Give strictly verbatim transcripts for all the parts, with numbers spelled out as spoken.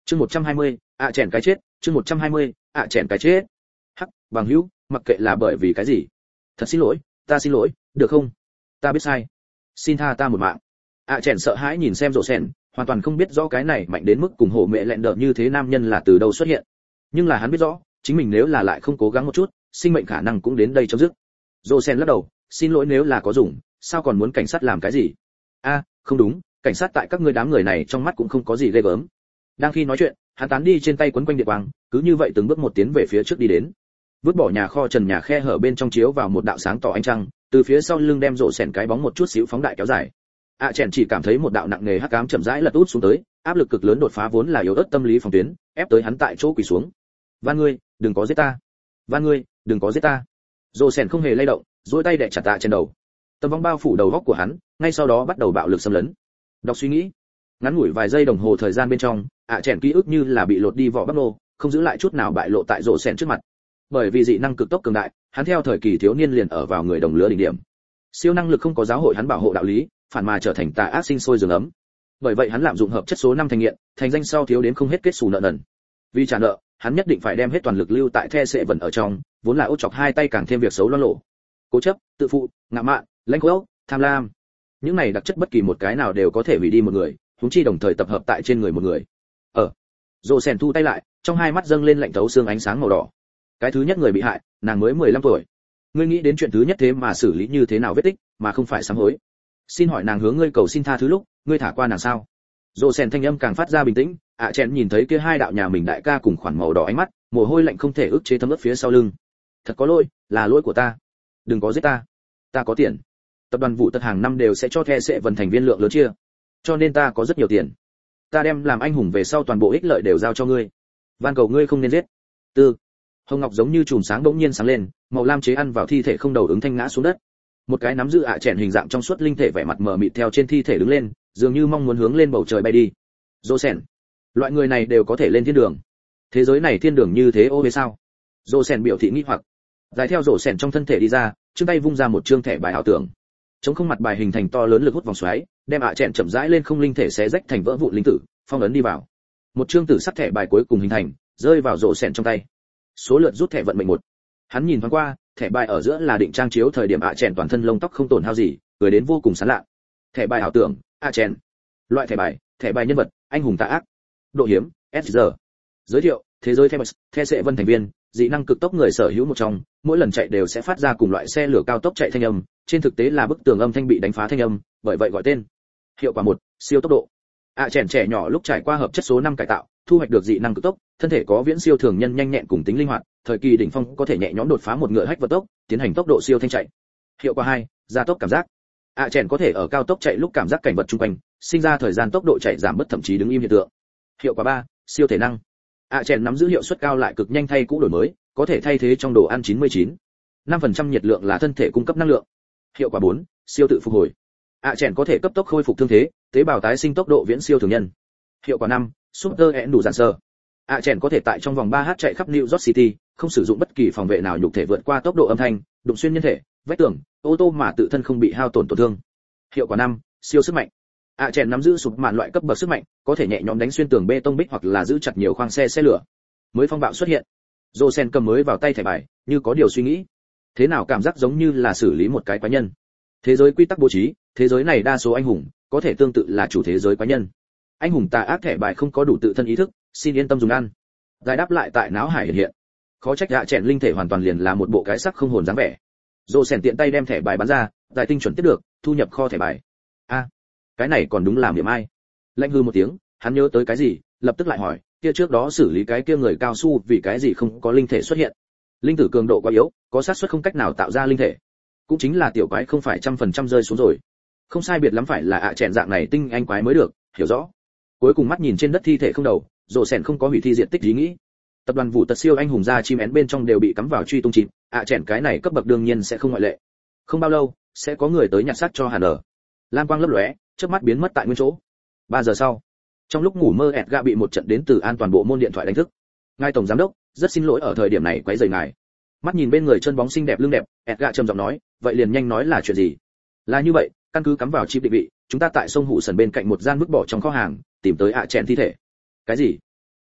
chương một trăm hai mươi, ạ chèn cái chết, chương một trăm hai mươi, ạ chèn cái chết. Hắc, bằng hữu, mặc kệ là bởi vì cái gì. Thật xin lỗi, ta xin lỗi, được không? Ta biết sai. Xin tha ta một mạng. ạ chèn sợ hãi nhìn xem rộ sen, hoàn toàn không biết rõ cái này mạnh đến mức cùng hổ mẹ lẹn đỡ như thế nam nhân là từ đâu xuất hiện. Nhưng là hắn biết rõ, chính mình nếu là lại không cố gắng một chút, sinh mệnh khả năng cũng đến đây chấm dứt. Rộ sen lắc đầu, xin lỗi nếu là có dùng, sao còn muốn cảnh sát làm cái gì? A, không đúng, cảnh sát tại các ngươi đám người này trong mắt cũng không có gì ghê gớm. Đang khi nói chuyện, hắn tán đi trên tay quấn quanh điện quang, cứ như vậy từng bước một tiến về phía trước đi đến. Vứt bỏ nhà kho trần nhà khe hở bên trong chiếu vào một đạo sáng tỏ ánh trăng, từ phía sau lưng đem rộ sèn cái bóng một chút xíu phóng đại kéo dài. ạ chèn chỉ cảm thấy một đạo nặng nề hắc ám chậm rãi lật út xuống tới, áp lực cực lớn đột phá vốn là yếu ớt tâm lý phòng tuyến, ép tới hắn tại chỗ quỳ xuống. Van ngươi, đừng có giết ta. Van ngươi, đừng có giết ta. Rộ sèn không hề lay động, duỗi tay đè chặt tạ trên đầu. Tầm vong bao phủ đầu góc của hắn, ngay sau đó bắt đầu bạo lực xâm lấn. Đọc suy nghĩ. Ngắn ngủi vài giây đồng hồ thời gian bên trong, ạ chèn ký ức như là bị lột đi vỏ bắp nô, không giữ lại chút nào bại lộ tại rộ sèn trước mặt. Bởi vì dị năng cực tốc cường đại, hắn theo thời kỳ thiếu niên liền ở vào người đồng lứa đỉnh điểm. Siêu năng lực không có giáo hội hắn bảo hộ đạo lý, phản mà trở thành tà ác sinh sôi giường ấm. Bởi vậy hắn lạm dụng hợp chất số năm thành nghiện, thành danh sau thiếu đến không hết kết xù nợ nần. Vì trả nợ, hắn nhất định phải đem hết toàn lực lưu tại the sệ vần ở trong, vốn là út chọc hai tay càng thêm việc xấu loang lộ. Cố chấp, tự phụ, ngạo mạn, lãnh khốc, tham lam. Những này đặc chất bất kỳ một cái nào đều có thể hủy đi một người, huống chi đồng thời tập hợp tại trên người một người. Ở, Rộ Sèn thu tay lại, trong hai mắt dâng lên lạnh thấu xương ánh sáng màu đỏ. Cái thứ nhất người bị hại, nàng mới mười lăm tuổi. Ngươi nghĩ đến chuyện thứ nhất thế mà xử lý như thế nào vết tích, mà không phải sám hối. Xin hỏi nàng hướng ngươi cầu xin tha thứ lúc, ngươi thả qua nàng sao? Rộ Sèn thanh âm càng phát ra bình tĩnh, ạ chèn nhìn thấy kia hai đạo nhà mình đại ca cùng khoản màu đỏ ánh mắt, mồ hôi lạnh không thể ức chế thấm ướt phía sau lưng. Thật có lỗi, là lỗi của ta. Đừng có giết ta. Ta có tiền. Tập đoàn vụ tật hàng năm đều sẽ cho the sẽ vần thành viên lượng lớn chia. Cho nên ta có rất nhiều tiền. Ta đem làm anh hùng về sau toàn bộ ích lợi đều giao cho ngươi. Van cầu ngươi không nên giết. Tư. Hồng ngọc giống như chùm sáng đống nhiên sáng lên, màu lam chế ăn vào thi thể không đầu ứng thanh ngã xuống đất. Một cái nắm giữ ạ chèn hình dạng trong suốt linh thể vẻ mặt mờ mịt theo trên thi thể đứng lên, dường như mong muốn hướng lên bầu trời bay đi. Rô Sen, loại người này đều có thể lên thiên đường. Thế giới này thiên đường như thế ô về sao? Rô Sen biểu thị nghi hoặc. Dài theo Rô Sen trong thân thể đi ra, chương tay vung ra một chương thẻ bài ảo tưởng. Chống không mặt bài hình thành to lớn lực hút vòng xoáy, đem ạ chèn chậm rãi lên không linh thể xé rách thành vỡ vụn linh tử, phong ấn đi vào. Một chương tử sắc thẻ bài cuối cùng hình thành, rơi vào Rô Sen trong tay. Số lượt rút thẻ vận mệnh một. Hắn nhìn thoáng qua, thẻ bài ở giữa là định trang chiếu thời điểm ạ chèn toàn thân lông tóc không tổn hao gì, cười đến vô cùng sán lạ. Thẻ bài ảo tưởng, ạ chèn. Loại thẻ bài, thẻ bài nhân vật, anh hùng tà ác. Độ hiếm, ét giê. Giới thiệu, thế giới Thebes, The Sệ Vân thành viên, dị năng cực tốc người sở hữu một trong, mỗi lần chạy đều sẽ phát ra cùng loại xe lửa cao tốc chạy thanh âm, trên thực tế là bức tường âm thanh bị đánh phá thanh âm, bởi vậy gọi tên. Hiệu quả một, siêu tốc độ. ạ chèn trẻ nhỏ lúc trải qua hợp chất số năm cải tạo, thu hoạch được dị năng cực tốc, thân thể có viễn siêu thường nhân nhanh nhẹn cùng tính linh hoạt, thời kỳ đỉnh phong có thể nhẹ nhõm đột phá một ngựa hách vận tốc, tiến hành tốc độ siêu thanh chạy. Hiệu quả hai, gia tốc cảm giác. ạ chèn có thể ở cao tốc chạy lúc cảm giác cảnh vật xung quanh, sinh ra thời gian tốc độ chạy giảm bất thậm chí đứng im hiện tượng. Hiệu quả ba, siêu thể năng. ạ chèn nắm giữ hiệu suất cao lại cực nhanh thay cũ đổi mới, có thể thay thế trong đồ ăn chín mươi chín. năm phần trăm nhiệt lượng là thân thể cung cấp năng lượng. Hiệu quả bốn, siêu tự phục hồi. ạ chèn có thể cấp tốc khôi phục thương thế, tế bào tái sinh tốc độ viễn siêu thường nhân. Hiệu quả năm, super en đủ giản sơ. ạ chèn có thể tại trong vòng ba h chạy khắp New York City, không sử dụng bất kỳ phòng vệ nào nhục thể vượt qua tốc độ âm thanh, đụng xuyên nhân thể, vách tường, ô tô mà tự thân không bị hao tổn tổn thương. Hiệu quả năm, siêu sức mạnh. ạ chèn nắm giữ sụp mạn loại cấp bậc sức mạnh, có thể nhẹ nhõm đánh xuyên tường bê tông bích hoặc là giữ chặt nhiều khoang xe xe lửa. Mới phong bạo xuất hiện. Rosen cầm mới vào tay thẻ bài, như có điều suy nghĩ. Thế nào cảm giác giống như là xử lý một cái quái nhân. Thế giới quy tắc bố trí, thế giới này đa số anh hùng, có thể tương tự là chủ thế giới quái nhân. Anh hùng tà ác thẻ bài không có đủ tự thân ý thức, xin yên tâm dùng ăn. Giải đáp lại tại não hải hiện hiện. Khó trách ạ chèn linh thể hoàn toàn liền là một bộ cái sắc không hồn dáng vẻ. Rosen tiện tay đem thẻ bài bắn ra, giải tinh chuẩn tiếp được, thu nhập kho thẻ bài. A, cái này còn đúng làm điểm ai. Lạnh hư một tiếng, hắn nhớ tới cái gì, lập tức lại hỏi, kia trước đó xử lý cái kia người cao su vì cái gì không có linh thể xuất hiện. Linh tử cường độ quá yếu, có xác suất không cách nào tạo ra linh thể. Cũng chính là tiểu quái không phải trăm phần trăm rơi xuống rồi. Không sai biệt lắm phải là ạ chèn dạng này tinh anh quái mới được, hiểu rõ. Cuối cùng mắt nhìn trên đất thi thể không đầu, rồ sèn không có hủy thi diện tích ý nghĩ. Tập đoàn vụ tật siêu anh hùng ra chim én bên trong đều bị cắm vào truy tung chìm, ạ chèn cái này cấp bậc đương nhiên sẽ không ngoại lệ. Không bao lâu, sẽ có người tới nhặt xác cho hàn ở. Lam quang lấp lóe, chớp mắt biến mất tại nguyên chỗ. Ba giờ sau, trong lúc ngủ mơ Edgar bị một trận đến từ an toàn bộ môn điện thoại đánh thức. Ngài tổng giám đốc, rất xin lỗi ở thời điểm này quấy rầy ngài. Mắt nhìn bên người chân bóng xinh đẹp lưng đẹp, Edgar trầm giọng nói, vậy liền nhanh nói là chuyện gì? Là như vậy, căn cứ cắm vào chip định vị, chúng ta tại sông Hủ Sần bên cạnh một gian vứt bỏ trong kho hàng, tìm tới ạ chèn thi thể. Cái gì?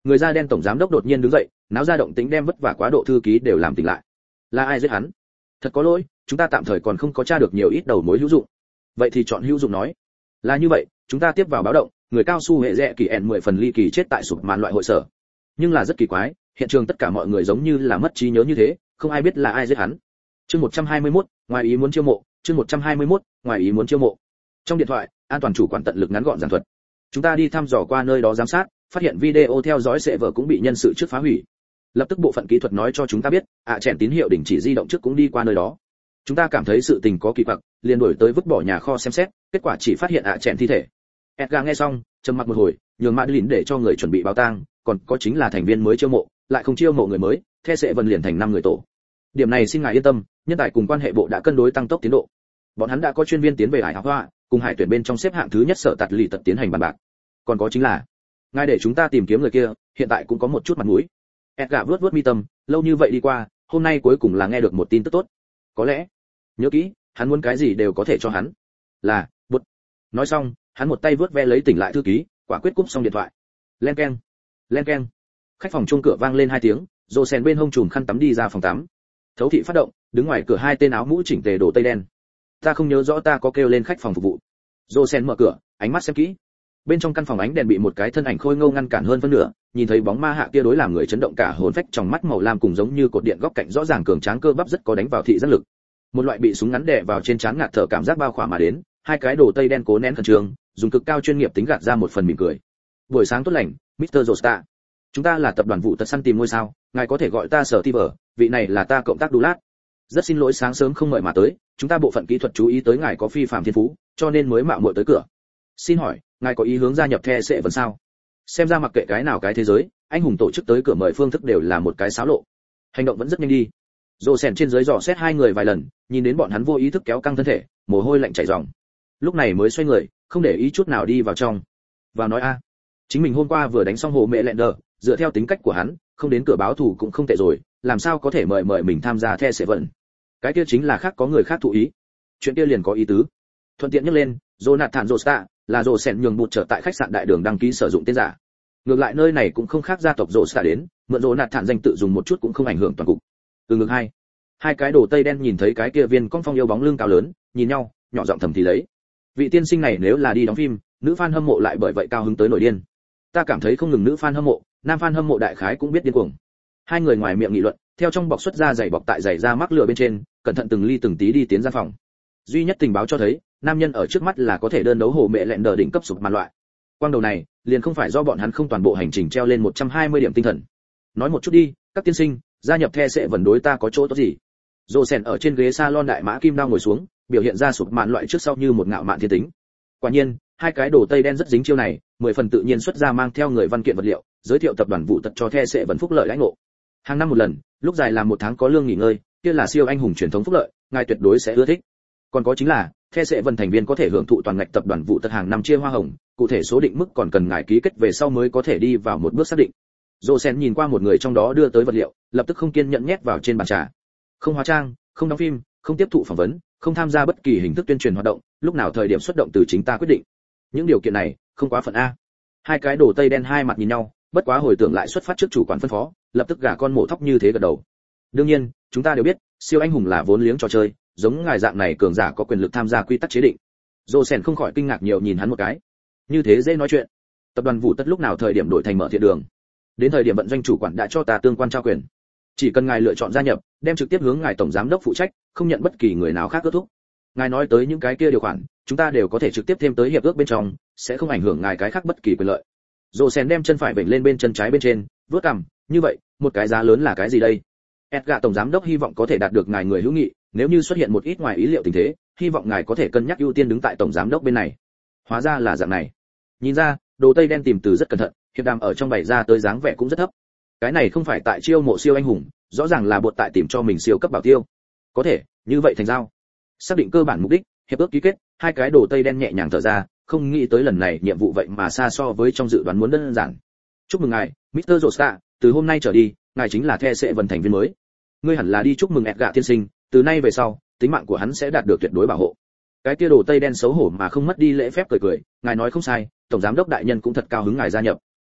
Người da đen tổng giám đốc đột nhiên đứng dậy, náo ra động tĩnh đem vất vả quá độ thư ký đều làm tỉnh lại. Là ai giết hắn? Thật có lỗi, chúng ta tạm thời còn không có tra được nhiều ít đầu mối hữu dụng. Vậy thì chọn hữu dụng nói. Là như vậy, chúng ta tiếp vào báo động, người cao su hệ rẽ kỳ ẻn mười phần ly kỳ chết tại sụp màn loại hội sở. Nhưng là rất kỳ quái, hiện trường tất cả mọi người giống như là mất trí nhớ như thế, không ai biết là ai giết hắn. Chương một trăm hai mươi mốt, ngoài ý muốn chiêu mộ, chương một trăm hai mươi mốt, ngoài ý muốn chiêu mộ. Trong điện thoại, an toàn chủ quản tận lực ngắn gọn giảng thuật. Chúng ta đi thăm dò qua nơi đó giám sát, phát hiện video theo dõi server cũng bị nhân sự trước phá hủy. Lập tức bộ phận kỹ thuật nói cho chúng ta biết, ạ à chèn tín hiệu đình chỉ di động trước cũng đi qua nơi đó. Chúng ta cảm thấy sự tình có kỳ quặc, liền đuổi tới vứt bỏ nhà kho xem xét, kết quả chỉ phát hiện ạ à chèn thi thể. Edgar nghe xong, trầm mặc một hồi, nhường Madeline để cho người chuẩn bị báo tang, còn có chính là thành viên mới chiêu mộ, lại không chiêu mộ người mới, theo sẽ vần liền thành năm người tổ. Điểm này xin ngài yên tâm, nhân tài cùng quan hệ bộ đã cân đối tăng tốc tiến độ. Bọn hắn đã có chuyên viên tiến về Hải Hoa, cùng hải tuyển bên trong xếp hạng thứ nhất sở tạt lì tật tiến hành bàn bạc. Còn có chính là, ngài để chúng ta tìm kiếm người kia, hiện tại cũng có một chút mặt mũi. Edgar vuốt vuốt mi tâm, lâu như vậy đi qua, hôm nay cuối cùng là nghe được một tin tức tốt. Có lẽ, nhớ kỹ, hắn muốn cái gì đều có thể cho hắn. Là, bút. Nói xong, hắn một tay vớt ve lấy tỉnh lại thư ký, quả quyết cúp xong điện thoại. Len keng, len keng. Khách phòng chuông cửa vang lên hai tiếng, rồ sen bên hông chùm khăn tắm đi ra phòng tắm. Thấu thị phát động, đứng ngoài cửa hai tên áo mũ chỉnh tề đồ tây đen. Ta không nhớ rõ ta có kêu lên khách phòng phục vụ. Rồ sen mở cửa, ánh mắt xem kỹ. Bên trong căn phòng ánh đèn bị một cái thân ảnh khôi ngô ngăn cản hơn phân nửa, nhìn thấy bóng ma hạ kia đối làm người chấn động cả hồn phách, trong mắt màu lam cùng giống như cột điện góc cạnh rõ ràng cường tráng cơ bắp rất có đánh vào thị giác lực. Một loại bị súng ngắn đè vào trên trán ngạt thở cảm giác bao khỏa mà đến, hai cái đồ tây đen cố nén khẩn trương, dùng cực cao chuyên nghiệp tính gạt ra một phần mỉm cười. Buổi sáng tốt lành, mít tơ Josta. Chúng ta là tập đoàn vụ tật săn tìm ngôi sao, ngài có thể gọi ta Sở Tiver, vị này là ta cộng tác Dulat. Rất xin lỗi sáng sớm không mời mà tới, chúng ta bộ phận kỹ thuật chú ý tới ngài có phi phàm thiên phú, cho nên mới mạo muội tới cửa. Xin hỏi, ngài có ý hướng gia nhập The sẽ vẫn sao? Xem ra mặc kệ cái nào cái thế giới, anh hùng tổ chức tới cửa mời phương thức đều là một cái xáo lộ. Hành động vẫn rất nhanh đi. Rồ sèn trên dưới dò xét hai người vài lần, nhìn đến bọn hắn vô ý thức kéo căng thân thể, mồ hôi lạnh chảy ròng. Lúc này mới xoay người, không để ý chút nào đi vào trong. Vào nói a, chính mình hôm qua vừa đánh xong hồ mẹ lẹn đờ, dựa theo tính cách của hắn, không đến cửa báo thù cũng không tệ rồi, làm sao có thể mời mời mình tham gia The sẽ vẫn? Cái kia chính là khác có người khác thụ ý. Chuyện kia liền có ý tứ. Thuận tiện nhắc lên, Jonathan Josta là Rồ sèn nhường bụt trở tại khách sạn đại đường đăng ký sử dụng tên giả. Ngược lại nơi này cũng không khác gia tộc Josta đến, mượn Jonathan danh tự dùng một chút cũng không ảnh hưởng toàn cục. Từ ngược hai, hai cái đồ tây đen nhìn thấy cái kia viên con phong yêu bóng lưng cao lớn, nhìn nhau, nhỏ giọng thầm thì lấy. Vị tiên sinh này nếu là đi đóng phim, nữ fan hâm mộ lại bởi vậy cao hứng tới nổi điên. Ta cảm thấy không ngừng nữ fan hâm mộ, nam fan hâm mộ đại khái cũng biết điên cuồng. Hai người ngoài miệng nghị luận, theo trong bọc xuất ra giày bọc tại giày da mắc lửa bên trên, cẩn thận từng ly từng tí đi tiến ra phòng. Duy nhất tình báo cho thấy, nam nhân ở trước mắt là có thể đơn đấu hồ mẹ lẹn đờ đỉnh cấp sụp màn loại. Quang đầu này, liền không phải do bọn hắn không toàn bộ hành trình treo lên một trăm hai mươi điểm tinh thần. Nói một chút đi, các tiên sinh, gia nhập The sẽ vẫn đối ta có chỗ tốt gì? Rosen ở trên ghế salon đại mã kim đao ngồi xuống, biểu hiện ra sụp màn loại trước sau như một ngạo mạn thiên tính. Quả nhiên, hai cái đồ tây đen rất dính chiêu này, mười phần tự nhiên xuất ra mang theo người văn kiện vật liệu, giới thiệu tập đoàn vụ tật cho The sẽ vẫn phúc lợi lãnh ngộ. Hàng năm một lần, lúc dài làm một tháng có lương nghỉ ngơi, kia là siêu anh hùng truyền thống phúc lợi, ngài tuyệt đối sẽ ưa thích. Còn có chính là, The sẽ vẫn thành viên có thể hưởng thụ toàn ngạch tập đoàn vụ tật hàng năm chia hoa hồng, cụ thể số định mức còn cần ngài ký kết về sau mới có thể đi vào một bước xác định. Rosen nhìn qua một người trong đó đưa tới vật liệu, lập tức không kiên nhẫn nhét vào trên bàn trà. Không hóa trang, không đóng phim, không tiếp thụ phỏng vấn, không tham gia bất kỳ hình thức tuyên truyền hoạt động, lúc nào thời điểm xuất động từ chính ta quyết định. Những điều kiện này, không quá phận a. Hai cái đồ tây đen hai mặt nhìn nhau, bất quá hồi tưởng lại xuất phát trước chủ quản phân phó, lập tức gả con mổ thóc như thế gật đầu. Đương nhiên, chúng ta đều biết, siêu anh hùng là vốn liếng trò chơi, giống ngài dạng này cường giả có quyền lực tham gia quy tắc chế định. Rosen không khỏi kinh ngạc nhiều nhìn hắn một cái. Như thế dễ nói chuyện. Tập đoàn vụ tất lúc nào thời điểm đổi thành mở thiện đường. Đến thời điểm vận doanh chủ quản đã cho ta tương quan trao quyền. Chỉ cần ngài lựa chọn gia nhập, đem trực tiếp hướng ngài tổng giám đốc phụ trách, không nhận bất kỳ người nào khác ước thúc. Ngài nói tới những cái kia điều khoản, chúng ta đều có thể trực tiếp thêm tới hiệp ước bên trong, sẽ không ảnh hưởng ngài cái khác bất kỳ quyền lợi. Rosen đem chân phải vểnh lên bên chân trái bên trên, vớt cằm, như vậy, một cái giá lớn là cái gì đây? Edgar tổng giám đốc hy vọng có thể đạt được ngài người hữu nghị, nếu như xuất hiện một ít ngoài ý liệu tình thế, hy vọng ngài có thể cân nhắc ưu tiên đứng tại tổng giám đốc bên này. Hóa ra là dạng này. Nhìn ra, đồ tây đen tìm từ rất cẩn thận, hiệp đàm ở trong bày ra tới dáng vẻ cũng rất thấp. Cái này không phải tại chiêu mộ siêu anh hùng, rõ ràng là buộc tại tìm cho mình siêu cấp bảo tiêu. Có thể, như vậy thành giao. Xác định cơ bản mục đích, hiệp ước ký kết, hai cái đồ tây đen nhẹ nhàng thở ra, không nghĩ tới lần này nhiệm vụ vậy mà xa so với trong dự đoán muốn đơn giản. Chúc mừng ngài, mít tơ Josta, từ hôm nay trở đi, ngài chính là The sẽ vẫn thành viên mới. Ngươi hẳn là đi chúc mừng Edgar tiên sinh, từ nay về sau, tính mạng của hắn sẽ đạt được tuyệt đối bảo hộ. Cái kia đồ tây đen xấu hổ mà không mất đi lễ phép cười cười, ngài nói không sai, tổng giám đốc đại nhân cũng thật cao hứng ngài gia nhập.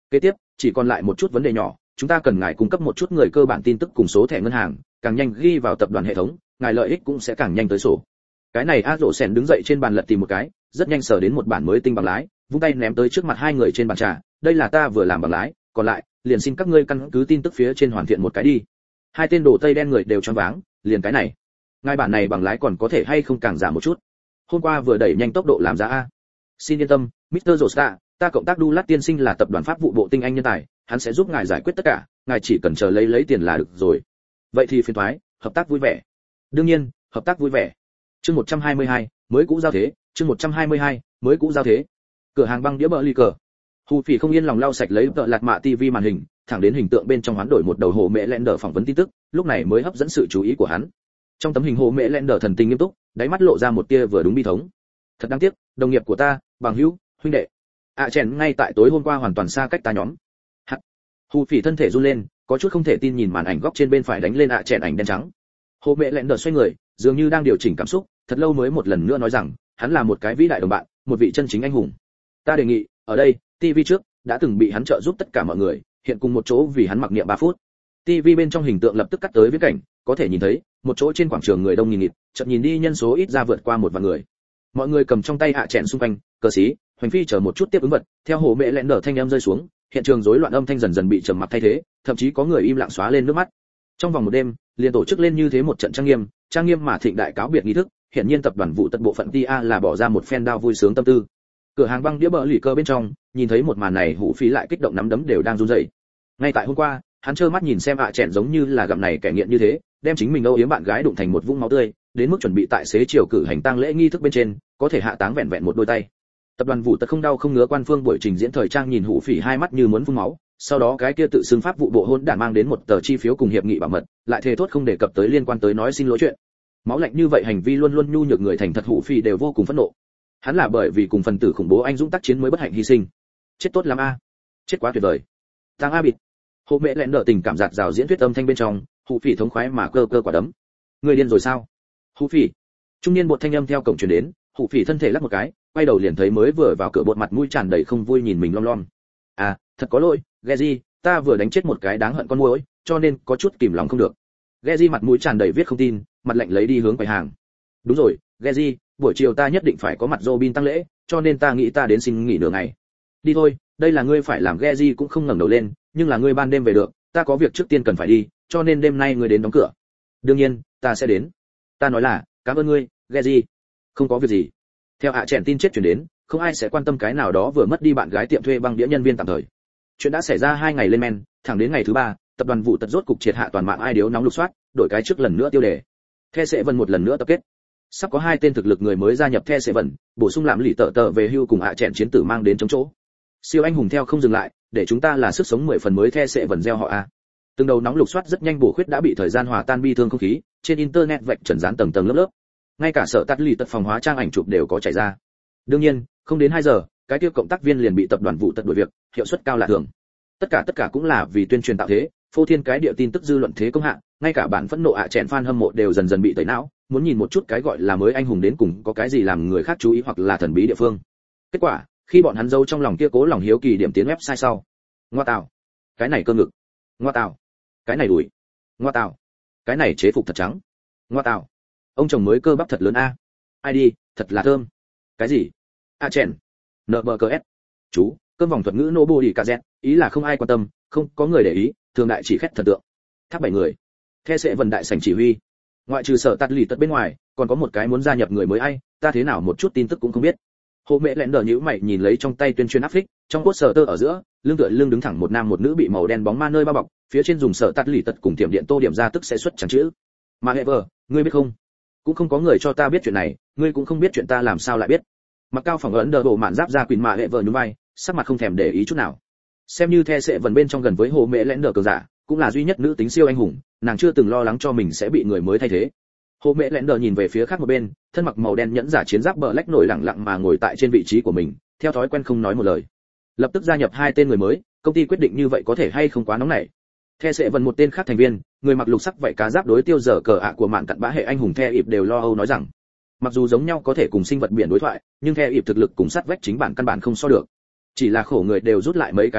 Kế tiếp, chỉ còn lại một chút vấn đề nhỏ, chúng ta cần ngài cung cấp một chút người cơ bản tin tức cùng số thẻ ngân hàng, càng nhanh ghi vào tập đoàn hệ thống, ngài lợi ích cũng sẽ càng nhanh tới sổ. Cái này A Rộ Sen đứng dậy trên bàn lật tìm một cái, rất nhanh sở đến một bản mới tinh bằng lái, vung tay ném tới trước mặt hai người trên bàn trà, đây là ta vừa làm bằng lái, còn lại, liền xin các ngươi căn cứ tin tức phía trên hoàn thiện một cái đi. Hai tên đồ tây đen người đều choáng váng, liền cái này. Ngài bản này bằng lái còn có thể hay không càng giảm một chút? Hôm qua vừa đẩy nhanh tốc độ làm giá a. Xin yên tâm, mít tơ Josta, ta cộng tác Dulat tiên sinh là tập đoàn pháp vụ bộ tinh anh nhân tài, hắn sẽ giúp ngài giải quyết tất cả, ngài chỉ cần chờ lấy lấy tiền là được rồi. Vậy thì phiền toái, hợp tác vui vẻ. Đương nhiên, hợp tác vui vẻ. Chương một trăm hai mươi hai, mới cũ giao thế, chương một trăm hai mươi hai, mới cũ giao thế. Cửa hàng băng đĩa bờ ly cờ. Hù Phỉ không yên lòng lau sạch lấy tợ lạt mạ ti vi màn hình, thẳng đến hình tượng bên trong hoán đổi một đầu hồ mẹ lẹn đờ phỏng vấn tin tức, lúc này mới hấp dẫn sự chú ý của hắn. Trong tấm hình hồ mẹ lẹn đờ thần tình nghiêm túc, đáy mắt lộ ra một tia vừa đúng bi thống. Thật đáng tiếc, đồng nghiệp của ta, bằng hữu, huynh đệ. ạ à, chèn ngay tại tối hôm qua hoàn toàn xa cách ta nhóm. Hạt. Hù Phỉ thân thể run lên, có chút không thể tin nhìn màn ảnh góc trên bên phải đánh lên ạ à chèn ảnh đen trắng. Hồ mẹ lẹn đờ xoay người, dường như đang điều chỉnh cảm xúc, thật lâu mới một lần nữa nói rằng, hắn là một cái vĩ đại đồng bạn, một vị chân chính anh hùng. Ta đề nghị, ở đây, ti vi trước đã từng bị hắn trợ giúp tất cả mọi người, hiện cùng một chỗ vì hắn mặc niệm ba phút. ti vi bên trong hình tượng lập tức cắt tới viễn cảnh, có thể nhìn thấy một chỗ trên quảng trường người đông nghìn nghịt, chợt nhìn đi nhân số ít ra vượt qua một vạn người. Mọi người cầm trong tay hạ chèn xung quanh, cờ xí, hoành phi chờ một chút tiếp ứng vật, theo hồ mẹ lẹn đờ thanh âm rơi xuống, hiện trường rối loạn âm thanh dần dần bị trầm mặc thay thế, thậm chí có người im lặng xóa lên nước mắt. Trong vòng một đêm, liền tổ chức lên như thế một trận trang nghiêm, trang nghiêm mà thịnh đại cáo biệt nghi thức, hiện nhiên tập đoàn vụ tật bộ phận ti a là bỏ ra một phen đao vui sướng tâm tư. Cửa hàng băng đĩa bờ lì cơ bên trong, nhìn thấy một màn này Hủ Phí lại kích động nắm đấm đều đang run rẩy. Ngay tại hôm qua, hắn trơ mắt nhìn xem ạ à chèn giống như là gặm này kẻ nghiện như thế, đem chính mình âu yếm bạn gái đụng thành một vũng máu tươi, đến mức chuẩn bị tại xế chiều cử hành tang lễ nghi thức bên trên, có thể hạ táng vẹn vẹn một đôi tay. Tập đoàn vụ tật không đau không ngứa quan phương buổi trình diễn thời trang nhìn Hủ Phí hai mắt như muốn phun máu, sau đó cái kia tự xưng pháp vụ bộ hôn đản mang đến một tờ chi phiếu cùng hiệp nghị bảo mật, lại thề thốt không đề cập tới liên quan tới nói xin lỗi chuyện. Máu lạnh như vậy hành vi luôn luôn nhu nhược người thành thật Hủ Phí đều vô cùng phẫn nộ. Hắn là bởi vì cùng phần tử khủng bố anh dũng tác chiến mới bất hạnh hy sinh. Chết tốt lắm a, chết quá tuyệt vời. Tang a bịt. Hồ mẹ lẹn đỡ tình cảm giạt rào diễn thuyết âm thanh bên trong, Hủ Phỉ thống khoái mà cơ cơ quả đấm. Người điên rồi sao? Hủ Phỉ. Trung niên bột thanh âm theo cổng truyền đến, Hủ Phỉ thân thể lắc một cái, quay đầu liền thấy mới vừa vào cửa bột mặt mũi tràn đầy không vui nhìn mình lom lom. À, thật có lỗi, Geji, ta vừa đánh chết một cái đáng hận con muỗi, cho nên có chút kìm lòng không được. Geji mặt mũi tràn đầy viết không tin, mặt lạnh lấy đi hướng quầy hàng. Đúng rồi, Geji, buổi chiều ta nhất định phải có mặt Robin tăng lễ, cho nên ta nghĩ ta đến xin nghỉ nửa ngày. Đi thôi, đây là ngươi phải làm. Geji cũng không ngẩng đầu lên, nhưng là ngươi ban đêm về được, ta có việc trước tiên cần phải đi, cho nên đêm nay ngươi đến đóng cửa. Đương nhiên, ta sẽ đến. Ta nói là, cảm ơn ngươi, Geji. Không có việc gì. Theo hạ chèn tin chết truyền đến, không ai sẽ quan tâm cái nào đó vừa mất đi bạn gái tiệm thuê băng đĩa nhân viên tạm thời. Chuyện đã xảy ra hai ngày lên men, thẳng đến ngày thứ ba, tập đoàn vụ tật rốt cục triệt hạ toàn mạng ai điếu nóng lục soát, đổi cái trước lần nữa tiêu đề. The sẽ vần một lần nữa tập kết. Sắp có hai tên thực lực người mới gia nhập The sẽ vần, bổ sung làm lì tợ tợ về hưu cùng hạ chèn chiến tử mang đến chống chỗ. Siêu anh hùng theo không dừng lại, để chúng ta là sức sống mười phần mới The sẽ vần gieo họ a. Từng đầu nóng lục soát rất nhanh bổ khuyết đã bị thời gian hòa tan bi thương không khí, trên internet vạch trần dán tầng tầng lớp lớp. Ngay cả sở tắt lì tật phòng hóa trang ảnh chụp đều có chảy ra. Đương nhiên, không đến hai giờ, cái tiêu cộng tác viên liền bị tập đoàn vụ tật đuổi việc, hiệu suất cao là thường. Tất cả tất cả cũng là vì tuyên truyền tạo thế, phô thiên cái địa tin tức dư luận thế công hạ, ngay cả bản phẫn nộ ạ chèn fan hâm mộ đều dần dần bị tẩy não, muốn nhìn một chút cái gọi là mới anh hùng đến cùng có cái gì làm người khác chú ý hoặc là thần bí địa phương. Kết quả, khi bọn hắn giấu trong lòng kia cố lòng hiếu kỳ điểm tiến website sau. Ngoa tào, cái này cơ ngực. Ngoa tào, cái này đùi. Ngoa tào, cái này chế phục thật trắng. Ngoa tào, ông chồng mới cơ bắp thật lớn a. Ai đi, thật là thơm. Cái gì? A chèn. nờ bờ cờ ét. Chú, cơm vòng thuật ngữ nobody kz, ý là không ai quan tâm, không có người để ý, thường đại chỉ khét thần tượng. Tháp bảy người. The sẽ vần đại sảnh chỉ huy. Ngoại trừ sở tạt lì tật bên ngoài, còn có một cái muốn gia nhập người mới ai, ta thế nào một chút tin tức cũng không biết. Hồ mẹ lẹn đờ nhíu mày nhìn lấy trong tay tuyên truyền áp phích, trong cốt sở tơ ở giữa, lưng tựa lưng đứng thẳng một nam một nữ bị màu đen bóng ma nơi bao bọc, phía trên dùng sở tạt lì tật cùng tiệm điện tô điểm ra tức sẽ xuất chẳng chữ. Mà Ever, ngươi biết không? Cũng không có người cho ta biết chuyện này, ngươi cũng không biết chuyện ta làm sao lại biết. Mặc cao phỏng ấn đờ bộ mạn giáp ra quỳnh mà Ever nhún vai, sắc mặt không thèm để ý chút nào. Xem như The sẽ vần bên trong gần với hồ mẹ lẹn đờ cường giả, cũng là duy nhất nữ tính siêu anh hùng, nàng chưa từng lo lắng cho mình sẽ bị người mới thay thế. Hồ mẹ lẹn đờ nhìn về phía khác một bên, thân mặc màu đen nhẫn giả chiến giáp bờ lách nổi lặng lặng mà ngồi tại trên vị trí của mình, theo thói quen không nói một lời. Lập tức gia nhập hai tên người mới, công ty quyết định như vậy có thể hay không quá nóng nảy. The sẽ vần một tên khác thành viên, người mặc lục sắc vậy cá giáp đối tiêu dở cờ ạ của mạn cặn bã hệ anh hùng The ịp đều lo âu nói rằng, mặc dù giống nhau có thể cùng sinh vật biển đối thoại, nhưng The ịp thực lực cùng sát vách chính bản căn bản không so được. Chỉ là khổ người đều rút lại mấy cái kích thước,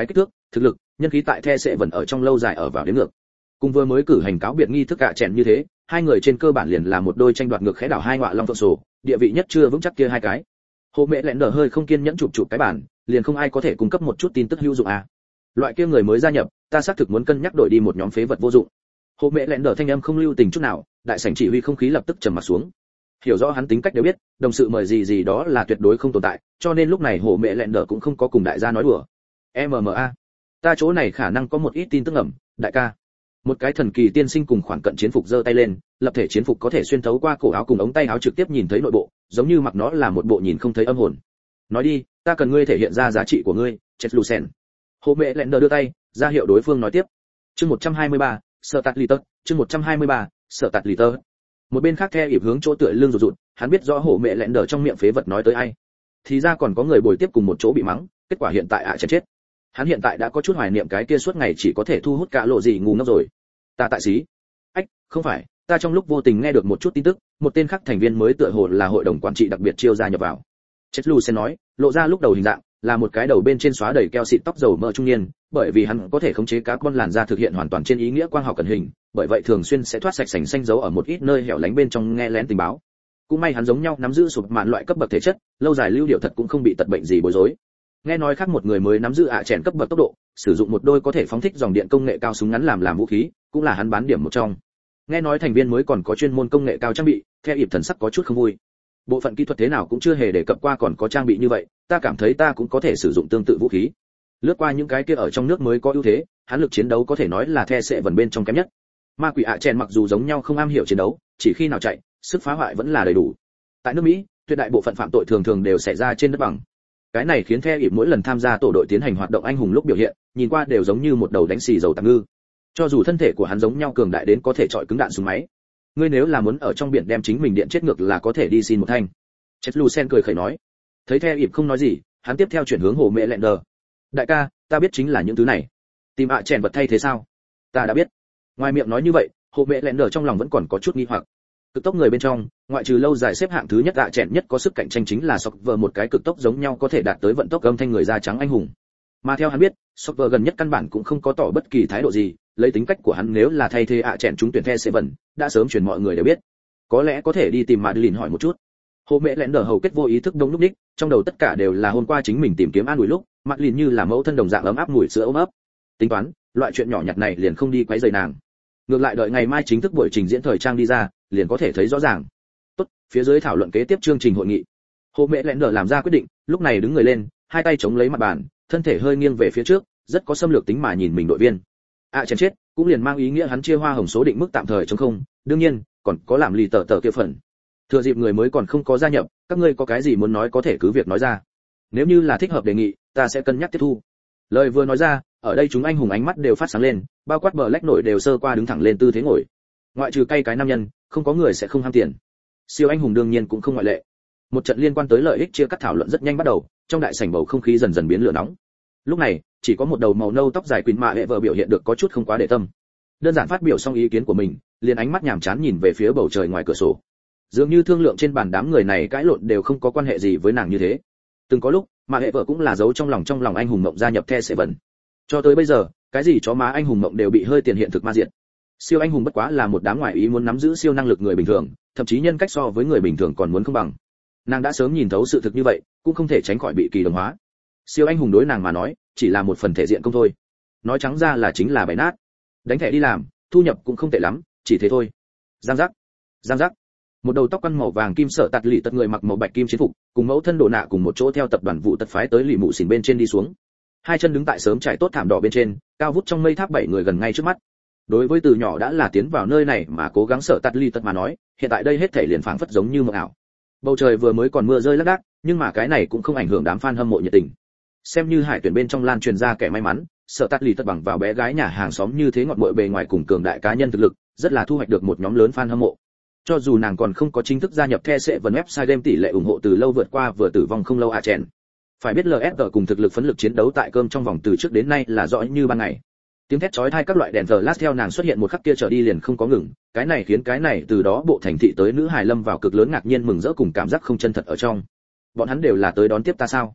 thực lực, nhân khí tại The sẽ vẫn ở trong lâu dài ở vào đến ngược. Cùng vừa mới cử hành cáo biệt nghi thức cả chèn như thế, hai người trên cơ bản liền là một đôi tranh đoạt ngược khẽ đảo hai ngọa long phượng sổ, địa vị nhất chưa vững chắc kia hai cái. Hồ Mẹ lẹn đờ hơi không kiên nhẫn chụp chụp cái bản, liền không ai có thể cung cấp một chút tin tức hữu dụng à. Loại kia người mới gia nhập, ta xác thực muốn cân nhắc đổi đi một nhóm phế vật vô dụng. Hồ Mẹ lẹn đờ thanh âm không lưu tình chút nào, đại sảnh chỉ huy không khí lập tức trầm mặt xuống. Hiểu rõ hắn tính cách đều biết, đồng sự mời gì gì đó là tuyệt đối không tồn tại, cho nên lúc này Hồ Mẹ lẹn đờ cũng không có cùng đại gia nói đùa. em em a, ta chỗ này khả năng có một ít tin tức ẩm, đại ca. Một cái thần kỳ tiên sinh cùng khoảng cận chiến phục giơ tay lên, lập thể chiến phục có thể xuyên thấu qua cổ áo cùng ống tay áo trực tiếp nhìn thấy nội bộ, giống như mặc nó là một bộ nhìn không thấy âm hồn. Nói đi, ta cần ngươi thể hiện ra giá trị của ngươi, Chet Lucen. Hồ Mẹ lẹn đờ đưa tay, ra hiệu đối phương nói tiếp. Chương một trăm hai mươi ba, Sở Tạt Liter, chương một trăm hai mươi ba, Sở Tạt Liter. Một bên khác theo ỉp hướng chỗ tựa lưng rụt rụt, hắn biết rõ Hồ Mẹ lẹn đờ trong miệng phế vật nói tới ai. Thì ra còn có người bồi tiếp cùng một chỗ bị mắng, kết quả hiện tại ạ à chết chết. Hắn hiện tại đã có chút hoài niệm cái kia suốt ngày chỉ có thể thu hút cả lộ gì ngu ngốc rồi. Ta tại xí. Ách, không phải, ta trong lúc vô tình nghe được một chút tin tức, một tên khác thành viên mới tựa hồ là hội đồng quản trị đặc biệt chiêu gia nhập vào. Chet Lucen nói, lộ ra lúc đầu hình dạng là một cái đầu bên trên xóa đầy keo xịt tóc dầu mỡ trung niên, bởi vì hắn có thể khống chế carbon làn da thực hiện hoàn toàn trên ý nghĩa quang học cận hình, bởi vậy thường xuyên sẽ thoát sạch sành xanh giấu ở một ít nơi hẻo lánh bên trong nghe lén tình báo. Cũng may hắn giống nhau nắm giữ sụp mạn loại cấp bậc thể chất, lâu dài lưu điệu thật cũng không bị tật bệnh gì bối rối. Nghe nói khác một người mới nắm giữ ạ à chèn cấp bậc tốc độ, sử dụng một đôi có thể phóng thích dòng điện công nghệ cao súng ngắn làm làm vũ khí, cũng là hắn bán điểm một trong. Nghe nói thành viên mới còn có chuyên môn công nghệ cao trang bị, theo ịp thần sắc có chút không vui. Bộ phận kỹ thuật thế nào cũng chưa hề đề cập qua còn có trang bị như vậy, ta cảm thấy ta cũng có thể sử dụng tương tự vũ khí. Lướt qua những cái kia ở trong nước mới có ưu thế, hắn lực chiến đấu có thể nói là The sẽ vần bên trong kém nhất. Ma quỷ ạ à chèn mặc dù giống nhau không am hiểu chiến đấu, chỉ khi nào chạy, sức phá hoại vẫn là đầy đủ. Tại nước Mỹ, tuyệt đại bộ phận phạm tội thường thường đều xảy ra trên đất bằng. Cái này khiến theo ịp mỗi lần tham gia tổ đội tiến hành hoạt động anh hùng lúc biểu hiện, nhìn qua đều giống như một đầu đánh xì dầu tạm ngư. Cho dù thân thể của hắn giống nhau cường đại đến có thể chọi cứng đạn súng máy, ngươi nếu là muốn ở trong biển đem chính mình điện chết ngược là có thể đi xin một thanh. Chet Lucen cười khẩy nói. Thấy theo ịp không nói gì, hắn tiếp theo chuyển hướng Hồ Mẹ lẹn đờ. Đại ca, ta biết chính là những thứ này. Tìm ạ à chèn vật thay thế sao? Ta đã biết. Ngoài miệng nói như vậy, Hồ Mẹ lẹn đờ trong lòng vẫn còn có chút nghi hoặc. Cực tốc người bên trong, ngoại trừ lâu dài xếp hạng thứ nhất ạ à chèn nhất có sức cạnh tranh chính là Software, một cái cực tốc giống nhau có thể đạt tới vận tốc âm thanh người da trắng anh hùng. Mà theo hắn biết, Software gần nhất căn bản cũng không có tỏ bất kỳ thái độ gì, lấy tính cách của hắn nếu là thay thế ạ à chèn chúng tuyển The Seven, đã sớm truyền mọi người đều biết. Có lẽ có thể đi tìm Madeline hỏi một chút. Hồ Mẹ lẹn đờ hầu kết vô ý thức đông lúc đích, trong đầu tất cả đều là hôm qua chính mình tìm kiếm an ủi lúc, Madeline như là mẫu thân đồng dạng ấm áp mùi sữa ôm ấp. Tính toán, loại chuyện nhỏ nhặt này liền không đi quấy rầy nàng. Ngược lại đợi ngày mai chính thức buổi trình diễn thời trang đi ra, liền có thể thấy rõ ràng. Tốt, phía dưới thảo luận kế tiếp chương trình hội nghị. Hồ Mẹ lẹn đờ làm ra quyết định, lúc này đứng người lên, hai tay chống lấy mặt bàn, thân thể hơi nghiêng về phía trước, rất có xâm lược tính mà nhìn mình đội viên. À chén chết, cũng liền mang ý nghĩa hắn chia hoa hồng số định mức tạm thời chống không, đương nhiên, còn có làm lì tờ tờ kia phần. Thừa dịp người mới còn không có gia nhập, các ngươi có cái gì muốn nói có thể cứ việc nói ra. Nếu như là thích hợp đề nghị, ta sẽ cân nhắc tiếp thu. Lời vừa nói ra, ở đây chúng anh hùng ánh mắt đều phát sáng lên, bao quát bờ lách nổi đều sơ qua đứng thẳng lên tư thế ngồi. Ngoại trừ cay cái nam nhân, không có người sẽ không ham tiền. Siêu anh hùng đương nhiên cũng không ngoại lệ. Một trận liên quan tới lợi ích chia cắt thảo luận rất nhanh bắt đầu, trong đại sảnh bầu không khí dần dần biến lửa nóng. Lúc này, chỉ có một đầu màu nâu tóc dài quỳnh mạ hệ vợ biểu hiện được có chút không quá để tâm. Đơn giản phát biểu xong ý kiến của mình, liền ánh mắt nhàm chán nhìn về phía bầu trời ngoài cửa sổ. Dường như thương lượng trên bàn đám người này cãi lộn đều không có quan hệ gì với nàng như thế. Từng có lúc, mà hệ vợ cũng là giấu trong lòng trong lòng anh hùng mộng gia nhập The Seven. Cho tới bây giờ, cái gì chó má anh hùng mộng đều bị hơi tiền hiện thực ma diệt. Siêu anh hùng bất quá là một đám ngoại ý muốn nắm giữ siêu năng lực người bình thường, thậm chí nhân cách so với người bình thường còn muốn không bằng. Nàng đã sớm nhìn thấu sự thực như vậy, cũng không thể tránh khỏi bị kỳ đồng hóa. Siêu anh hùng đối nàng mà nói, chỉ là một phần thể diện công thôi. Nói trắng ra là chính là bày nát. Đánh thẻ đi làm, thu nhập cũng không tệ lắm, chỉ thế thôi. Giang giác, giang giác. Một đầu tóc quăn màu vàng kim sợ tạt lì tật người mặc màu bạch kim chiến phục, cùng mẫu thân đồ nạ cùng một chỗ theo tập đoàn vụ tật phái tới lì mụ xỉn bên trên đi xuống. Hai chân đứng tại sớm trải tốt thảm đỏ bên trên, cao vút trong mây tháp bảy người gần ngay trước mắt. Đối với từ nhỏ đã là tiến vào nơi này mà cố gắng sợ tạt lì tật mà nói, hiện tại đây hết thảy liền phảng phất giống như mộng ảo. Bầu trời vừa mới còn mưa rơi lác đác, nhưng mà cái này cũng không ảnh hưởng đám fan hâm mộ nhiệt tình. Xem như hải tuyển bên trong lan truyền ra kẻ may mắn, sợ tạt lì tật bằng vào bé gái nhà hàng xóm như thế ngọt muội bề ngoài cùng cường đại cá nhân thực lực, rất là thu hoạch được một nhóm lớn fan hâm mộ. Cho dù nàng còn không có chính thức gia nhập The Seven website game tỷ lệ ủng hộ từ lâu vượt qua vừa tử vong không lâu a chèn. Phải biết lờ ét giê cùng thực lực phấn lực chiến đấu tại cơm trong vòng từ trước đến nay là rõ như ban ngày. Tiếng thét chói tai các loại đèn flash theo nàng xuất hiện một khắc kia trở đi liền không có ngừng, cái này khiến cái này từ đó bộ thành thị tới nữ hài lâm vào cực lớn ngạc nhiên mừng rỡ cùng cảm giác không chân thật ở trong. Bọn hắn đều là tới đón tiếp ta sao?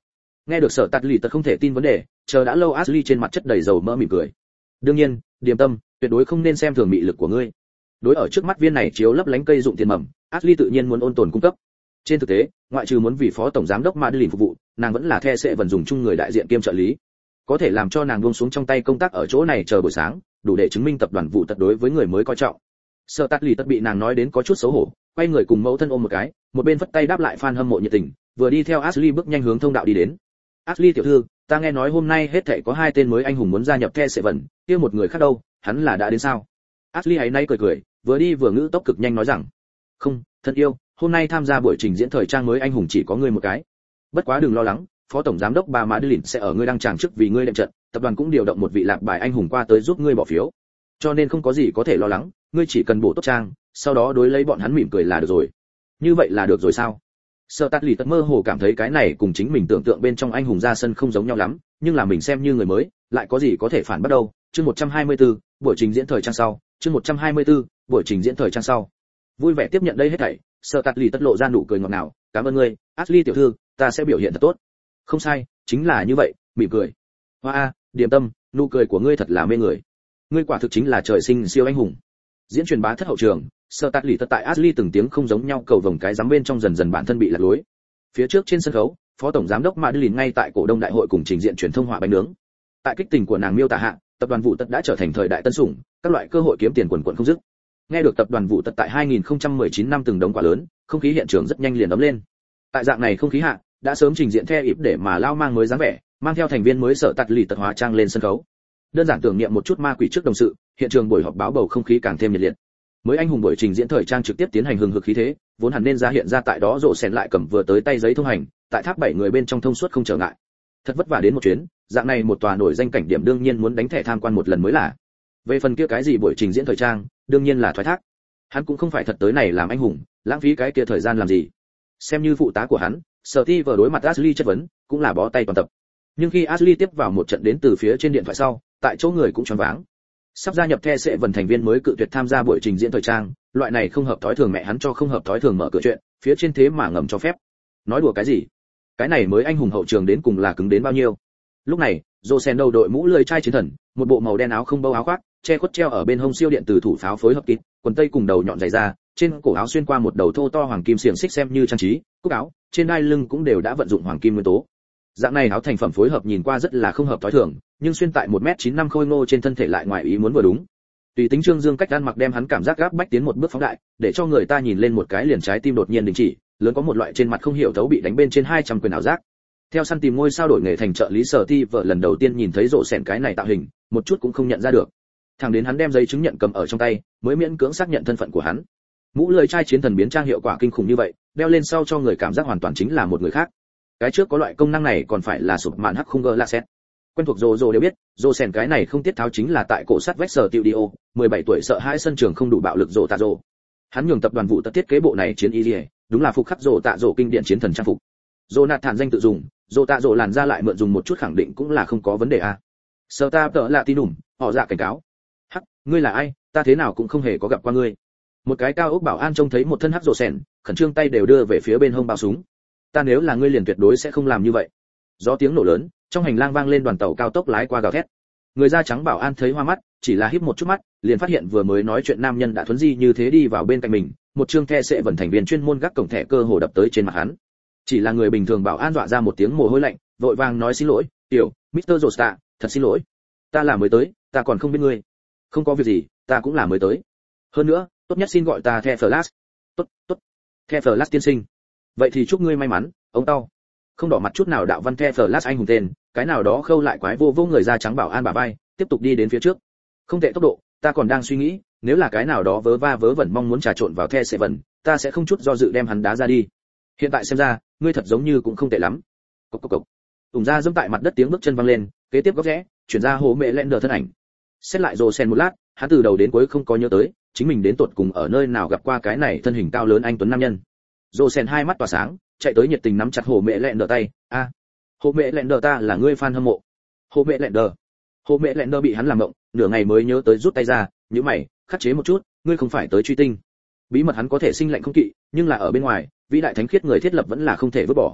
Nghe được Sở Tạt Lì Tật không thể tin vấn đề, chờ đã lâu Ashley trên mặt chất đầy dầu mỡ mỉm cười. Đương nhiên, Điềm Tâm, tuyệt đối không nên xem thường mị lực của ngươi. Đối ở trước mắt viên này chiếu lấp lánh cây dụng tiền mầm, Ashley tự nhiên muốn ôn tồn cung cấp. Trên thực tế, ngoại trừ muốn vì phó tổng giám đốc Madeline phục vụ, nàng vẫn là the sẽ vận dùng chung người đại diện kiêm trợ lý. Có thể làm cho nàng buông xuống trong tay công tác ở chỗ này chờ buổi sáng, đủ để chứng minh tập đoàn vụ tật đối với người mới coi trọng. Sở Tát Lì Tật bị nàng nói đến có chút xấu hổ, quay người cùng mẫu thân ôm một cái, một bên vất tay đáp lại fan hâm mộ nhiệt tình, vừa đi theo Ashley bước nhanh hướng thông đạo đi đến. Ashley tiểu thư, ta nghe nói hôm nay hết thảy có hai tên mới anh hùng muốn gia nhập The Seven, kia một người khác đâu, hắn là đã đến sao? Ashley ấy nay cười cười, vừa đi vừa ngữ tốc cực nhanh nói rằng, không, thân yêu, hôm nay tham gia buổi trình diễn thời trang mới anh hùng chỉ có ngươi một cái. Bất quá đừng lo lắng, phó tổng giám đốc bà Madeline sẽ ở ngươi đăng tràng trước vì ngươi đệm trận, tập đoàn cũng điều động một vị lạc bài anh hùng qua tới giúp ngươi bỏ phiếu. Cho nên không có gì có thể lo lắng, ngươi chỉ cần bổ tốt trang, sau đó đối lấy bọn hắn mỉm cười là được rồi. Như vậy là được rồi sao? Sở Tát Lì Tật mơ hồ cảm thấy cái này cùng chính mình tưởng tượng bên trong anh hùng ra sân không giống nhau lắm, nhưng là mình xem như người mới, lại có gì có thể phản bắt đâu. Chương một trăm hai mươi tư, buổi trình diễn thời trang sau, chương một trăm hai mươi tư, buổi trình diễn thời trang sau. Vui vẻ tiếp nhận đây hết thảy, Sở Tát Lì Tật lộ ra nụ cười ngọt ngào, "Cảm ơn ngươi, Ashley tiểu thư, ta sẽ biểu hiện thật tốt." "Không sai, chính là như vậy." Mỉm cười. "Hoa a, Điềm Tâm, nụ cười của ngươi thật là mê người. Ngươi quả thực chính là trời sinh siêu anh hùng." Diễn truyền bá thất hậu trường, Sở Tát Lì Tật tại Ashley từng tiếng không giống nhau cầu vồng cái giám bên trong dần dần bản thân bị lạc lối. Phía trước trên sân khấu, phó tổng giám đốc Madeline ngay tại cổ đông đại hội cùng trình diện truyền thông họa bánh nướng. Tại kích tình của nàng miêu tả hạ, tập đoàn Vụ Tật đã trở thành thời đại tân sủng, các loại cơ hội kiếm tiền quần quần không dứt. Nghe được tập đoàn Vụ Tật tại hai nghìn không trăm mười chín năm từng đống quả lớn, không khí hiện trường rất nhanh liền ấm lên. Tại dạng này không khí hạ, đã sớm trình diện theo ịp để mà lao mang mới dáng vẻ, mang theo thành viên mới Sở Tát Lì Tật hóa trang lên sân khấu. Đơn giản tưởng niệm một chút ma quỷ trước đồng sự, hiện trường buổi họp báo bầu không khí càng thêm nhiệt liệt. Mới anh hùng buổi trình diễn thời trang trực tiếp tiến hành hừng hực khí thế, vốn hẳn nên ra hiện ra tại đó rộ xèn lại cầm vừa tới tay giấy thông hành, tại tháp bảy người bên trong thông suốt không trở ngại. Thật vất vả đến một chuyến, dạng này một tòa nổi danh cảnh điểm đương nhiên muốn đánh thẻ tham quan một lần mới là. Về phần kia cái gì buổi trình diễn thời trang, đương nhiên là thoái thác. Hắn cũng không phải thật tới này làm anh hùng, lãng phí cái kia thời gian làm gì. Xem như phụ tá của hắn, Sở Ti vừa đối mặt Ashley chất vấn, cũng là bó tay toàn tập. Nhưng khi Ashley tiếp vào một trận đến từ phía trên điện thoại sau, tại chỗ người cũng choáng váng. Sắp gia nhập The sẽ vần thành viên mới cự tuyệt tham gia buổi trình diễn thời trang, loại này không hợp thói thường mẹ hắn cho không hợp thói thường mở cửa chuyện, phía trên thế mà ngầm cho phép. Nói đùa cái gì? Cái này mới anh hùng hậu trường đến cùng là cứng đến bao nhiêu? Lúc này, Rosen đầu đội mũ lười trai chiến thần, một bộ màu đen áo không bâu áo khoác, che khuất treo ở bên hông siêu điện từ thủ pháo phối hợp kín, quần tây cùng đầu nhọn dày da, trên cổ áo xuyên qua một đầu thô to hoàng kim xiềng xích xem như trang trí, cúc áo, trên đai lưng cũng đều đã vận dụng hoàng kim nguyên tố. Dạng này áo thành phẩm phối hợp nhìn qua rất là không hợp thói thường, nhưng xuyên tại một mét chín năm khôi ngô trên thân thể lại ngoài ý muốn vừa đúng. Tùy tính Trương Dương cách ăn mặc đem hắn cảm giác gáp bách tiến một bước phóng đại, để cho người ta nhìn lên một cái liền trái tim đột nhiên đình chỉ, lớn có một loại trên mặt không hiểu thấu bị đánh bên trên hai trăm quyền ảo giác. Theo săn tìm ngôi sao đổi nghề thành trợ lý Sở Ti vợ lần đầu tiên nhìn thấy rộ xẻn cái này tạo hình, một chút cũng không nhận ra được. Thằng đến hắn đem giấy chứng nhận cầm ở trong tay, mới miễn cưỡng xác nhận thân phận của hắn. Mũ lưỡi trai chiến thần biến trang hiệu quả kinh khủng như vậy, đeo lên sau cho người cảm giác hoàn toàn chính là một người khác. Cái trước có loại công năng này còn phải là sụp màn hắc không gơ la xét. Quen thuộc rồ rồ đều biết, rồ sèn cái này không tiết tháo chính là tại cổ sắt vách Sở Studio, mười bảy tuổi sợ hãi sân trường không đủ bạo lực rồ tạ rồ. Hắn nhường tập đoàn Vụ Tật thiết kế bộ này chiến y liề, đúng là phục khắc rồ tạ rồ kinh điển chiến thần trang phục. Rồ nạt thản danh tự dùng, rồ tạ rồ làn ra lại mượn dùng một chút khẳng định cũng là không có vấn đề a. Sở ta tợ là tin đủng, họ dạ cảnh cáo. Hắc, ngươi là ai, ta thế nào cũng không hề có gặp qua ngươi. Một cái cao ốc bảo an trông thấy một thân hắc rồ sèn, khẩn trương tay đều đưa về phía bên hông bao súng. Ta nếu là ngươi liền tuyệt đối sẽ không làm như vậy. Gió tiếng nổ lớn, trong hành lang vang lên đoàn tàu cao tốc lái qua gào thét. Người da trắng bảo an thấy hoa mắt, chỉ là híp một chút mắt, liền phát hiện vừa mới nói chuyện nam nhân đã thuấn di như thế đi vào bên cạnh mình, một trương the sẽ vần thành viên chuyên môn gác cổng thẻ cơ hồ đập tới trên mặt hắn. Chỉ là người bình thường bảo an dọa ra một tiếng mồ hôi lạnh, vội vàng nói xin lỗi, "Tiểu, mít tơ Josta, thật xin lỗi. Ta là mới tới, ta còn không biết ngươi." "Không có việc gì, ta cũng là mới tới. Hơn nữa, tốt nhất xin gọi ta The Flash." "Tốt, tốt. The Flash tiên sinh. Vậy thì chúc ngươi may mắn, ông tao." Không đỏ mặt chút nào đạo văn The Flash anh hùng tên, cái nào đó khâu lại quái vô vô người da trắng bảo an bả vai, tiếp tục đi đến phía trước. "Không tệ tốc độ, ta còn đang suy nghĩ, nếu là cái nào đó vớ va vớ vẩn mong muốn trà trộn vào The Seven, ta sẽ không chút do dự đem hắn đá ra đi. Hiện tại xem ra, ngươi thật giống như cũng không tệ lắm." Cộc cộc cộc. Tùng ra dẫm tại mặt đất tiếng bước chân vang lên, kế tiếp góc rẽ, chuyển ra hồ mẹ lẹn đờ thân ảnh. Xét lại rồ sen một lát, hắn từ đầu đến cuối không có nhớ tới, chính mình đến tột cùng ở nơi nào gặp qua cái này thân hình cao lớn anh tuấn nam nhân. Rồ sen hai mắt tỏa sáng, chạy tới nhiệt tình nắm chặt hồ mẹ lẹn đờ tay. "A, hồ mẹ lẹn đờ ta là ngươi fan hâm mộ." "Hồ mẹ lẹn đờ." Hồ mẹ lẹn đờ bị hắn làm động, nửa ngày mới nhớ tới rút tay ra, nhíu mày, khắc chế một chút, "Ngươi không phải tới truy tinh." Bí mật hắn có thể sinh lạnh không kỵ, nhưng là ở bên ngoài, vĩ đại thánh khiết người thiết lập vẫn là không thể vứt bỏ.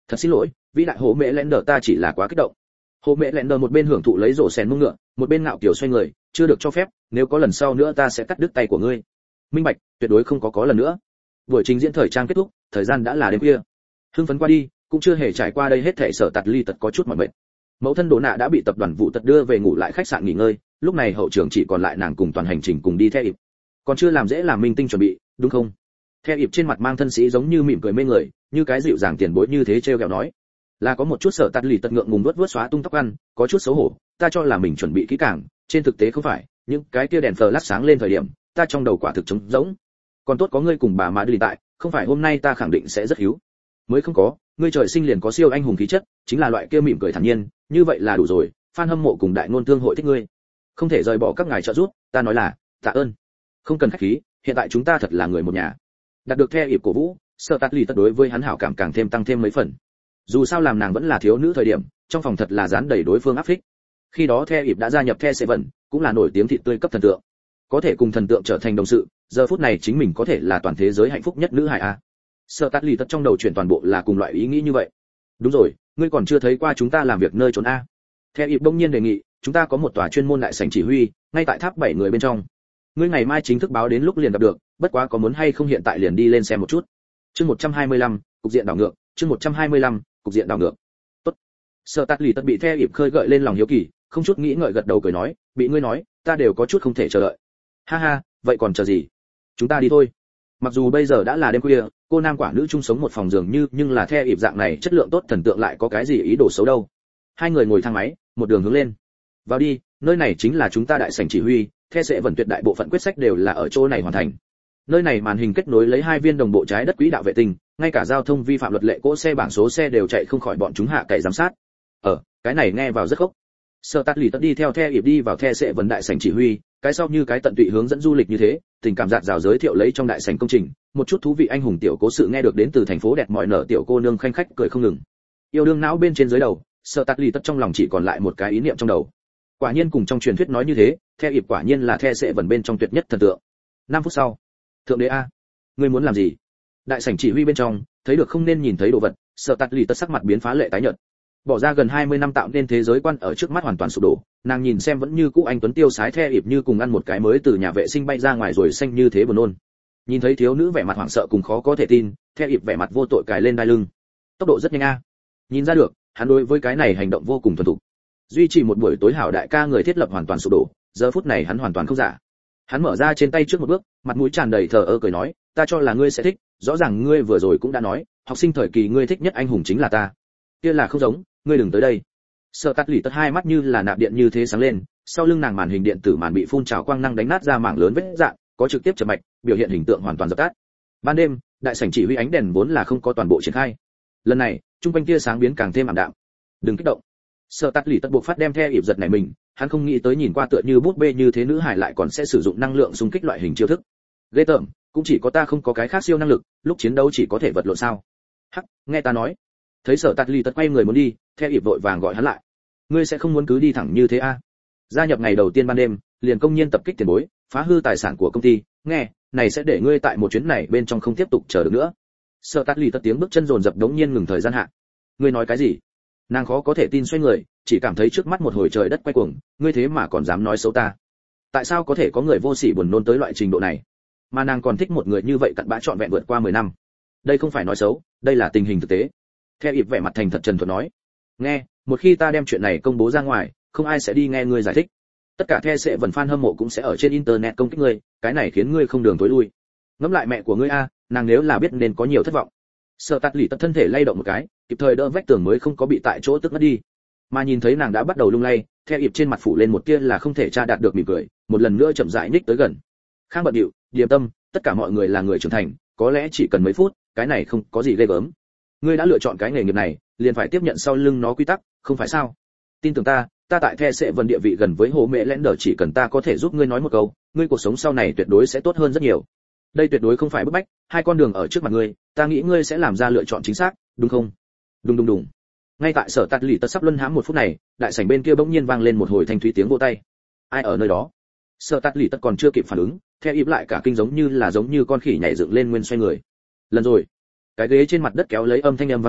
Thật xin lỗi, vĩ đại Hồ Mẹ Lẹn Đờ, ta chỉ là quá kích động. Hồ Mẹ Lẹn Đờ một bên hưởng thụ lấy rổ sèn mông ngựa, một bên ngạo kiều xoay người, chưa được cho phép, nếu có lần sau nữa ta sẽ cắt đứt tay của ngươi. Minh bạch, tuyệt đối không có có lần nữa. Buổi trình diễn thời trang kết thúc, thời gian đã là đêm khuya. Hưng phấn qua đi, cũng chưa hề trải qua đây hết thảy, Sở Tạt Ly tật có chút mỏi mệt. Mẫu thân Đỗ Nạ đã bị tập đoàn vụ tật đưa về ngủ lại khách sạn nghỉ ngơi, lúc này hậu trường chỉ còn lại nàng cùng toàn hành trình cùng đi theo ịp. Còn chưa làm dễ làm minh tinh chuẩn bị, đúng không? Theo ịp trên mặt mang thân sĩ giống như mỉm cười mê người, như cái dịu dàng tiền bối như thế trêu ghẹo nói. Là có một chút Sở Tạt Ly tật ngượng ngùng vuốt vuốt xóa tung tóc ăn, có chút xấu hổ, ta cho là mình chuẩn bị kỹ càng, trên thực tế không phải, những cái kia đèn flash sáng lên thời điểm, ta trong đầu quả thực trống rỗng. Còn tốt có ngươi cùng bà Mã Đi tại, không phải hôm nay ta khẳng định sẽ rất hiếu. Mới không có, ngươi trời sinh liền có siêu anh hùng khí chất, chính là loại kia mỉm cười thản nhiên, như vậy là đủ rồi, fan hâm mộ cùng đại ngôn thương hội thích ngươi. Không thể rời bỏ các ngài trợ giúp, ta nói là, tạ ơn. Không cần khách khí, hiện tại chúng ta thật là người một nhà. Đạt được theo ịp cổ vũ, Sở Tạt Ly tất đối với hắn hảo cảm càng thêm tăng thêm mấy phần. Dù sao làm nàng vẫn là thiếu nữ thời điểm, trong phòng thật là dán đầy đối phương áp phích. Khi đó theo ịp đã gia nhập The Seven, cũng là nổi tiếng thịt tươi cấp thần tượng. Có thể cùng thần tượng trở thành đồng sự, giờ phút này chính mình có thể là toàn thế giới hạnh phúc nhất nữ hài a. Sở Tạt Ly tất trong đầu chuyển toàn bộ là cùng loại ý nghĩ như vậy. Đúng rồi, ngươi còn chưa thấy qua chúng ta làm việc nơi trốn a. Theo ịp đông nhiên đề nghị, chúng ta có một tòa chuyên môn đại sảnh chỉ huy, ngay tại tháp bảy người bên trong. Ngươi ngày mai chính thức báo đến lúc liền gặp được, bất quá có muốn hay không hiện tại liền đi lên xem một chút. Chương một trăm hai mươi lăm, cục diện đảo ngược, chương một trăm hai mươi lăm, cục diện đảo ngược. Tốt. Sở Tạt Ly tất bị theo ịp khơi gợi lên lòng hiếu kỳ, không chút nghĩ ngợi gật đầu cười nói, bị ngươi nói, ta đều có chút không thể chờ đợi. Ha ha, vậy còn chờ gì? Chúng ta đi thôi. Mặc dù bây giờ đã là đêm khuya, cô nam quả nữ chung sống một phòng giường như, nhưng là theo ịp dạng này chất lượng tốt thần tượng lại có cái gì ý đồ xấu đâu. Hai người ngồi thang máy, một đường hướng lên. Vào đi, nơi này chính là chúng ta đại sảnh chỉ huy, theo sẽ vận tuyệt đại bộ phận quyết sách đều là ở chỗ này hoàn thành. Nơi này màn hình kết nối lấy hai viên đồng bộ trái đất quỹ đạo vệ tinh, ngay cả giao thông vi phạm luật lệ cỗ xe bảng số xe đều chạy không khỏi bọn chúng hạ cậy giám sát. Ở, cái này nghe vào rất khốc. Sở Tạt Ly tất đi theo theo ịp đi vào theo sẽ vận đại sảnh chỉ huy, cái sau như cái tận tụy hướng dẫn du lịch như thế, tình cảm dạt dào giới thiệu lấy trong đại sảnh công trình, một chút thú vị anh hùng tiểu cố sự nghe được đến từ thành phố đẹp mọi nở tiểu cô nương khanh khách cười không ngừng. Yêu đương não bên trên dưới đầu, Sở Tạt Ly tất trong lòng chỉ còn lại một cái ý niệm trong đầu. Quả nhiên cùng trong truyền thuyết nói như thế, theo ịp quả nhiên là theo sẽ vận bên trong tuyệt nhất thần tượng. Năm phút sau, thượng đế a, ngươi muốn làm gì? Đại sảnh chỉ huy bên trong, thấy được không nên nhìn thấy đồ vật, Sở Tạt Ly tất sắc mặt biến phá lệ tái nhợt. Bỏ ra gần hai mươi năm tạo nên thế giới quan ở trước mắt hoàn toàn sụp đổ, nàng nhìn xem vẫn như cũ anh tuấn tiêu sái theo ịp như cùng ăn một cái mới từ nhà vệ sinh bay ra ngoài rồi xanh như thế buồn nôn. Nhìn thấy thiếu nữ vẻ mặt hoảng sợ cùng khó có thể tin, theo ịp vẻ mặt vô tội cài lên đai lưng. Tốc độ rất nhanh a. Nhìn ra được, hắn đối với cái này hành động vô cùng thuần thục. Duy trì một buổi tối hảo đại ca người thiết lập hoàn toàn sụp đổ, giờ phút này hắn hoàn toàn không giả. Hắn mở ra trên tay trước một bước, mặt mũi tràn đầy thờ ơ cười nói, ta cho là ngươi sẽ thích, rõ ràng ngươi vừa rồi cũng đã nói, học sinh thời kỳ ngươi thích nhất anh hùng chính là ta. Kia là không giống, ngươi đừng tới đây. Sở Tạt Ly tất hai mắt như là nạp điện như thế sáng lên, sau lưng nàng màn hình điện tử màn bị phun trào quang năng đánh nát ra mảng lớn vết rạn, có trực tiếp chập mạch, biểu hiện hình tượng hoàn toàn dập tắt. Ban đêm, đại sảnh chỉ huy ánh đèn vốn là không có toàn bộ triển khai. Lần này, trung quanh tia sáng biến càng thêm ảm đạm. Đừng kích động. Sở Tạt Ly tất buộc phát đem theo ịp giật này mình, hắn không nghĩ tới nhìn qua tựa như bút bê như thế nữ hải lại còn sẽ sử dụng năng lượng xung kích loại hình chiêu thức. Ghê tởm, cũng chỉ có ta không có cái khác siêu năng lực, lúc chiến đấu chỉ có thể vật lộn sao? Hắc, nghe ta nói. Thấy Sở Tạt Ly tất quay người muốn đi, theo ịp vội vàng gọi hắn lại. Ngươi sẽ không muốn cứ đi thẳng như thế a? À? Gia nhập ngày đầu tiên ban đêm, liền công nhiên tập kích tiền bối, phá hư tài sản của công ty, nghe, này sẽ để ngươi tại một chuyến này bên trong không tiếp tục chờ được nữa. Sở Tạt Ly tất tiếng bước chân dồn dập đống nhiên ngừng thời gian hạ. Ngươi nói cái gì? Nàng khó có thể tin xoay người, chỉ cảm thấy trước mắt một hồi trời đất quay cuồng, ngươi thế mà còn dám nói xấu ta? Tại sao có thể có người vô sỉ buồn nôn tới loại trình độ này? Mà nàng còn thích một người như vậy cặn bã trọn vẹn vượt qua mười năm. Đây không phải nói xấu, đây là tình hình thực tế. Theo ịp vẻ mặt thành thật trần thuật nói, nghe, một khi ta đem chuyện này công bố ra ngoài, không ai sẽ đi nghe ngươi giải thích. Tất cả theo sẽ vần fan hâm mộ cũng sẽ ở trên internet công kích ngươi, cái này khiến ngươi không đường tối lui. Ngẫm lại mẹ của ngươi a, nàng nếu là biết nên có nhiều thất vọng. Sở Tạt Ly tất thân thể lay động một cái, kịp thời đỡ vách tường mới không có bị tại chỗ tức ngất đi. Mà nhìn thấy nàng đã bắt đầu lung lay, theo ịp trên mặt phủ lên một tia là không thể tra đạt được mỉm cười, một lần nữa chậm rãi ních tới gần. Khang bận điệu, điềm tâm, tất cả mọi người là người trưởng thành, có lẽ chỉ cần mấy phút, cái này không có gì ghê gớm. Ngươi đã lựa chọn cái nghề nghiệp này, liền phải tiếp nhận sau lưng nó quy tắc, không phải sao? Tin tưởng ta, ta tại The sẽ vần địa vị gần với Hồ Mẹ Lẽn Đờ, chỉ cần ta có thể giúp ngươi nói một câu, ngươi cuộc sống sau này tuyệt đối sẽ tốt hơn rất nhiều. Đây tuyệt đối không phải bức bách, hai con đường ở trước mặt ngươi, ta nghĩ ngươi sẽ làm ra lựa chọn chính xác, đúng không? Đùng đùng đùng. Ngay tại Sở Tạt Ly tất sắp luân hãm một phút này, đại sảnh bên kia bỗng nhiên vang lên một hồi thanh thúy tiếng vỗ tay. Ai ở nơi đó? Sở Tạt Ly tất còn chưa kịp phản ứng, theo ịp lại cả kinh giống như là giống như con khỉ nhảy dựng lên nguyên xoay người. Lần rồi, cái ghế trên mặt đất kéo lấy âm thanh âm vang lên,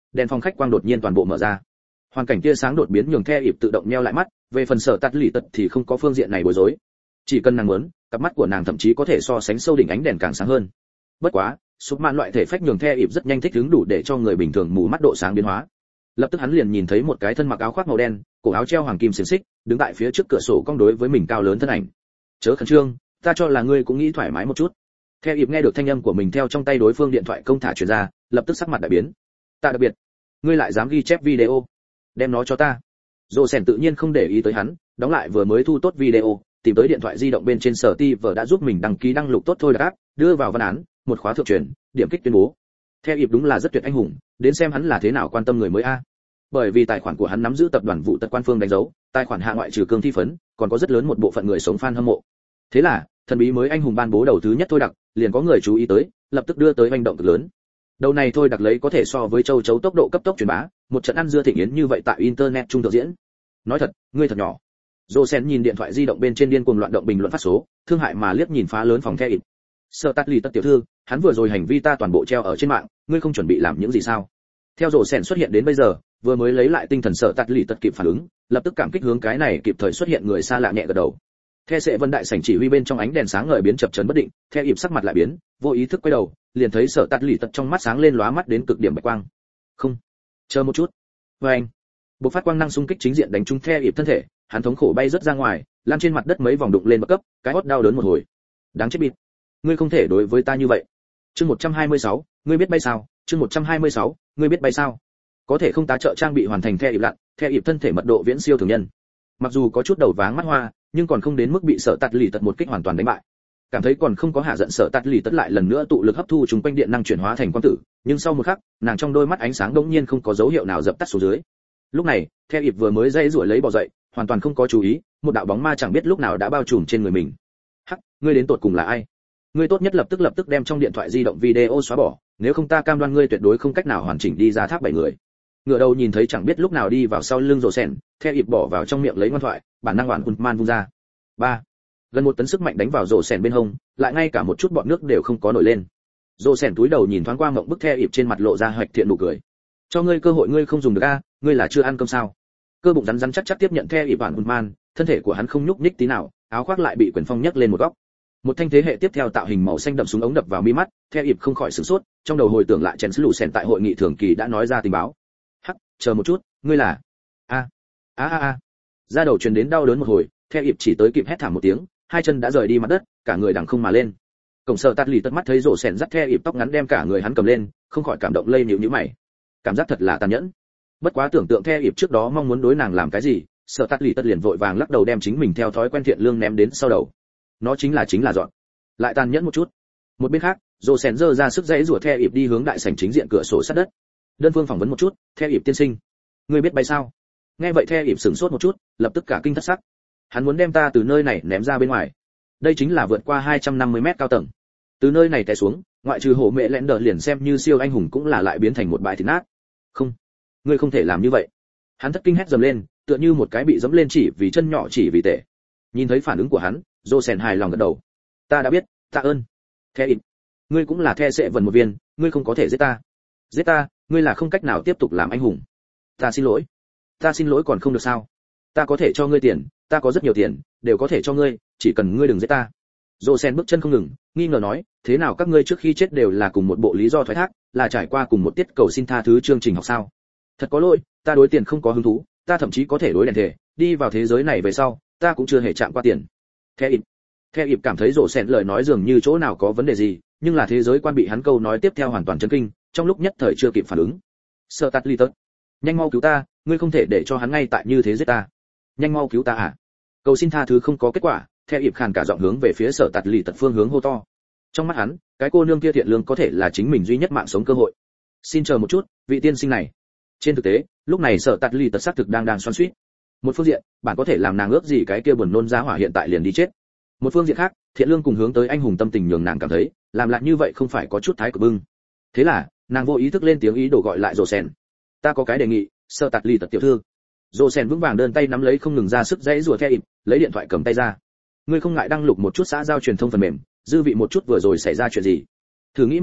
đèn phòng khách quang đột nhiên toàn bộ mở ra. Hoàn cảnh tia sáng đột biến nhường The ịp tự động nheo lại mắt, về phần Sở Tạt Lì Tật thì không có phương diện này bối rối. Chỉ cần nàng muốn, cặp mắt của nàng thậm chí có thể so sánh sâu đỉnh ánh đèn càng sáng hơn. Bất quá, súp mạn loại thể phách nhường The ịp rất nhanh thích ứng đủ để cho người bình thường mù mắt độ sáng biến hóa. Lập tức hắn liền nhìn thấy một cái thân mặc áo khoác màu đen, cổ áo treo hoàng kim xiềng xích, đứng tại phía trước cửa sổ cong đối với mình cao lớn thân ảnh. Chớ khẩn trương, ta cho là ngươi cũng nghĩ thoải mái một chút. The ịp nghe được thanh âm của mình theo trong tay đối phương điện thoại công thả truyền ra, lập tức sắc mặt đại biến. Ta đặc biệt, ngươi lại dám ghi chép video, đem nó cho ta. Dô Sèn tự nhiên không để ý tới hắn, đóng lại vừa mới thu tốt video, tìm tới điện thoại di động bên trên sở ti vở đã giúp mình đăng ký đăng lục tốt thôi đã, đưa vào văn án, một khóa thượng truyền, điểm kích tuyên bố. Theo ịp đúng là rất tuyệt anh hùng, đến xem hắn là thế nào quan tâm người mới a. Bởi vì tài khoản của hắn nắm giữ tập đoàn vụ tật quan phương đánh dấu, tài khoản hạ ngoại trừ cương thi phấn, còn có rất lớn một bộ phận người sống fan hâm mộ. Thế là, thần bí mới anh hùng ban bố đầu thứ nhất thôi đặc, liền có người chú ý tới, lập tức đưa tới hành động cực lớn. Đầu này thôi đặc lấy có thể so với châu chấu tốc độ cấp tốc truyền bá, một trận ăn dưa thịnh yến như vậy tại internet trung thực diễn. Nói thật, ngươi thật nhỏ. Josen nhìn điện thoại di động bên trên điên cuồng loạn động bình luận phát số, thương hại mà liếc nhìn phá lớn phòng The ịp. Sở Tát Lì Tất tiểu thư, hắn vừa rồi hành vi ta toàn bộ treo ở trên mạng, ngươi không chuẩn bị làm những gì sao? Theo Josen xuất hiện đến bây giờ, vừa mới lấy lại tinh thần Sở Tát Lì Tất kịp phản ứng, lập tức cảm kích hướng cái này kịp thời xuất hiện người xa lạ nhẹ gật đầu. The Sệ Vân đại sảnh chỉ huy bên trong ánh đèn sáng ngời biến chập chờn bất định, The ịp sắc mặt lại biến, vô ý thức quay đầu, liền thấy Sở Tát Lì Tất trong mắt sáng lên lóa mắt đến cực điểm bạch quang. Không, chờ một chút. Với anh, bộc phát quang năng xung kích chính diện đánh trúng The ịp thân thể, hắn thống khổ bay rất ra ngoài, lan trên mặt đất mấy vòng đụng lên bậc cấp, cái hốt đau đớn một hồi. Đáng chết bịt, ngươi không thể đối với ta như vậy. Chương một trăm hai mươi sáu, ngươi biết bay sao? Chương một trăm hai mươi sáu, ngươi biết bay sao? Có thể không tá trợ trang bị hoàn thành The ịp lặn, The ịp thân thể mật độ viễn siêu thường nhân. Mặc dù có chút đầu váng mắt hoa, nhưng còn không đến mức bị Sở Tát Lì Tật một kích hoàn toàn đánh bại. Cảm thấy còn không có hạ giận, Sở Tát Lì Tật lại lần nữa tụ lực hấp thu chúng quanh điện năng chuyển hóa thành quang tử, nhưng sau một khắc, nàng trong đôi mắt ánh sáng đống nhiên không có dấu hiệu nào dập tắt xuống dưới. Lúc này, The ịp vừa mới dây rủi lấy bò dậy, hoàn toàn không có chú ý, một đạo bóng ma chẳng biết lúc nào đã bao trùm trên người mình. Hắc, ngươi đến tột cùng là ai? Ngươi tốt nhất lập tức lập tức đem trong điện thoại di động video xóa bỏ, nếu không ta cam đoan ngươi tuyệt đối không cách nào hoàn chỉnh đi ra tháp bảy người. Ngựa đầu nhìn thấy chẳng biết lúc nào đi vào sau lưng rồ sèn, The ịp bỏ vào trong miệng lấy ngoan thoại, bản năng hoàn man vung ra. Ba, gần một tấn sức mạnh đánh vào rồ sèn bên hông, lại ngay cả một chút bọt nước đều không có nổi lên. Rồ sèn túi đầu nhìn thoáng qua ngậm bức The ịp trên mặt lộ ra hoạch thiện nụ cười. Cho ngươi cơ hội ngươi không dùng được a, ngươi là chưa ăn cơm sao? Cơ bụng rắn rắn chắc chắc tiếp nhận The ịp bản man, thân thể của hắn không nhúc nhích tí nào, áo khoác lại bị quyền phong nhấc lên một góc. Một thanh thế hệ tiếp theo tạo hình màu xanh đậm súng ống đập vào mi mắt, The ịp không khỏi sửng sốt, trong đầu hồi tưởng lại chèn lù sèn tại hội nghị thường kỳ đã nói ra tình báo. Hắc, chờ một chút, ngươi là? A, a a a. Da đầu truyền đến đau đớn một hồi, The ịp chỉ tới kịp hét thảm một tiếng, hai chân đã rời đi mặt đất, cả người đằng không mà lên. Cổng Sở Tát Lì Tất mắt thấy rổ sèn dắt The ịp tóc ngắn đem cả người hắn cầm lên, không khỏi cảm động lây nhíu nhíu mày. Cảm giác thật là tàn nhẫn. Bất quá tưởng tượng The ịp trước đó mong muốn đối nàng làm cái gì, Sở Tát Lì Tất liền vội vàng lắc đầu đem chính mình theo thói quen thiện lương ném đến sau đầu. Nó chính là chính là dọn, lại tàn nhẫn một chút. Một bên khác, rổ sèn giơ ra sức dãy rủa The ịp đi hướng đại sảnh chính diện cửa sổ sát đất. Đơn phương phỏng vấn một chút, The ịp tiên sinh, ngươi biết bay sao? Nghe vậy The ịp sửng sốt một chút, lập tức cả kinh thất sắc. Hắn muốn đem ta từ nơi này ném ra bên ngoài. Đây chính là vượt qua hai trăm năm mươi mét cao tầng. Từ nơi này té xuống, ngoại trừ hổ mẹ lẹn đờ liền xem như siêu anh hùng cũng là lại biến thành một bãi thịt nát. Không, ngươi không thể làm như vậy. Hắn thất kinh hét dầm lên, tựa như một cái bị dẫm lên chỉ vì chân nhỏ chỉ vì tệ. Nhìn thấy phản ứng của hắn, Josen hài lòng gật đầu. Ta đã biết, tạ ơn. The ịp, ngươi cũng là The Sệ Vân một viên, ngươi không có thể giết ta. Giết ta, ngươi là không cách nào tiếp tục làm anh hùng. Ta xin lỗi. Ta xin lỗi còn không được sao? Ta có thể cho ngươi tiền, ta có rất nhiều tiền, đều có thể cho ngươi, chỉ cần ngươi đừng giết ta. Josen bước chân không ngừng, nghi ngờ nói, thế nào các ngươi trước khi chết đều là cùng một bộ lý do thoái thác, là trải qua cùng một tiết cầu xin tha thứ chương trình học sao? Thật có lỗi, ta đối tiền không có hứng thú, ta thậm chí có thể đối đèn thể, đi vào thế giới này về sau, ta cũng chưa hề chạm qua tiền. The ịp, The ịp cảm thấy Josen lời nói dường như chỗ nào có vấn đề gì, nhưng là thế giới quan bị hắn câu nói tiếp theo hoàn toàn chấn kinh, trong lúc nhất thời chưa kịp phản ứng. Sở Tát Lì Tất, nhanh mau cứu ta, ngươi không thể để cho hắn ngay tại như thế giết ta. Nhanh mau cứu ta à? Cầu xin tha thứ không có kết quả, The ịp khàn cả giọng hướng về phía Sở Tát Lì Tất phương hướng hô to. Trong mắt hắn, cái cô nương kia thiện lương có thể là chính mình duy nhất mạng sống cơ hội. Xin chờ một chút, vị tiên sinh này. Trên thực tế, lúc này Sở Tát Lì Tất xác thực đang đang xoắn xuýt. Một phương diện, bạn có thể làm nàng ước gì cái kia buồn nôn giá hỏa hiện tại liền đi chết. Một phương diện khác, thiện lương cùng hướng tới anh hùng tâm tình nhường nàng cảm thấy, làm lại như vậy không phải có chút thái cực bưng. Thế là, nàng vô ý thức lên tiếng ý đồ gọi lại Josen. Ta có cái đề nghị, Sở Tát Lì Tất tiểu thư. Josen vững vàng đơn tay nắm lấy không ngừng ra sức dãy rủa The ịp, lấy điện thoại cầm tay ra. Ngươi không ngại đăng lục một chút xã giao truyền thông phần mềm, dư vị một chút vừa rồi xảy ra chuyện gì? Thử nghĩ một hồi,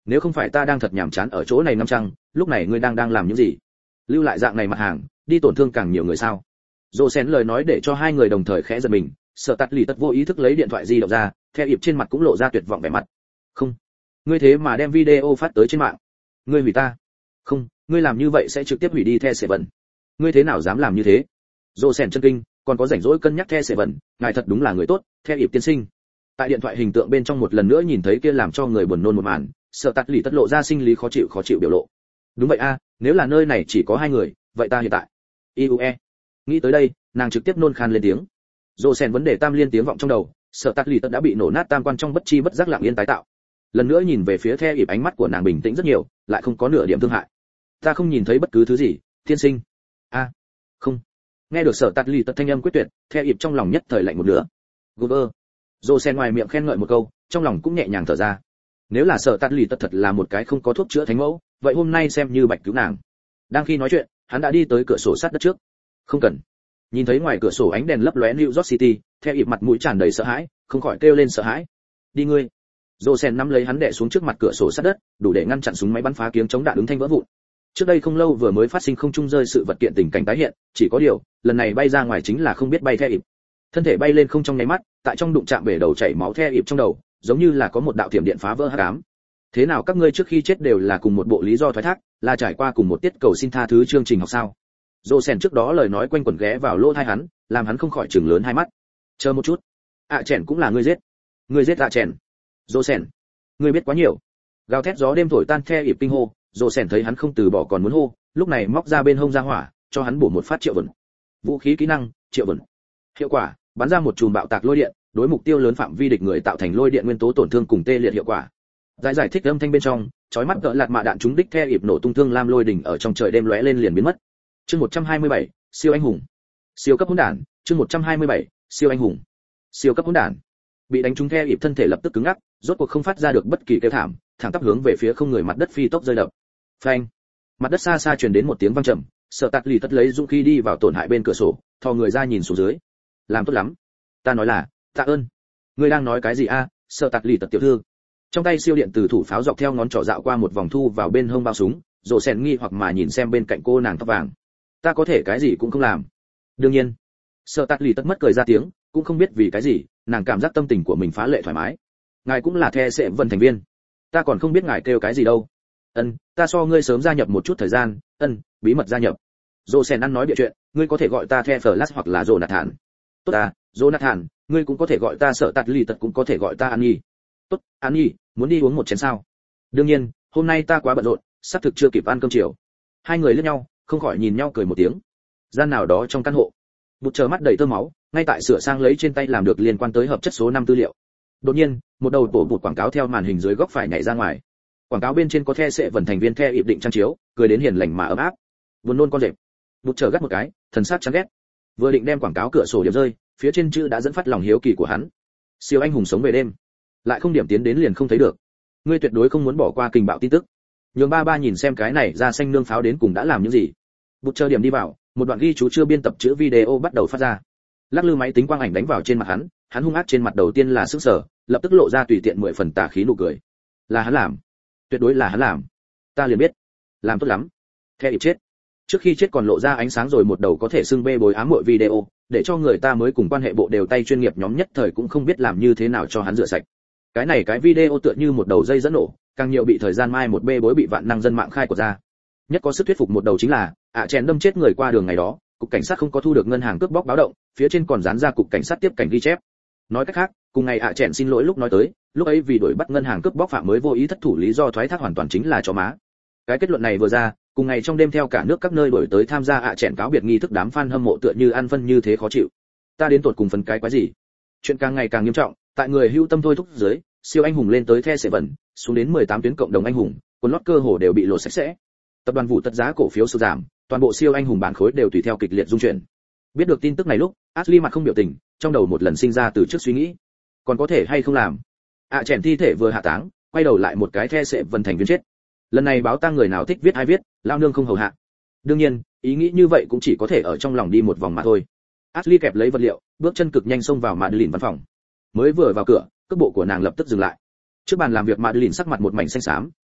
nếu không phải ta đang thật nhàm chán ở chỗ này năm trăng, lúc này ngươi đang đang làm những gì? Lưu lại dạng này mặt hàng, đi tổn thương càng nhiều người sao? Dỗ Sen lời nói để cho hai người đồng thời khẽ giật mình, sợ tạt lì tật vô ý thức lấy điện thoại di động ra, theo ịp trên mặt cũng lộ ra tuyệt vọng vẻ mặt. Không, ngươi thế mà đem video phát tới trên mạng, ngươi hủy ta? Không, ngươi làm như vậy sẽ trực tiếp hủy đi The Seven. Ngươi thế nào dám làm như thế? Dỗ Sen chân kinh, còn có rảnh rỗi cân nhắc The Seven, ngài thật đúng là người tốt, theo ịp tiên sinh. Tại điện thoại hình tượng bên trong một lần nữa nhìn thấy kia làm cho người buồn nôn một màn, sợ tạt lì tất lộ ra sinh lý khó chịu khó chịu biểu lộ. Đúng vậy a, nếu là nơi này chỉ có hai người, vậy ta hiện tại iue. Nghĩ tới đây, nàng trực tiếp nôn khan lên tiếng. Dỗ Sen vấn đề tam liên tiếng vọng trong đầu, sợ tạt lì tất đã bị nổ nát tam quan trong bất chi bất giác lặng yên tái tạo. Lần nữa nhìn về phía The ịp, ánh mắt của nàng bình tĩnh rất nhiều, lại không có nửa điểm thương hại. Ta không nhìn thấy bất cứ thứ gì, tiên sinh. A, không. Nghe được sợ tạt lì tất thanh âm quyết tuyệt, The ịp trong lòng nhất thời lạnh một nửa. Gover. Dỗ Sen ngoài miệng khen ngợi một câu, trong lòng cũng nhẹ nhàng thở ra. Nếu là sợ tạt lì tất thật là một cái không có thuốc chữa thánh mẫu, vậy hôm nay xem như bạch cứu nàng. Đang khi nói chuyện, hắn đã đi tới cửa sổ sát đất trước. Không cần. Nhìn thấy ngoài cửa sổ ánh đèn lấp lóe New York City, theo ịp mặt mũi tràn đầy sợ hãi, không khỏi kêu lên sợ hãi. Đi ngươi. Dỗ Sen nắm lấy hắn đè xuống trước mặt cửa sổ sát đất, đủ để ngăn chặn súng máy bắn phá kiếng chống đạn ứng thanh vỡ vụn. Trước đây không lâu vừa mới phát sinh không trung rơi sự vật kiện tình cảnh tái hiện, chỉ có điều, lần này bay ra ngoài chính là không biết bay theo ịp. Thân thể bay lên không trong nháy mắt, tại trong đụng chạm bể đầu chảy máu theo ịp trong đầu, giống như là có một đạo thiểm điện phá vỡ hắc ám. Thế nào các ngươi trước khi chết đều là cùng một bộ lý do thoái thác, là trải qua cùng một tiết cầu xin tha thứ chương trình học sao? Dỗ Sen trước đó lời nói quanh quẩn ghé vào lỗ tai hắn, làm hắn không khỏi trừng lớn hai mắt. Chờ một chút, ạ à, chèn cũng là ngươi giết, ngươi giết ạ à, chèn. Dỗ Sen, ngươi biết quá nhiều. Gào thét gió đêm thổi tan theo ịp kinh hô, Dỗ Sen thấy hắn không từ bỏ còn muốn hô, lúc này móc ra bên hông ra hỏa, cho hắn bổ một phát triệu vẩn. Vũ khí kỹ năng, triệu vẩn. Hiệu quả, bắn ra một chùm bạo tạc lôi điện, đối mục tiêu lớn phạm vi địch người tạo thành lôi điện nguyên tố tổn thương cùng tê liệt hiệu quả. Giải giải thích âm thanh bên trong, chói mắt gợn lạt mạ đạn trúng đích theo ịp nổ tung thương lam lôi đỉnh ở trong trời đêm lóe lên liền biến mất. Chương một trăm hai mươi bảy, siêu anh hùng. Siêu cấp hỗn đản, chương một trăm hai mươi bảy, siêu anh hùng. Siêu cấp hỗn đản. Bị đánh trúng theo ịp thân thể lập tức cứng ngắc, rốt cuộc không phát ra được bất kỳ kêu thảm, thẳng tắp hướng về phía không người mặt đất phi tốc rơi đập. Phanh. Mặt đất xa xa truyền đến một tiếng vang trầm, Sở Tạt Lì tất lấy dũng khí đi vào tổn hại bên cửa sổ, thò người ra nhìn xuống dưới. Làm tốt lắm. Ta nói là, tạ ơn. Ngươi đang nói cái gì a, Sở Tạt Lì tất tiểu thư? Trong tay siêu điện từ thủ pháo dọc theo ngón trỏ dạo qua một vòng thu vào bên hông bao súng, Dỗ Sen nghi hoặc mà nhìn xem bên cạnh cô nàng tóc vàng. Ta có thể cái gì cũng không làm. Đương nhiên. Sở Tạt Lì tất mất cười ra tiếng, cũng không biết vì cái gì, nàng cảm giác tâm tình của mình phá lệ thoải mái. Ngài cũng là The Seven thành viên. Ta còn không biết ngài kêu cái gì đâu. Ân, ta so ngươi sớm gia nhập một chút thời gian, ân, bí mật gia nhập. Dỗ Sen ăn nói bịa chuyện, ngươi có thể gọi ta The Flash hoặc là Jonathan. Tốt à, Jonathan, ngươi cũng có thể gọi ta Sở Tạt Lì tất, cũng có thể gọi ta An Nhi. Tốt, An Nhi, muốn đi uống một chén sao? Đương nhiên, hôm nay ta quá bận rộn, sắp thực chưa kịp ăn cơm chiều. Hai người liếc nhau, không khỏi nhìn nhau cười một tiếng. Gian nào đó trong căn hộ, Bụt chờ mắt đầy tơ máu, ngay tại sửa sang lấy trên tay làm được liên quan tới hợp chất số năm tư liệu. Đột nhiên, một đầu bổ bụt quảng cáo theo màn hình dưới góc phải nhảy ra ngoài. Quảng cáo bên trên có The Seven thành viên The ịp định trang chiếu, cười đến hiền lành mà ấm áp. Buồn nôn con rệp. Bụt chờ gắt một cái, thần sắc chán ghét. Vừa định đem quảng cáo cửa sổ điểm rơi, phía trên chữ đã dẫn phát lòng hiếu kỳ của hắn. Siêu anh hùng sống về đêm, lại không điểm tiến đến liền không thấy được. Ngươi tuyệt đối không muốn bỏ qua kình bạo tin tức. Nhường ba ba nhìn xem cái này ra xanh nương pháo đến cùng đã làm những gì. Bụt chờ điểm đi vào, một đoạn ghi chú chưa biên tập chữ video bắt đầu phát ra. Lắc lư máy tính quang ảnh đánh vào trên mặt hắn, hắn hung ác trên mặt đầu tiên là sững sờ, lập tức lộ ra tùy tiện mười phần tà khí nụ cười. Là hắn làm, tuyệt đối là hắn làm. Ta liền biết, làm tốt lắm. Theo ịp chết. Trước khi chết còn lộ ra ánh sáng rồi một đầu có thể xưng bê bối ám muội video, để cho người ta mới cùng quan hệ bộ đều tay chuyên nghiệp nhóm nhất thời cũng không biết làm như thế nào cho hắn rửa sạch. Cái này cái video tựa như một đầu dây dẫn nổ, càng nhiều bị thời gian mai một bê bối bị vạn năng dân mạng khai của ra. Nhất có sức thuyết phục một đầu chính là, ạ chèn đâm chết người qua đường ngày đó, cục cảnh sát không có thu được ngân hàng cướp bóc báo động, phía trên còn dán ra cục cảnh sát tiếp cảnh ghi chép. Nói cách khác, cùng ngày ạ chèn xin lỗi lúc nói tới, lúc ấy vì đuổi bắt ngân hàng cướp bóc phạm mới vô ý thất thủ lý do thoái thác hoàn toàn chính là chó má. Cái kết luận này vừa ra, cùng ngày trong đêm theo cả nước các nơi đổi tới tham gia ạ chèn cáo biệt nghi thức đám fan hâm mộ tựa như ăn phân như thế khó chịu. Ta đến tụt cùng phần cái quái gì? Chuyện càng ngày càng nghiêm trọng, tại người hưu tâm thôi thúc dưới, siêu anh hùng lên tới The Seven, xuống đến mười tám tuyến cộng đồng anh hùng, quần lót cơ hồ đều bị lột sạch sẽ. Tập đoàn vụ tất giá cổ phiếu sụt giảm, toàn bộ siêu anh hùng bản khối đều tùy theo kịch liệt rung chuyển. Biết được tin tức này lúc, Ashley mặt không biểu tình, trong đầu một lần sinh ra từ trước suy nghĩ, còn có thể hay không làm. ạ à, chèn thi thể vừa hạ táng, quay đầu lại một cái The Seven thành viên chết. Lần này báo tang người nào thích viết ai viết, lao nương không hầu hạ. Đương nhiên, ý nghĩ như vậy cũng chỉ có thể ở trong lòng đi một vòng mà thôi. Ashley kẹp lấy vật liệu, bước chân cực nhanh xông vào Madeline văn phòng. Mới vừa vào cửa, cước bộ của nàng lập tức dừng lại. Trước bàn làm việc Madeline sắc mặt một mảnh xanh xám,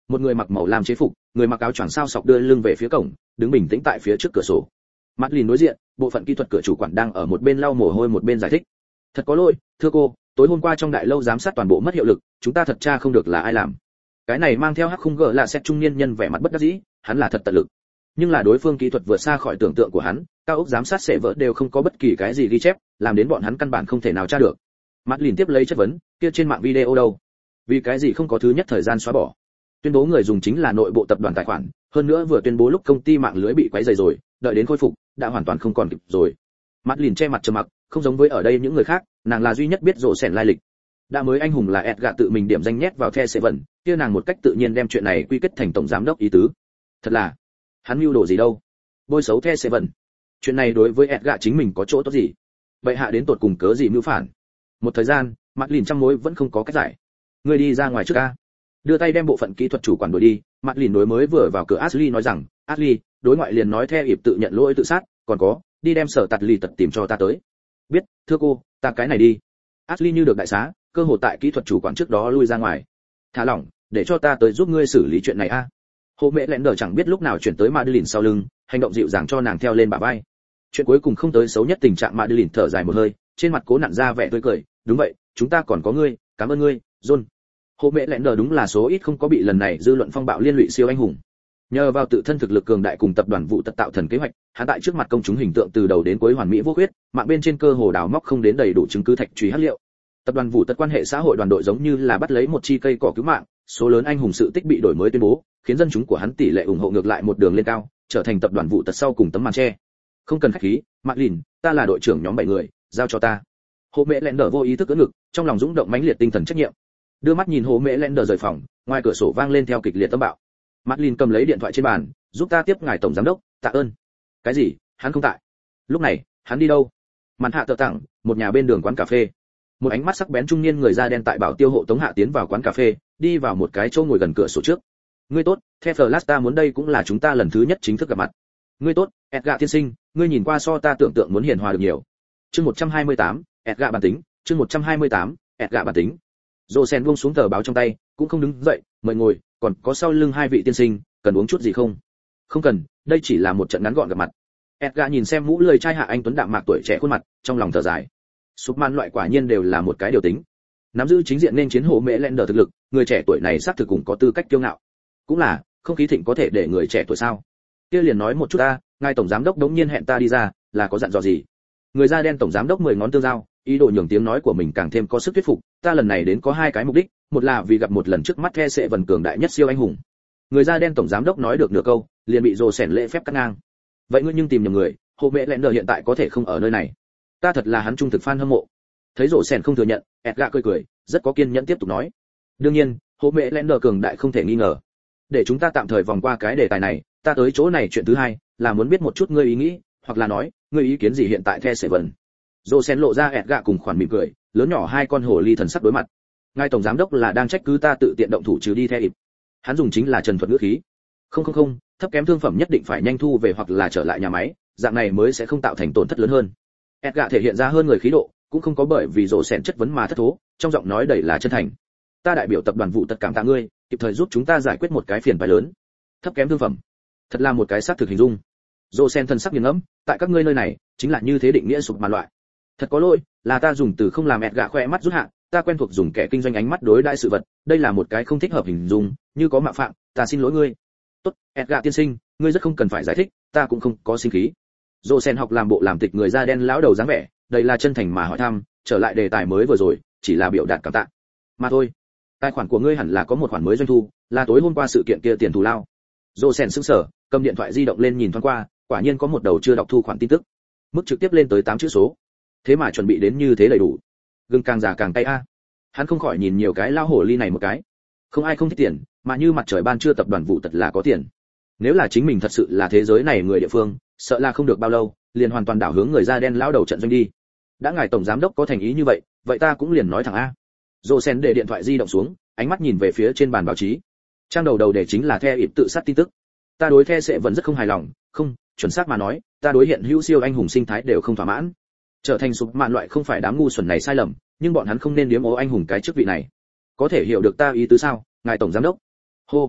một người mặc màu lam chế phục, người mặc áo choàng sao sọc đưa lưng về phía cổng, đứng bình tĩnh tại phía trước cửa sổ. Madeline đối diện, bộ phận kỹ thuật cửa chủ quản đang ở một bên lau mồ hôi một bên giải thích. Thật có lỗi, thưa cô, tối hôm qua trong đại lâu giám sát toàn bộ mất hiệu lực, chúng ta thật tra không được là ai làm. Cái này mang theo hắc khung gỡ là xét trung niên nhân vẻ mặt bất đắc dĩ, hắn là thật tận lực. Nhưng là đối phương kỹ thuật vượt xa khỏi tưởng tượng của hắn, cao ốc giám sát sẽ vỡ đều không có bất kỳ cái gì ghi chép, làm đến bọn hắn căn bản không thể nào tra được. Madeline tiếp lấy chất vấn, kia trên mạng video đâu? Vì cái gì không có thứ nhất thời gian xóa bỏ? Tuyên bố người dùng chính là nội bộ tập đoàn tài khoản, hơn nữa vừa tuyên bố lúc công ty mạng lưới bị quấy rầy rồi, đợi đến khôi phục, đã hoàn toàn không còn kịp rồi. Madeline che mặt trầm mặc, không giống với ở đây những người khác, nàng là duy nhất biết rộ sẻn lai lịch. Đã mới anh hùng là Edgar tự mình điểm danh nhét vào The Seven, kia nàng một cách tự nhiên đem chuyện này quy kết thành tổng giám đốc ý tứ. Thật là, hắn mưu đồ gì đâu? Bôi xấu The Seven. Chuyện này đối với Edgar chính mình có chỗ tốt gì? Vậy hạ đến tột cùng cớ gì mưu phản? Một thời gian, Madeline trăm mối vẫn không có cách giải. Ngươi đi ra ngoài trước a. Đưa tay đem bộ phận kỹ thuật chủ quản đuổi đi, Madeline đối mới vừa vào cửa Ashley nói rằng, Ashley, đối ngoại liền nói The ịp tự nhận lỗi tự sát, còn có, đi đem sở tạt lì tật tìm cho ta tới. Biết, thưa cô, ta cái này đi. Ashley như được đại xá, cơ hội tại kỹ thuật chủ quản trước đó lui ra ngoài. Thả lỏng, để cho ta tới giúp ngươi xử lý chuyện này a. Hồ Mẹ Lẹn Đờ chẳng biết lúc nào chuyển tới Madeline sau lưng, hành động dịu dàng cho nàng theo lên bả vai. Chuyện cuối cùng không tới xấu nhất tình trạng Madeline thở dài một hơi, trên mặt cố nặn ra vẻ tươi cười, đúng vậy, chúng ta còn có ngươi, cảm ơn ngươi, John. Hồ Mẹ Lẹn Đờ đúng là số ít không có bị lần này dư luận phong bạo liên lụy siêu anh hùng. Nhờ vào tự thân thực lực cường đại cùng tập đoàn vụ tật tạo thần kế hoạch, hắn tại trước mặt công chúng hình tượng từ đầu đến cuối hoàn mỹ vô khuyết, mạng bên trên cơ hồ đào móc không đến đầy đủ chứng cứ thạch truy hắc liệu. Tập đoàn vụ tật quan hệ xã hội đoàn đội giống như là bắt lấy một chi cây cỏ cứu mạng, số lớn anh hùng sự tích bị đổi mới tuyên bố, khiến dân chúng của hắn tỷ lệ ủng hộ ngược lại một đường lên cao, trở thành tập đoàn vụ tật sau cùng tấm màn che. Không cần khách khí, Madeline, ta là đội trưởng nhóm bảy người, giao cho ta. Hồ Mẹ Lẹn Đờ vô ý thức ưỡn ngực, trong lòng dũng động mãnh liệt tinh thần trách nhiệm. Đưa mắt nhìn Hồ Mẹ Lẹn Đờ rời phòng, ngoài cửa sổ vang lên theo kịch liệt tâm bạo. Madeline cầm lấy điện thoại trên bàn, giúp ta tiếp ngài tổng giám đốc, tạ ơn. Cái gì? Hắn không tại. Lúc này, hắn đi đâu? Màn hạ tợ tặng, một nhà bên đường quán cà phê. Một ánh mắt sắc bén trung niên người da đen tại bảo tiêu hộ tống hạ tiến vào quán cà phê, đi vào một cái chỗ ngồi gần cửa sổ trước. Ngươi tốt, The Flash ta muốn đây cũng là chúng ta lần thứ nhất chính thức gặp mặt. Ngươi tốt, Edgar tiên sinh, ngươi nhìn qua so ta tưởng tượng muốn hiền hòa được nhiều. Chương một trăm hai mươi tám, Edgar bản tính, chương một trăm hai mươi tám, Edgar bản tính. Rosen buông xuống tờ báo trong tay, cũng không đứng dậy, mời ngồi, còn có sau lưng hai vị tiên sinh, cần uống chút gì không? Không cần, đây chỉ là một trận ngắn gọn gặp mặt. Edgar nhìn xem mũ lười trai hạ anh tuấn đạm mạc tuổi trẻ khuôn mặt, trong lòng thở dài. Superman loại quả nhiên đều là một cái điều tính. Nắm giữ chính diện nên chiến Hồ Mẹ Lẹn Đờ thực lực, người trẻ tuổi này xác thực cũng có tư cách kiêu ngạo. Cũng là, không khí thịnh có thể để người trẻ tuổi sao? Kia liền nói một chút ta, ngài tổng giám đốc đống nhiên hẹn ta đi ra, là có dặn dò gì? Người da đen tổng giám đốc mười ngón tương giao, ý đồ nhường tiếng nói của mình càng thêm có sức thuyết phục, ta lần này đến có hai cái mục đích, một là vì gặp một lần trước mắt The sẽ vần cường đại nhất siêu anh hùng. Người da đen tổng giám đốc nói được nửa câu, liền bị rồ sẻn lễ phép cắt ngang. Vậy ngươi nhưng tìm nhầm người, Hồ Mẹ Lẹn Đờ hiện tại có thể không ở nơi này. Ta thật là hắn trung thực fan hâm mộ. Thấy rồ sẻn không thừa nhận, Edgar cười cười, rất có kiên nhẫn tiếp tục nói. Đương nhiên, Hồ Mẹ Lẹn Đờ cường đại không thể nghi ngờ. Để chúng ta tạm thời vòng qua cái đề tài này, ta tới chỗ này chuyện thứ hai, là muốn biết một chút ngươi ý nghĩ, hoặc là nói, ngươi ý kiến gì hiện tại The sẽ vần. Rồ sẻn lộ ra Edgar cùng khoản mỉm cười, lớn nhỏ hai con hồ ly thần sắc đối mặt. Ngài tổng giám đốc là đang trách cứ ta tự tiện động thủ trừ đi The ịp. Hắn dùng chính là trần thuật ngữ khí. Không không không, thấp kém thương phẩm nhất định phải nhanh thu về hoặc là trở lại nhà máy, dạng này mới sẽ không tạo thành tổn thất lớn hơn. Edgar thể hiện ra hơn người khí độ, cũng không có bởi vì rồ sẻn chất vấn mà thất thố, trong giọng nói đầy là chân thành. Ta đại biểu tập đoàn vụ tật cảm tạ ngươi, kịp thời giúp chúng ta giải quyết một cái phiền phái lớn. Thấp kém thương phẩm, thật là một cái xác thực hình dung. Rồ sẻn thân sắc nghiêng ngẫm, tại các ngươi nơi này, chính là như thế định nghĩa sụp mà loại. Thật có lỗi, là ta dùng từ không làm Edgar khoe mắt rút hạ, ta quen thuộc dùng kẻ kinh doanh ánh mắt đối đãi sự vật, đây là một cái không thích hợp hình dung, như có mạo phạm, ta xin lỗi ngươi. Tốt, Edgar tiên sinh, ngươi rất không cần phải giải thích, ta cũng không có sinh khí. Rosen học làm bộ làm tịch người da đen lão đầu dáng vẻ, đây là chân thành mà hỏi thăm, trở lại đề tài mới vừa rồi, chỉ là biểu đạt cảm tạ. Mà thôi, tài khoản của ngươi hẳn là có một khoản mới doanh thu, là tối hôm qua sự kiện kia tiền thù lao. Rosen sững sờ, cầm điện thoại di động lên nhìn thoáng qua, quả nhiên có một đầu chưa đọc thu khoản tin tức. Mức trực tiếp lên tới tám chữ số. Thế mà chuẩn bị đến như thế đầy đủ. Gừng càng già càng cay a. Hắn không khỏi nhìn nhiều cái lao hổ ly này một cái. Không ai không thích tiền, mà như mặt trời ban trưa tập đoàn vụ tật là có tiền. Nếu là chính mình thật sự là thế giới này người địa phương, sợ là không được bao lâu, liền hoàn toàn đảo hướng người da đen lão đầu trận doanh đi. Đã ngài tổng giám đốc có thành ý như vậy, vậy ta cũng liền nói thẳng a. Rosen để điện thoại di động xuống, ánh mắt nhìn về phía trên bàn báo chí. Trang đầu đầu đề chính là The ịp tự sát tin tức. Ta đối The sẽ vẫn rất không hài lòng, không, chuẩn xác mà nói, ta đối hiện hữu siêu anh hùng sinh thái đều không thỏa mãn. Trở thành sụp mạn loại không phải đám ngu xuẩn này sai lầm, nhưng bọn hắn không nên điếm ố anh hùng cái chức vị này. Có thể hiểu được ta ý tứ sao, ngài tổng giám đốc? Hô.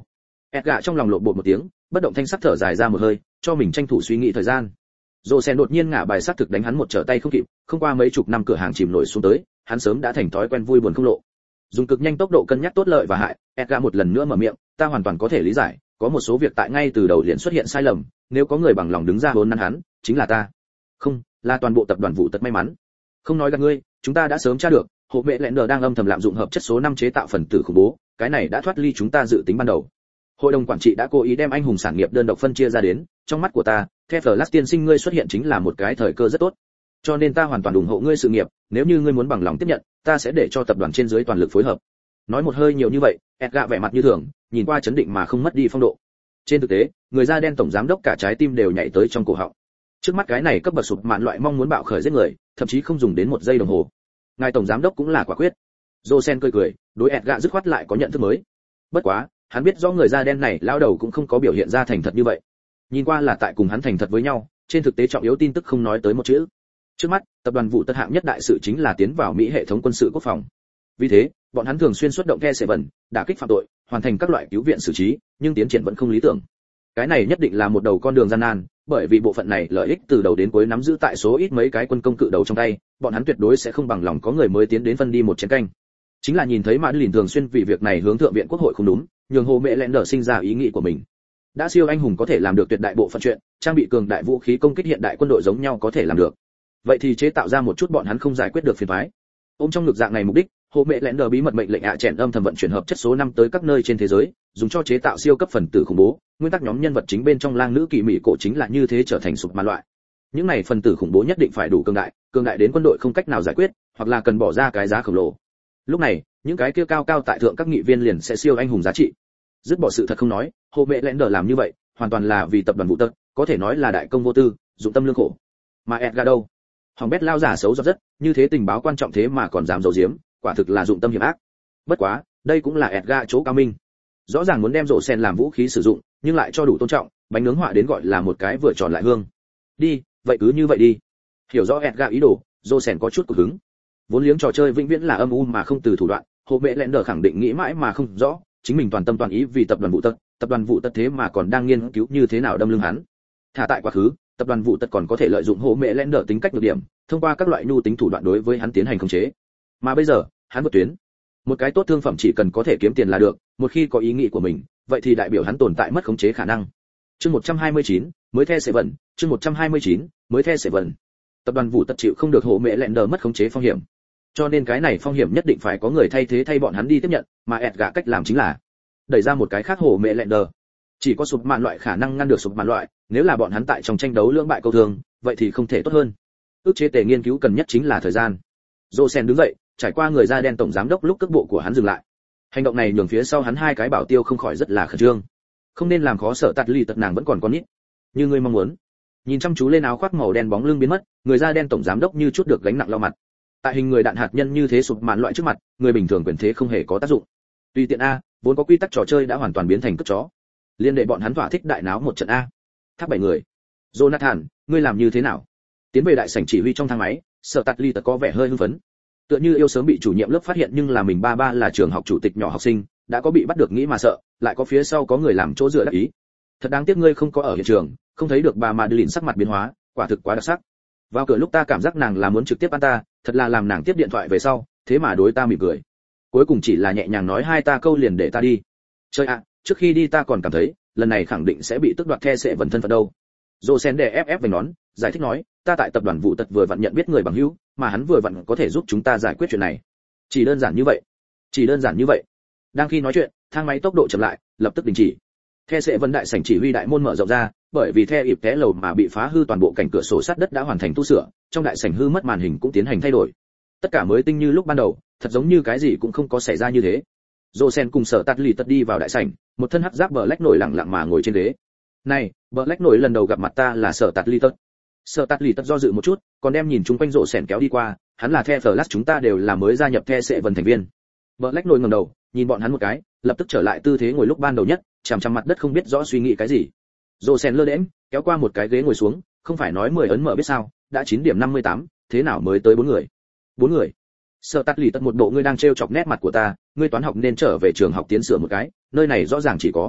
Edgar trong lòng lộn bột một tiếng, bất động thanh sắc thở dài ra một hơi, cho mình tranh thủ suy nghĩ thời gian. Rosen đột nhiên ngả bài sát thực đánh hắn một trở tay không kịp, không qua mấy chục năm cửa hàng chìm nổi xuống tới, hắn sớm đã thành thói quen vui buồn không lộ. Dùng cực nhanh tốc độ cân nhắc tốt lợi và hại, Edgar một lần nữa mở miệng, ta hoàn toàn có thể lý giải, có một số việc tại ngay từ đầu liền xuất hiện sai lầm, nếu có người bằng lòng đứng ra hôn nắn hắn, chính là ta. Không, là toàn bộ tập đoàn vụ tật may mắn. Không nói gạt ngươi, chúng ta đã sớm tra được, hộ mẹ lẹn đờ đang âm thầm lạm dụng hợp chất số năm chế tạo phần tử khủng bố, cái này đã thoát ly chúng ta dự tính ban đầu. Hội đồng quản trị đã cố ý đem anh hùng sản nghiệp đơn độc phân chia ra đến, trong mắt của ta, theo Flash tiên sinh ngươi xuất hiện chính là một cái thời cơ rất tốt. Cho nên ta hoàn toàn ủng hộ ngươi sự nghiệp, nếu như ngươi muốn bằng lòng tiếp nhận, ta sẽ để cho tập đoàn trên dưới toàn lực phối hợp. Nói một hơi nhiều như vậy, Edgar vẻ mặt như thường, nhìn qua chấn định mà không mất đi phong độ. Trên thực tế, người da đen tổng giám đốc cả trái tim đều nhảy tới trong cổ họng. Trước mắt cái này cấp bậc sụp mạn loại mong muốn bạo khởi giết người, thậm chí không dùng đến một giây đồng hồ. Ngài tổng giám đốc cũng là quả quyết. Rosen cười cười, đối Edgar dứt khoát lại có nhận thức mới. Bất quá, hắn biết rõ người da đen này lão đầu cũng không có biểu hiện ra thành thật như vậy. Nhìn qua là tại cùng hắn thành thật với nhau, trên thực tế trọng yếu tin tức không nói tới một chữ. Trước mắt, tập đoàn vụ tất hạng nhất đại sự chính là tiến vào Mỹ hệ thống quân sự quốc phòng. Vì thế, bọn hắn thường xuyên xuất động The Seven, đả kích phạm tội, hoàn thành các loại cứu viện xử trí, nhưng tiến triển vẫn không lý tưởng. Cái này nhất định là một đầu con đường gian nan, bởi vì bộ phận này lợi ích từ đầu đến cuối nắm giữ tại số ít mấy cái quân công cự đầu trong tay, bọn hắn tuyệt đối sẽ không bằng lòng có người mới tiến đến phân đi một chén canh. Chính là nhìn thấy Madeline thường xuyên vì việc này hướng thượng viện quốc hội không đúng, nhường Hồ Mẹ Lẹn Đờ sinh ra ý nghĩ của mình. Đã siêu anh hùng có thể làm được tuyệt đại bộ phận chuyện, trang bị cường đại vũ khí công kích hiện đại quân đội giống nhau có thể làm được. Vậy thì chế tạo ra một chút bọn hắn không giải quyết được phiền toái. Ôm trong ngực dạng này mục đích, Hồ Mẹ Lẹn Đờ bí mật mệnh lệnh ạ chèn âm thầm vận chuyển hợp chất số năm tới các nơi trên thế giới, dùng cho chế tạo siêu cấp phần tử khủng bố. Nguyên tắc nhóm nhân vật chính bên trong lang nữ kỳ mỹ cổ chính là như thế trở thành sụp màn loại. Những này phần tử khủng bố nhất định phải đủ cường đại, cường đại đến quân đội không cách nào giải quyết, hoặc là cần bỏ ra cái giá khổng lồ. Lúc này, những cái kia cao cao tại thượng các nghị viên liền sẽ siêu anh hùng giá trị. Dứt bỏ sự thật không nói, Hồ Mẹ Lẹn Đờ làm như vậy, hoàn toàn là vì tập đoàn vụ tật, có thể nói là đại công vô tư, dụng tâm lương khổ. Mà Edgar đâu? Hoàng bét lao giả xấu giọt rất, như thế tình báo quan trọng thế mà còn dám giấu giếm, quả thực là dụng tâm hiểm ác. Bất quá, đây cũng là Edgar chỗ cao minh. Rõ ràng muốn đem rổ sen làm vũ khí sử dụng, nhưng lại cho đủ tôn trọng, bánh nướng họa đến gọi là một cái vừa tròn lại hương. Đi, vậy cứ như vậy đi. Hiểu rõ Edgar ý đồ, rổ sen có chút cực hứng. Vốn liếng trò chơi vĩnh viễn là âm u mà không từ thủ đoạn, Hồ Mẹ Lẹn Đờ khẳng định nghĩ mãi mà không rõ, chính mình toàn tâm toàn ý vì tập đoàn vụ tật, tập đoàn vụ tật thế mà còn đang nghiên cứu như thế nào đâm lưng hắn. Thả tại quá khứ, tập đoàn vụ tật còn có thể lợi dụng Hồ Mẹ Lẹn Đờ tính cách nhược điểm, thông qua các loại nhu tính thủ đoạn đối với hắn tiến hành khống chế. Mà bây giờ, hắn vượt tuyến. Một cái tốt thương phẩm chỉ cần có thể kiếm tiền là được, một khi có ý nghĩ của mình, vậy thì đại biểu hắn tồn tại mất khống chế khả năng. Chương một trăm hai mươi chín, mới The Seven, chương một trăm hai mươi chín, mới The Seven. Tập đoàn vụ tật chịu không được Hồ Mẹ Lẹn Đờ mất khống chế phong hiểm. Cho nên cái này phong hiểm nhất định phải có người thay thế thay bọn hắn đi tiếp nhận, mà Edgar cách làm chính là đẩy ra một cái khác Hồ Mẹ Lẹn Đờ. Chỉ có sụp mạn loại khả năng ngăn được sụp mạn loại, nếu là bọn hắn tại trong tranh đấu lưỡng bại câu thương, vậy thì không thể tốt hơn. Ước chế tề nghiên cứu cần nhất chính là thời gian. Rosen đứng dậy, trải qua người da đen tổng giám đốc lúc cước bộ của hắn dừng lại. Hành động này nhường phía sau hắn hai cái bảo tiêu không khỏi rất là khẩn trương. Không nên làm khó sợ tạt ly tật nàng vẫn còn con nít. Như ngươi mong muốn. Nhìn chăm chú lên áo khoác màu đen bóng lưng biến mất, người da đen tổng giám đốc như chút được gánh nặng lau mặt. Tại hình người đạn hạt nhân như thế sụp màn loại trước mặt, người bình thường quyền thế không hề có tác dụng. Tùy tiện a, vốn có quy tắc trò chơi đã hoàn toàn biến thành cướp chó. Liên đệ bọn hắn thỏa thích đại náo một trận a. Tháp bảy người. Jonathan, ngươi làm như thế nào? Tiến về đại sảnh chỉ huy trong thang máy, Sở Tạt Ly tật có vẻ hơi hưng phấn. Tựa như yêu sớm bị chủ nhiệm lớp phát hiện nhưng là mình ba ba là trường học chủ tịch nhỏ học sinh, đã có bị bắt được nghĩ mà sợ, lại có phía sau có người làm chỗ dựa đắc ý. Thật đáng tiếc ngươi không có ở hiện trường, không thấy được bà Madeline sắc mặt biến hóa, quả thực quá đặc sắc. Vào cửa lúc ta cảm giác nàng là muốn trực tiếp ăn ta, thật là làm nàng tiếp điện thoại về sau, thế mà đối ta mỉm cười. Cuối cùng chỉ là nhẹ nhàng nói hai ta câu liền để ta đi. Chơi ạ, trước khi đi ta còn cảm thấy, lần này khẳng định sẽ bị tước đoạt The sẽ vận thân phận đâu. Rosen đè ép ép về nón, giải thích nói, ta tại tập đoàn vụ tật vừa vặn nhận biết người bằng hữu, mà hắn vừa vặn có thể giúp chúng ta giải quyết chuyện này. Chỉ đơn giản như vậy. Chỉ đơn giản như vậy. Đang khi nói chuyện, thang máy tốc độ chậm lại, lập tức đình chỉ. The sẽ vận đại sảnh chỉ huy đại môn mở rộng ra, bởi vì The ịp té lầu mà bị phá hư toàn bộ cảnh cửa sổ sắt đất đã hoàn thành tu sửa, trong đại sảnh hư mất màn hình cũng tiến hành thay đổi. Tất cả mới tinh như lúc ban đầu, thật giống như cái gì cũng không có xảy ra như thế. Rosen cùng Sở Tạt Lì tật đi vào đại sảnh, một thân hắc giáp Black nổi lẳng lặng mà ngồi trên ghế. Này, Black nổi lần đầu gặp mặt ta là Sở Tạt Lì tật. Sở Tạt Lì tật do dự một chút, còn đem nhìn chung quanh Rosen kéo đi qua, hắn là The Flash chúng ta đều là mới gia nhập The sẽ vận thành viên. Black nổi ngẩng đầu, nhìn bọn hắn một cái, lập tức trở lại tư thế ngồi lúc ban đầu nhất, chằm chằm mặt đất không biết rõ suy nghĩ cái gì. Rosen lơ đễnh, kéo qua một cái ghế ngồi xuống, không phải nói mười ấn mở biết sao, đã chín điểm năm mươi tám, thế nào mới tới bốn người? Bốn người? Sở Tạt Lì tật một bộ ngươi đang trêu chọc nét mặt của ta, ngươi toán học nên trở về trường học tiến sửa một cái, nơi này rõ ràng chỉ có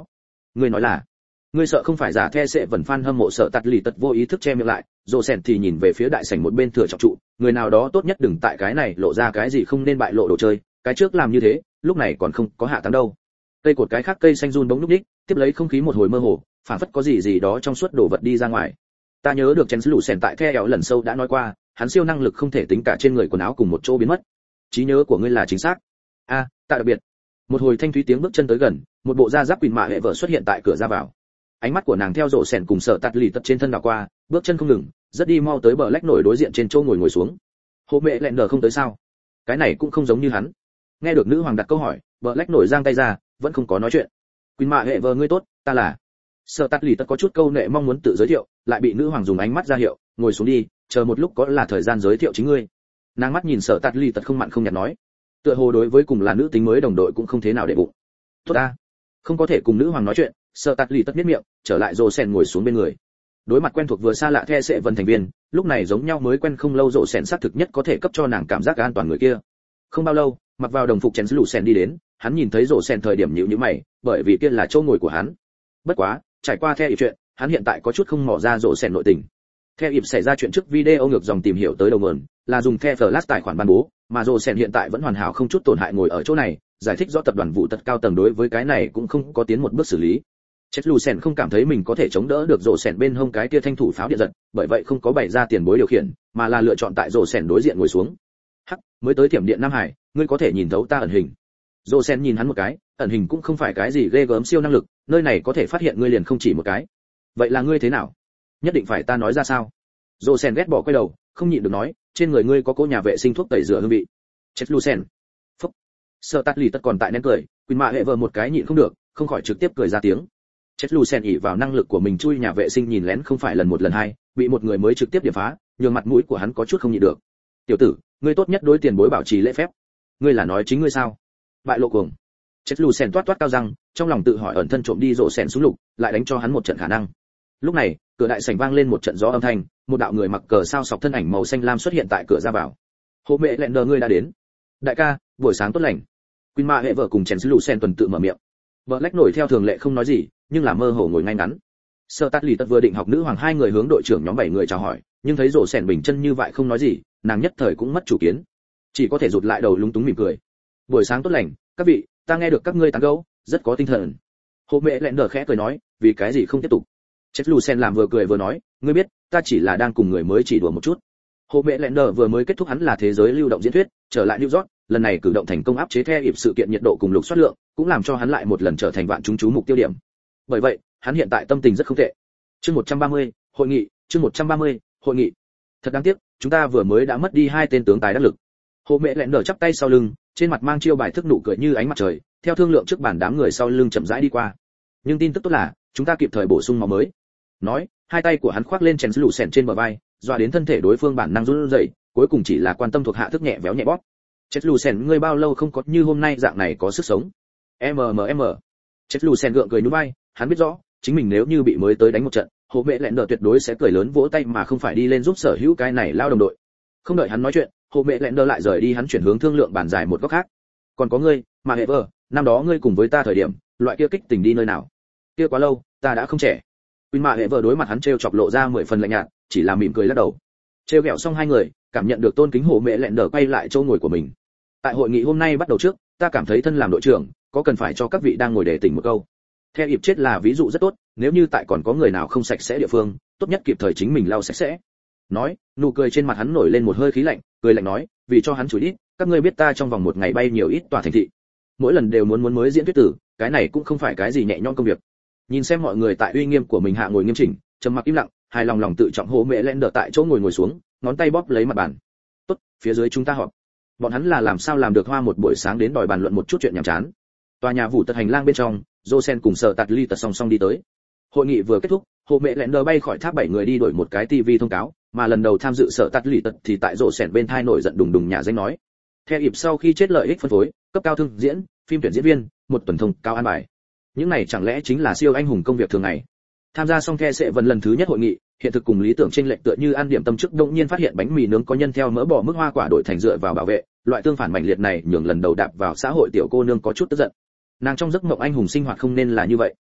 ngươi nói là ngươi sợ không phải giả the sẽ vần fan hâm mộ sợ tạt lì tật vô ý thức che miệng lại, rồ sèn thì nhìn về phía đại sảnh một bên thừa trọng trụ, người nào đó tốt nhất đừng tại cái này lộ ra cái gì không nên bại lộ đồ chơi, cái trước làm như thế, lúc này còn không có hạ táng đâu. Cây cột cái khác cây xanh run bỗng lúc đích, tiếp lấy không khí một hồi mơ hồ, phản phất có gì gì đó trong suốt đổ vật đi ra ngoài. Ta nhớ được chén lũ sèn tại the ẻo lần sâu đã nói qua, hắn siêu năng lực không thể tính cả trên người quần áo cùng một chỗ biến mất. Trí nhớ của ngươi là chính xác. A, à, ta đặc biệt. Một hồi thanh thúy tiếng bước chân tới gần, một bộ da giáp quỳnh mạ hệ vợ xuất hiện tại cửa ra vào. Ánh mắt của nàng theo rổ sèn cùng sợ tạt lì tật trên thân đảo qua, bước chân không ngừng, rất đi mau tới bờ lách nổi đối diện trên chỗ ngồi ngồi xuống. Hồ mẹ lẹn đờ không tới sao? Cái này cũng không giống như hắn. Nghe được nữ hoàng đặt câu hỏi, bờ lách nổi giang tay ra, vẫn không có nói chuyện. Quỳnh mạ hệ vợ ngươi tốt, ta là. Sợ tạt lì tật có chút câu nệ mong muốn tự giới thiệu, lại bị nữ hoàng dùng ánh mắt ra hiệu, ngồi xuống đi, chờ một lúc có là thời gian giới thiệu chính ngươi. Nàng mắt nhìn sợ tạt lì tật không mặn không nhạt nói, tựa hồ đối với cùng là nữ tính mới đồng đội cũng không thế nào để bụng. Tốt ta, không có thể cùng nữ hoàng nói chuyện, sợ tạt lì tất biết miệng, trở lại rồ sèn ngồi xuống bên người. Đối mặt quen thuộc vừa xa lạ the sẽ vần thành viên, lúc này giống nhau mới quen không lâu rồ sèn xác thực nhất có thể cấp cho nàng cảm giác an toàn người kia. Không bao lâu, mặc vào đồng phục chén lũ sèn đi đến, hắn nhìn thấy rồ sèn thời điểm nhíu nhíu mày, bởi vì kia là chỗ ngồi của hắn. Bất quá, trải qua theo chuyện, hắn hiện tại có chút không mò ra rồ sèn nội tình. Theo ịp xảy ra chuyện trước video ngược dòng tìm hiểu tới đầu nguồn, là dùng the flash tài khoản ban bố, mà rồ sèn hiện tại vẫn hoàn hảo không chút tổn hại ngồi ở chỗ này, giải thích rõ tập đoàn vụ tật cao tầng đối với cái này cũng không có tiến một bước xử lý. Chết lù sèn không cảm thấy mình có thể chống đỡ được rồ sèn bên hông cái kia thanh thủ pháo điện giật, bởi vậy không có bày ra tiền bối điều khiển, mà là lựa chọn tại rồ sèn đối diện ngồi xuống. Hắc, mới tới thiểm điện Nam Hải, ngươi có thể nhìn thấu ta ẩn hình. Rồ sèn nhìn hắn một cái, ẩn hình cũng không phải cái gì ghê gớm siêu năng lực, nơi này có thể phát hiện ngươi liền không chỉ một cái. Vậy là ngươi thế nào? Nhất định phải ta nói ra sao? Rồ sèn ghét bỏ quay đầu, không nhịn được nói, trên người ngươi có cô nhà vệ sinh thuốc tẩy rửa hương vị. Chết lù sèn. Phúc. Sợ tát lì tất còn tại nén cười, Quỳnh mạ hệ vợ một cái nhịn không được, không khỏi trực tiếp cười ra tiếng. Chết lù sen ỉ vào năng lực của mình chui nhà vệ sinh nhìn lén không phải lần một lần hai, bị một người mới trực tiếp điểm phá, nhường mặt mũi của hắn có chút không nhịn được. Tiểu tử, ngươi tốt nhất đối tiền bối bảo trì lễ phép. Ngươi là nói chính ngươi sao? Bại lộ cuồng. Chết lù sen toát toát cao răng, trong lòng tự hỏi ẩn thân trộm đi rộ sen xuống lục, lại đánh cho hắn một trận khả năng. Lúc này, cửa đại sảnh vang lên một trận gió âm thanh, một đạo người mặc cờ sao sọc thân ảnh màu xanh lam xuất hiện tại cửa ra vào. Hồ mẹ lẹn đờ ngươi đã đến. Đại ca, buổi sáng tốt lành. Quỳnh mạ hệ vợ cùng chèn lù sen tuần tự mở miệng. Vợ lách nổi theo thường lệ không nói gì, nhưng là mơ hồ ngồi ngay ngắn. Sơ Tát Lì Tật vừa định học nữ hoàng hai người hướng đội trưởng nhóm bảy người chào hỏi, nhưng thấy rổ sèn bình chân như vậy không nói gì, nàng nhất thời cũng mất chủ kiến, chỉ có thể rụt lại đầu lúng túng mỉm cười. Buổi sáng tốt lành, các vị, ta nghe được các ngươi tán gẫu, rất có tinh thần. Hồ mẹ lẹn đờ khẽ cười nói, vì cái gì không tiếp tục? Chết lù sen làm vừa cười vừa nói, ngươi biết, ta chỉ là đang cùng người mới chỉ đùa một chút. Hồ mẹ lẹn đờ vừa mới kết thúc hắn là thế giới lưu động diễn thuyết, trở lại New York, lần này cử động thành công áp chế theo ịp sự kiện nhiệt độ cùng lục soát lượng, cũng làm cho hắn lại một lần trở thành vạn chúng chú mục tiêu điểm. Bởi vậy, hắn hiện tại tâm tình rất không tệ. Chương một trăm ba mươi, hội nghị, chương một trăm ba mươi, hội nghị. Thật đáng tiếc, chúng ta vừa mới đã mất đi hai tên tướng tài đắc lực. Hồ mẹ lẹn đờ chắp tay sau lưng, trên mặt mang chiêu bài thức nụ cười như ánh mặt trời, theo thương lượng trước bàn đám người sau lưng chậm rãi đi qua. Nhưng tin tức tốt là, chúng ta kịp thời bổ sung máu mới. Nói, hai tay của hắn khoác lên chèn lù sèn trên bờ vai, dọa đến thân thể đối phương bản năng run rẩy, cuối cùng chỉ là quan tâm thuộc hạ thức nhẹ véo nhẹ bóp. Chết lù sèn ngươi bao lâu không có như hôm nay dạng này có sức sống. mmm. Chết lù sèn gượng cười nhún vai, hắn biết rõ, chính mình nếu như bị mới tới đánh một trận, Hồ mẹ lẹn đờ tuyệt đối sẽ cười lớn vỗ tay mà không phải đi lên giúp sở hữu cái này lao đồng đội. Không đợi hắn nói chuyện, Hồ mẹ lẹn đờ lại rời đi hắn chuyển hướng thương lượng bàn giải một góc khác. Còn có ngươi, mà hệ vợ, năm đó ngươi cùng với ta thời điểm, loại kia kích tình đi nơi nào? Kia quá lâu, ta đã không trẻ. Quỳnh mạ hệ vợ đối mặt hắn trêu chọc lộ ra mười phần lạnh nhạt, chỉ là mỉm cười lắc đầu. Trêu ghẹo xong hai người, cảm nhận được tôn kính Hồ mẹ lẹn đờ quay lại chỗ ngồi của mình. Tại hội nghị hôm nay bắt đầu trước, ta cảm thấy thân làm đội trưởng, có cần phải cho các vị đang ngồi để tỉnh một câu. Theo ịp chết là ví dụ rất tốt, nếu như tại còn có người nào không sạch sẽ địa phương, tốt nhất kịp thời chính mình lau sạch sẽ. Nói, nụ cười trên mặt hắn nổi lên một hơi khí lạnh, cười lạnh nói, vì cho hắn chửi ít, các ngươi biết ta trong vòng một ngày bay nhiều ít tòa thành thị. Mỗi lần đều muốn muốn mới diễn thuyết tử, cái này cũng không phải cái gì nhẹ nhõm công việc. Nhìn xem mọi người tại uy nghiêm của mình hạ ngồi nghiêm chỉnh, trầm mặc im lặng, hài lòng lòng tự trọng Hồ mẹ lẹn đờ tại chỗ ngồi ngồi xuống, ngón tay bóp lấy mặt bàn. Tốt, phía dưới chúng ta họp. Bọn hắn là làm sao làm được hoa một buổi sáng đến đòi bàn luận một chút chuyện nhảm chán. Tòa nhà vụ tật hành lang bên trong, Josen cùng Sở Tạt Ly tật song song đi tới. Hội nghị vừa kết thúc, Hồ mẹ lẹn đờ bay khỏi tháp bảy người đi đổi một cái tivi thông cáo, mà lần đầu tham dự Sở Tạt Ly tật thì tại Josen bên thai nổi giận đùng đùng nhà danh nói. Theo ịp sau khi chết lợi ích phân phối, cấp cao thương diễn, phim tuyển diễn viên, một tuần thông cao an bài. Những này chẳng lẽ chính là siêu anh hùng công việc thường ngày. Tham gia xong The sẽ vẫn lần thứ nhất hội nghị, hiện thực cùng lý tưởng chênh lệch tựa như ăn điểm tâm trước đột nhiên phát hiện bánh mì nướng có nhân theo mỡ bò mức hoa quả đổi thành dựa vào bảo vệ, loại tương phản mạnh liệt này nhường lần đầu đạp vào xã hội tiểu cô nương có chút tức giận. Nàng trong giấc mộng anh hùng sinh hoạt không nên là như vậy.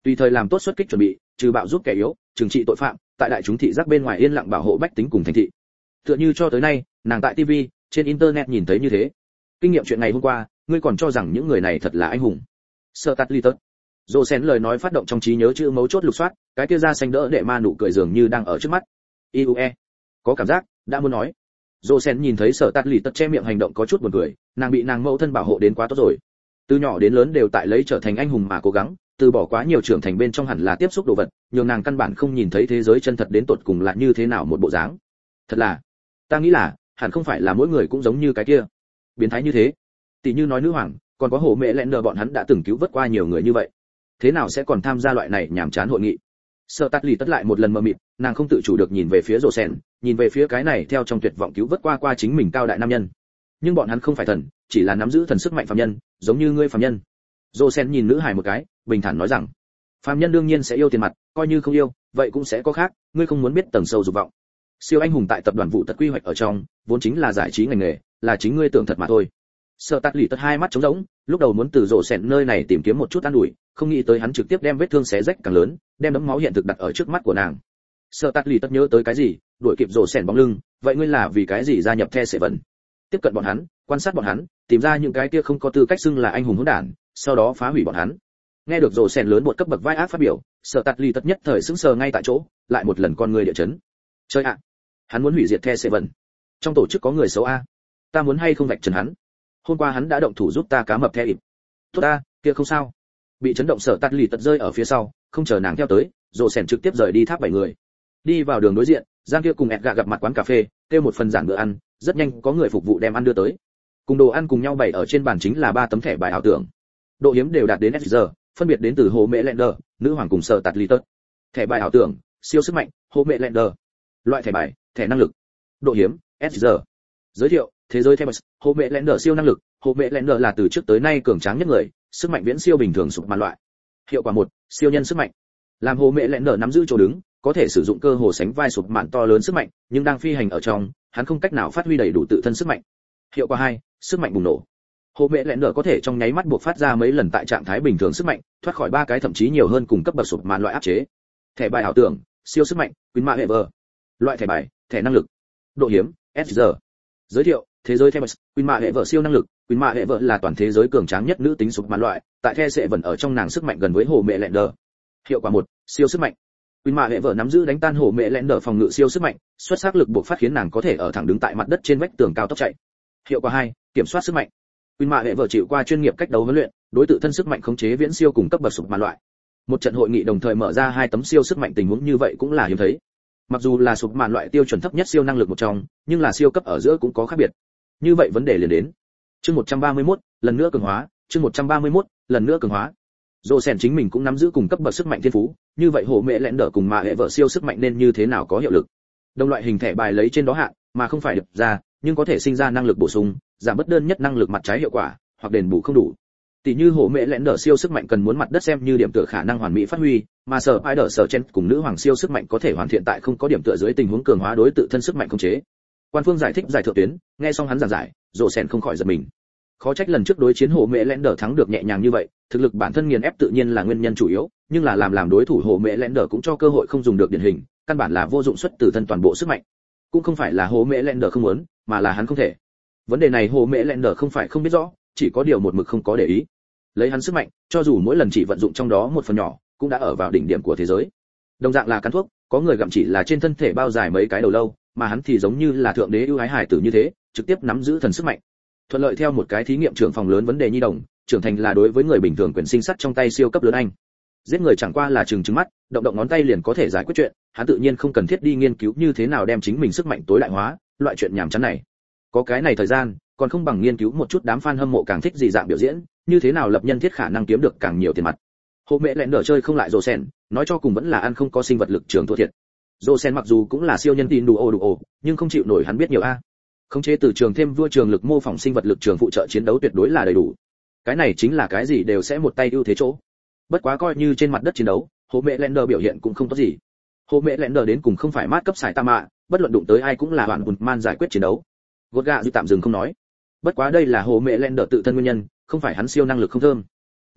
tùy thời làm tốt xuất kích chuẩn bị, trừ bạo giúp kẻ yếu, trừng trị tội phạm, tại đại chúng thị giác bên ngoài yên lặng bảo hộ bách tính cùng thành thị. Tựa như cho tới nay, nàng tại ti vi, trên internet nhìn thấy như thế. Kinh nghiệm chuyện ngày hôm qua, ngươi còn cho rằng những người này thật là anh hùng. Sơ tắt ly tớt. Dô Sen lời nói phát động trong trí nhớ chữ mấu chốt lục soát, cái kia da xanh đỡ đệ ma nụ cười dường như đang ở trước mắt. i u e. Có cảm giác, đã muốn nói. Dô Sen nhìn thấy Sở Tát Lì Tật che miệng hành động có chút buồn cười, nàng bị nàng mẫu thân bảo hộ đến quá tốt rồi. Từ nhỏ đến lớn đều tại lấy trở thành anh hùng mà cố gắng, từ bỏ quá nhiều trưởng thành bên trong hẳn là tiếp xúc đồ vật, nhưng nàng căn bản không nhìn thấy thế giới chân thật đến tột cùng là như thế nào một bộ dáng. Thật là, ta nghĩ là, hẳn không phải là mỗi người cũng giống như cái kia, biến thái như thế. Tỷ như nói nữ hoàng, còn có Hồ Mẹ Lẹn Đờ bọn hắn đã từng cứu vớt qua nhiều người như vậy, thế nào sẽ còn tham gia loại này nhảm chán hội nghị? Sở Tát Lì Tất lại một lần mờ mịt, nàng không tự chủ được nhìn về phía Rồ Sen, nhìn về phía cái này theo trong tuyệt vọng cứu vớt qua qua chính mình cao đại nam nhân. Nhưng bọn hắn không phải thần, chỉ là nắm giữ thần sức mạnh phàm nhân, giống như ngươi phàm nhân. Rồ Sen nhìn nữ hài một cái, bình thản nói rằng, phàm nhân đương nhiên sẽ yêu tiền mặt, coi như không yêu, vậy cũng sẽ có khác, ngươi không muốn biết tầng sâu dục vọng. Siêu anh hùng tại tập đoàn vụ tật quy hoạch ở trong, vốn chính là giải trí ngành nghề, là chính ngươi tưởng thật mà thôi. Sở Tát Lì Tất hai mắt trống rỗng, lúc đầu muốn từ Rồ Sen nơi này tìm kiếm một chút an ủi, không nghĩ tới hắn trực tiếp đem vết thương xé rách càng lớn, đem đấm máu hiện thực đặt ở trước mắt của nàng. Sở Tát Lì Tất nhớ tới cái gì, đuổi kịp Rồ Sen bóng lưng, vậy ngươi là vì cái gì gia nhập The Seven? Tiếp cận bọn hắn, quan sát bọn hắn, tìm ra những cái kia không có tư cách xưng là anh hùng hỗn đản, sau đó phá hủy bọn hắn. Nghe được Rồ Sen lớn một cấp bậc vai ác phát biểu, Sở Tát Lì Tất nhất thời sững sờ ngay tại chỗ, lại một lần con người địa chấn. Chơi ạ, hắn muốn hủy diệt The Seven. Trong tổ chức có người xấu a, ta muốn hay không vạch trần hắn? Hôm qua hắn đã động thủ giúp ta cá mập The ịp. Tốt ta, kia không sao. Bị chấn động Sở Tát Lì Tật rơi ở phía sau, không chờ nàng theo tới, Rồ Sen trực tiếp rời đi tháp bảy người. Đi vào đường đối diện, Giang kia cùng Edgar gặp mặt quán cà phê, kêu một phần giản bữa ăn, rất nhanh có người phục vụ đem ăn đưa tới. Cùng đồ ăn cùng nhau bày ở trên bàn chính là ba tấm thẻ bài ảo tưởng. Độ hiếm đều đạt đến S giờ, phân biệt đến từ Hồ Mẹ Lẹn Đờ, nữ hoàng cùng Sở Tát Lì Tật. Thẻ bài ảo tưởng, siêu sức mạnh, Hồ Mẹ Lẹn Đờ. Loại thẻ bài, thẻ năng lực. Độ hiếm, S giờ. Giới thiệu, thế giới Thebes, Hồ Mẹ Lẹn Đờ siêu năng lực, Hồ Mẹ Lẹn Đờ là từ trước tới nay cường tráng nhất người, sức mạnh viễn siêu bình thường sụp màn loại. Hiệu quả một, siêu nhân sức mạnh. Làm Hồ Mẹ Lẹn Đờ nắm giữ chỗ đứng, có thể sử dụng cơ hồ sánh vai sụp màn to lớn sức mạnh, nhưng đang phi hành ở trong, hắn không cách nào phát huy đầy đủ tự thân sức mạnh. Hiệu quả hai, sức mạnh bùng nổ. Hồ Mẹ Lẹn Đờ có thể trong nháy mắt buộc phát ra mấy lần tại trạng thái bình thường sức mạnh, thoát khỏi ba cái thậm chí nhiều hơn cùng cấp bậc sụp màn loại áp chế. Thẻ bài ảo tưởng, siêu sức mạnh, Queen Ma Ever. Loại thẻ bài, thẻ năng lực. Độ hiếm, S giờ. Giới thiệu, thế giới Thebes, Queen Ma Ever siêu năng lực, Queen Ma Ever là toàn thế giới cường tráng nhất nữ tính sụp màn loại, tại The Seven ở trong nàng sức mạnh gần với Hồ Mẹ Lẹn Đờ. Hiệu quả một, siêu sức mạnh. Queen Ma Ever nắm giữ đánh tan Hồ Mẹ Lẹn Đờ phòng ngự siêu sức mạnh, xuất sắc lực buộc phát khiến nàng có thể ở thẳng đứng tại mặt đất trên vách tường cao tốc chạy. Hiệu quả hai, kiểm soát sức mạnh. Queen Ma Ever chịu qua chuyên nghiệp cách đấu huấn luyện, đối tự thân sức mạnh khống chế viễn siêu cùng cấp bậc sụp màn loại. Một trận hội nghị đồng thời mở ra hai tấm siêu sức mạnh tình huống như vậy cũng là hiếm thấy. Mặc dù là sụp màn loại tiêu chuẩn thấp nhất siêu năng lực một trong, nhưng là siêu cấp ở giữa cũng có khác biệt. Như vậy vấn đề liền đến. Chương một trăm ba mươi mốt, lần nữa cường hóa, chương một trăm ba mươi mốt, lần nữa cường hóa. Dô Sen chính mình cũng nắm giữ cùng cấp bậc sức mạnh thiên phú, như vậy Hồ Mẹ Lẹn Đờ cùng Ma Ever siêu sức mạnh nên như thế nào có hiệu lực? Đồng loại hình thẻ bài lấy trên đó hạn, mà không phải đập ra, nhưng có thể sinh ra năng lực bổ sung, giảm bất đơn nhất năng lực mặt trái hiệu quả, hoặc đền bù không đủ. Tỷ như Hồ Mẹ Lẹn Đờ siêu sức mạnh cần muốn mặt đất xem như điểm tựa khả năng hoàn mỹ phát huy, mà Sở Spider Sở Chen cùng nữ hoàng siêu sức mạnh có thể hoàn thiện tại không có điểm tựa dưới tình huống cường hóa đối tự thân sức mạnh khống chế. Quan phương giải thích giải thượng tuyến, nghe xong hắn giảng giải, Rồ Sen không khỏi giật mình. Khó trách lần trước đối chiến Hồ Mẹ Lẹn Đờ thắng được nhẹ nhàng như vậy, thực lực bản thân nghiền ép tự nhiên là nguyên nhân chủ yếu, nhưng là làm làm đối thủ Hồ Mẹ Lẹn Đờ cũng cho cơ hội không dùng được điển hình, căn bản là vô dụng xuất từ thân toàn bộ sức mạnh. Cũng không phải là Hồ Mẹ Lẹn Đờ không muốn, mà là hắn không thể. Vấn đề này Hồ Mẹ Lẹn Đờ không phải không biết rõ, chỉ có điều một mực không có để ý. Lấy hắn sức mạnh, cho dù mỗi lần chỉ vận dụng trong đó một phần nhỏ, cũng đã ở vào đỉnh điểm của thế giới. Đồng dạng là cắn thuốc, có người gặm chỉ là trên thân thể bao dài mấy cái đầu lâu, mà hắn thì giống như là thượng đế ưu ái hải tử như thế, trực tiếp nắm giữ thần sức mạnh. Thuận lợi theo một cái thí nghiệm trưởng phòng lớn vấn đề nhi đồng, trưởng thành là đối với người bình thường quyền sinh sắt trong tay siêu cấp lớn anh. Giết người chẳng qua là chừng chừng mắt, động động ngón tay liền có thể giải quyết chuyện, hắn tự nhiên không cần thiết đi nghiên cứu như thế nào đem chính mình sức mạnh tối đại hóa, loại chuyện nhảm chán này. Có cái này thời gian, còn không bằng nghiên cứu một chút đám fan hâm mộ càng thích gì dạng biểu diễn, như thế nào lập nhân thiết khả năng kiếm được càng nhiều tiền mặt. Hồ Mẹ Lẹn Đờ chơi không lại Rồ Sen, nói cho cùng vẫn là ăn không có sinh vật lực trường thua thiệt. Rồ Sen mặc dù cũng là siêu nhân tin đủ ồ đủ ồ, nhưng không chịu nổi hắn biết nhiều a. Khống chế từ trường thêm vua trường lực mô phỏng sinh vật lực trường phụ trợ chiến đấu tuyệt đối là đầy đủ. Cái này chính là cái gì đều sẽ một tay ưu thế chỗ. Bất quá coi như trên mặt đất chiến đấu, Hồ Mẹ Lẹn Đờ biểu hiện cũng không tốt gì. Hồ Mẹ Lẹn Đờ đến cùng không phải mát cấp xài tam mạ, bất luận đụng tới ai cũng là hoàn hùn man giải quyết chiến đấu. Gột gạ dư tạm dừng không nói. Bất quá đây là Hồ Mẹ Lẹn Đờ tự thân nguyên nhân, không phải hắn siêu năng lực không thơm.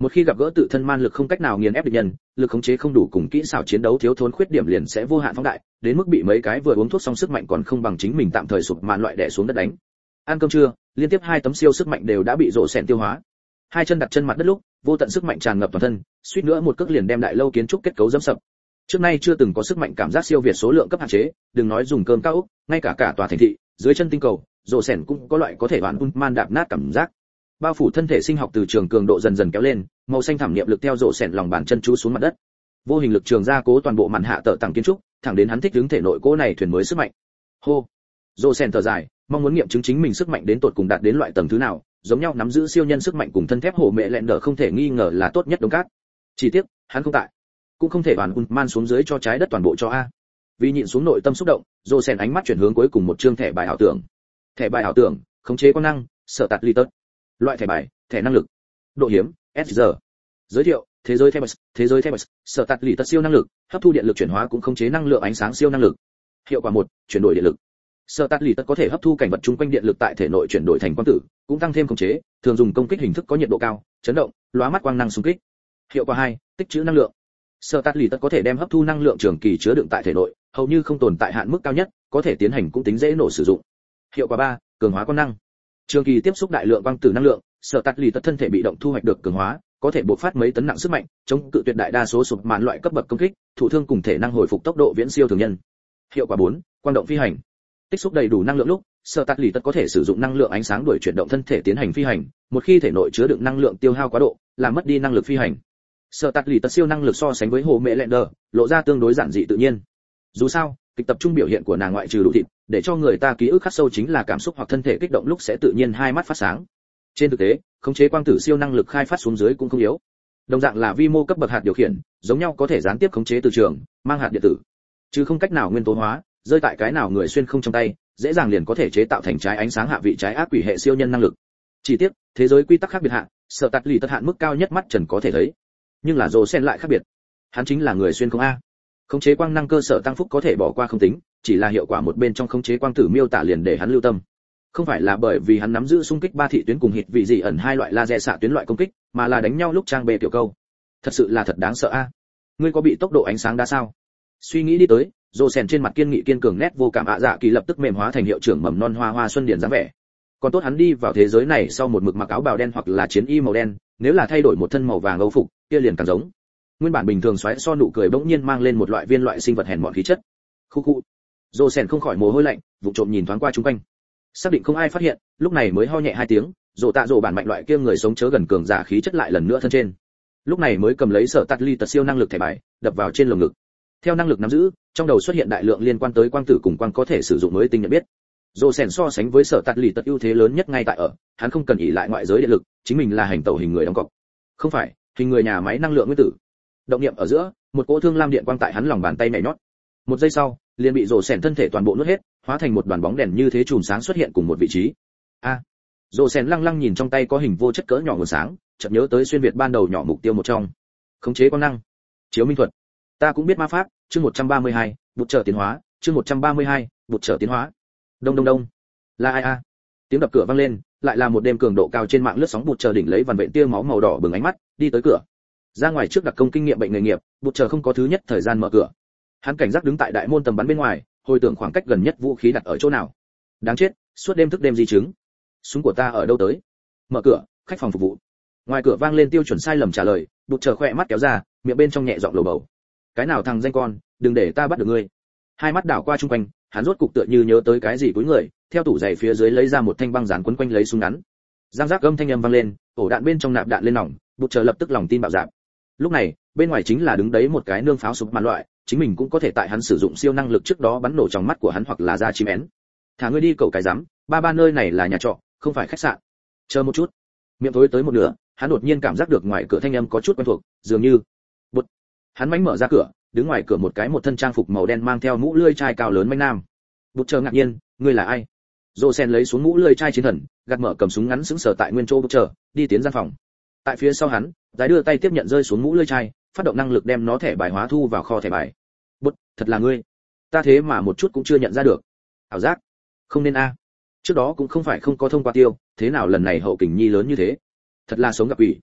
Một khi gặp gỡ tự thân man lực không cách nào nghiền ép địch nhân, lực khống chế không đủ cùng kỹ xảo chiến đấu thiếu thốn khuyết điểm liền sẽ vô hạn phóng đại, đến mức bị mấy cái vừa uống thuốc xong sức mạnh còn không bằng chính mình tạm thời sụp màn loại đè xuống đất đánh. Ăn cơm trưa, liên tiếp hai tấm siêu sức mạnh đều đã bị rộ sẹn tiêu hóa. Hai chân đặt chân mặt đất lúc, vô tận sức mạnh tràn ngập toàn thân, suýt nữa một cước liền đem đại lâu kiến trúc kết cấu dẫm sập. Trước nay chưa từng có sức mạnh cảm giác siêu việt số lượng cấp hạn chế, đừng nói dùng cơm cao ốc, ngay cả cả tòa thành thị, dưới chân tinh cầu, rộ sẹn cũng có loại có thể hoàn man đạp nát cảm giác. Bao phủ thân thể sinh học từ trường cường độ dần dần kéo lên, màu xanh thảm niệm lực theo rộ sẹn lòng bàn chân chú xuống mặt đất. Vô hình lực trường gia cố toàn bộ màn hạ tở tầng kiến trúc, thẳng đến hắn thích ứng thể nội cố này thuyền mới sức mạnh. Hô. Rộ sẹn thở dài, mong muốn nghiệm chứng chính mình sức mạnh đến tột cùng đạt đến loại tầng thứ nào, giống nhau nắm giữ siêu nhân sức mạnh cùng thân thép hổ mẹ lẹn đỡ không thể nghi ngờ là tốt nhất đống cát. Chỉ tiếc, hắn không tại, cũng không thể hoàn man xuống dưới cho trái đất toàn bộ cho a. Vì nhịn xuống nội tâm xúc động, rộ sẹn ánh mắt chuyển hướng cuối cùng một chương thẻ bài ảo tưởng. Thẻ bài ảo tưởng, khống chế quan năng, sở tạt ly tớt. Loại thẻ bài, thẻ năng lực. Độ hiếm, S giờ. Giới thiệu, thế giới Thebes, thế giới Thebes, sở tạt lì tật siêu năng lực, hấp thu điện lực chuyển hóa cũng khống chế năng lượng ánh sáng siêu năng lực. Hiệu quả một, chuyển đổi điện lực. Sở tạt lì tật có thể hấp thu cảnh vật chung quanh điện lực tại thể nội chuyển đổi thành quang tử, cũng tăng thêm khống chế, thường dùng công kích hình thức có nhiệt độ cao, chấn động, lóa mắt quang năng xung kích. Hiệu quả hai, tích trữ năng lượng. Sở tạt lì tật có thể đem hấp thu năng lượng trường kỳ chứa đựng tại thể nội, hầu như không tồn tại hạn mức cao nhất, có thể tiến hành cũng tính dễ nổ sử dụng. Hiệu quả ba, cường hóa quang năng. Trường kỳ tiếp xúc đại lượng quang tử năng lượng, sở tạt lì tật thân thể bị động thu hoạch được cường hóa, có thể bộc phát mấy tấn nặng sức mạnh, chống cự tuyệt đại đa số sụp màn loại cấp bậc công kích, thụ thương cùng thể năng hồi phục tốc độ viễn siêu thường nhân. Hiệu quả bốn, quang động phi hành. Tích xúc đầy đủ năng lượng lúc, sở tạt lì tật có thể sử dụng năng lượng ánh sáng đuổi chuyển động thân thể tiến hành phi hành, một khi thể nội chứa đựng năng lượng tiêu hao quá độ, làm mất đi năng lực phi hành. Sở tạt lì tật siêu năng lực so sánh với hồ mẹ lẹn đờ, lộ ra tương đối giản dị tự nhiên. Dù sao, kịch tập trung biểu hiện của nàng ngoại trừ đủ thịt, để cho người ta ký ức khắc sâu chính là cảm xúc hoặc thân thể kích động lúc sẽ tự nhiên hai mắt phát sáng. Trên thực tế, khống chế quang tử siêu năng lực khai phát xuống dưới cũng không yếu. Đồng dạng là vi mô cấp bậc hạt điều khiển, giống nhau có thể gián tiếp khống chế từ trường, mang hạt điện tử, chứ không cách nào nguyên tố hóa, rơi tại cái nào người xuyên không trong tay, dễ dàng liền có thể chế tạo thành trái ánh sáng hạ vị trái ác quỷ hệ siêu nhân năng lực. Chỉ tiếc, thế giới quy tắc khác biệt hạ, sở tạt lì tật hạn mức cao nhất mắt trần có thể thấy, nhưng là rồ sen lại khác biệt. Hắn chính là người xuyên không a. Khống chế quang năng cơ sở tăng phúc có thể bỏ qua không tính, chỉ là hiệu quả một bên trong khống chế quang tử miêu tả liền để hắn lưu tâm. Không phải là bởi vì hắn nắm giữ xung kích ba thị tuyến cùng hịt vị dị ẩn hai loại laser xạ tuyến loại công kích, mà là đánh nhau lúc trang bề tiểu câu. Thật sự là thật đáng sợ a. Ngươi có bị tốc độ ánh sáng đa sao? Suy nghĩ đi tới, rồ sen trên mặt kiên nghị kiên cường nét vô cảm ạ dạ kỳ lập tức mềm hóa thành hiệu trưởng mầm non hoa hoa xuân điển dáng vẻ. Còn tốt hắn đi vào thế giới này sau một mực mặc áo bào đen hoặc là chiến y màu đen, nếu là thay đổi một thân màu vàng âu phục, kia liền càng giống. Nguyên bản bình thường xoáy so nụ cười bỗng nhiên mang lên một loại viên loại sinh vật hèn mọn khí chất. Khu khu. Rồ sen không khỏi mồ hôi lạnh, vụ trộm nhìn thoáng qua chúng quanh. Xác định không ai phát hiện, lúc này mới ho nhẹ hai tiếng, rồ tạ rồ bản mạnh loại kia người sống chớ gần cường giả khí chất lại lần nữa thân trên. Lúc này mới cầm lấy sở tạt ly tật siêu năng lực thẻ bài, đập vào trên lồng ngực. Theo năng lực nắm giữ, trong đầu xuất hiện đại lượng liên quan tới quang tử cùng quang có thể sử dụng mới tinh nhận biết. Rồ sen so sánh với sở tạt ly tật ưu thế lớn nhất ngay tại ở, hắn không cần ỷ lại ngoại giới điện lực, chính mình là hành tẩu hình người đóng cọc. Không phải, hình người nhà máy năng lượng nguyên tử. Động niệm ở giữa, một cỗ thương lam điện quang tại hắn lòng bàn tay nhảy nhót. Một giây sau, liền bị rồ sen thân thể toàn bộ nuốt hết, hóa thành một đoàn bóng đèn như thế chùm sáng xuất hiện cùng một vị trí. A. À, rồ sen lăng lăng nhìn trong tay có hình vô chất cỡ nhỏ nguồn sáng, chợt nhớ tới xuyên việt ban đầu nhỏ mục tiêu một trong. Khống chế quang năng, chiếu minh thuật. Ta cũng biết ma pháp, chương một trăm ba mươi hai, bụt trở tiến hóa, chương một trăm ba mươi hai, bụt trở tiến hóa. Đông đông đông. Là ai a? Tiếng đập cửa vang lên, lại là một đêm cường độ cao trên mạng lướt sóng bụt trở đỉnh lấy vằn vện tia máu màu đỏ bừng ánh mắt, đi tới cửa. Ra ngoài trước đặc công kinh nghiệm bệnh nghề nghiệp, bụt trở không có thứ nhất thời gian mở cửa. Hắn cảnh giác đứng tại đại môn tầm bắn bên ngoài, hồi tưởng khoảng cách gần nhất vũ khí đặt ở chỗ nào. Đáng chết, suốt đêm thức đêm di chứng. Súng của ta ở đâu tới? Mở cửa, khách phòng phục vụ. Ngoài cửa vang lên tiêu chuẩn sai lầm trả lời, bụt trở khỏe mắt kéo ra, miệng bên trong nhẹ giọng lầu bầu. Cái nào thằng danh con, đừng để ta bắt được ngươi. Hai mắt đảo qua chung quanh, hắn rốt cục tựa như nhớ tới cái gì cúi người, theo tủ giày phía dưới lấy ra một thanh băng dán quấn quanh lấy súng ngắn. Giang giác gầm thanh âm vang lên, ổ đạn bên trong nạp đạn lên nòng, bụt trở lập tức lòng tin bạo dạn. Lúc này, bên ngoài chính là đứng đấy một cái nương pháo súng màn loại, chính mình cũng có thể tại hắn sử dụng siêu năng lực trước đó bắn nổ trong mắt của hắn hoặc là ra chim én. Thả ngươi đi cầu cái rắm, ba ba nơi này là nhà trọ, không phải khách sạn. Chờ một chút. Miệng thối tới một nửa, hắn đột nhiên cảm giác được ngoài cửa thanh âm có chút quen thuộc, dường như bụt. Hắn mánh mở ra cửa, đứng ngoài cửa một cái một thân trang phục màu đen mang theo mũ lưỡi chai cao lớn manh nam. Bụt chờ ngạc nhiên, ngươi là ai? Rồ sen lấy xuống mũ lưỡi chai chiến thần, gạt mở cầm súng ngắn sững sờ tại nguyên chỗ bụt chờ, đi tiến gian phòng. Tại phía sau hắn, giải đưa tay tiếp nhận rơi xuống mũ lưỡi chai, phát động năng lực đem nó thẻ bài hóa thu vào kho thẻ bài. Bụt, thật là ngươi. Ta thế mà một chút cũng chưa nhận ra được. Ảo giác. Không nên a. Trước đó cũng không phải không có thông qua tiêu, thế nào lần này hậu kình nhi lớn như thế? Thật là sống gặp quỷ.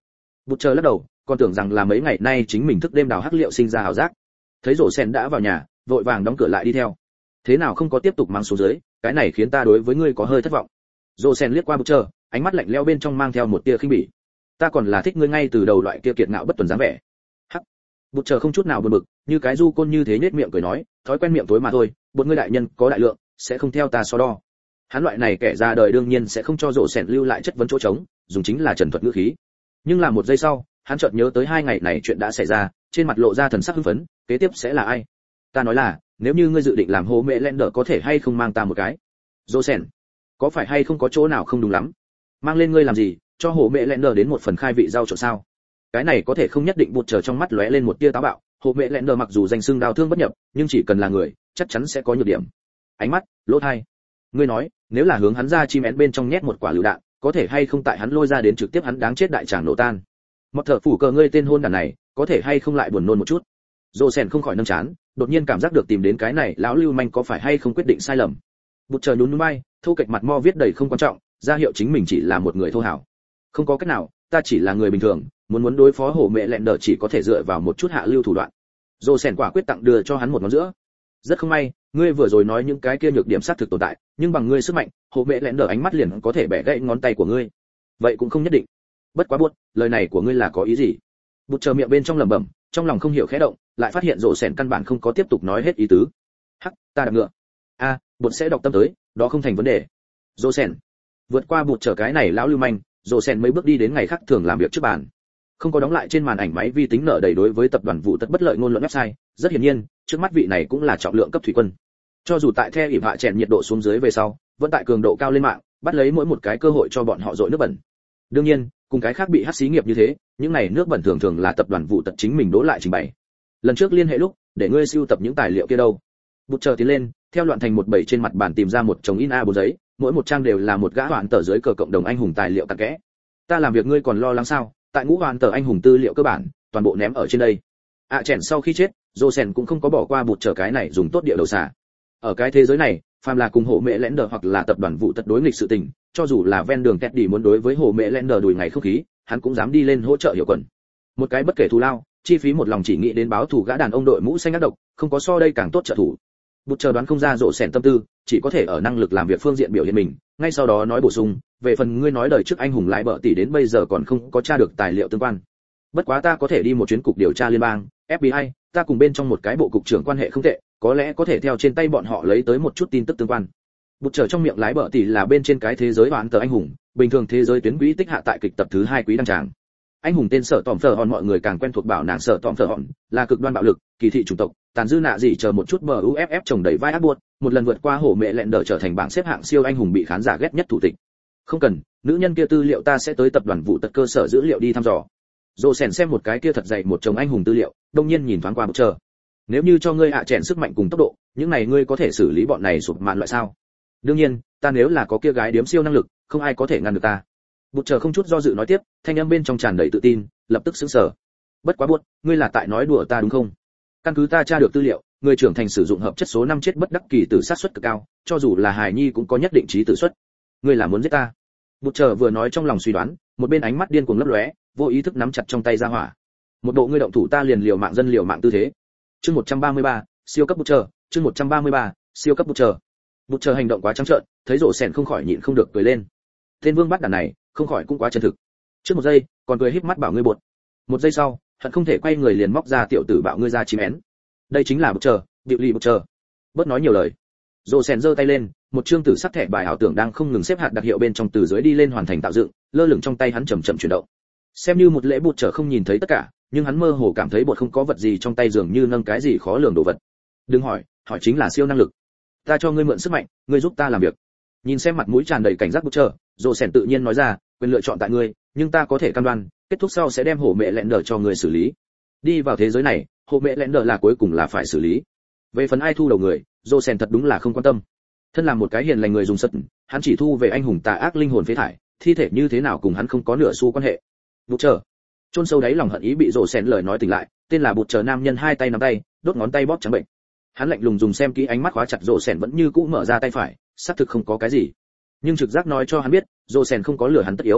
Bụt chờ lắc đầu, còn tưởng rằng là mấy ngày nay chính mình thức đêm đào hắc liệu sinh ra ảo giác. Thấy rổ sen đã vào nhà, vội vàng đóng cửa lại đi theo. Thế nào không có tiếp tục mang xuống dưới, cái này khiến ta đối với ngươi có hơi thất vọng. Rổ sen liếc qua Bụt chờ, ánh mắt lạnh lẽo bên trong mang theo một tia khinh bỉ. Ta còn là thích ngươi ngay từ đầu loại kia kiệt ngạo bất tuần dáng vẻ. Hắc. Bụt chờ không chút nào buồn bực, như cái du côn như thế nhếch miệng cười nói, thói quen miệng tối mà thôi, bột ngươi đại nhân có đại lượng, sẽ không theo ta so đo. Hắn loại này kẻ ra đời đương nhiên sẽ không cho rổ sẹn lưu lại chất vấn chỗ trống, dùng chính là trần thuật ngữ khí. Nhưng là một giây sau, hắn chợt nhớ tới hai ngày này chuyện đã xảy ra, trên mặt lộ ra thần sắc hưng phấn, kế tiếp sẽ là ai? Ta nói là, nếu như ngươi dự định làm hố mẹ lẹn đỡ có thể hay không mang ta một cái? Rổ sẹn, có phải hay không có chỗ nào không đúng lắm? Mang lên ngươi làm gì, cho hố mẹ lẹn đỡ đến một phần khai vị rau trộn sao? Cái này có thể không nhất định. Bụt chờ trong mắt lóe lên một tia táo bạo, hố mẹ lẹn đỡ mặc dù danh xưng đào thương bất nhập, nhưng chỉ cần là người, chắc chắn sẽ có nhược điểm. Ánh mắt, lỗ tai. Ngươi nói, nếu là hướng hắn ra chim én bên trong nhét một quả lựu đạn, có thể hay không tại hắn lôi ra đến trực tiếp hắn đáng chết đại tràng nổ tan. Một thở phủ cờ ngươi tên hôn đàn này, có thể hay không lại buồn nôn một chút. Dô sen không khỏi nâng chán, đột nhiên cảm giác được tìm đến cái này lão lưu manh có phải hay không quyết định sai lầm. Bụt chờ nhún nhún vai, thu kịch mặt mo viết đầy không quan trọng, ra hiệu chính mình chỉ là một người thô hảo. Không có cách nào, ta chỉ là người bình thường, muốn muốn đối phó hổ mẹ lẹn đờ chỉ có thể dựa vào một chút hạ lưu thủ đoạn. Dô sen quả quyết tặng đưa cho hắn một ngón giữa. Rất không may, ngươi vừa rồi nói những cái kia nhược điểm xác thực tồn tại, nhưng bằng ngươi sức mạnh, hộ mẹ lẹn đỡ ánh mắt liền có thể bẻ gãy ngón tay của ngươi. Vậy cũng không nhất định. Bất quá buốt, lời này của ngươi là có ý gì? Bụt chờ miệng bên trong lẩm bẩm, trong lòng không hiểu khẽ động, lại phát hiện rổ sẹn căn bản không có tiếp tục nói hết ý tứ. Hắc, ta đạp ngựa. A, à, bụt sẽ đọc tâm tới, đó không thành vấn đề. Rổ sẹn. Vượt qua bụt chờ cái này lão lưu manh, rổ sẹn mấy bước đi đến ngày khác thường làm việc trước bàn. Không có đóng lại trên màn ảnh máy vi tính nợ đầy đối với tập đoàn vụ tất bất lợi ngôn luận website, rất hiển nhiên, trước mắt vị này cũng là trọng lượng cấp thủy quân. Cho dù tại the ỉm hạ chèn nhiệt độ xuống dưới về sau, vẫn tại cường độ cao lên mạng, bắt lấy mỗi một cái cơ hội cho bọn họ dội nước bẩn. Đương nhiên, cùng cái khác bị hắc xí nghiệp như thế, những này nước bẩn thường thường là tập đoàn vụ tật chính mình đổ lại trình bày. Lần trước liên hệ lúc, để ngươi sưu tập những tài liệu kia đâu? Bụt chờ tiến lên, theo loạn thành một bầy trên mặt bàn tìm ra một chồng in a bốn giấy, mỗi một trang đều là một gã hoàn tờ dưới cờ cộng đồng anh hùng tài liệu tặc kẽ. Ta làm việc ngươi còn lo lắng sao? Tại ngũ hoàn tờ anh hùng tư liệu cơ bản, toàn bộ ném ở trên đây. À chèn sau khi chết, Josen cũng không có bỏ qua Bụt chờ cái này dùng tốt địa đầu xả. Ở cái thế giới này, phàm là cùng hộ mẹ lẽn đờ hoặc là tập đoàn vụ tật đối nghịch sự tình, cho dù là ven đường Teddy muốn đối với hộ mẹ lẽn đờ đùi ngày không khí, hắn cũng dám đi lên hỗ trợ hiệu quần. Một cái bất kể thù lao, chi phí một lòng chỉ nghĩ đến báo thù gã đàn ông đội mũ xanh ác độc, không có so đây càng tốt trợ thủ. Bụt chờ đoán không ra rộ sẻn tâm tư, chỉ có thể ở năng lực làm việc phương diện biểu hiện mình, ngay sau đó nói bổ sung, về phần ngươi nói đời trước anh hùng lại bợ tỷ đến bây giờ còn không có tra được tài liệu tương quan. Bất quá ta có thể đi một chuyến cục điều tra liên bang, ép bê i, ta cùng bên trong một cái bộ cục trưởng quan hệ không tệ, có lẽ có thể theo trên tay bọn họ lấy tới một chút tin tức tương quan. Bụt trở trong miệng lái bợ tỷ là bên trên cái thế giới bản tờ anh hùng, bình thường thế giới tuyến quỹ tích hạ tại kịch tập thứ hai quý đăng tràng. Anh hùng tên sở tỏm phở hòn mọi người càng quen thuộc bảo nàng sở tỏm phở hòn, là cực đoan bạo lực, kỳ thị chủng tộc, tàn dư nạ gì chờ một chút bờ u ép ép chồng đầy vai ác buộc, một lần vượt qua hổ mẹ lẹn đỡ trở thành bảng xếp hạng siêu anh hùng bị khán giả ghét nhất thủ tịch. Không cần, nữ nhân kia tư liệu ta sẽ tới tập đoàn vụ tật cơ sở dữ liệu đi thăm dò. Dô sèn xem một cái kia thật dày một chồng anh hùng tư liệu, đông nhiên nhìn thoáng qua Bụt chờ. Nếu như cho ngươi hạ chèn sức mạnh cùng tốc độ, những này ngươi có thể xử lý bọn này sụp mạn loại sao? Đương nhiên, ta nếu là có kia gái điếm siêu năng lực, không ai có thể ngăn được ta. Bụt chờ không chút do dự nói tiếp, thanh âm bên trong tràn đầy tự tin, lập tức sững sờ. Bất quá Bụt, ngươi là tại nói đùa ta đúng không? Căn cứ ta tra được tư liệu, người trưởng thành sử dụng hợp chất số năm chết bất đắc kỳ tử sát suất cực cao, cho dù là hài nhi cũng có nhất định trí tử suất. Ngươi là muốn giết ta? Bụt chờ vừa nói trong lòng suy đoán, một bên ánh mắt điên cuồng lấp lóe, vô ý thức nắm chặt trong tay ra hỏa. Một bộ ngươi động thủ ta liền liều mạng dân liều mạng tư thế. Chương một trăm ba mươi ba, siêu cấp Bụt chờ, chương một trăm ba mươi ba, siêu cấp Bụt chờ. Bụt chờ hành động quá trắng trợn, thấy rộ sèn không khỏi nhịn không được cười lên. Tên vương bắt đàn này, không khỏi cũng quá chân thực. Trước một giây, còn cười híp mắt bảo ngươi Bụt. Một giây sau, hận không thể quay người liền móc ra tiểu tử bạo ngươi ra chim én. Đây chính là Bụt chờ, điệu lì Bụt chờ. Bớt nói nhiều lời. Rộ sèn giơ tay lên, một chương tử sắc thẻ bài ảo tưởng đang không ngừng xếp hạt đặc hiệu bên trong từ dưới đi lên hoàn thành tạo dựng, lơ lửng trong tay hắn chậm chậm chuyển động. Xem như một lễ Bụt chờ không nhìn thấy tất cả, nhưng hắn mơ hồ cảm thấy Bụt không có vật gì trong tay dường như nâng cái gì khó lường đồ vật. Đừng hỏi, hỏi chính là siêu năng lực. Ta cho ngươi mượn sức mạnh, ngươi giúp ta làm việc. Nhìn xem mặt mũi tràn đầy cảnh giác Bụt chờ, Rộ sèn tự nhiên nói ra, quyền lựa chọn tại ngươi, nhưng ta có thể cam đoan, kết thúc sau sẽ đem hổ mẹ lẹn đờ cho ngươi xử lý. Đi vào thế giới này, hổ mẹ lẹn đờ là cuối cùng là phải xử lý. Về phần ai thu đầu người, Rộ sèn thật đúng là không quan tâm. Thân là một cái hiền lành người dùng sật, hắn chỉ thu về anh hùng tà ác linh hồn phế thải, thi thể như thế nào cùng hắn không có nửa xu quan hệ. Bụt chờ, chôn sâu đáy lòng hận ý bị Rộ sèn lời nói tỉnh lại, tên là Bụt chờ nam nhân hai tay nắm tay, đốt ngón tay bóp trắng bệnh. Hắn lạnh lùng dùng xem kỹ ánh mắt khóa chặt Rộ sèn vẫn như cũ mở ra tay phải, xác thực không có cái gì. Nhưng trực giác nói cho hắn biết, Rộ sèn không có lừa hắn tất yếu.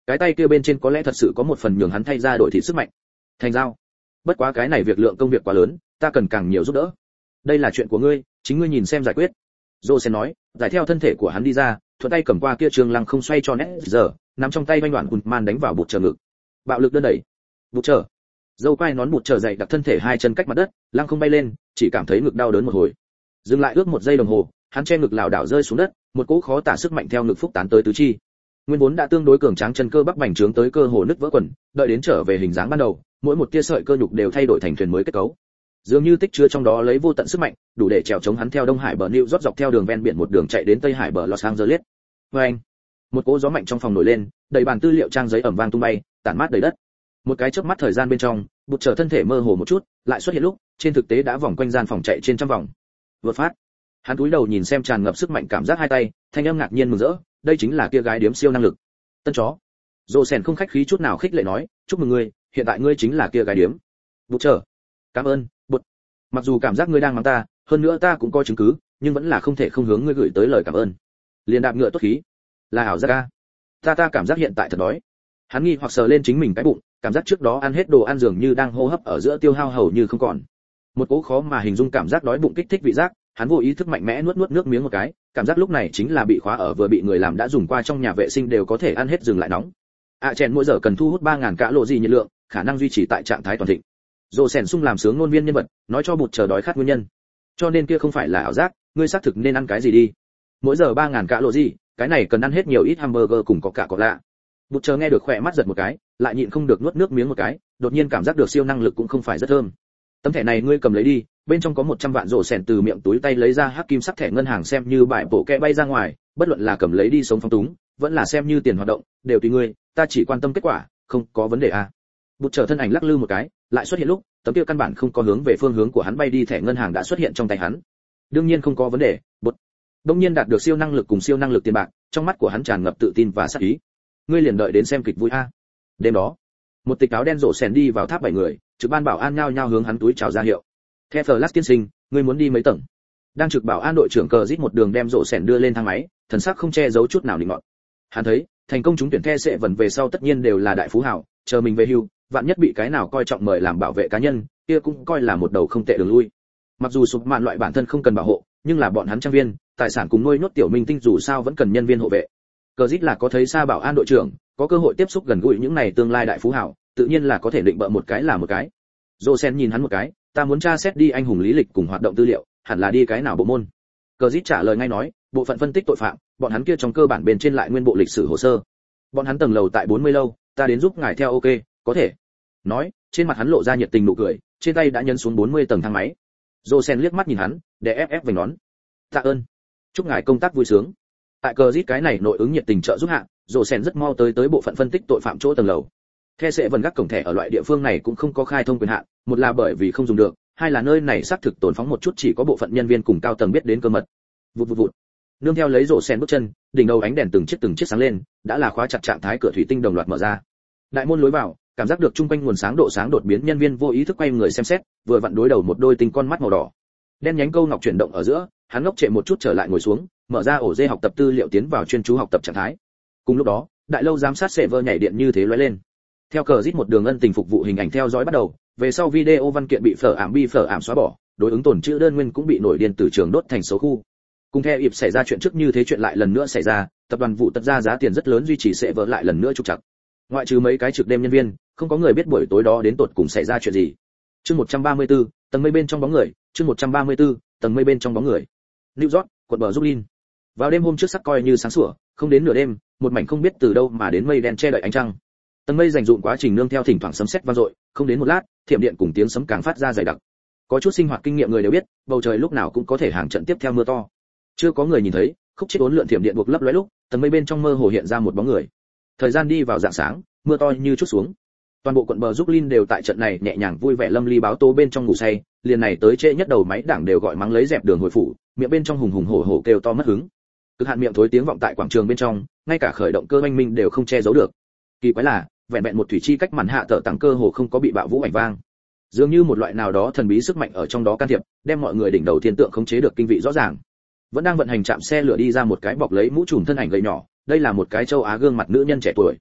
cái tay kia bên trên có lẽ thật sự có một phần nhường hắn thay ra đổi thịt sức mạnh. Thành giao. Bất quá cái này việc lượng công việc quá lớn, ta cần càng nhiều giúp đỡ. Đây là chuyện của ngươi, chính ngươi nhìn xem giải quyết. Josen nói, giải theo thân thể của hắn đi ra, thuận tay cầm qua kia trường lăng không xoay cho nét giờ, nắm trong tay vanh đoạn man đánh vào bụt chờ ngực. Bạo lực đơn đẩy. Bụt chờ. Dâu quai nón bụt chờ dậy đặt thân thể hai chân cách mặt đất, lăng không bay lên, chỉ cảm thấy ngực đau đớn một hồi. Dừng lại ước một giây đồng hồ, hắn che ngực lảo đảo rơi xuống đất, một cỗ khó tả sức mạnh theo ngực phúc tán tới tứ chi. Nguyên vốn đã tương đối cường tráng chân cơ bắp bành trướng tới cơ hồ nứt vỡ quần, đợi đến trở về hình dáng ban đầu, mỗi một tia sợi cơ nhục đều thay đổi thành thuyền mới kết cấu. Dường như tích chứa trong đó lấy vô tận sức mạnh, đủ để trèo chống hắn theo Đông Hải bờ New York dọc theo đường ven biển một đường chạy đến Tây Hải bờ Los Angeles. Oeng! Một cỗ gió mạnh trong phòng nổi lên, đầy bàn tư liệu trang giấy ẩm vang tung bay, tản mát đầy đất. Một cái chớp mắt thời gian bên trong, bụt trở thân thể mơ hồ một chút, lại xuất hiện lúc, trên thực tế đã vòng quanh gian phòng chạy trên trăm vòng. Vừa phát, hắn cúi đầu nhìn xem tràn ngập sức mạnh cảm giác hai tay, thanh âm ngạc nhiên mừng rỡ, đây chính là kia gái điếm siêu năng lực. Tân chó. Josen không khách khí chút nào khích lệ nói, chúc mừng ngươi, hiện tại ngươi chính là kia gái điếm. Bụt trở. Cảm ơn, bụt. Mặc dù cảm giác ngươi đang mắng ta, hơn nữa ta cũng có chứng cứ, nhưng vẫn là không thể không hướng ngươi gửi tới lời cảm ơn. Liền đạp ngựa tốt khí. Là ảo giác a. Ta ta cảm giác hiện tại thật đói. Hắn nghi hoặc sờ lên chính mình cái bụng, cảm giác trước đó ăn hết đồ ăn dường như đang hô hấp ở giữa tiêu hao hầu như không còn. Một cỗ khó mà hình dung cảm giác đói bụng kích thích vị giác, hắn vô ý thức mạnh mẽ nuốt nuốt nước miếng một cái, cảm giác lúc này chính là bị khóa ở vừa bị người làm đã dùng qua trong nhà vệ sinh đều có thể ăn hết dừng lại nóng. À chèn mỗi giờ cần thu hút ba nghìn cạ lộ gì nhiệt lượng, khả năng duy trì tại trạng thái toàn thịnh. Dỗ sèn sung làm sướng ngôn viên nhân vật, nói cho bụt chờ đói khát nguyên nhân. Cho nên kia không phải là ảo giác, ngươi xác thực nên ăn cái gì đi. Mỗi giờ ba nghìn cạ lộ gì, cái này cần ăn hết nhiều ít hamburger cùng có cả có lạ. Bụt chờ nghe được khỏe mắt giật một cái, lại nhịn không được nuốt nước miếng một cái, đột nhiên cảm giác được siêu năng lực cũng không phải rất thơm. Tấm thẻ này ngươi cầm lấy đi, bên trong có một trăm vạn rổ sèn từ miệng túi tay lấy ra hắc kim sắc thẻ ngân hàng xem như bãi bộ kẹ bay ra ngoài, bất luận là cầm lấy đi sống phóng túng, vẫn là xem như tiền hoạt động, đều tùy ngươi, ta chỉ quan tâm kết quả, không có vấn đề à. Bụt trở thân ảnh lắc lư một cái, lại xuất hiện lúc, tấm kia căn bản không có hướng về phương hướng của hắn bay đi thẻ ngân hàng đã xuất hiện trong tay hắn. Đương nhiên không có vấn đề, bụt. Đông nhiên đạt được siêu năng lực cùng siêu năng lực tiền bạc, trong mắt của hắn tràn ngập tự tin và sát ý. Ngươi liền đợi đến xem kịch vui a. Đêm đó, một tịch áo đen rổ sèn đi vào tháp bảy người, trực ban bảo an nhao nhao hướng hắn túi chào ra hiệu. Theo Flash tiên sinh, ngươi muốn đi mấy tầng? Đang trực bảo an đội trưởng cờ rít một đường đem rổ sèn đưa lên thang máy, thần sắc không che giấu chút nào định ngọn. Hắn thấy, thành công chúng tuyển the sẽ vần về sau tất nhiên đều là đại phú hào, chờ mình về hưu, vạn nhất bị cái nào coi trọng mời làm bảo vệ cá nhân, kia cũng coi là một đầu không tệ đường lui. Mặc dù sụp mạn loại bản thân không cần bảo hộ, nhưng là bọn hắn trang viên, tài sản cùng nuôi nhốt tiểu minh tinh dù sao vẫn cần nhân viên hộ vệ. Cờ rít là có thấy xa bảo an đội trưởng, có cơ hội tiếp xúc gần gũi những này tương lai đại phú hào, tự nhiên là có thể định bợ một cái là một cái. Josen nhìn hắn một cái, ta muốn tra xét đi anh hùng lý lịch cùng hoạt động tư liệu, hẳn là đi cái nào bộ môn? Cờ rít trả lời ngay nói, bộ phận phân tích tội phạm, bọn hắn kia trong cơ bản bên trên lại nguyên bộ lịch sử hồ sơ. Bọn hắn tầng lầu tại bốn mươi lâu, ta đến giúp ngài theo ok, có thể. Nói, trên mặt hắn lộ ra nhiệt tình nụ cười, trên tay đã nhấn xuống bốn mươi tầng thang máy. Josen liếc mắt nhìn hắn, để ép ép vành nón. Tạ ơn. Chúc ngài công tác vui sướng. Tại cờ rít cái này nội ứng nhiệt tình trợ giúp hạ, Josen rất mau tới tới bộ phận phân tích tội phạm chỗ tầng lầu. The sẽ vần gác cổng thẻ ở loại địa phương này cũng không có khai thông quyền hạn, một là bởi vì không dùng được, hai là nơi này xác thực tồn phóng một chút chỉ có bộ phận nhân viên cùng cao tầng biết đến cơ mật. Vụt vụt vụt. Nương theo lấy rổ sen bước chân, đỉnh đầu ánh đèn từng chiếc từng chiếc sáng lên, đã là khóa chặt trạng thái cửa thủy tinh đồng loạt mở ra. Đại môn lối vào, cảm giác được trung quanh nguồn sáng độ sáng đột biến, nhân viên vô ý thức quay người xem xét, vừa vặn đối đầu một đôi tinh con mắt màu đỏ. Đen nhánh câu ngọc chuyển động ở giữa, hắn ngốc trệ một chút trở lại ngồi xuống, mở ra ổ dê học tập tư liệu tiến vào chuyên chú học tập trạng thái. Cùng lúc đó, đại lâu giám sát server nhảy điện như thế lóe lên. Theo cờ rít một đường ân tình phục vụ hình ảnh theo dõi bắt đầu, về sau video văn kiện bị phở ảm bi phở ảm xóa bỏ, đối ứng tồn chữ đơn nguyên cũng bị nổi điên từ trường đốt thành số khu. Cùng theo ịp xảy ra chuyện trước như thế chuyện lại lần nữa xảy ra, tập đoàn vụ tật ra giá tiền rất lớn duy trì sẽ vỡ lại lần nữa trục trặc. Ngoại trừ mấy cái trực đêm nhân viên, không có người biết buổi tối đó đến tột cùng xảy ra chuyện gì. Chương một trăm ba mươi tư, tầng mây bên trong bóng người, chương một trăm ba mươi tư, tầng mây bên trong bóng người. New York, quận bờ Brooklyn. Vào đêm hôm trước sắc coi như sáng sủa, không đến nửa đêm, một mảnh không biết từ đâu mà đến mây đen che đậy ánh trăng. Tầng mây dành dụm quá trình nương theo thỉnh thoảng sấm sét vang dội, không đến một lát, thiểm điện cùng tiếng sấm càng phát ra dày đặc. Có chút sinh hoạt kinh nghiệm người đều biết, bầu trời lúc nào cũng có thể hàng trận tiếp theo mưa to. Chưa có người nhìn thấy, khúc chết uốn lượn thiểm điện buộc lấp lóe lúc, tầng mây bên trong mơ hồ hiện ra một bóng người. Thời gian đi vào rạng sáng, mưa to như chút xuống. Toàn bộ quận bờ Brooklyn đều tại trận này nhẹ nhàng vui vẻ lâm ly báo tố bên trong ngủ say, liền này tới trễ nhất đầu máy đảng đều gọi mắng lấy dẹp đường hồi phủ, miệng bên trong hùng hùng hổ hổ kêu to mất hứng. Cực hạn miệng thối tiếng vọng tại quảng trường bên trong, ngay cả khởi động cơ oanh minh đều không che giấu được. Kỳ quái là, vẹn vẹn một thủy chi cách màn hạ tở tặng cơ hồ không có bị bạo vũ ảnh vang. Dường như một loại nào đó thần bí sức mạnh ở trong đó can thiệp, đem mọi người đỉnh đầu thiên tượng khống chế được kinh vị rõ ràng. Vẫn đang vận hành chạm xe lửa đi ra một cái bọc lấy mũ trùm thân ảnh gầy nhỏ, đây là một cái châu Á gương mặt nữ nhân trẻ tuổi.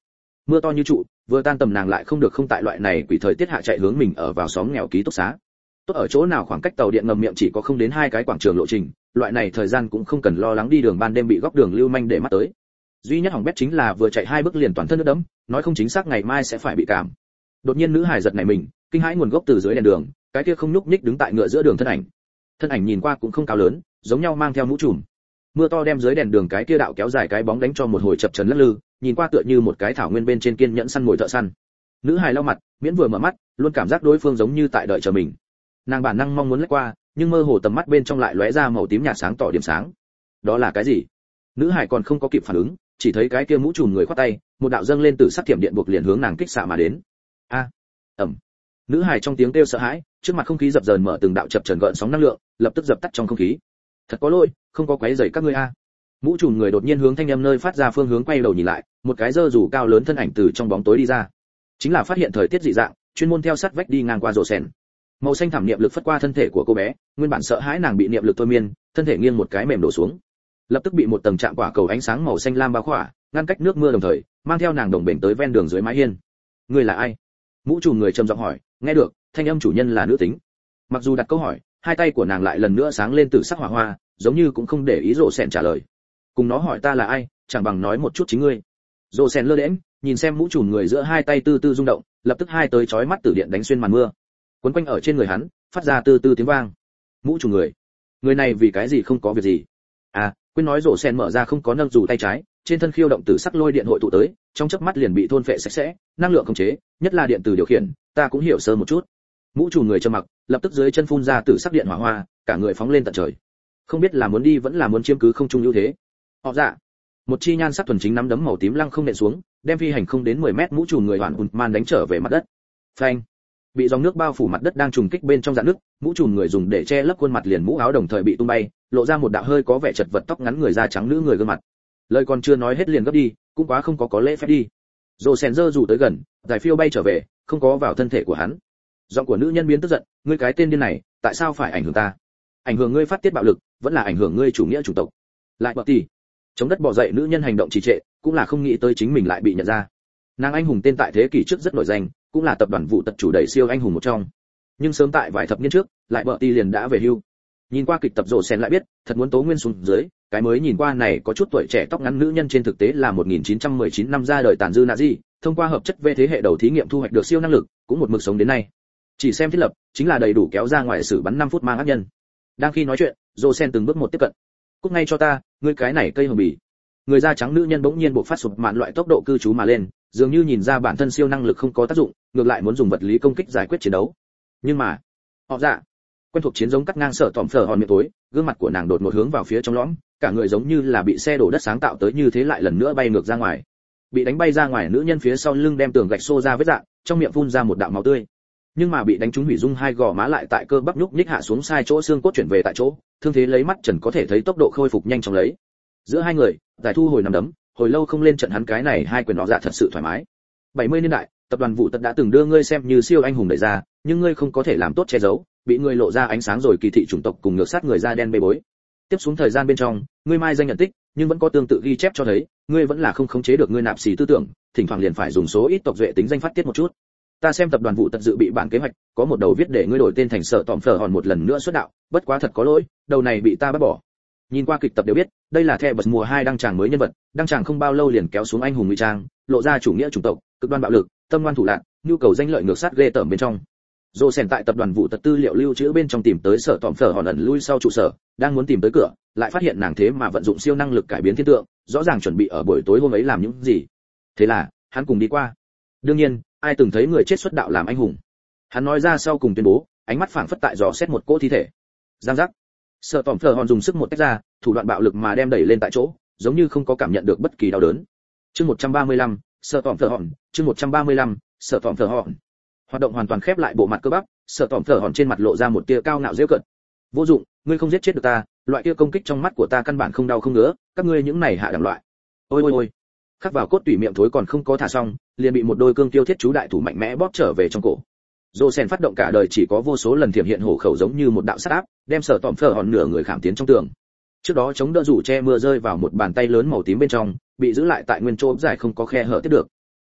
Mưa to như trụ, vừa tan tầm nàng lại không được không tại loại này quỷ thời tiết hạ chạy hướng mình ở vào xóm nghèo ký túc xá. Tốt ở chỗ nào khoảng cách tàu điện ngầm miệng chỉ có không đến hai cái quảng trường lộ trình, loại này thời gian cũng không cần lo lắng đi đường ban đêm bị góc đường lưu manh để mắt tới. Duy nhất hỏng bét chính là vừa chạy hai bước liền toàn thân nước đẫm, nói không chính xác ngày mai sẽ phải bị cảm. Đột nhiên nữ hải giật nảy mình, kinh hãi nguồn gốc từ dưới đèn đường, cái kia không nhúc nhích đứng tại ngựa giữa đường thân ảnh. Thân ảnh nhìn qua cũng không cao lớn, giống nhau mang theo mũ trùm. Mưa to đem dưới đèn đường cái kia đạo kéo dài cái bóng đánh cho một hồi chập chờn lắc lư, nhìn qua tựa như một cái thảo nguyên bên trên kiên nhẫn săn mồi thợ săn. Nữ hài lau mặt, miễn vừa mở mắt, luôn cảm giác đối phương giống như tại đợi chờ mình. Nàng bản năng mong muốn lách qua, nhưng mơ hồ tầm mắt bên trong lại lóe ra màu tím nhạt sáng tỏ điểm sáng. Đó là cái gì? Nữ hài còn không có kịp phản ứng, chỉ thấy cái kia mũ trùm người khoát tay, một đạo dâng lên từ sắc thiểm điện buộc liền hướng nàng kích xạ mà đến. A, ầm. Nữ hài trong tiếng kêu sợ hãi, trước mặt không khí dập dờn mở từng đạo chập chờn gợn sóng năng lượng, lập tức dập tắt trong không khí. Thật có lỗi, không có quấy rầy các ngươi a. Mũ trùm người đột nhiên hướng thanh âm nơi phát ra phương hướng quay đầu nhìn lại, một cái dơ dù cao lớn thân ảnh từ trong bóng tối đi ra. Chính là phát hiện thời tiết dị dạng, chuyên môn theo sát vách đi ngang qua rồ sen. Màu xanh thảm niệm lực phất qua thân thể của cô bé, nguyên bản sợ hãi nàng bị niệm lực thôi miên, thân thể nghiêng một cái mềm đổ xuống, lập tức bị một tầng chạm quả cầu ánh sáng màu xanh lam bao khỏa, ngăn cách nước mưa đồng thời, mang theo nàng đồng bền tới ven đường dưới mái hiên. Ngươi là ai? Mũ trùm người trầm giọng hỏi, nghe được, thanh âm chủ nhân là nữ tính. Mặc dù đặt câu hỏi, hai tay của nàng lại lần nữa sáng lên từ sắc hỏa hoa, giống như cũng không để ý rồ sen trả lời. Cùng nó hỏi ta là ai, chẳng bằng nói một chút chính ngươi. Rồ sen lơ đễnh, nhìn xem mũ trùm người giữa hai tay tư tư rung động, lập tức hai tới chói mắt tử điện đánh xuyên màn mưa, quấn quanh ở trên người hắn, phát ra tư tư tiếng vang. Mũ trùm người, người này vì cái gì không có việc gì? À, quên nói rồ sen mở ra không có nâng dù tay trái, trên thân khiêu động tử sắc lôi điện hội tụ tới, trong chớp mắt liền bị thôn phệ sạch sẽ, năng lượng khống chế, nhất là điện từ điều khiển, ta cũng hiểu sơ một chút. Mũ trùm người trầm mặc, lập tức dưới chân phun ra tử sắc điện hỏa hoa, cả người phóng lên tận trời. Không biết là muốn đi vẫn là muốn chiếm cứ không trung ưu thế. Họ dạ, một chi nhan sắc thuần chính nắm đấm màu tím lăng không nện xuống, đem phi hành không đến mười mét mũ trùm người hoàn hùn man đánh trở về mặt đất. Phanh, bị dòng nước bao phủ mặt đất đang trùng kích bên trong dạn nước, mũ trùm người dùng để che lấp khuôn mặt liền mũ áo đồng thời bị tung bay, lộ ra một đạo hơi có vẻ chật vật tóc ngắn người da trắng nữ người gương mặt. Lời còn chưa nói hết liền gấp đi, cũng quá không có có lễ phép đi. Rồ sen dơ dù tới gần, giải phiêu bay trở về, không có vào thân thể của hắn. Giọng của nữ nhân biến tức giận, ngươi cái tên điên này, tại sao phải ảnh hưởng ta? Ảnh hưởng ngươi phát tiết bạo lực, vẫn là ảnh hưởng ngươi chủ nghĩa chủng tộc? Lại bật tỉ. Chống đất bò dậy nữ nhân hành động trì trệ, cũng là không nghĩ tới chính mình lại bị nhận ra. Nàng anh hùng tên tại thế kỷ trước rất nổi danh, cũng là tập đoàn vụ tật chủ đẩy siêu anh hùng một trong. Nhưng sớm tại vài thập niên trước, lại bợ tỉ liền đã về hưu. Nhìn qua kịch tập rồ sen lại biết, thật muốn tố nguyên xuống dưới, cái mới nhìn qua này có chút tuổi trẻ tóc ngắn nữ nhân trên thực tế là một nghìn chín trăm mười chín năm ra đời tàn dư Nazi, thông qua hợp chất V thế hệ đầu thí nghiệm thu hoạch được siêu năng lực, cũng một mực sống đến nay. Chỉ xem thiết lập, chính là đầy đủ kéo ra ngoài xử bắn năm phút mang ác nhân. Đang khi nói chuyện, rồ sen từng bước một tiếp cận. Cút ngay cho ta, ngươi cái này cây hồng bì. Người da trắng nữ nhân bỗng nhiên bộc phát sụp mạn loại tốc độ cư trú mà lên, dường như nhìn ra bản thân siêu năng lực không có tác dụng, ngược lại muốn dùng vật lý công kích giải quyết chiến đấu. Nhưng mà, họ dạ, quen thuộc chiến giống cắt ngang sở tỏm phở hòn miệng tối, gương mặt của nàng đột ngột hướng vào phía trong lõm, cả người giống như là bị xe đổ đất sáng tạo tới như thế lại lần nữa bay ngược ra ngoài. Bị đánh bay ra ngoài nữ nhân phía sau lưng đem tường gạch xô ra vết rạn, trong miệng phun ra một đạo máu tươi. Nhưng mà bị đánh trúng hủy dung hai gò má lại tại cơ bắp nhúc nhích hạ xuống sai chỗ xương cốt chuyển về tại chỗ, thương thế lấy mắt trần có thể thấy tốc độ khôi phục nhanh chóng lấy. Giữa hai người, giải thu hồi nằm đấm, hồi lâu không lên trận hắn cái này hai quyền nọ dạ thật sự thoải mái. bảy mươi niên đại, tập đoàn vụ tật đã từng đưa ngươi xem như siêu anh hùng đẩy ra, nhưng ngươi không có thể làm tốt che giấu, bị ngươi lộ ra ánh sáng rồi kỳ thị chủng tộc cùng ngược sát người da đen bê bối. Tiếp xuống thời gian bên trong, ngươi mai danh nhận tích, nhưng vẫn có tương tự ghi chép cho thấy, ngươi vẫn là không khống chế được ngươi nạp xì tư tưởng, thỉnh thoảng liền phải dùng số ít tộc duệ tính danh phát tiết một chút. Ta xem tập đoàn vụ tật dự bị bản kế hoạch, có một đầu viết để ngươi đổi tên thành Sở Tỏm Phở Hòn một lần nữa xuất đạo, bất quá thật có lỗi, đầu này bị ta bắt bỏ. Nhìn qua kịch tập đều biết, đây là The Bus mùa hai đăng tràng mới nhân vật, đăng tràng không bao lâu liền kéo xuống anh hùng ngụy trang, lộ ra chủ nghĩa chủng tộc, cực đoan bạo lực, tâm ngoan thủ lạn, nhu cầu danh lợi ngược sát ghê tởm bên trong. Dô Sen tại tập đoàn vụ tật tư liệu lưu trữ bên trong tìm tới Sở Tỏm Phở Hòn ẩn lui sau trụ sở, đang muốn tìm tới cửa, lại phát hiện nàng thế mà vận dụng siêu năng lực cải biến thiên tượng, rõ ràng chuẩn bị ở buổi tối hôm ấy làm những gì. Thế là, hắn cùng đi qua. Đương nhiên, ai từng thấy người chết xuất đạo làm anh hùng? Hắn nói ra sau cùng tuyên bố, ánh mắt phảng phất tại dò xét một cỗ thi thể. Giang giác. Sở Tỏm Phở Hòn dùng sức một tách ra, thủ đoạn bạo lực mà đem đẩy lên tại chỗ, giống như không có cảm nhận được bất kỳ đau đớn. Chương một trăm ba mươi lăm, Sở Tỏm Phở Hòn, chương một trăm ba mươi lăm, Sở Tỏm Phở Hòn. Hoạt động hoàn toàn khép lại bộ mặt cơ bắp, Sở Tỏm Phở Hòn trên mặt lộ ra một tia cao ngạo giễu cợt. Vô dụng, ngươi không giết chết được ta, loại kia công kích trong mắt của ta căn bản không đau không ngứa, các ngươi những này hạ đẳng loại. Ôi ôi ôi. Khắc vào cốt tủy miệng thối còn không có thả xong, liền bị một đôi cương tiêu thiết chú đại thủ mạnh mẽ bóp trở về trong cổ. Dô Sen phát động cả đời chỉ có vô số lần thiểm hiện hổ khẩu giống như một đạo sát áp, đem Sở Tỏm Phở Hòn nửa người khảm tiến trong tường. Trước đó chống đỡ rủ che mưa rơi vào một bàn tay lớn màu tím bên trong, bị giữ lại tại nguyên chỗ dài không có khe hở tiếp được.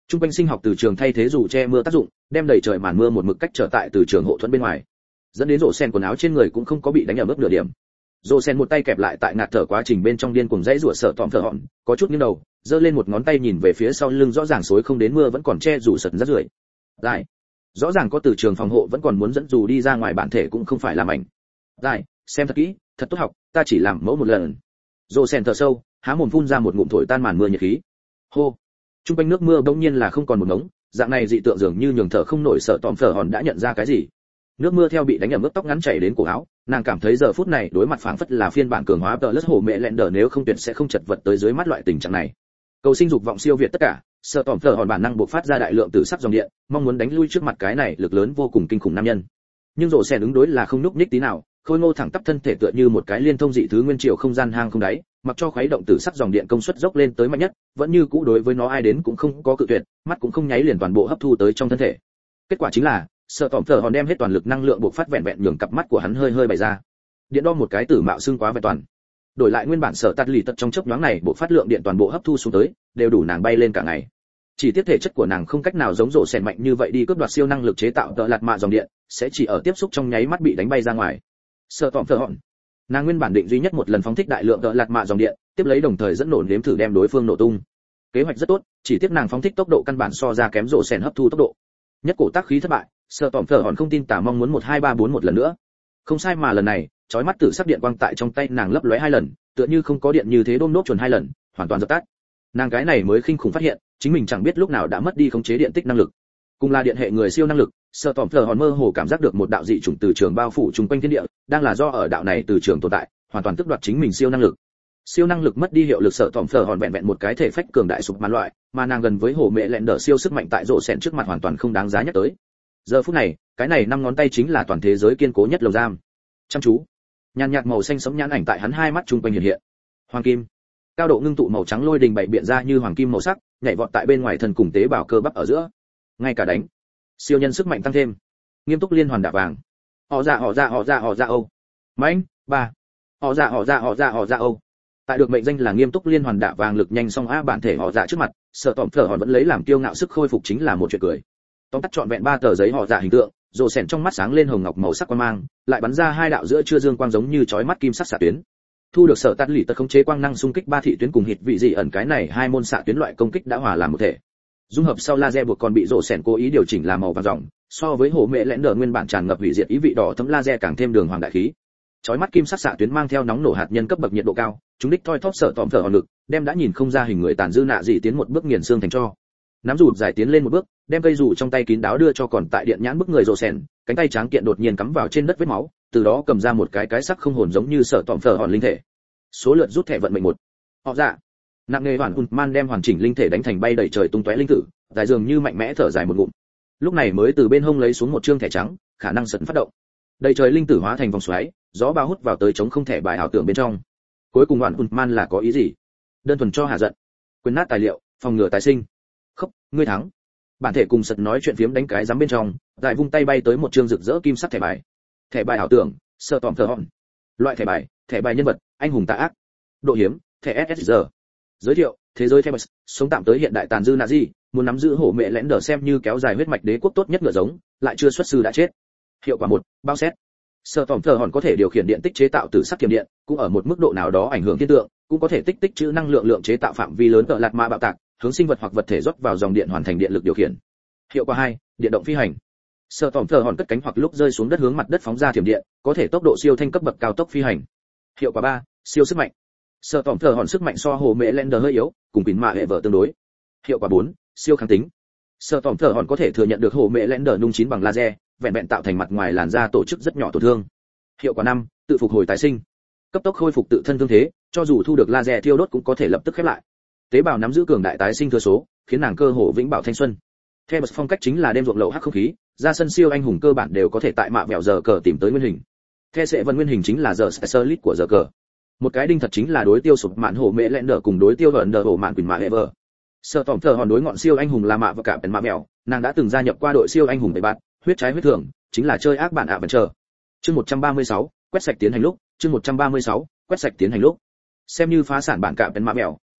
Trung quanh sinh học từ trường thay thế dù che mưa tác dụng, đem đầy trời màn mưa một mực cách trở tại từ trường hộ thuẫn bên ngoài, dẫn đến rổ sen quần áo trên người cũng không có bị đánh ở mức nửa điểm. Rổ sen một tay kẹp lại tại ngạt thở quá trình bên trong điên cuồng dãy rủa sợ tọm thở họng, có chút nghiêng đầu, giơ lên một ngón tay nhìn về phía sau lưng rõ ràng xối không đến mưa vẫn còn che dù sật rất rưởi. Dài, rõ ràng có từ trường phòng hộ vẫn còn muốn dẫn dù đi ra ngoài bản thể cũng không phải làm ảnh. Dài, xem thật kỹ, thật tốt học, ta chỉ làm mẫu một lần. Rổ sen thở sâu, há mồm phun ra một ngụm thổi tan màn mưa nhiệt khí. Hô. Trung quanh nước mưa bỗng nhiên là không còn một ngống, dạng này dị tượng dường như nhường thở không nổi sợ tọm phở hòn đã nhận ra cái gì. Nước mưa theo bị đánh ở mức tóc ngắn chảy đến cổ áo, nàng cảm thấy giờ phút này đối mặt phảng phất là phiên bản cường hóa tờ lất hồ mẹ lẹn đờ, nếu không tuyệt sẽ không chật vật tới dưới mắt loại tình trạng này. Cầu sinh dục vọng siêu việt tất cả, sợ tọm phở hòn bản năng buộc phát ra đại lượng tử sắc dòng điện, mong muốn đánh lui trước mặt cái này lực lớn vô cùng kinh khủng nam nhân. Nhưng rổ xen ứng đối là không núc nhích tí nào, khôi ngô thẳng tắp thân thể tựa như một cái liên thông dị thứ nguyên triều không gian hang không đáy, mặc cho khuấy động tử sắc dòng điện công suất dốc lên tới mạnh nhất, vẫn như cũ đối với nó ai đến cũng không có cự tuyệt, mắt cũng không nháy liền toàn bộ hấp thu tới trong thân thể. Kết quả chính là, sợ tỏm phở hòn đem hết toàn lực năng lượng buộc phát vẹn vẹn nhường cặp mắt của hắn hơi hơi bày ra. Điện đo một cái tử mạo xương quá vẹn toàn. Đổi lại nguyên bản sợ tắt lì tật trong chớp nhoáng này buộc phát lượng điện toàn bộ hấp thu xuống tới, đều đủ nàng bay lên cả ngày. Chỉ tiếp thể chất của nàng không cách nào giống rổ xen mạnh như vậy đi cướp đoạt siêu năng lực chế tạo tợ lạt mạ dòng điện, sẽ chỉ ở tiếp xúc trong nháy mắt bị đánh bay ra ngoài. Sợ tỏm phở hòn, nàng nguyên bản định duy nhất một lần phóng thích đại lượng tợ lạt mạ dòng điện, tiếp lấy đồng thời dẫn nổ nếm thử đem đối phương nổ tung. Kế hoạch rất tốt, chỉ tiếp nàng phóng thích tốc độ căn bản so ra kém rổ xen hấp thu tốc độ. Nhất cổ tác khí thất bại, sợ tỏm phở hòn không tin tả mong muốn một hai ba bốn một lần nữa. Không sai mà lần này, chói mắt tử sắc điện quang tại trong tay nàng lấp lóe hai lần, tựa như không có điện như thế đôm nốt chuẩn hai lần, hoàn toàn dập tắt. Nàng cái này mới khinh khủng phát hiện, chính mình chẳng biết lúc nào đã mất đi khống chế điện tích năng lực. Cùng là điện hệ người siêu năng lực, sợ tỏm phở hòn mơ hồ cảm giác được một đạo dị chủng từ trường bao phủ chung quanh thiên địa, đang là do ở đạo này từ trường tồn tại, hoàn toàn tước đoạt chính mình siêu năng lực. Siêu năng lực mất đi hiệu lực, sợ tỏm phở hòn vẹn vẹn một cái thể phách cường đại sụp màn loại, mà nàng gần với hồ mẹ lẹn đỡ siêu sức mạnh tại rộ xẹn trước mặt hoàn toàn không đáng giá nhắc tới. Giờ phút này, cái này năm ngón tay chính là toàn thế giới kiên cố nhất lồng giam. Chăm chú, nhàn nhạt màu xanh sẫm nhãn ảnh tại hắn hai mắt chung quanh hiện hiện. Hoàng kim, cao độ ngưng tụ màu trắng lôi đình bảy biện ra như hoàng kim màu sắc, nhảy vọt tại bên ngoài thân cùng tế bào cơ bắp ở giữa. Ngay cả đánh, siêu nhân sức mạnh tăng thêm. Nghiêm túc liên hoàn đả vàng. Họ ra họ ra họ ra họ ra âu. Mãnh, ba. Họ ra họ ra họ ra họ ra âu. Tại được mệnh danh là nghiêm túc liên hoàn đả vàng lực nhanh song a bản thể họ dạ trước mặt, sợ tỏm phở hòn vẫn lấy làm kiêu ngạo sức khôi phục chính là một chuyện cười. Tóm tắt trọn vẹn ba tờ giấy họ dạ hình tượng, rồ sèn trong mắt sáng lên hồng ngọc màu sắc quang mang, lại bắn ra hai đạo giữa trưa dương quang giống như chói mắt kim sắc xạ tuyến. Thu được sở tát lì tật khống chế quang năng xung kích ba thị tuyến cùng hít vị dị ẩn, cái này hai môn xạ tuyến loại công kích đã hòa làm một thể. Dung hợp sau laser buộc còn bị rồ sèn cố ý điều chỉnh làm màu vàng ròng, so với hổ mẹ lẽn đờ nguyên bản tràn ngập hủy diệt ý vị đỏ thấm laser càng thêm đường hoàng đại khí. Chói mắt kim sắc xạ tuyến mang theo nóng nổ hạt nhân cấp bậc nhiệt độ cao, chúng đích thoi thóp sợ tỏm thở hòn lực, đem đã nhìn không ra hình người tàn dư nạ dị tiến một bước nghiền xương thành cho. Nắm rụt dài tiến lên một bước, đem cây rủ trong tay kín đáo đưa cho còn tại điện nhãn bức người rồ sèn, cánh tay tráng kiện đột nhiên cắm vào trên đất vết máu, từ đó cầm ra một cái cái sắc không hồn giống như sợ tỏm thở hòn linh thể. Số lượt rút thẻ vận mệnh một. Họ dạ. Nặng nề hoàn man đem hoàn chỉnh linh thể đánh thành bay đầy trời tung tóe linh tử, dài dường như mạnh mẽ thở dài một ngụm. Lúc này mới từ bên hông lấy xuống một trương thẻ trắng, khả năng sẵn phát động. Đầy trời linh tử hóa thành vòng xoáy, gió bao hút vào tới chống không thẻ bài ảo tưởng bên trong. Cuối cùng hoàn man là có ý gì? Đơn thuần cho hạ giận. Quyền nát tài liệu, phòng ngừa tái sinh. Khóc, ngươi thắng. Bản thể cùng sật nói chuyện phiếm đánh cái giám bên trong, lại vung tay bay tới một trương rực rỡ kim sắc thẻ bài. Thẻ bài ảo tưởng, sợ tỏm thở hòn. Loại thẻ bài, thẻ bài nhân vật, anh hùng tà ác. Độ hiếm, thẻ ét ét giờ. Giới thiệu, thế giới Thebes, sống tạm tới hiện đại tàn dư Nazi, muốn nắm giữ hổ mẹ lẽn đờ xem như kéo dài huyết mạch đế quốc tốt nhất ngựa giống, lại chưa xuất sư đã chết. Hiệu quả một, bao xét. Sợ tỏm thở hòn có thể điều khiển điện tích chế tạo từ sắc kiềm điện, cũng ở một mức độ nào đó ảnh hưởng thiên tượng, cũng có thể tích tích trữ năng lượng lượng chế tạo phạm vi lớn tợ lạt ma bạo tạc, hướng sinh vật hoặc vật thể rót vào dòng điện hoàn thành điện lực điều khiển. Hiệu quả hai, điện động phi hành. Sợ tỏm thở hòn cất cánh hoặc lúc rơi xuống đất hướng mặt đất phóng ra thiểm điện, có thể tốc độ siêu thanh cấp bậc cao tốc phi hành. Hiệu quả ba, siêu sức mạnh. Sợ tỏm thở hòn sức mạnh so hồ mẹ lẽn đờ hơi yếu, cùng pin mạ hệ vợ tương đối. Hiệu quả bốn, siêu kháng tính. Sợ tỏm thở hòn có thể thừa nhận được hồ mẹ lẽn đờ nung chín bằng laser, vẹn vẹn tạo thành mặt ngoài làn da tổ chức rất nhỏ tổn thương. Hiệu quả năm, tự phục hồi tái sinh. Cấp tốc khôi phục tự thân thương thế, cho dù thu được laser thiêu đốt cũng có thể lập tức khép lại. Tế bào nắm giữ cường đại tái sinh thừa số, khiến nàng cơ hồ vĩnh bảo thanh xuân. Theo bậc phong cách chính là đêm ruộng lậu hắc không khí, ra sân siêu anh hùng cơ bản đều có thể tại mạ vẹo giờ cờ tìm tới nguyên hình. Theo sẽ vân nguyên hình chính là giờ specialist của giờ cờ. Một cái đinh thật chính là đối tiêu sụp mạn hổ mẹ lẹn đờ cùng đối tiêu vợn đờ hổ mạn quỳnh mạ ever. Sợ tỏm thở hòn đối ngọn siêu anh hùng là mạ và cả bèn mạ mèo, nàng đã từng gia nhập qua đội siêu anh hùng bảy bạn, huyết trái huyết thường, chính là chơi ác bản ạ vẫn chờ. Chương một trăm ba mươi sáu, quét sạch tiến hành lúc, chương một trăm ba mươi sáu, quét sạch tiến hành lúc. Xem như phá sản bản cả bèn mạ mèo,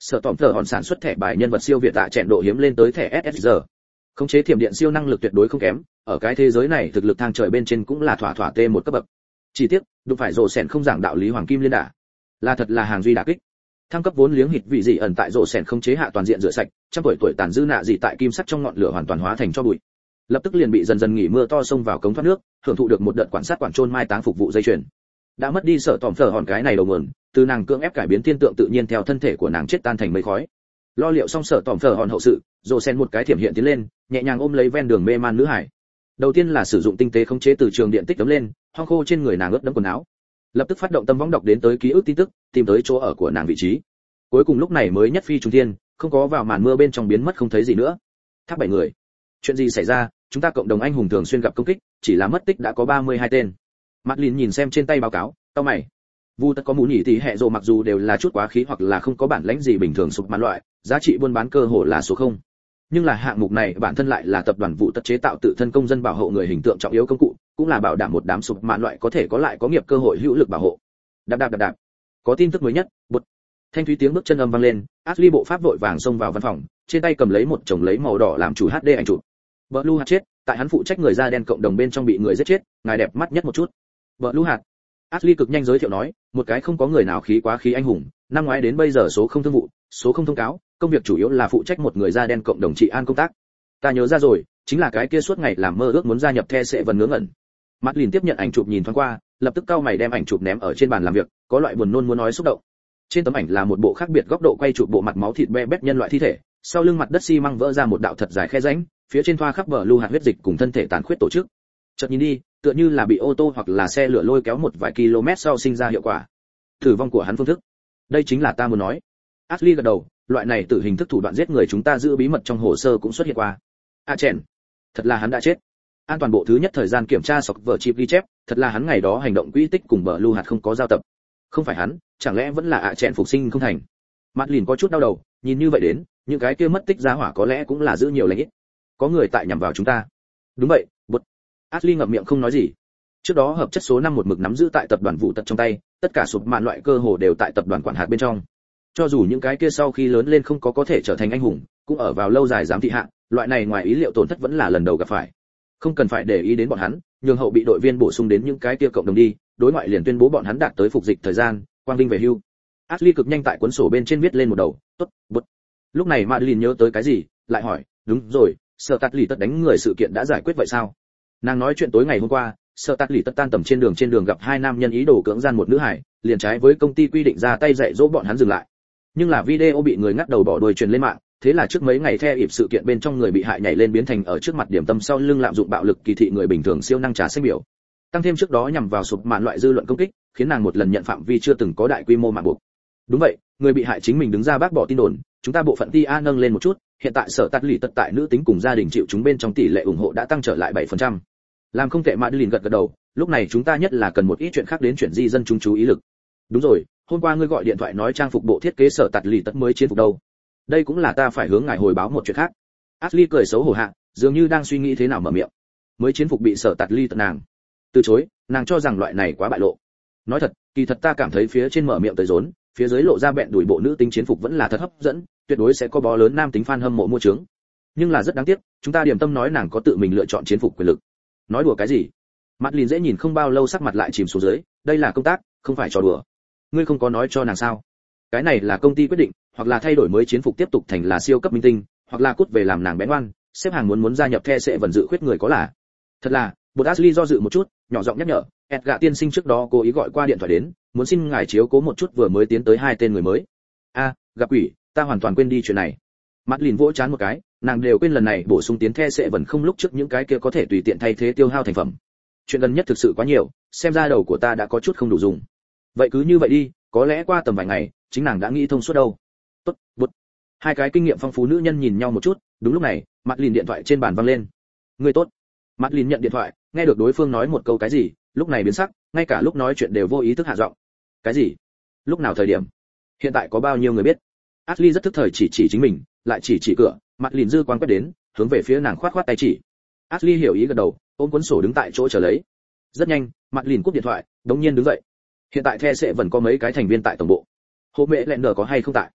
sở tỏm thờ hòn sản xuất thẻ bài nhân vật siêu việt tạ chèn độ hiếm lên tới thẻ ét ét giê. Khống chế thiểm điện siêu năng lực tuyệt đối không kém, ở cái thế giới này thực lực thang trời bên trên cũng là thỏa thỏa tê một cấp bậc. Chỉ tiếc, đụng phải rồ sèn không giảng đạo lý hoàng kim liên đả, là thật là hàng duy đả kích. Thăng cấp vốn liếng hịt vị gì ẩn tại rồ sèn không chế hạ toàn diện rửa sạch, trăm tuổi tuổi tàn dư nạ gì tại kim sắt trong ngọn lửa hoàn toàn hóa thành cho bụi. Lập tức liền bị dần dần nghỉ mưa to xông vào cống thoát nước, hưởng thụ được một đợt quản sát quản trôn mai táng phục vụ dây chuyền. Đã mất đi sở tỏm phở hòn cái này đầu nguồn, từ nàng cưỡng ép cải biến thiên tượng tự nhiên theo thân thể của nàng chết tan thành mây khói. Lo liệu xong sở tỏm phở hòn hậu sự, rồ sen một cái thiểm hiện tiến lên, nhẹ nhàng ôm lấy ven đường mê man nữ hải. Đầu tiên là sử dụng tinh tế khống chế từ trường điện tích tấm lên, hoang khô trên người nàng ướt đẫm quần áo. Lập tức phát động tâm võng đọc đến tới ký ức tin tức, tìm tới chỗ ở của nàng vị trí. Cuối cùng lúc này mới nhất phi trùng thiên, không có vào màn mưa bên trong biến mất không thấy gì nữa. Tháp bảy người. Chuyện gì xảy ra? Chúng ta cộng đồng anh hùng thường xuyên gặp công kích, chỉ là mất tích đã có ba mươi hai tên. Madeline nhìn xem trên tay báo cáo, cau mày. Vu tất có mũ nhỉ tỷ hệ rồ mặc dù đều là chút quá khí hoặc là không có bản lãnh gì bình thường sụp mãn loại, giá trị buôn bán cơ hồ là số không. Nhưng là hạng mục này bản thân lại là tập đoàn vụ tất chế tạo tự thân công dân bảo hộ người hình tượng trọng yếu công cụ, cũng là bảo đảm một đám sụp mãn loại có thể có lại có nghiệp cơ hội hữu lực bảo hộ. Đạp đạp đạp đạp. Có tin tức mới nhất, bụt. Thanh thúy tiếng bước chân âm vang lên, Ashley bộ pháp vội vàng xông vào văn phòng, trên tay cầm lấy một chồng lấy màu đỏ làm chủ hát đê ảnh chụp. Blue hạt chết, tại hắn phụ trách người da đen cộng đồng bên trong bị người giết chết, ngài đẹp mắt nhất một chút. Blue hạt. Ashley cực nhanh giới thiệu nói, một cái không có người nào khí quá khí anh hùng, năm ngoái đến bây giờ số không thương vụ, số không thông cáo, công việc chủ yếu là phụ trách một người da đen cộng đồng trị an công tác. Ta nhớ ra rồi, chính là cái kia suốt ngày làm mơ ước muốn gia nhập The sẽ vần ngớ ngẩn. Madeline tiếp nhận ảnh chụp nhìn thoáng qua, lập tức cau mày đem ảnh chụp ném ở trên bàn làm việc, có loại buồn nôn muốn nói xúc động. Trên tấm ảnh là một bộ khác biệt góc độ quay chụp bộ mặt máu thịt be bét nhân loại thi thể, sau lưng mặt đất xi măng vỡ ra một đạo thật dài khe rãnh, phía trên thoa khắp bờ lưu hạt huyết dịch cùng thân thể tàn khuyết tổ chức. Chợt nhìn đi, tựa như là bị ô tô hoặc là xe lửa lôi kéo một vài km sau sinh ra hiệu quả. Tử vong của hắn phương thức. Đây chính là ta muốn nói. Ashley gật đầu, loại này tử hình thức thủ đoạn giết người chúng ta giữ bí mật trong hồ sơ cũng xuất hiện qua. À chèn, thật là hắn đã chết. An toàn bộ thứ nhất thời gian kiểm tra sọc vở chip ghi chép, thật là hắn ngày đó hành động quỹ tích cùng bờ lưu hạt không có giao tập. Không phải hắn, chẳng lẽ vẫn là ạ à chèn phục sinh không thành? Madeline có chút đau đầu, nhìn như vậy đến, những cái kia mất tích giá hỏa có lẽ cũng là giữ nhiều lành ít. Có người tại nhằm vào chúng ta. Đúng vậy, bụt. Ashley ngậm miệng không nói gì. Trước đó hợp chất số năm một mực nắm giữ tại tập đoàn vụ tật trong tay, tất cả sụp mạn loại cơ hồ đều tại tập đoàn quản hạt bên trong. Cho dù những cái kia sau khi lớn lên không có có thể trở thành anh hùng, cũng ở vào lâu dài giám thị hạ, loại này ngoài ý liệu tổn thất vẫn là lần đầu gặp phải. Không cần phải để ý đến bọn hắn, nhường hậu bị đội viên bổ sung đến những cái kia cộng đồng đi, đối ngoại liền tuyên bố bọn hắn đạt tới phục dịch thời gian, quang vinh về hưu. Ashley cực nhanh tại cuốn sổ bên trên viết lên một đầu, tốt, bút. Lúc này Madeline nhớ tới cái gì, lại hỏi, đúng rồi, sợ tạt lì tất đánh người sự kiện đã giải quyết vậy sao? Nàng nói chuyện tối ngày hôm qua, sợ tạt lì tất tan tầm trên đường trên đường gặp hai nam nhân ý đồ cưỡng gian một nữ hải, liền trái với công ty quy định ra tay dạy dỗ bọn hắn dừng lại. Nhưng là video bị người ngắt đầu bỏ đuôi truyền lên mạng, thế là trước mấy ngày theo ịp sự kiện bên trong người bị hại nhảy lên biến thành ở trước mặt điểm tâm sau lưng lạm dụng bạo lực kỳ thị người bình thường siêu năng trà sách biểu. Tăng thêm trước đó nhằm vào sụp mạn loại dư luận công kích, khiến nàng một lần nhận phạm vi chưa từng có đại quy mô mạng buộc. Đúng vậy, người bị hại chính mình đứng ra bác bỏ tin đồn, chúng ta bộ phận ti a nâng lên một chút, hiện tại sở tạt lì tất tại nữ tính cùng gia đình chịu chúng bên trong tỷ lệ ủng hộ đã tăng trở lại bảy phần trăm. Làm không tệ Madeline gật gật đầu, lúc này chúng ta nhất là cần một ít chuyện khác đến chuyển di dân chúng chú ý lực. Đúng rồi, hôm qua ngươi gọi điện thoại nói trang phục bộ thiết kế sở tạt lì tất mới chiến phục đâu. Đây cũng là ta phải hướng ngài hồi báo một chuyện khác. Ashley cười xấu hổ hạ, dường như đang suy nghĩ thế nào mở miệng. Mới chiến phục bị sở tạt lì tất nàng từ chối, nàng cho rằng loại này quá bại lộ. Nói thật, kỳ thật ta cảm thấy phía trên mở miệng tới rốn, phía dưới lộ ra bẹn đuổi bộ nữ tính chiến phục vẫn là thật hấp dẫn, tuyệt đối sẽ có bó lớn nam tính fan hâm mộ mua trướng. Nhưng là rất đáng tiếc, chúng ta điểm tâm nói nàng có tự mình lựa chọn chiến phục quyền lực. Nói đùa cái gì? Madeline dễ nhìn không bao lâu sắc mặt lại chìm xuống dưới, đây là công tác, không phải trò đùa. Ngươi không có nói cho nàng sao? Cái này là công ty quyết định, hoặc là thay đổi mới chiến phục tiếp tục thành là siêu cấp minh tinh, hoặc là cút về làm nàng bén ngoan, xếp hàng muốn muốn gia nhập The sẽ vẫn dự khuyết người có là. Thật là, Bột Ashley do dự một chút, nhỏ giọng nhắc nhở, Edgar tiên sinh trước đó cố ý gọi qua điện thoại đến, muốn xin ngài chiếu cố một chút vừa mới tiến tới hai tên người mới. A, à, gặp quỷ, ta hoàn toàn quên đi chuyện này. Madeline vỗ chán một cái, nàng đều quên lần này bổ sung tiến The sẽ vẫn không lúc trước những cái kia có thể tùy tiện thay thế tiêu hao thành phẩm. Chuyện gần nhất thực sự quá nhiều, xem ra đầu của ta đã có chút không đủ dùng. Vậy cứ như vậy đi, có lẽ qua tầm vài ngày, chính nàng đã nghĩ thông suốt đâu. Tốt, bút. Hai cái kinh nghiệm phong phú nữ nhân nhìn nhau một chút, đúng lúc này, Madeline điện thoại trên bàn vang lên. Người tốt. Madeline nhận điện thoại, nghe được đối phương nói một câu cái gì, lúc này biến sắc, ngay cả lúc nói chuyện đều vô ý thức hạ giọng. Cái gì? Lúc nào thời điểm? Hiện tại có bao nhiêu người biết? Ashley rất thức thời chỉ chỉ chính mình, lại chỉ chỉ cửa, Madeline dư quang quét đến, hướng về phía nàng khoát khoát tay chỉ. Ashley hiểu ý gật đầu, ôm cuốn sổ đứng tại chỗ chờ lấy. Rất nhanh, Madeline cúp điện thoại, đống nhiên đứng dậy. Hiện tại The sẽ vẫn có mấy cái thành viên tại tổng bộ. Hộ mẹ lẹn nở có hay không tại?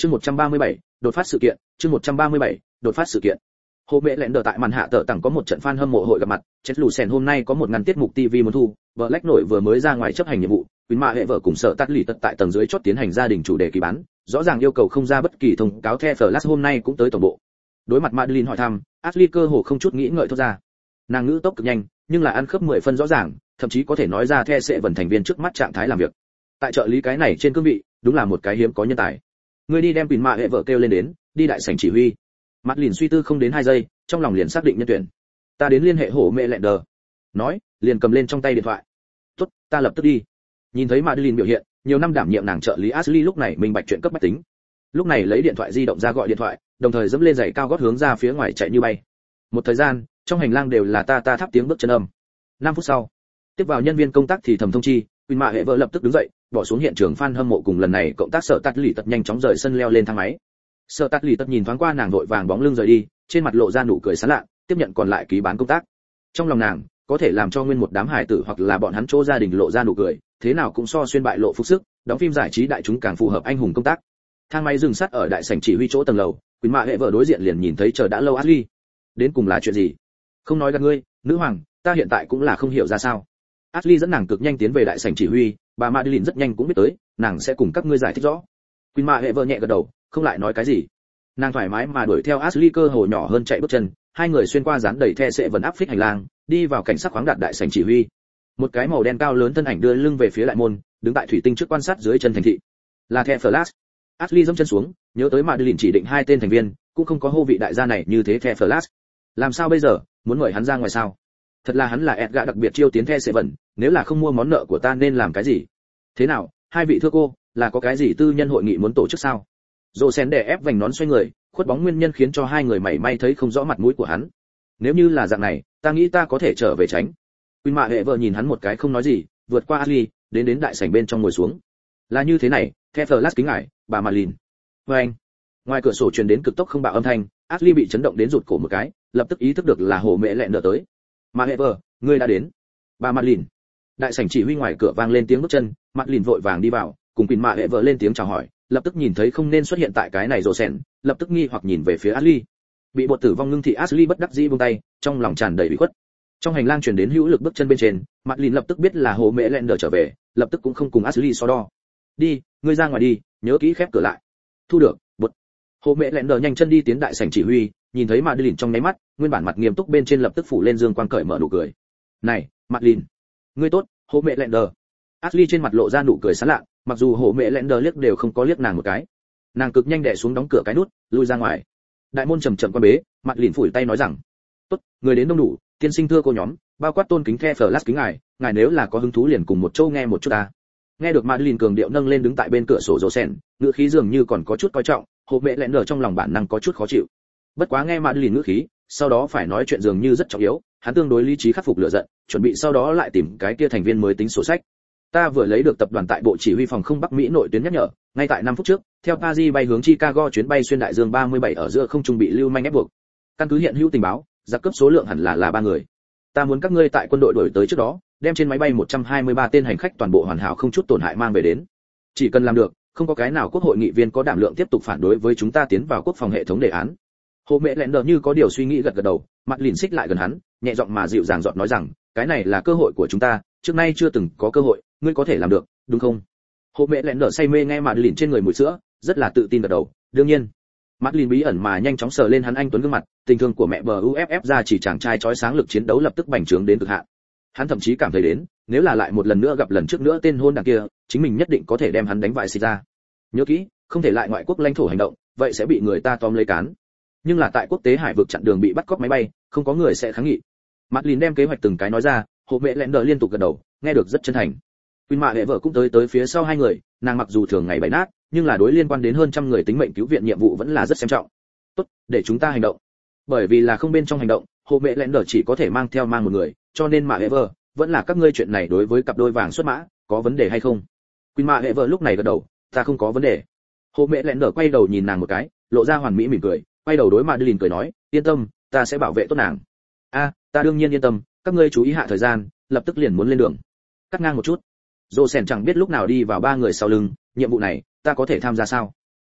chương một trăm ba mươi bảy, đột phát sự kiện, chương một trăm ba mươi bảy, đột phát sự kiện. Hồ Mẹ Lẹn đờ tại màn hạ tờ tặng có một trận fan hâm mộ hội gặp mặt, chết lù sen hôm nay có một ngăn tiết mục ti vi muốn thu, Black nổi vừa mới ra ngoài chấp hành nhiệm vụ, Quỳnh Mạ hệ vợ cùng sợ tắt lì tật tại tầng dưới chót tiến hành gia đình chủ đề kỳ bán, rõ ràng yêu cầu không ra bất kỳ thông cáo The Flash hôm nay cũng tới tổng bộ. Đối mặt Madeline hỏi thăm, Ashley cơ hồ không chút nghĩ ngợi thốt ra. Nàng ngữ tốc cực nhanh, nhưng là ăn khớp mười phân rõ ràng, thậm chí có thể nói ra The sẽ vần thành viên trước mắt trạng thái làm việc. Tại trợ lý cái này trên cương vị, đúng là một cái hiếm có nhân tài. Người đi đem Quỳnh Mạ hệ vợ kêu lên đến, đi đại sảnh chỉ huy. Madeline suy tư không đến hai giây, trong lòng liền xác định nhân tuyển. Ta đến liên hệ Hồ Mẹ Lẹn đờ. Nói, liền cầm lên trong tay điện thoại. Tốt, ta lập tức đi. Nhìn thấy Madeline biểu hiện, nhiều năm đảm nhiệm nàng trợ lý Ashley lúc này minh bạch chuyện cấp bách tính. Lúc này lấy điện thoại di động ra gọi điện thoại, đồng thời dẫm lên giày cao gót hướng ra phía ngoài chạy như bay. Một thời gian, trong hành lang đều là ta ta thắp tiếng bước chân âm. năm phút sau, tiếp vào nhân viên công tác thì thầm thông chi, Quỳnh Mạ hệ vợ lập tức đứng dậy, bỏ xuống hiện trường fan hâm mộ cùng lần này cộng tác Sở Tát Lỷ Tật nhanh chóng rời sân leo lên thang máy. Sở Tát Lỷ Tật nhìn thoáng qua nàng vội vàng bóng lưng rời đi, trên mặt lộ ra nụ cười sán lạ, tiếp nhận còn lại ký bán công tác. Trong lòng nàng, có thể làm cho nguyên một đám hài tử hoặc là bọn hắn chỗ gia đình lộ ra nụ cười, thế nào cũng so xuyên bại lộ phục sức, đóng phim giải trí đại chúng càng phù hợp anh hùng công tác. Thang máy dừng sát ở đại sảnh chỉ huy chỗ tầng lầu, Quỳnh Mạ hệ vợ đối diện liền nhìn thấy chờ đã lâu Ashley. Đến cùng là chuyện gì? Không nói gạt ngươi, nữ hoàng, ta hiện tại cũng là không hiểu ra sao. Ashley dẫn nàng cực nhanh tiến về đại sảnh chỉ huy, bà Madeline rất nhanh cũng biết tới, nàng sẽ cùng các ngươi giải thích rõ. Quỳnh Mạ hệ vợ nhẹ gật đầu, không lại nói cái gì. Nàng thoải mái mà đuổi theo Ashley cơ hồ nhỏ hơn chạy bước chân, hai người xuyên qua dán đầy the sẽ vẫn áp phích hành lang, đi vào cảnh sắc khoáng đạt đại sảnh chỉ huy. Một cái màu đen cao lớn thân ảnh đưa lưng về phía đại môn, đứng tại thủy tinh trước quan sát dưới chân thành thị. Là The Flash. Ashley giẫm chân xuống, nhớ tới Madeline chỉ định hai tên thành viên, cũng không có hô vị đại gia này như thế The Flash. Làm sao bây giờ, muốn mời hắn ra ngoài sao? Thật là hắn là Edgar đặc biệt chiêu tiến The sẽ vẫn, nếu là không mua món nợ của ta nên làm cái gì? Thế nào, hai vị thưa cô, là có cái gì tư nhân hội nghị muốn tổ chức sao? Rosen đè ép vành nón xoay người, khuất bóng nguyên nhân khiến cho hai người mảy may thấy không rõ mặt mũi của hắn. Nếu như là dạng này, ta nghĩ ta có thể trở về tránh. Quỳnh Mạ hệ vợ nhìn hắn một cái không nói gì, vượt qua Ashley, đến đến đại sảnh bên trong ngồi xuống. Là như thế này, The Flash kính ngài, bà Madeline. Với anh, ngoài cửa sổ truyền đến cực tốc không bạo âm thanh, Ashley bị chấn động đến rụt cổ một cái, lập tức ý thức được là Hồ Mẹ Lẹn đỡ tới. Mạ hệ vợ, ngươi đã đến. Bà Madeline. Đại sảnh chỉ huy ngoài cửa vang lên tiếng bước chân, Madeline vội vàng đi vào, cùng Quỳnh Mạ hệ vợ lên tiếng chào hỏi, lập tức nhìn thấy không nên xuất hiện tại cái này rồ sèn, lập tức nghi hoặc nhìn về phía Ashley. Bị bột tử vong ngưng thị Ashley bất đắc dĩ buông tay, trong lòng tràn đầy ủy khuất. Trong hành lang truyền đến hữu lực bước chân bên trên, Madeline lập tức biết là Hồ Mẹ Lẹn đỡ trở về, lập tức cũng không cùng Ashley so đo. Đi, ngươi ra ngoài đi, nhớ kỹ khép cửa lại. Thu được, bột. Hồ Mẹ Lẹn đỡ nhanh chân đi tiến đại sảnh chỉ huy, nhìn thấy Madeline trong nháy mắt, nguyên bản mặt nghiêm túc bên trên lập tức phủ lên dương quang cởi mở nụ cười. Này, Madeline, ngươi tốt, Hồ Mẹ Lẹn đỡ. Ashley trên mặt lộ ra nụ cười sán lạ, mặc dù Hồ Mẹ Lẹn đỡ liếc đều không có liếc nàng một cái. Nàng cực nhanh đè xuống đóng cửa cái nút, lui ra ngoài. Đại môn chậm chậm qua bế, Madeline phủi tay nói rằng, tốt, người đến đông đủ, tiên sinh thưa cô nhóm, bao quát tôn kính The Flash kính ngài, ngài nếu là có hứng thú liền cùng một châu nghe một chút ta. Nghe được Madeline cường điệu nâng lên đứng tại bên cửa sổ Rosen, ngữ khí dường như còn có chút coi trọng, Hồ Mẹ Lẹn đỡ trong lòng bản năng có chút khó chịu. Bất quá nghe Madeline ngữ khí, sau đó phải nói chuyện dường như rất trọng yếu, hắn tương đối lý trí khắc phục lửa giận, chuẩn bị sau đó lại tìm cái kia thành viên mới tính sổ sách. Ta vừa lấy được tập đoàn tại bộ chỉ huy phòng không Bắc Mỹ nội tuyến nhắc nhở, ngay tại năm phút trước, theo Paris bay hướng Chicago chuyến bay xuyên đại dương ba mươi bảy ở giữa không trung bị lưu manh ép buộc. Căn cứ hiện hữu tình báo, giặc cướp số lượng hẳn là là ba người. Ta muốn các ngươi tại quân đội đổi tới trước đó, đem trên máy bay một trăm hai mươi ba tên hành khách toàn bộ hoàn hảo không chút tổn hại mang về đến. Chỉ cần làm được, không có cái nào quốc hội nghị viên có đảm lượng tiếp tục phản đối với chúng ta tiến vào quốc phòng hệ thống đề án. Hồ Mẹ Lẹn đờ như có điều suy nghĩ gật gật đầu, mặt lìn xích lại gần hắn, nhẹ giọng mà dịu dàng giọng nói rằng, cái này là cơ hội của chúng ta, trước nay chưa từng có cơ hội, ngươi có thể làm được, đúng không? Hồ Mẹ Lẹn đờ say mê nghe mặt lìn trên người mùi sữa, rất là tự tin gật đầu, đương nhiên. Mặt lìn bí ẩn mà nhanh chóng sờ lên hắn anh tuấn gương mặt, tình thương của mẹ bờ u ép ép ra chỉ chàng trai chói sáng lực chiến đấu lập tức bành trướng đến cực hạn. Hắn thậm chí cảm thấy đến, nếu là lại một lần nữa gặp lần trước nữa tên hôn đảng kia, chính mình nhất định có thể đem hắn đánh bại xì ra. Nhớ kỹ, không thể lại ngoại quốc lãnh thổ hành động, vậy sẽ bị người ta tóm lấy cán. Nhưng là tại quốc tế hải vực chặn đường bị bắt cóc máy bay, không có người sẽ kháng nghị. Madeline đem kế hoạch từng cái nói ra, Hồ Mẹ Lẹn đờ liên tục gật đầu, nghe được rất chân thành. Quỳnh Mạ hệ vợ cũng tới tới phía sau hai người, nàng mặc dù thường ngày bày nát, nhưng là đối liên quan đến hơn trăm người tính mệnh cứu viện nhiệm vụ vẫn là rất xem trọng. Tốt, để chúng ta hành động. Bởi vì là không bên trong hành động, Hồ Mẹ Lẹn đờ chỉ có thể mang theo mang một người, cho nên Mạ hệ vợ vẫn là các ngươi chuyện này đối với cặp đôi vàng xuất mã, có vấn đề hay không? Quỳnh Mạ hệ vợ lúc này gật đầu, ta không có vấn đề. Hồ Mẹ Lẹn đờ quay đầu nhìn nàng một cái, lộ ra hoàn mỹ mỉm cười, quay đầu đối Madeline cười nói, yên tâm, ta sẽ bảo vệ tốt nàng. A, ta đương nhiên yên tâm, các ngươi chú ý hạ thời gian, lập tức liền muốn lên đường. Cắt ngang một chút. Dô Sen chẳng biết lúc nào đi vào ba người sau lưng, nhiệm vụ này, ta có thể tham gia sao?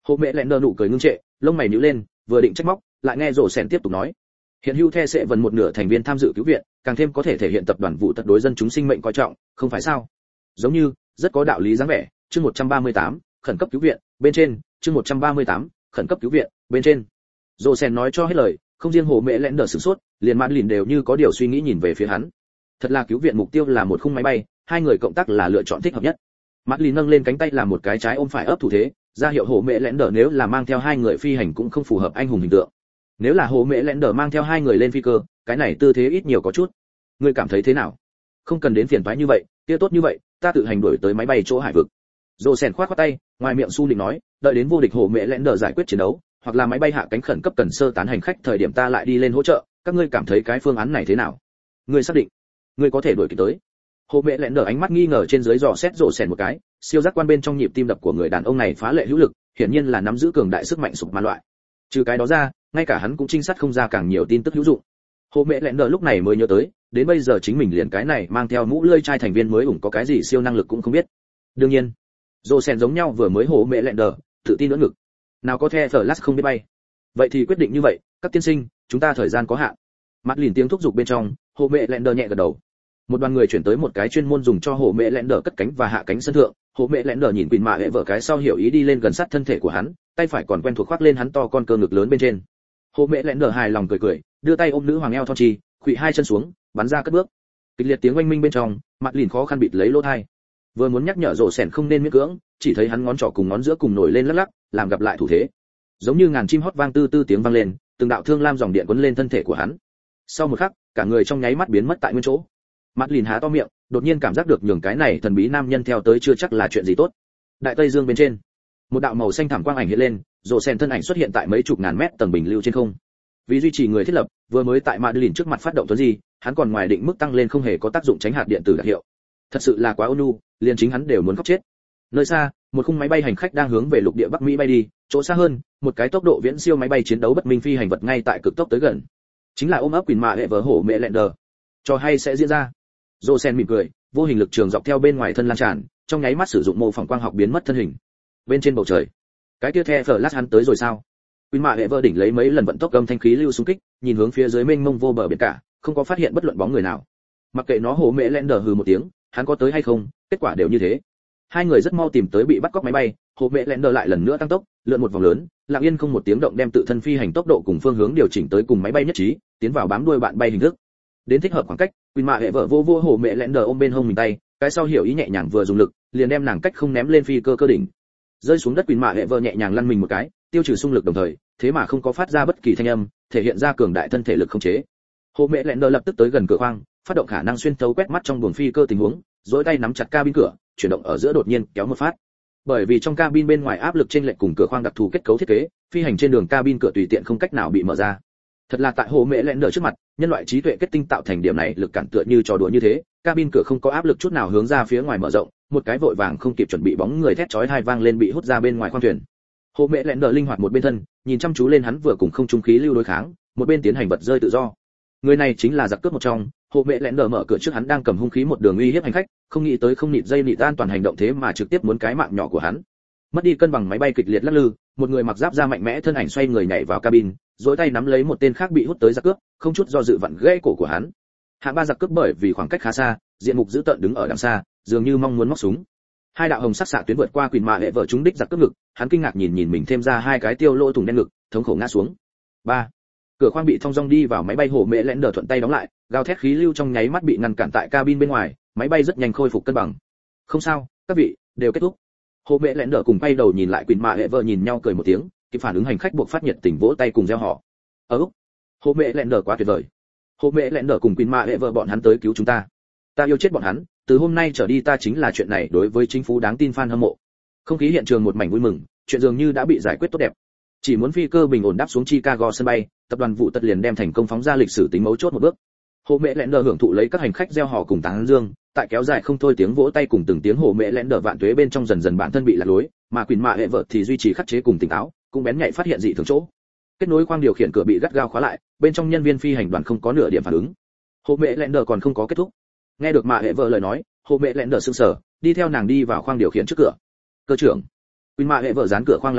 Hồ mẹ lẹn đờ nụ cười ngưng trệ, lông mày nhíu lên, vừa định trách móc, lại nghe rổ sèn tiếp tục nói. Hiện hữu The sẽ vẫn một nửa thành viên tham dự cứu viện, càng thêm có thể thể hiện tập đoàn vụ tật đối dân chúng sinh mệnh coi trọng, không phải sao? Giống như, rất có đạo lý dáng vẻ, chương một trăm ba mươi tám, khẩn cấp cứu viện, bên trên, chương một trăm ba mươi tám, khẩn cấp cứu viện, bên trên. Rổ sèn nói cho hết lời, không riêng hồ mẹ lẹn đờ sửng sốt, liền Mạn Lìn đều như có điều suy nghĩ nhìn về phía hắn. Thật là cứu viện mục tiêu là một khung máy bay, hai người cộng tác là lựa chọn thích hợp nhất. Mạn Lìn nâng lên cánh tay làm một cái trái ôm phải ấp thủ thế, ra hiệu hồ mẹ lẹn đờ nếu là mang theo hai người phi hành cũng không phù hợp anh hùng hình tượng. Nếu là hồ mẹ lẹn đờ mang theo hai người lên phi cơ, cái này tư thế ít nhiều có chút. Ngươi cảm thấy thế nào? Không cần đến phiền toái như vậy, kia tốt như vậy, ta tự hành đuổi tới máy bay chỗ hải vực. Rồ Sen khoát khoát tay, ngoài miệng su định nói, đợi đến vô địch hồ mẹ lẹn đờ giải quyết chiến đấu, hoặc là máy bay hạ cánh khẩn cấp cần sơ tán hành khách thời điểm ta lại đi lên hỗ trợ, các ngươi cảm thấy cái phương án này thế nào? Ngươi xác định, ngươi có thể đuổi kịp tới. Hồ mẹ lẹn đờ ánh mắt nghi ngờ trên dưới dò xét Rồ Sen một cái, siêu giác quan bên trong nhịp tim đập của người đàn ông này phá lệ hữu lực, hiển nhiên là nắm giữ cường đại sức mạnh sụp ma loại. Trừ cái đó ra, ngay cả hắn cũng trinh sát không ra càng nhiều tin tức hữu dụng. Hồ mẹ lẹn đờ lúc này mới nhớ tới, đến bây giờ chính mình liền cái này mang theo mũ lưỡi trai thành viên mới ủng có cái gì siêu năng lực cũng không biết. Đương nhiên, Rồ Sen giống nhau vừa mới hồ mẹ lẹn đờ, tự tin nữa ngực. Nào có The Flash không biết bay. Vậy thì quyết định như vậy, các tiên sinh, chúng ta thời gian có hạn. Mắt lìn tiếng thúc giục bên trong, hồ mẹ lẹn đờ nhẹ gật đầu. Một đoàn người chuyển tới một cái chuyên môn dùng cho hồ mẹ lẹn đờ cất cánh và hạ cánh sân thượng. Hồ mẹ lẹn đờ nhìn Quỳnh Mạ hệ vợ cái sau hiểu ý đi lên gần sát thân thể của hắn, tay phải còn quen thuộc khoác lên hắn to con cơ ngực lớn bên trên. Hồ mẹ lẹn đờ hài lòng cười cười, đưa tay ôm nữ hoàng eo thon trì, khuỵu hai chân xuống, bắn ra cất bước. Kịch liệt tiếng oanh minh bên trong, Mặt lìn khó khăn bịt lấy lỗ tai. Vừa muốn nhắc nhở Rồ Sèn không nên miễn cưỡng, chỉ thấy hắn ngón trỏ cùng ngón giữa cùng nổi lên lắc lắc, làm gặp lại thủ thế. Giống như ngàn chim hót vang tư tư tiếng vang lên, từng đạo thương lam dòng điện quấn lên thân thể của hắn. Sau một khắc, cả người trong nháy mắt biến mất tại nguyên chỗ. Mặt lìn há to miệng, đột nhiên cảm giác được nhường cái này thần bí nam nhân theo tới chưa chắc là chuyện gì tốt. Đại Tây Dương bên trên, một đạo màu xanh thẳm quang ảnh hiện lên, Rồ Sèn thân ảnh xuất hiện tại mấy chục ngàn mét tầng bình lưu trên không. Vì duy trì người thiết lập, vừa mới tại Madeline trước mặt phát động tuấn gì, hắn còn ngoài định mức tăng lên không hề có tác dụng tránh hạt điện tử đặc hiệu. Thật sự là quá ôn nhu, liền chính hắn đều muốn khóc chết. Nơi xa, một khung máy bay hành khách đang hướng về lục địa Bắc Mỹ bay đi, chỗ xa hơn, một cái tốc độ viễn siêu máy bay chiến đấu bất minh phi hành vật ngay tại cực tốc tới gần. Chính là ôm ấp Quỳnh Mạ hệ vợ hổ mẹ lẹn đờ. Trò hay sẽ diễn ra. Rosen mỉm cười, vô hình lực trường dọc theo bên ngoài thân lan tràn, trong nháy mắt sử dụng mô phỏng quang học biến mất thân hình. Bên trên bầu trời, cái kia The Flash hắn tới rồi sao? Quỳnh Mạ hệ vợ đỉnh lấy mấy lần vận tốc gầm thanh khí lưu xung kích, nhìn hướng phía dưới mênh mông vô bờ biển cả, không có phát hiện bất luận bóng người nào. Mặc kệ nó hổ mẹ lẹn đờ hừ một tiếng, hắn có tới hay không, kết quả đều như thế. Hai người rất mau tìm tới bị bắt cóc máy bay, hổ mẹ lẹn đờ lại lần nữa tăng tốc, lượn một vòng lớn, lặng yên không một tiếng động đem tự thân phi hành tốc độ cùng phương hướng điều chỉnh tới cùng máy bay nhất trí, tiến vào bám đuôi bạn bay hình thức. Đến thích hợp khoảng cách, Quỳnh Mạ hệ vợ vô vô hổ mẹ lẹn đờ ôm bên hông mình tay, cái sau hiểu ý nhẹ nhàng vừa dùng lực, liền đem nàng cách không ném lên phi cơ cơ đỉnh. Rơi xuống đất Quỳnh Mạ hệ vợ nhẹ nhàng lăn mình một cái, tiêu trừ xung lực đồng thời, thế mà không có phát ra bất kỳ thanh âm, thể hiện ra cường đại thân thể lực không chế. Hổ mẹ lẹn đờ lập tức tới gần cửa khoang, phát động khả năng xuyên thấu quét mắt trong buồng phi cơ tình huống, duỗi tay nắm chặt cabin cửa, chuyển động ở giữa đột nhiên kéo một phát. Bởi vì trong cabin bên ngoài áp lực trên lệch cùng cửa khoang đặc thù kết cấu thiết kế, phi hành trên đường cabin cửa tùy tiện không cách nào bị mở ra. Thật là tại hồ mẹ lẹn đờ trước mặt, nhân loại trí tuệ kết tinh tạo thành điểm này lực cản tựa như trò đùa như thế, cabin cửa không có áp lực chút nào hướng ra phía ngoài mở rộng, một cái vội vàng không kịp chuẩn bị bóng người thét chói tai vang lên bị hút ra bên ngoài khoang thuyền. Hồ mẹ lẹn đờ linh hoạt một bên thân, nhìn chăm chú lên hắn vừa cùng không trung khí lưu đối kháng, một bên tiến hành vật rơi tự do. Người này chính là giặc cướp một trong, Hồ mẹ lẹn đờ mở cửa trước hắn đang cầm hung khí một đường uy hiếp hành khách, không nghĩ tới không nịt dây nịt an toàn hành động thế mà trực tiếp muốn cái mạng nhỏ của hắn. Mất đi cân bằng máy bay kịch liệt lắc lư, một người mặc giáp da mạnh mẽ thân ảnh xoay người nhảy vào cabin, duỗi tay nắm lấy một tên khác bị hút tới giặc cướp, không chút do dự vặn gãy cổ của hắn. Hạng ba giặc cướp bởi vì khoảng cách khá xa, diện mục dữ tợn đứng ở đằng xa, dường như mong muốn móc súng. Hai đạo hồng sắc xạ tuyến vượt qua Quỳnh Mạ hệ vợ chúng đích giặc cướp ngực, hắn kinh ngạc nhìn nhìn mình thêm ra hai cái tiêu lỗ thủng đen ngực, thống khổ ngã xuống. Ba. Cửa khoang bị thông dong đi vào máy bay hổ mẹ lẹn đờ thuận tay đóng lại, gào thét khí lưu trong nháy mắt bị ngăn cản tại cabin bên ngoài, máy bay rất nhanh khôi phục cân bằng. Không sao, các vị, đều kết thúc. Hồ mẹ lẹn đờ cùng quay đầu nhìn lại Quỳnh Mạ hệ vợ nhìn nhau cười một tiếng, kịp phản ứng hành khách buộc phát nhiệt tình vỗ tay cùng reo hò. Ở Úc, Hồ mẹ lẹn đờ quá tuyệt vời. Hồ mẹ lẹn đờ cùng Quỳnh Mạ hệ vợ bọn hắn tới cứu chúng ta. Ta yêu chết bọn hắn, từ hôm nay trở đi ta chính là chuyện này đối với chính phủ đáng tin fan hâm mộ. Không khí hiện trường một mảnh vui mừng, chuyện dường như đã bị giải quyết tốt đẹp. Chỉ muốn phi cơ bình ổn đáp xuống Chicago sân bay, tập đoàn vụ tật liền đem thành công phóng ra lịch sử tính mấu chốt một bước. Hồ mẹ lẹn đờ hưởng thụ lấy các hành khách reo hò cùng tán dương, tại kéo dài không thôi tiếng vỗ tay cùng từng tiếng hồ mẹ lẹn đờ vạn tuế bên trong dần dần bản thân bị lạc lối, mà Quỳnh Mạ hệ vợ thì duy trì khắc chế cùng tỉnh táo, cũng bén nhạy phát hiện dị thường chỗ. Kết nối khoang điều khiển cửa bị gắt gao khóa lại, bên trong nhân viên phi hành đoàn không có nửa điểm phản ứng. Hồ mẹ lẹn đờ còn không có kết thúc. Nghe được Mạ hệ vợ lời nói, Hồ mẹ lẹn đờ sững sờ, đi theo nàng đi vào khoang điều khiển trước cửa. Cơ trưởng. Quỳnh Mạ hệ vợ dán cửa khoang lắng nghe,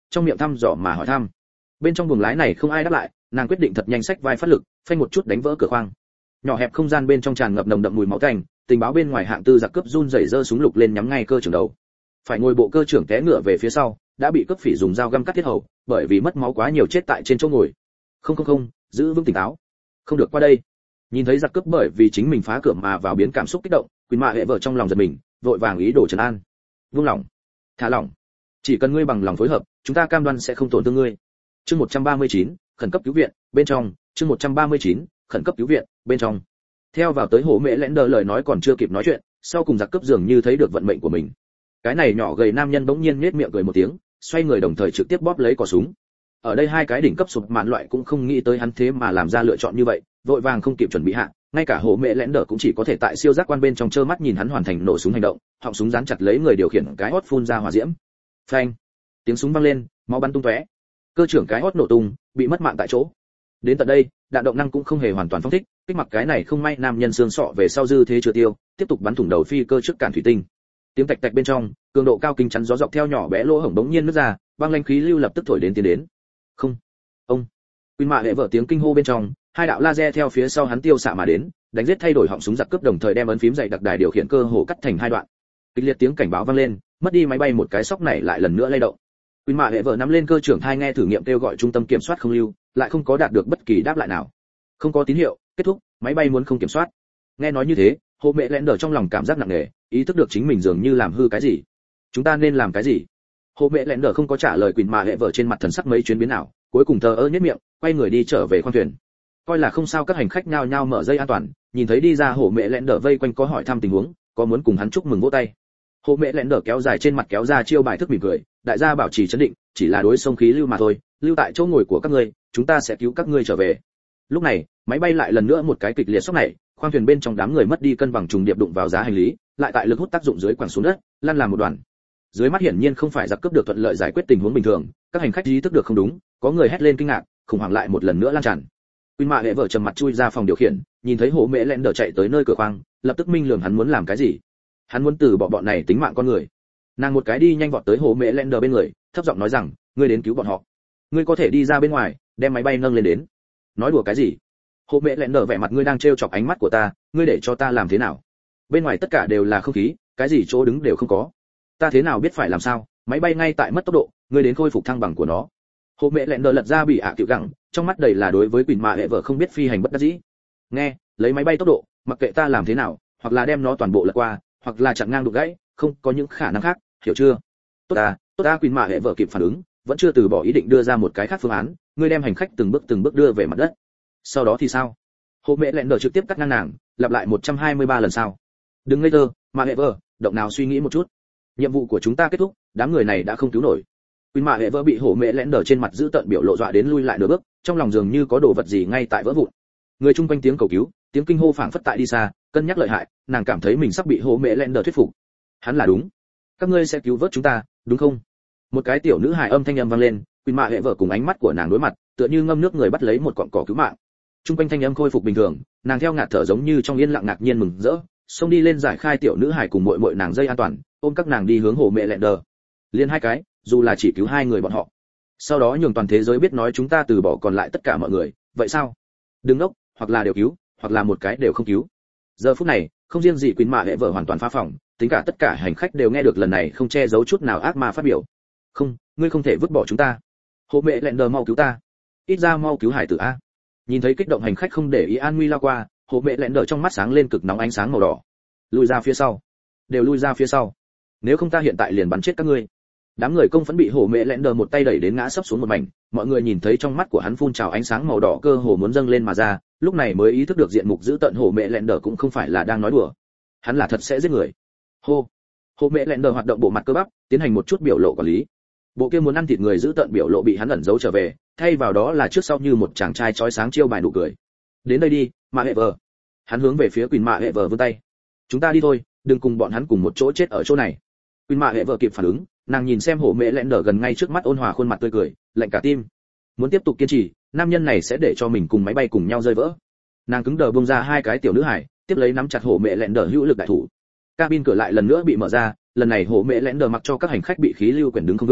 trong miệng thăm dò mà hỏi thăm. Bên trong buồng lái này không ai đáp lại, nàng quyết định thật nhanh xách vai phát lực, phanh một chút đánh vỡ cửa khoang. Nhỏ hẹp không gian bên trong tràn ngập nồng đậm mùi máu tanh, tình báo bên ngoài hạng tư giặc cướp run rẩy giơ súng lục lên nhắm ngay cơ trưởng đầu. Phải ngồi bộ cơ trưởng té ngựa về phía sau, đã bị cướp phỉ dùng dao găm cắt tiết hầu, bởi vì mất máu quá nhiều chết tại trên chỗ ngồi. Không không không, giữ vững tỉnh táo. Không được qua đây. Nhìn thấy giặc cướp bởi vì chính mình phá cửa mà vào biến cảm xúc kích động, Quỳnh Mạ hệ vợ trong lòng giật mình, vội vàng ý đồ trấn an. Vung lòng, thả lỏng. Chỉ cần ngươi bằng lòng phối hợp, chúng ta cam đoan sẽ không tổn thương ngươi. Chương một trăm ba mươi chín, khẩn cấp cứu viện, bên trong, chương một trăm ba mươi chín, khẩn cấp cứu viện, bên trong. Theo vào tới hổ mẹ lẽn đờ lời nói còn chưa kịp nói chuyện, sau cùng giặc cướp dường như thấy được vận mệnh của mình. Cái này nhỏ gầy nam nhân bỗng nhiên nhếch miệng cười một tiếng, xoay người đồng thời trực tiếp bóp lấy cò súng. Ở đây hai cái đỉnh cấp sụp mạn loại cũng không nghĩ tới hắn thế mà làm ra lựa chọn như vậy, vội vàng không kịp chuẩn bị hạ, ngay cả hổ mẹ lẽn đờ cũng chỉ có thể tại siêu giác quan bên trong trơ mắt nhìn hắn hoàn thành nổ súng hành động, họng súng dán chặt lấy người điều khiển cái hót phun ra hỏa diễm. Phanh! Tiếng súng vang lên, máu bắn tung tóe. Cơ trưởng cái hót nổ tung, bị mất mạng tại chỗ. Đến tận đây, đạn động năng cũng không hề hoàn toàn phóng thích, kích mặc cái này không may nam nhân xương sọ về sau dư thế chưa tiêu, tiếp tục bắn thủng đầu phi cơ trước cản thủy tinh. Tiếng tạch tạch bên trong, cường độ cao kính chắn gió dọc theo nhỏ bé lỗ hổng bỗng nhiên nứt ra, băng lãnh khí lưu lập tức thổi đến tiến đến. Không, ông. Quỳnh Mạ hệ vợ tiếng kinh hô bên trong, hai đạo laser theo phía sau hắn tiêu xạ mà đến, đánh giết thay đổi họng súng giặc cướp đồng thời đem ấn phím dày đặc đài điều khiển cơ hồ cắt thành hai đoạn. Kịch liệt tiếng cảnh báo vang lên, mất đi máy bay một cái sóc này lại lần nữa lay động. Quỳnh Mạ hệ vợ nắm lên cơ trưởng thai nghe thử nghiệm kêu gọi trung tâm kiểm soát không lưu, lại không có đạt được bất kỳ đáp lại nào. Không có tín hiệu, kết thúc, máy bay muốn không kiểm soát. Nghe nói như thế, Hồ Mẹ Lẽn đờ trong lòng cảm giác nặng nề, ý thức được chính mình dường như làm hư cái gì. Chúng ta nên làm cái gì? Hồ Mẹ Lẽn đờ không có trả lời Quỳnh Mạ hệ vợ trên mặt thần sắc mấy chuyến biến nào, cuối cùng thờ ơ nhếch miệng, quay người đi trở về khoang thuyền. Coi là không sao, các hành khách nhao nhao mở dây an toàn, nhìn thấy đi ra Hồ Mẹ Lẽn đờ vây quanh có hỏi thăm tình huống, có muốn cùng hắn chúc mừng vỗ tay. Hồ Mẹ Lẽn đờ kéo dài trên mặt kéo ra chiêu bài thức mỉm cười, đại gia bảo trì trấn định, chỉ là đối sông khí lưu mà thôi, lưu tại chỗ ngồi của các ngươi, chúng ta sẽ cứu các ngươi trở về. Lúc này, máy bay lại lần nữa một cái kịch liệt sốc này, khoang thuyền bên trong đám người mất đi cân bằng trùng điệp đụng vào giá hành lý, lại tại lực hút tác dụng dưới quẳng xuống đất, lăn làm một đoàn. Dưới mắt hiển nhiên không phải giặc cướp được thuận lợi giải quyết tình huống bình thường, các hành khách ý thức được không đúng, có người hét lên kinh ngạc, khủng hoảng lại một lần nữa lan tràn. Quỳnh Mạ hệ vợ trầm mặt chui ra phòng điều khiển, nhìn thấy Hồ Mẹ Lẽn đờ chạy tới nơi cửa khoang, lập tức minh lường hắn muốn làm cái gì. Hắn muốn từ bỏ bọn này tính mạng con người. Nàng một cái đi nhanh vọt tới Hồ Mẹ Lẽn đờ bên người, thấp giọng nói rằng, ngươi đến cứu bọn họ. Ngươi có thể đi ra bên ngoài, đem máy bay nâng lên đến. Nói đùa cái gì? Hồ Mẹ Lẽn đờ vẻ mặt ngươi đang trêu chọc ánh mắt của ta, ngươi để cho ta làm thế nào? Bên ngoài tất cả đều là không khí, cái gì chỗ đứng đều không có. Ta thế nào biết phải làm sao? Máy bay ngay tại mất tốc độ, ngươi đến khôi phục thăng bằng của nó. Hồ Mẹ Lẽn đờ lật ra bị ạ à gặng, trong mắt đầy là đối với Quỳnh Mạ hệ vợ không biết phi hành bất đắc dĩ. Nghe, lấy máy bay tốc độ, mặc kệ ta làm thế nào, hoặc là đem nó toàn bộ lật qua, hoặc là chặn ngang đục gãy, không có những khả năng khác, hiểu chưa? Tốt à, tốt à. Quỳnh Mạ hệ vợ kịp phản ứng, vẫn chưa từ bỏ ý định đưa ra một cái khác phương án, ngươi đem hành khách từng bước từng bước đưa về mặt đất. Sau đó thì sao? Hồ Mẹ Lẽn đờ trực tiếp cắt ngang nàng, lặp lại một trăm hai mươi ba lần sau. Đừng ngây thơ, Mạ hệ vợ, động nào suy nghĩ một chút. Nhiệm vụ của chúng ta kết thúc, đám người này đã không cứu nổi. Quỳnh Mạ hệ vợ bị Hồ Mẹ Lẽn đờ trên mặt giữ tợn biểu lộ dọa đến lui lại nửa bước, trong lòng dường như có đồ vật gì ngay tại vỡ vụn. Người chung quanh tiếng cầu cứu, tiếng kinh hô phảng phất tại đi xa, cân nhắc lợi hại, nàng cảm thấy mình sắp bị Hồ Mẹ Lẽn đờ thuyết phục. Hắn là đúng. Các ngươi sẽ cứu vớt chúng ta, đúng không? Một cái tiểu nữ hài âm thanh âm vang lên, Quỳnh Mạ hệ vợ cùng ánh mắt của nàng đối mặt, tựa như ngâm nước người bắt lấy một cọng cỏ cứu mạng. Trung quanh thanh âm khôi phục bình thường, nàng theo ngạt thở giống như trong yên lặng ngạc nhiên mừng rỡ, xông đi lên giải khai tiểu nữ hài cùng muội muội nàng dây an toàn, ôm các nàng đi hướng Hồ Mẹ Lẽn đờ. Liên hai cái, dù là chỉ cứu hai người bọn họ. Sau đó nhường toàn thế giới biết nói chúng ta từ bỏ còn lại tất cả mọi người, vậy sao? Đừng ngốc, hoặc là đều cứu, hoặc là một cái đều không cứu. Giờ phút này, không riêng gì Quỳnh Mạ hệ vợ hoàn toàn phá phỏng, tính cả tất cả hành khách đều nghe được lần này không che giấu chút nào ác ma phát biểu. Không, ngươi không thể vứt bỏ chúng ta. Hồ Mẹ Lẽn đờ mau cứu ta, ít ra mau cứu hải tử a. Nhìn thấy kích động hành khách không để ý an nguy lao qua, Hồ Mẹ Lẽn đờ trong mắt sáng lên cực nóng ánh sáng màu đỏ. Lùi ra phía sau, đều lùi ra phía sau. Nếu không ta hiện tại liền bắn chết các ngươi. Đám người công phẫn bị Hồ Mẹ Lẽn đờ một tay đẩy đến ngã sấp xuống một mảnh, mọi người nhìn thấy trong mắt của hắn phun trào ánh sáng màu đỏ cơ hồ muốn dâng lên mà ra, lúc này mới ý thức được diện mục giữ tận Hồ Mẹ Lẽn đờ cũng không phải là đang nói đùa. Hắn là thật sẽ giết người. Hô. Hồ Mẹ Lẽn đờ hoạt động bộ mặt cơ bắp, tiến hành một chút biểu lộ quản lý. Bộ kia muốn ăn thịt người giữ tận biểu lộ bị hắn ẩn giấu trở về, thay vào đó là trước sau như một chàng trai chói sáng chiêu bài nụ cười. Đến đây đi, Mạ hệ vợ. Hắn hướng về phía Quỳnh Mạ hệ vợ vươn tay. Chúng ta đi thôi, đừng cùng bọn hắn cùng một chỗ chết ở chỗ này. Quỳnh Mạ hệ vợ kịp phản ứng, nàng nhìn xem Hồ Mẹ Lẽn đờ gần ngay trước mắt ôn hòa khuôn mặt tươi cười, lạnh cả tim. Muốn tiếp tục kiên trì, nam nhân này sẽ để cho mình cùng máy bay cùng nhau rơi vỡ. Nàng cứng đờ buông ra hai cái tiểu nữ hải, tiếp lấy nắm chặt Hồ Mẹ Lẽn đờ hữu lực đại thủ. Cabin cửa lại lần nữa bị mở ra, lần này Hồ Mẹ Lẽn đờ mặc cho các hành khách bị khí lưu quyển đứng không vững,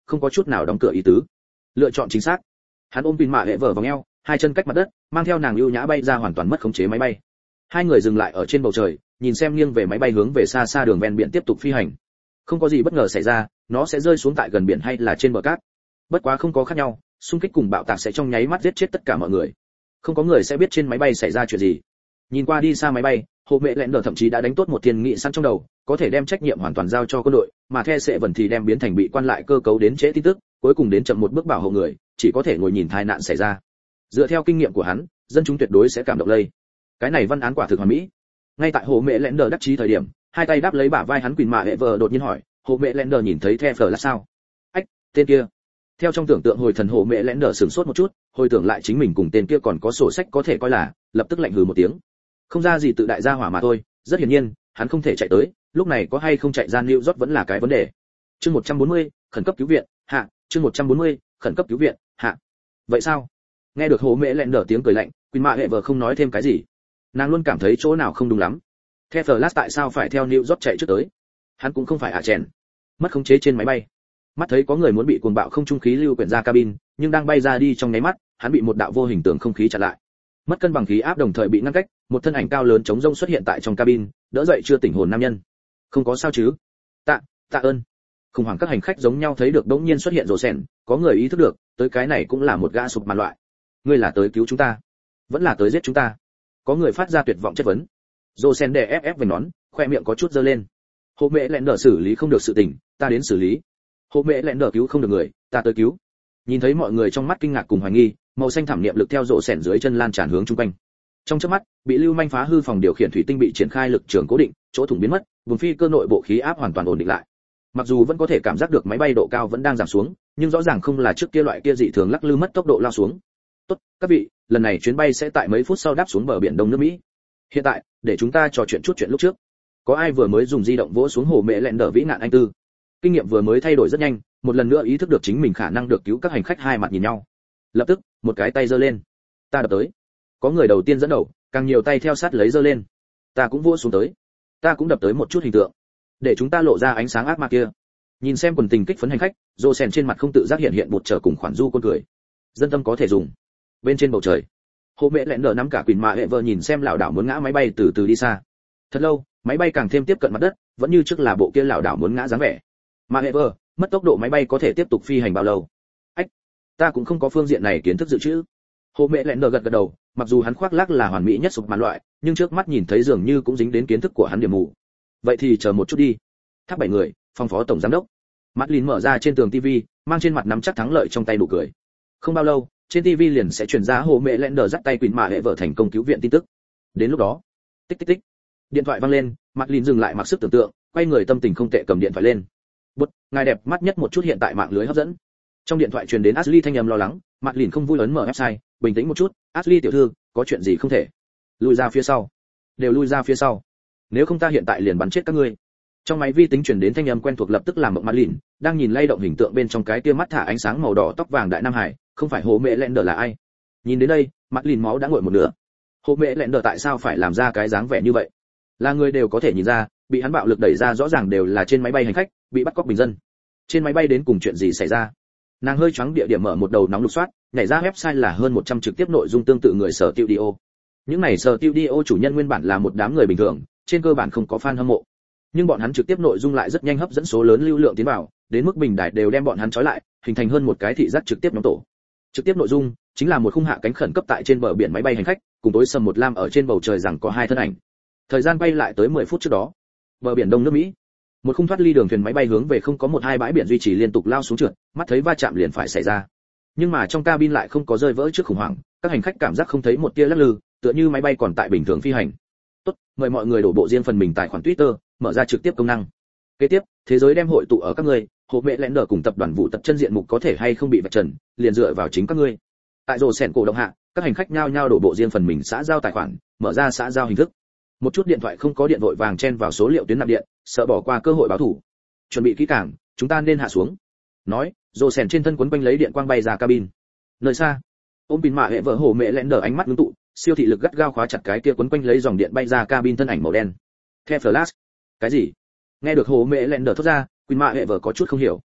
không có chút nào đóng cửa ý tứ. Lựa chọn chính xác. Hắn ôm pin mạ hệ vở vòng eo, hai chân cách mặt đất, mang theo nàng ưu nhã bay ra hoàn toàn mất khống chế máy bay. Hai người dừng lại ở trên bầu trời, nhìn xem nghiêng về máy bay hướng về xa xa đường ven biển tiếp tục phi hành. Không có gì bất ngờ xảy ra, nó sẽ rơi xuống tại gần biển hay là trên bờ cát. Bất quá không có khác nhau, xung kích cùng bạo tạc sẽ trong nháy mắt giết chết tất cả mọi người. Không có người sẽ biết trên máy bay xảy ra chuyện gì. Nhìn qua đi xa máy bay, Hồ Mẹ Lẹn Đờ thậm chí đã đánh tốt một tiền nghị sẵn trong đầu, có thể đem trách nhiệm hoàn toàn giao cho quân đội, mà The sẽ vẫn thì đem biến thành bị quan lại cơ cấu đến trễ tin tức, cuối cùng đến chậm một bước bảo hộ người, chỉ có thể ngồi nhìn tai nạn xảy ra. Dựa theo kinh nghiệm của hắn, dân chúng tuyệt đối sẽ cảm động lây. Cái này văn án quả thực hoàn mỹ. Ngay tại Hồ Mẹ Lẹn Đờ đắc chí thời điểm, hai tay đáp lấy bả vai hắn Quỳnh Mạ Hệ vợ đột nhiên hỏi, Hồ Mẹ Lẹn Đờ nhìn thấy The Fleur là sao? Ách, tên kia. Theo trong tưởng tượng hồi thần Hồ Mẹ Lẹn Đờ sửng sốt một chút, hồi tưởng lại chính mình cùng tên kia còn có sổ sách có thể coi là, lập tức lạnh hừ một tiếng. Không ra gì tự đại gia hỏa mà thôi, rất hiển nhiên, hắn không thể chạy tới, lúc này có hay không chạy ra New York vẫn là cái vấn đề. Chương một trăm bốn mươi, khẩn cấp cứu viện, hạ, chương một trăm bốn mươi, khẩn cấp cứu viện, hạ. Vậy sao? Nghe được Hồ Mẹ Lẹn Đờ tiếng cười lạnh, Quỳnh Mạ Hệ vợ không nói thêm cái gì. Nàng luôn cảm thấy chỗ nào không đúng lắm. The Flash tại sao phải theo New York chạy trước tới? Hắn cũng không phải ạ chèn. Mất khống chế trên máy bay. Mắt thấy có người muốn bị cuồng bạo không trung khí lưu quyển ra cabin, nhưng đang bay ra đi trong nháy mắt, hắn bị một đạo vô hình tường không khí chặn lại. Mất cân bằng khí áp đồng thời bị ngăn cách, một thân ảnh cao lớn chống rông xuất hiện tại trong cabin, đỡ dậy chưa tỉnh hồn nam nhân. Không có sao chứ? Tạ, tạ ơn. Khủng hoảng các hành khách giống nhau thấy được đống nhiên xuất hiện rồ sèn, có người ý thức được, tới cái này cũng là một gã sụp màn loại. Ngươi là tới cứu chúng ta, vẫn là tới giết chúng ta? Có người phát ra tuyệt vọng chất vấn. Rồ sèn đè ép ép về nón, khoe miệng có chút dơ lên. Hồ Mẹ Lẹn Đờ xử lý không được sự tình, ta đến xử lý. Hồ Mẹ Lẹn Đờ cứu không được người, ta tới cứu. Nhìn thấy mọi người trong mắt kinh ngạc cùng hoài nghi, màu xanh thảm niệm lực theo rộ sẻn dưới chân lan tràn hướng trung quanh. Trong chớp mắt, bị lưu manh phá hư phòng điều khiển thủy tinh bị triển khai lực trường cố định, chỗ thủng biến mất, vùng phi cơ nội bộ khí áp hoàn toàn ổn định lại. Mặc dù vẫn có thể cảm giác được máy bay độ cao vẫn đang giảm xuống, nhưng rõ ràng không là trước kia loại kia dị thường lắc lư mất tốc độ lao xuống. Tốt, các vị, lần này chuyến bay sẽ tại mấy phút sau đáp xuống bờ biển Đông nước Mỹ. Hiện tại, để chúng ta trò chuyện chút chuyện lúc trước. Có ai vừa mới dùng di động vỗ xuống Hồ Mẹ Lẹn Đờ vĩ nạn anh tư? Kinh nghiệm vừa mới thay đổi rất nhanh, một lần nữa ý thức được chính mình khả năng được cứu các hành khách hai mặt nhìn nhau. Lập tức, một cái tay giơ lên. Ta đập tới. Có người đầu tiên dẫn đầu, càng nhiều tay theo sát lấy giơ lên. Ta cũng vỗ xuống tới. Ta cũng đập tới một chút hình tượng, để chúng ta lộ ra ánh sáng ác ma kia. Nhìn xem quần tình kích phấn hành khách, rô sèn trên mặt không tự giác hiện hiện bột trở cùng khoản du con cười. Dân tâm có thể dùng. Bên trên bầu trời, Hồ Mẹ Lẹn Đờ nắm cả Quỳnh Mạ Hệ vợ nhìn xem lão đảo muốn ngã máy bay từ từ đi xa. Thật lâu, máy bay càng thêm tiếp cận mặt đất, vẫn như trước là bộ kia lão đảo muốn ngã dáng vẻ. Mạ Hệ vợ, mất tốc độ máy bay có thể tiếp tục phi hành bao lâu? Ách, ta cũng không có phương diện này kiến thức dự trữ. Hồ Mẹ Lẹn Đờ gật gật đầu, mặc dù hắn khoác lác là hoàn mỹ nhất sụp màn loại, nhưng trước mắt nhìn thấy dường như cũng dính đến kiến thức của hắn điểm mù. Vậy thì chờ một chút đi. Tháp bảy người, phòng phó tổng giám đốc. Madeline mở ra trên tường tivi, mang trên mặt nắm chắc thắng lợi trong tay nụ cười. Không bao lâu, trên tivi liền sẽ truyền ra Hồ Mẹ Lẹn Đờ dắt tay Quỳnh Mạ Hệ vợ thành công cứu viện tin tức. Đến lúc đó, tích tích tích, điện thoại vang lên, Madeline dừng lại mặc sức tưởng tượng, quay người tâm tình không tệ cầm điện thoại lên. Bút, ngài đẹp mắt nhất một chút hiện tại mạng lưới hấp dẫn. Trong điện thoại truyền đến Ashley thanh âm lo lắng, Madeline không vui ấn mở website, bình tĩnh một chút, Ashley tiểu thư, có chuyện gì không thể? Lùi ra phía sau. Đều lui ra phía sau. Nếu không ta hiện tại liền bắn chết các ngươi. Trong máy vi tính truyền đến thanh âm quen thuộc lập tức làm mộng Madeline, đang nhìn lay động hình tượng bên trong cái kia mắt thả ánh sáng màu đỏ tóc vàng đại nam hải, không phải Hồ Mẹ Lẹn Đờ là ai? Nhìn đến đây, Madeline máu đã nguội một nửa. Hồ Mẹ Lẹn Đờ tại sao phải làm ra cái dáng vẻ như vậy? Là người đều có thể nhìn ra, bị hắn bạo lực đẩy ra rõ ràng đều là trên máy bay hành khách, bị bắt cóc bình dân. Trên máy bay đến cùng chuyện gì xảy ra? Nàng hơi choáng địa điểm mở một đầu nóng lục soát, nhảy ra website là hơn một trăm trực tiếp nội dung tương tự người sở studio. Những này sở studio chủ nhân nguyên bản là một đám người bình thường, trên cơ bản không có fan hâm mộ. Nhưng bọn hắn trực tiếp nội dung lại rất nhanh hấp dẫn số lớn lưu lượng tiến vào, đến mức bình đài đều đem bọn hắn trói lại, hình thành hơn một cái thị giác trực tiếp nhóm tổ. Trực tiếp nội dung chính là một khung hạ cánh khẩn cấp tại trên bờ biển máy bay hành khách, cùng tối sầm một lam ở trên bầu trời rằng có hai thân ảnh. Thời gian bay lại tới mười phút trước đó. Bờ biển Đông nước Mỹ. Một khung thoát ly đường thuyền máy bay hướng về không có một hai bãi biển duy trì liên tục lao xuống trượt, mắt thấy va chạm liền phải xảy ra. Nhưng mà trong cabin lại không có rơi vỡ trước khủng hoảng, các hành khách cảm giác không thấy một tia lắc lư, tựa như máy bay còn tại bình thường phi hành. Tốt, mời mọi người đổ bộ riêng phần mình tài khoản Twitter, mở ra trực tiếp công năng. Kế tiếp, thế giới đem hội tụ ở các ngươi, Hồ Mẹ Lẹn Đờ cùng tập đoàn vụ tập chân diện mục có thể hay không bị vạch trần, liền dựa vào chính các ngươi. Tại rồ sèn cổ động hạ, các hành khách nhao nhao đổ bộ riêng phần mình xã giao tài khoản, mở ra xã giao hình thức. Một chút điện thoại không có điện vội vàng chen vào số liệu tuyến nạp điện, sợ bỏ qua cơ hội báo thủ. Chuẩn bị kỹ càng, chúng ta nên hạ xuống. Nói, rồ sèn trên thân quấn quanh lấy điện quang bay ra cabin. Nơi xa, ôm Quỳnh Mạ Hệ vợ Hồ Mẹ Lẹn Đờ ánh mắt ngưng tụ, siêu thị lực gắt gao khóa chặt cái kia quấn quanh lấy dòng điện bay ra cabin thân ảnh màu đen. The Flash. Cái gì? Nghe được Hồ Mẹ Lẹn Đờ thốt ra, Quỳnh Mạ Hệ vợ có chút không hiểu.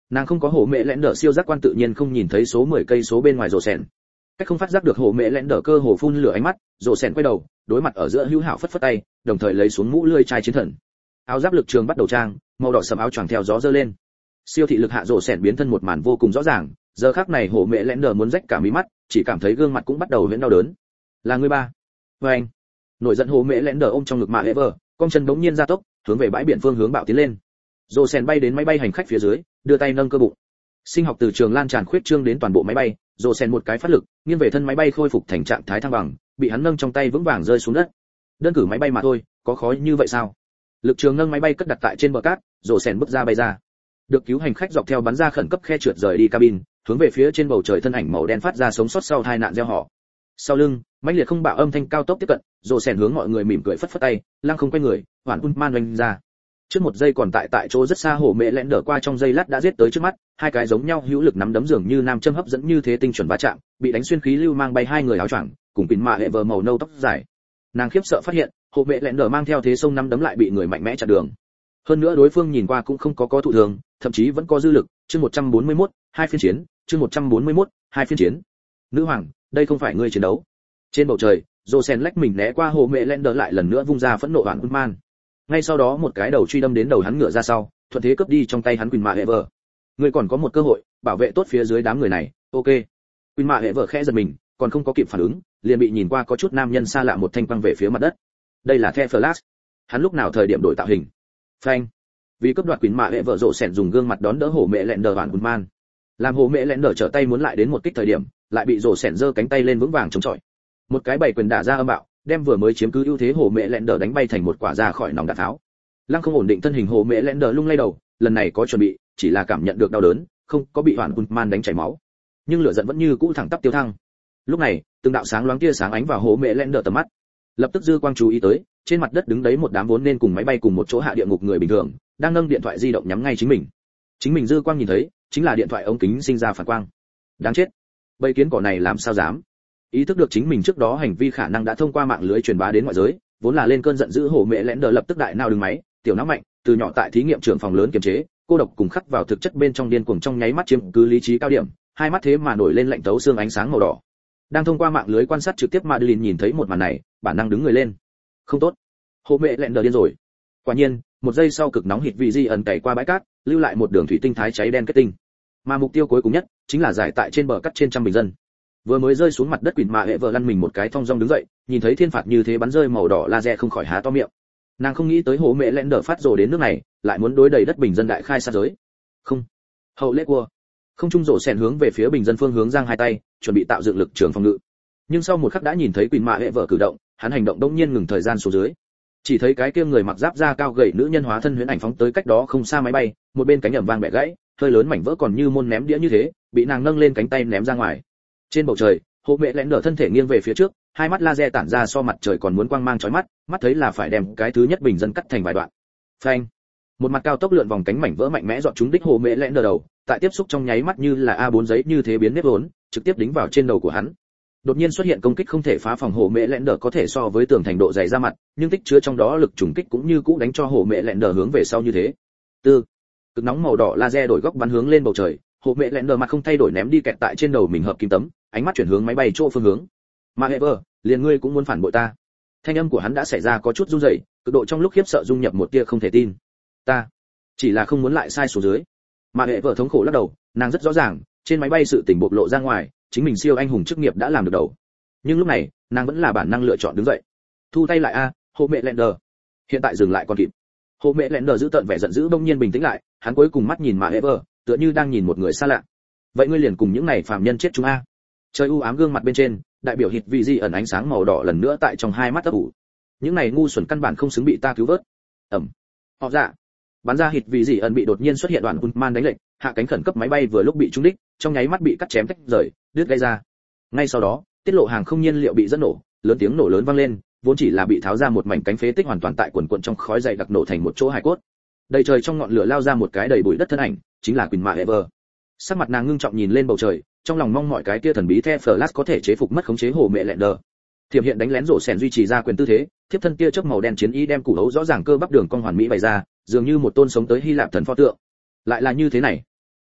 Nàng không có hổ mẹ lẽn đỡ siêu giác quan tự nhiên không nhìn thấy số mười cây số bên ngoài rồ sèn. Cách không phát giác được hổ mẹ lẽn đỡ cơ hồ phun lửa ánh mắt, rồ sèn quay đầu, đối mặt ở giữa hữu hảo phất phất tay, đồng thời lấy xuống mũ lưỡi chai chiến thần. Áo giáp lực trường bắt đầu trang, màu đỏ sẫm áo choàng theo gió giơ lên. Siêu thị lực hạ rồ sèn biến thân một màn vô cùng rõ ràng, giờ khắc này hổ mẹ lẽn đỡ muốn rách cả mí mắt, chỉ cảm thấy gương mặt cũng bắt đầu huyễn đau đớn. Là người ba. Với anh. Nổi giận hổ mẹ lẽn đỡ ôm trong ngực mạ Ever, cong chân bỗng nhiên ra tốc, hướng về bãi biển phương hướng bạo tiến lên. Rồ sèn bay đến máy bay hành khách phía dưới, đưa tay nâng cơ bụng. Sinh học từ trường lan tràn khuyết trương đến toàn bộ máy bay, rồ sèn một cái phát lực, nghiêng về thân máy bay khôi phục thành trạng thái thăng bằng, bị hắn nâng trong tay vững vàng rơi xuống đất. Đơn cử máy bay mà thôi, có khó như vậy sao? Lực trường nâng máy bay cất đặt tại trên bờ cát, rồ sèn bước ra bay ra. Được cứu hành khách dọc theo bắn ra khẩn cấp khe trượt rời đi cabin, hướng về phía trên bầu trời thân ảnh màu đen phát ra sống sót sau tai nạn gieo họ. Sau lưng, mãnh liệt không bạo âm thanh cao tốc tiếp cận, rồ sèn hướng mọi người mỉm cười phất phất tay, lăng không quay người, hoàn Unman oanh ra. Trước một giây còn tại tại chỗ rất xa hổ mẹ lẹn đỡ qua trong giây lát đã giết tới trước mắt, hai cái giống nhau hữu lực nắm đấm dường như nam châm hấp dẫn như thế tinh chuẩn va chạm, bị đánh xuyên khí lưu mang bay hai người áo choàng, cùng pin mạ hệ vờ màu nâu tóc dài. Nàng khiếp sợ phát hiện, hổ mẹ lẹn đỡ mang theo thế sông nắm đấm lại bị người mạnh mẽ chặn đường. Hơn nữa đối phương nhìn qua cũng không có có thụ thường, thậm chí vẫn có dư lực. Chương một trăm bốn mươi mốt, hai phiên chiến, chương một trăm bốn mươi mốt, hai phiên chiến. Nữ hoàng, đây không phải ngươi chiến đấu. Trên bầu trời, Rosen lách mình né qua hồ mẹ lẹn đỡ lại lần nữa vung ra phẫn nộ hoàn Unman. Ngay sau đó một cái đầu truy đâm đến đầu hắn ngựa ra sau, thuận thế cướp đi trong tay hắn Quỳnh Mạ Ever. Ngươi còn có một cơ hội, bảo vệ tốt phía dưới đám người này, ok. Quỳnh Mạ Ever khẽ giật mình, còn không có kịp phản ứng, liền bị nhìn qua có chút nam nhân xa lạ một thanh quăng về phía mặt đất. Đây là The Flash. Hắn lúc nào thời điểm đổi tạo hình. Phanh. Vì cướp đoạt Quỳnh Mạ Ever rộ sẹn dùng gương mặt đón đỡ hổ mẹ lẹn đờ hoàn Unman. Làm hổ mẹ lẹn đờ trở tay muốn lại đến một kích thời điểm, lại bị rộ sẹn giơ cánh tay lên vững vàng chống chọi. Một cái bảy quyền đả ra âm bạo, đem vừa mới chiếm cứ ưu thế hổ mẹ lẹn đờ đánh bay thành một quả ra khỏi nòng đạn tháo. Lăng không ổn định thân hình hồ mẹ lẹn đờ lung lay đầu, lần này có chuẩn bị, chỉ là cảm nhận được đau đớn, không có bị hoàn Unman đánh chảy máu. Nhưng lửa giận vẫn như cũ thẳng tắp tiêu thăng. Lúc này, từng đạo sáng loáng tia sáng ánh vào hồ mẹ lẹn đờ tầm mắt. Lập tức dư quang chú ý tới, trên mặt đất đứng đấy một đám vốn nên cùng máy bay cùng một chỗ hạ địa ngục người bình thường, đang nâng điện thoại di động nhắm ngay chính mình. Chính mình dư quang nhìn thấy, chính là điện thoại ống kính sinh ra phản quang. Đáng chết. Bầy kiến cỏ này làm sao dám? Ý thức được chính mình trước đó hành vi khả năng đã thông qua mạng lưới truyền bá đến ngoại giới, vốn là lên cơn giận dữ hồ mẹ lẹn đờ lập tức đại nào đứng máy, tiểu não mạnh, từ nhỏ tại thí nghiệm trưởng phòng lớn kiềm chế, cô độc cùng khắc vào thực chất bên trong điên cuồng trong nháy mắt chiếm cứ lý trí cao điểm, hai mắt thế mà nổi lên lạnh tấu xương ánh sáng màu đỏ. Đang thông qua mạng lưới quan sát trực tiếp Madeline nhìn thấy một màn này, bản năng đứng người lên. Không tốt, hồ mẹ lẹn đờ điên rồi. Quả nhiên, một giây sau cực nóng hít vị di ẩn cày qua bãi cát, lưu lại một đường thủy tinh thái cháy đen kết tinh. Mà mục tiêu cuối cùng nhất chính là giải tại trên bờ cát trên trăm bình dân. Vừa mới rơi xuống mặt đất Quỳnh Mạ hệ vợ lăn mình một cái thong dong đứng dậy, nhìn thấy thiên phạt như thế bắn rơi màu đỏ laser không khỏi há to miệng. Nàng không nghĩ tới hồ mẹ lẹn đờ phát rồ đến nước này, lại muốn đối đầy đất bình dân đại khai sát giới. Không, hậu lễ cua. Không trung rổ xẹn hướng về phía bình dân phương hướng giang hai tay, chuẩn bị tạo dựng lực trường phòng ngự. Nhưng sau một khắc đã nhìn thấy Quỳnh Mạ hệ vợ cử động, hắn hành động đông nhiên ngừng thời gian xuống dưới. Chỉ thấy cái kia người mặc giáp da cao gầy nữ nhân hóa thân huyễn ảnh phóng tới cách đó không xa máy bay, một bên cánh ẩm vang bẻ gãy, hơi lớn mảnh vỡ còn như môn ném đĩa như thế, bị nàng nâng lên cánh tay ném ra ngoài. Trên bầu trời, hồ mẹ lẹn đờ thân thể nghiêng về phía trước, hai mắt laser tản ra so mặt trời còn muốn quang mang chói mắt, mắt thấy là phải đem cái thứ nhất bình dân cắt thành vài đoạn. Phanh! Một mặt cao tốc lượn vòng cánh mảnh vỡ mạnh mẽ dọn trúng đích hồ mẹ lẹn đờ đầu, tại tiếp xúc trong nháy mắt như là a bốn giấy như thế biến nếp vốn, trực tiếp đính vào trên đầu của hắn. Đột nhiên xuất hiện công kích không thể phá phòng hồ mẹ lẹn đờ có thể so với tường thành độ dày ra mặt, nhưng tích chứa trong đó lực trùng kích cũng như cũ đánh cho hồ mẹ lẹn đờ hướng về sau như thế. Tư, cực nóng màu đỏ laser đổi góc bắn hướng lên bầu trời, hồ mẹ lẹn đờ mặt không thay đổi ném đi kẹt tại trên đầu mình hợp kim tấm, ánh mắt chuyển hướng máy bay chỗ phương hướng. Mà Ever, liền ngươi cũng muốn phản bội ta? Thanh âm của hắn đã xảy ra có chút run rẩy, cực độ trong lúc khiếp sợ dung nhập một tia không thể tin. Ta chỉ là không muốn lại sai xuống dưới. Mà Ever thống khổ lắc đầu, nàng rất rõ ràng, trên máy bay sự tình bộc lộ ra ngoài, chính mình siêu anh hùng chức nghiệp đã làm được đầu. Nhưng lúc này, nàng vẫn là bản năng lựa chọn đứng dậy. Thu tay lại a, hồ mẹ lẹn đờ. Hiện tại dừng lại còn kịp. Hồ mẹ lẹn đờ giữ tận vẻ giận dữ bỗng nhiên bình tĩnh lại, hắn cuối cùng mắt nhìn mà Ever, tựa như đang nhìn một người xa lạ. Vậy ngươi liền cùng những này phàm nhân chết chúng a? Trời u ám gương mặt bên trên, đại biểu hít vị di ẩn ánh sáng màu đỏ lần nữa tại trong hai mắt ấp ủ. Những này ngu xuẩn căn bản không xứng bị ta cứu vớt. Ẩm. Họ dạ. Bắn ra hít vị di ẩn bị đột nhiên xuất hiện đoạn Unman đánh lệnh, hạ cánh khẩn cấp máy bay vừa lúc bị trúng đích, trong nháy mắt bị cắt chém tách rời, đứt gây ra. Ngay sau đó, tiết lộ hàng không nhiên liệu bị dẫn nổ, lớn tiếng nổ lớn vang lên, vốn chỉ là bị tháo ra một mảnh cánh phế tích hoàn toàn tại quần quần trong khói dày đặc nổ thành một chỗ hài cốt. Đầy trời trong ngọn lửa lao ra một cái đầy bụi đất thân ảnh, chính là Quỳnh Mạ Ever. Sắc mặt nàng ngưng trọng nhìn lên bầu trời, trong lòng mong mọi cái kia thần bí The Flash có thể chế phục mất khống chế hồ mẹ lẹn đờ. Thiểm hiện đánh lén rổ sèn duy trì ra quyền tư thế, thiếp thân tia chớp màu đen chiến ý đem củ hấu rõ ràng cơ bắp đường cong hoàn mỹ bày ra, dường như một tôn sống tới Hy Lạp thần pho tượng. Lại là như thế này.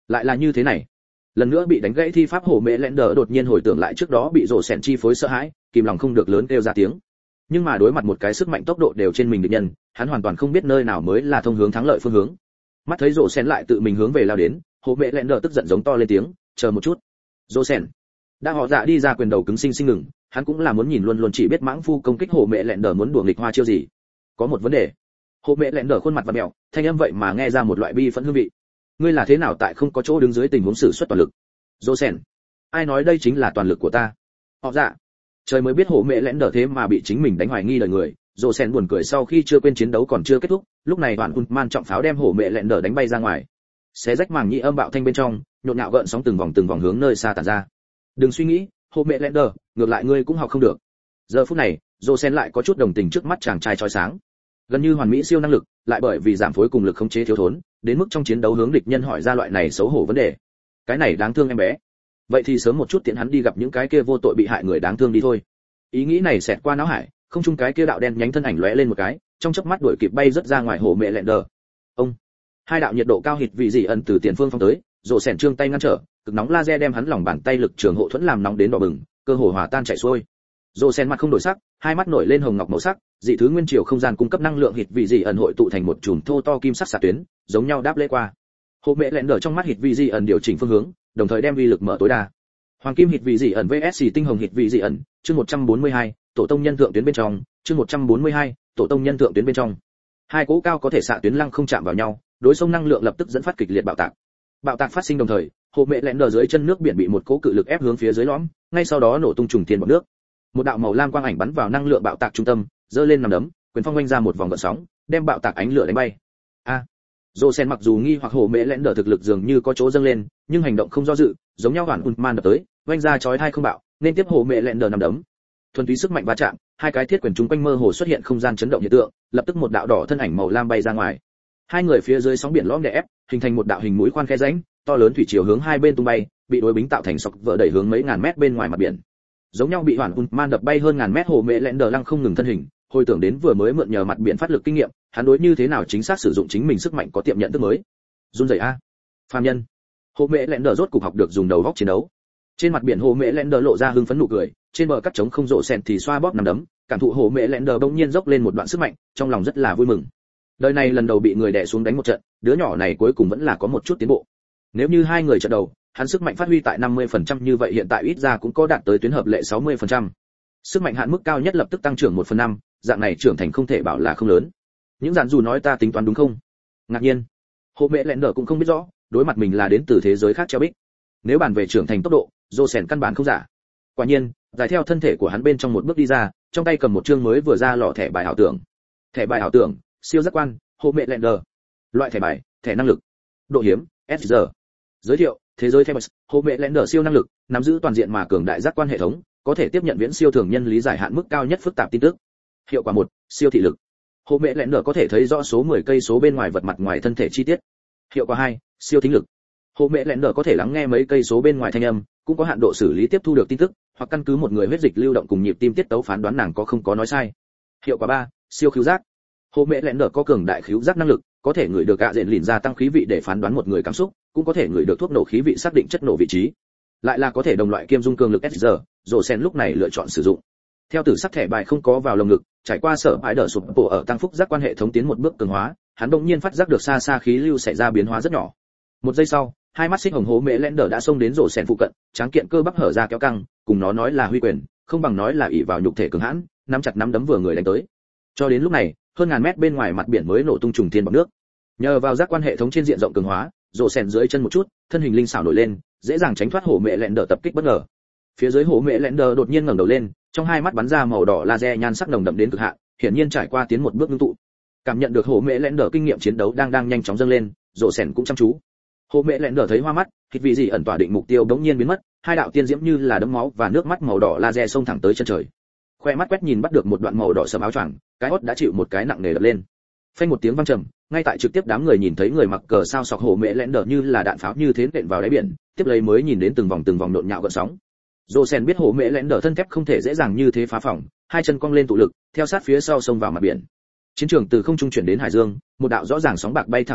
lại là như thế này. Lần nữa bị đánh gãy thi pháp hổ mẹ lẹn đờ đột nhiên hồi tưởng lại trước đó bị rồ sèn chi phối sợ hãi, kìm lòng không được lớn kêu ra tiếng. Nhưng mà đối mặt một cái sức mạnh tốc độ đều trên mình địch nhân, hắn hoàn toàn không biết nơi nào mới là thông hướng thắng lợi phương hướng. Mắt thấy rồ sèn lại tự mình hướng về lao đến, hổ mẹ lẹn đờ tức giận giống to lên tiếng, chờ một chút. Rồ sèn đã họ dạ đi ra quyền đầu cứng sinh sinh ngừng, hắn cũng là muốn nhìn luôn luôn chỉ biết mãng phu công kích hổ mẹ lẹn đờ muốn đùa nghịch hoa chiêu gì. Có một vấn đề. Hổ mẹ lẹn đờ khuôn mặt vặn mèo, thanh âm vậy mà nghe ra một loại bi phẫn hương vị. Ngươi là thế nào tại không có chỗ đứng dưới tình huống sử xuất toàn lực? Rồ sèn, ai nói đây chính là toàn lực của ta? Họ dạ, trời mới biết hổ mẹ lẽn đờ thế mà bị chính mình đánh hoài nghi lời người. Rồ sèn buồn cười sau khi chưa quên chiến đấu còn chưa kết thúc, lúc này đoàn man trọng pháo đem hổ mẹ lẽn đờ đánh bay ra ngoài, xé rách màng nhĩ âm bạo thanh bên trong, nhộn nhạo gợn sóng từng vòng từng vòng hướng nơi xa tản ra. Đừng suy nghĩ, hổ mẹ lẽn đờ, ngược lại ngươi cũng học không được. Giờ phút này, Rồ sèn lại có chút đồng tình trước mắt chàng trai chói sáng, gần như hoàn mỹ siêu năng lực, lại bởi vì giảm phối cùng lực khống chế thiếu thốn, đến mức trong chiến đấu hướng địch nhân hỏi ra loại này xấu hổ vấn đề. Cái này đáng thương em bé. Vậy thì sớm một chút tiện hắn đi gặp những cái kia vô tội bị hại người đáng thương đi thôi. Ý nghĩ này xẹt qua não hải, không trung cái kia đạo đen nhánh thân ảnh lóe lên một cái, trong chớp mắt đuổi kịp bay rất ra ngoài hổ mẹ lẹn đờ. Ông, hai đạo nhiệt độ cao hít vị dị ẩn từ tiền phương phong tới, rồ sèn trương tay ngăn trở, cực nóng laser đem hắn lòng bàn tay lực trường hộ thuẫn làm nóng đến đỏ bừng, cơ hồ hòa tan chảy xuôi. Rồ sèn mặt không đổi sắc, hai mắt nổi lên hồng ngọc màu sắc, dị thứ nguyên chiều không gian cung cấp năng lượng hít vị dị ẩn hội tụ thành một chùm thô to kim sắc xạ tuyến, giống nhau đáp lễ qua. Hổ mẹ lẹn đờ trong mắt hít vị dị ẩn điều chỉnh phương hướng, đồng thời đem uy lực mở tối đa. Hoàng kim hít vị dị ẩn vs tinh hồng hít vị dị ẩn, chương một trăm bốn mươi hai, tổ tông nhân thượng tuyến bên trong, chương một trăm bốn mươi hai, tổ tông nhân thượng tuyến bên trong. Hai cỗ cao có thể xạ tuyến lăng không chạm vào nhau, đối xung năng lượng lập tức dẫn phát kịch liệt bạo tạc. Bạo tạc phát sinh đồng thời, hồ mẹ lẹn đờ dưới chân nước biển bị một cỗ cự lực ép hướng phía dưới lõm, ngay sau đó nổ tung trùng thiên bọt nước. Một đạo màu lam quang ảnh bắn vào năng lượng bạo tạc trung tâm, giơ lên nằm đấm, quyền phong vung ra một vòng gợn sóng, đem bạo tạc ánh lửa đánh bay. A, Rosen mặc dù nghi hoặc hồ mẹ lẹn đờ thực lực dường như có chỗ dâng lên, nhưng hành động không do dự, giống nhau hoàn man đập tới, vung ra chói tai không bạo, nên tiếp hồ mẹ lẹn đờ nằm đấm. Thuần túy sức mạnh va chạm, hai cái thiết quyền chúng quanh mơ hồ xuất hiện không gian chấn động hiện tượng, lập tức một đạo đỏ thân ảnh màu lam bay ra ngoài. Hai người phía dưới sóng biển lõm đè ép, hình thành một đạo hình mũi khoan khe rãnh, to lớn thủy chiều hướng hai bên tung bay, bị đối bính tạo thành sọc vỡ đẩy hướng mấy ngàn mét bên ngoài mặt biển. Giống nhau bị hoàn man đập bay hơn ngàn mét hồ mẹ lẹn đờ lăng không ngừng thân hình, hồi tưởng đến vừa mới mượn nhờ mặt biển phát lực kinh nghiệm, hắn đối như thế nào chính xác sử dụng chính mình sức mạnh có tiệm nhận thức mới. Run rẩy a, phàm nhân. Hồ mẹ lẹn đờ rốt cục học được dùng đầu góc chiến đấu. Trên mặt biển hồ mẹ lẹn đờ lộ ra hưng phấn nụ cười, trên bờ cắt trống không rộ sen thì xoa bóp nằm đấm, cảm thụ hồ mẹ lẹn đờ bỗng nhiên dốc lên một đoạn sức mạnh, trong lòng rất là vui mừng. Đời này lần đầu bị người đè xuống đánh một trận, đứa nhỏ này cuối cùng vẫn là có một chút tiến bộ. Nếu như hai người trận đầu, hắn sức mạnh phát huy tại năm mươi phần trăm như vậy hiện tại ít ra cũng có đạt tới tuyến hợp lệ sáu mươi phần trăm. Sức mạnh hạn mức cao nhất lập tức tăng trưởng một phần năm, dạng này trưởng thành không thể bảo là không lớn. Những giản dù nói ta tính toán đúng không? Ngạc nhiên, hồ mẹ lẹn đờ cũng không biết rõ, đối mặt mình là đến từ thế giới khác treo bích. Nếu bàn về trưởng thành tốc độ, Rosen căn bản không giả. Quả nhiên, giải theo thân thể của hắn bên trong một bước đi ra, trong tay cầm một chương mới vừa ra lọ thẻ bài ảo tưởng. Thẻ bài ảo tưởng, siêu giác quan, hồ mẹ lẹn đờ. Loại thẻ bài, thẻ năng lực. Độ hiếm, ét giê. Giới thiệu, thế giới Thebes, hồ mẹ lẹn đờ siêu năng lực, nắm giữ toàn diện mà cường đại giác quan hệ thống, có thể tiếp nhận viễn siêu thường nhân lý giải hạn mức cao nhất phức tạp tin tức. Hiệu quả một, siêu thị lực. Hồ mẹ lẹn đờ có thể thấy rõ số mười cây số bên ngoài vật mặt ngoài thân thể chi tiết. Hiệu quả hai, siêu thính lực. Hồ mẹ lẹn đờ có thể lắng nghe mấy cây số bên ngoài thanh âm, cũng có hạn độ xử lý tiếp thu được tin tức, hoặc căn cứ một người huyết dịch lưu động cùng nhịp tim tiết tấu phán đoán nàng có không có nói sai. Hiệu quả ba, siêu khứu giác. Hồ mẹ lẹn đờ có cường đại khứu giác năng lực, có thể ngửi được gạ rện lìn gia tăng khí vị để phán đoán một người cảm xúc, cũng có thể ngửi được thuốc nổ khí vị xác định chất nổ vị trí. Lại là có thể đồng loại kiêm dung cường lực ét giê, Rosen lúc này lựa chọn sử dụng. Theo tử sắc thẻ bài không có vào lồng ngực, trải qua sở bãi đỡ sụp bổ ở tăng phúc giác quan hệ thống tiến một bước cường hóa, hắn bỗng nhiên phát giác được xa xa khí lưu xảy ra biến hóa rất nhỏ. Một giây sau, hai mắt xích hồng hố mẹ lẹn đờ đã xông đến Rosen phụ cận, tráng kiện cơ bắp hở ra kéo căng, cùng nó nói là huy quyền, không bằng nói là ỷ vào nhục thể cường hãn, nắm chặt nắm đấm vừa người đánh tới. Cho đến lúc này, hơn ngàn mét bên ngoài mặt biển mới nổ tung trùng thiên bọt nước. Nhờ vào giác quan hệ thống trên diện rộng cường hóa, Rosen dưới chân một chút, thân hình linh xảo nổi lên, dễ dàng tránh thoát hổ mẹ lẹn đờ tập kích bất ngờ. Phía dưới hổ mẹ lẹn đờ đột nhiên ngẩng đầu lên, trong hai mắt bắn ra màu đỏ laser nhan sắc nồng đậm đến cực hạn, hiển nhiên trải qua tiến một bước ngưng tụ. Cảm nhận được hổ mẹ lẹn đờ kinh nghiệm chiến đấu đang đang nhanh chóng dâng lên, Rosen cũng chăm chú. Hổ mẹ lẹn đờ thấy hoa mắt, thịt vị gì ẩn tỏa định mục tiêu bỗng nhiên biến mất, hai đạo tiên diễm như là đấm máu và nước mắt màu đỏ laser xông thẳng tới chân trời. Khoe mắt quét nhìn bắt được một đoạn màu đỏ sẫm áo choàng, cái hốt đã chịu một cái nặng nề đập lên. Phanh một tiếng vang trầm, ngay tại trực tiếp đám người nhìn thấy người mặc cờ sao sọc hổ mẹ lẹn đờ như là đạn pháo như thế nện vào đáy biển, tiếp lấy mới nhìn đến từng vòng từng vòng nhộn nhạo gợn sóng. Rosen biết hổ mẹ lẹn đờ thân thép không thể dễ dàng như thế phá phỏng, hai chân cong lên tụ lực, theo sát phía sau xông vào mặt biển. Chiến trường từ không trung chuyển đến hải dương, một đạo rõ ràng sóng bạc bay thẳng theo ịp,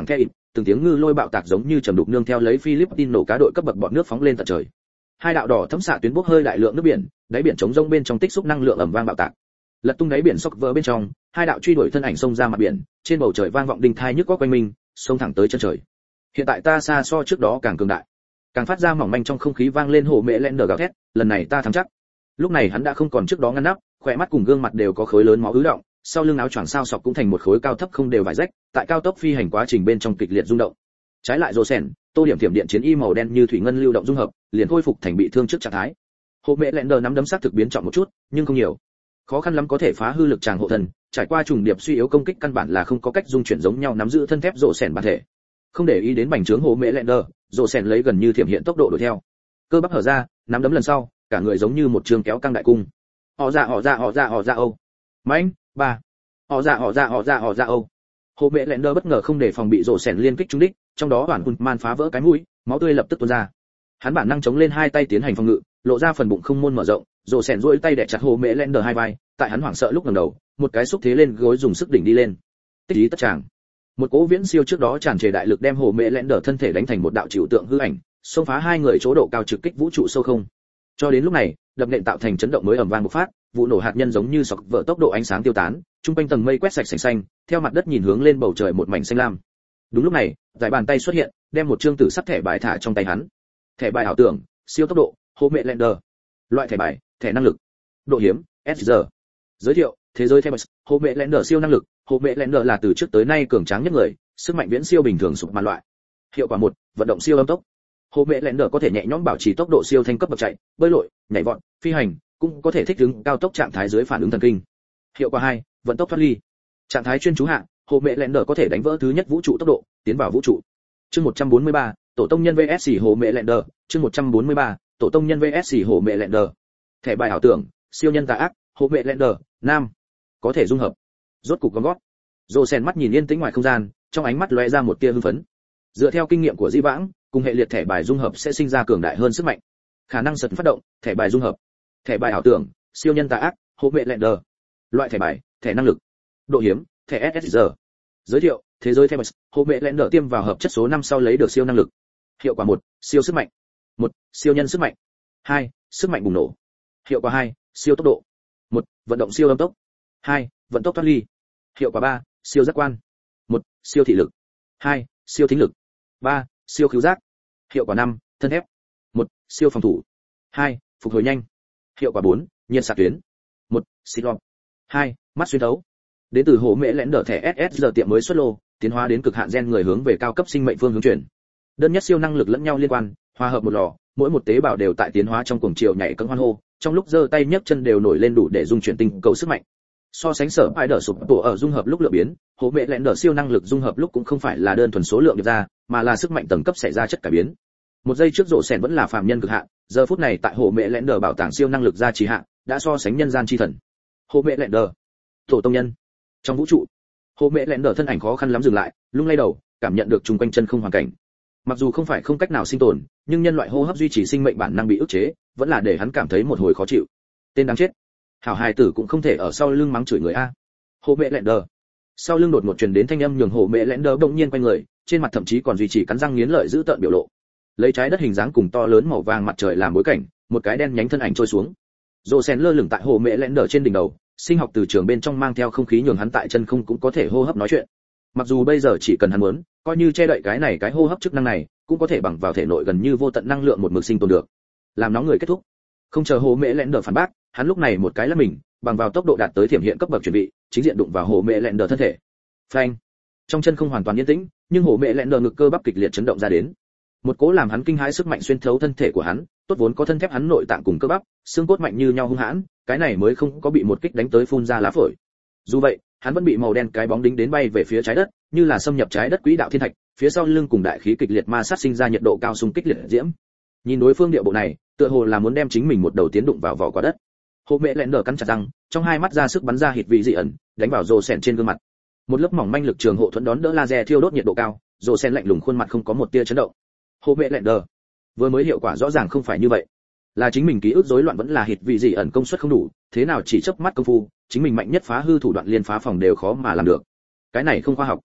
từng tiếng ngư lôi bạo tạc giống như trầm đục nương theo lấy Philippines nổ cá đội cấp bậc bọt nước phóng lên tận trời. Hai đạo đỏ thấm xạ tuyến bốc hơi đại lượng nước biển, đáy biển trống rông bên trong tích xúc năng lượng ầm vang bạo tạc. Lật tung đáy biển sốc vỡ bên trong, hai đạo truy đuổi thân ảnh xông ra mặt biển, trên bầu trời vang vọng đinh thai nhức óc quanh mình, xông thẳng tới chân trời. Hiện tại ta xa so trước đó càng cường đại, càng phát ra mỏng manh trong không khí vang lên hồ mẹ lẹn đờ gào thét, lần này ta thắng chắc. Lúc này hắn đã không còn trước đó ngăn nắp, khỏe mắt cùng gương mặt đều có khối lớn máu ứ động, sau lưng áo choàng sao sọc cũng thành một khối cao thấp không đều vải rách, tại cao tốc phi hành quá trình bên trong kịch liệt rung động. Trái lại rồ sèn, tô điểm thiểm điện chiến y màu đen như thủy ngân lưu động dung hợp, liền khôi phục thành bị thương trước trạng thái. Hồ mẹ lẹn đờ nắm đấm sát thực biến trọng một chút, nhưng không nhiều. Khó khăn lắm có thể phá hư lực tràng hộ thần, trải qua trùng điệp suy yếu công kích căn bản là không có cách dung chuyển giống nhau nắm giữ thân thép rồ sèn bản thể. Không để ý đến bành trướng hồ mẹ lẹn đờ, rồ sèn lấy gần như thiểm hiện tốc độ đuổi theo. Cơ bắp hở ra, nắm đấm lần sau, cả người giống như một trường kéo căng đại cung. Họ ra họ ra họ ra họ ra âu. Mãnh, ba. Họ ra họ ra họ ra họ ra âu. Hồ mẹ lẹn đờ bất ngờ không để phòng bị rồ sèn liên kích trúng đích, trong đó toàn quân man phá vỡ cái mũi, máu tươi lập tức tuôn ra. Hắn bản năng chống lên hai tay tiến hành phòng ngự, lộ ra phần bụng không môn mở rộng, rồ sèn duỗi tay đè chặt hồ mẹ lẹn đờ hai vai, tại hắn hoảng sợ lúc ngẩng đầu, một cái xúc thế lên gối dùng sức đỉnh đi lên. Tích ý tất tràng. Một cỗ viễn siêu trước đó tràn trề đại lực đem hồ mẹ lẹn đờ thân thể đánh thành một đạo chịu tượng hư ảnh, xông phá hai người chỗ độ cao trực kích vũ trụ sâu không. Cho đến lúc này, đập nện tạo thành chấn động mới ầm vang bộc phát, vụ nổ hạt nhân giống như sọc vỡ tốc độ ánh sáng tiêu tán, trung quanh tầng mây quét sạch sành xanh, theo mặt đất nhìn hướng lên bầu trời một mảnh xanh lam. Đúng lúc này, giải bàn tay xuất hiện, đem một trương tử sắc thẻ bài thả trong tay hắn. Thẻ bài ảo tưởng, siêu tốc độ, hồ mẹ lẹn đờ. Loại thẻ bài, thẻ năng lực. Độ hiếm, ét giê. Giới thiệu, thế giới Thebes, hồ mẹ lẹn đờ siêu năng lực, hồ mẹ lẹn đờ là từ trước tới nay cường tráng nhất người, sức mạnh viễn siêu bình thường sụp màn loại. Hiệu quả một, vận động siêu âm tốc. Hồ mẹ lẹn đờ có thể nhẹ nhõm bảo trì tốc độ siêu thanh cấp bậc chạy, bơi lội, nhảy vọt, phi hành, cũng có thể thích ứng cao tốc trạng thái dưới phản ứng thần kinh. Hiệu quả hai, vận tốc thoát ly. Trạng thái chuyên chú hạ, hồ mẹ lẹn đờ có thể đánh vỡ thứ nhất vũ trụ tốc độ, tiến vào vũ trụ. Chương một trăm bốn mươi ba, tổ tông nhân vs hồ mẹ lẹn đờ, chương một trăm bốn mươi ba, tổ tông nhân vs hồ mẹ lẹn đờ. Thẻ bài ảo tưởng, siêu nhân tà ác, hồ mẹ lẹn đờ, nam. Có thể dung hợp. Rốt cục gom gót. Rồ sen mắt nhìn yên tĩnh ngoài không gian, trong ánh mắt lóe ra một tia hưng phấn. Dựa theo kinh nghiệm của Di Vãng, cùng hệ liệt thẻ bài dung hợp sẽ sinh ra cường đại hơn sức mạnh. Khả năng sật phát động, thẻ bài dung hợp. Thẻ bài ảo tưởng, siêu nhân tà ác, hồ mẹ lẹn đờ. Loại thẻ bài, thẻ năng lực. Độ hiếm, thẻ ét ét giê. Giới thiệu, thế giới Thebes, hồ mẹ lẹn đờ tiêm vào hợp chất số năm sau lấy được siêu năng lực. Hiệu quả một, siêu sức mạnh. một, siêu nhân sức mạnh. hai, sức mạnh bùng nổ. Hiệu quả hai, siêu tốc độ. một, vận động siêu âm tốc. hai, vận tốc thoát ly. Hiệu quả ba, siêu giác quan. một, siêu thị lực. hai, siêu thính lực. ba, siêu khứu giác. Hiệu quả năm, thân thép. một, siêu phòng thủ. hai, phục hồi nhanh. Hiệu quả bốn, nhiệt xạ tuyến. một, xịt lọc. hai, mắt xuyên thấu. Đến từ hồ mẹ lẽn đỡ thẻ ét ét giê tiệm mới xuất lô, tiến hóa đến cực hạn gen người hướng về cao cấp sinh mệnh phương hướng chuyển. Đơn nhất siêu năng lực lẫn nhau liên quan, hòa hợp một lò, mỗi một tế bào đều tại tiến hóa trong cuồng chiều nhảy cẫng hoan hô, trong lúc giơ tay nhấc chân đều nổi lên đủ để dung chuyển tinh cầu sức mạnh. So sánh sở ai đỡ sụp tổ ở dung hợp lúc lượng biến, hồ mẹ lẽn đỡ siêu năng lực dung hợp lúc cũng không phải là đơn thuần số lượng được ra, mà là sức mạnh tầng cấp xảy ra chất cải biến. Một giây trước rộ sèn vẫn là phàm nhân cực hạn, giờ phút này tại hồ mẹ lẽn đỡ bảo tàng siêu năng lực ra trì hạn, đã so sánh nhân gian chi thần. Hồ mẹ lẽn đỡ, tổ tông nhân. Trong vũ trụ, hồ mẹ lẽn đỡ thân ảnh khó khăn lắm dừng lại, lung lay đầu, cảm nhận được chung quanh chân không hoàn cảnh. Mặc dù không phải không cách nào sinh tồn, nhưng nhân loại hô hấp duy trì sinh mệnh bản năng bị ức chế, vẫn là để hắn cảm thấy một hồi khó chịu. Tên đáng chết, hảo hài tử cũng không thể ở sau lưng mắng chửi người a. Hồ mẹ lẽn đỡ. Sau lưng đột ngột truyền đến thanh âm nhường hồ mẹ lẽn đỡ đột nhiên quay người, trên mặt thậm chí còn duy trì cắn răng nghiến lợi giữ tợn biểu lộ. Lấy trái đất hình dáng cùng to lớn màu vàng mặt trời làm bối cảnh, một cái đen nhánh thân ảnh trôi xuống. Rồ sen lơ lửng tại hồ mẹ lẽn đỡ trên đỉnh đầu, sinh học từ trường bên trong mang theo không khí nhường hắn tại chân không cũng có thể hô hấp nói chuyện. Mặc dù bây giờ chỉ cần hắn muốn, coi như che đậy cái này cái hô hấp chức năng này, cũng có thể bằng vào thể nội gần như vô tận năng lượng một mực sinh tồn được. Làm nóng người kết thúc. Không chờ hồ mẹ lẽn đỡ phản bác, hắn lúc này một cái là mình, bằng vào tốc độ đạt tới thiểm hiện cấp bậc chuẩn bị, chính diện đụng vào hồ mẹ lẽn đỡ thân thể. Phanh. Trong chân không hoàn toàn yên tĩnh, nhưng hồ mẹ lẽn đỡ ngực cơ bắp kịch liệt chấn động ra đến. Một cỗ làm hắn kinh hãi sức mạnh xuyên thấu thân thể của hắn, tốt vốn có thân thép hắn nội tạng cùng cơ bắp, xương cốt mạnh như nhau hung hãn, cái này mới không có bị một kích đánh tới phun ra lá phổi. Dù vậy, hắn vẫn bị màu đen cái bóng đính đến bay về phía trái đất, như là xâm nhập trái đất quỹ đạo thiên thạch, phía sau lưng cùng đại khí kịch liệt ma sát sinh ra nhiệt độ cao xung kích liệt diễm. Nhìn đối phương địa bộ này, tựa hồ là muốn đem chính mình một đầu tiến đụng vào vỏ quả đất. Hồ mẹ lẹn đỡ cắn chặt răng, trong hai mắt ra sức bắn ra hít vị dị ẩn, đánh vào rồ sèn trên gương mặt. Một lớp mỏng manh lực trường hộ thuẫn đón đỡ laser thiêu đốt nhiệt độ cao, rồ sèn lạnh lùng khuôn mặt không có một tia chấn động. Hồ mẹ lẹn đỡ, vừa mới hiệu quả rõ ràng không phải như vậy, là chính mình ký ức rối loạn vẫn là hít vị dị ẩn công suất không đủ, thế nào chỉ chớp mắt công phu, chính mình mạnh nhất phá hư thủ đoạn liên phá phòng đều khó mà làm được. Cái này không khoa học.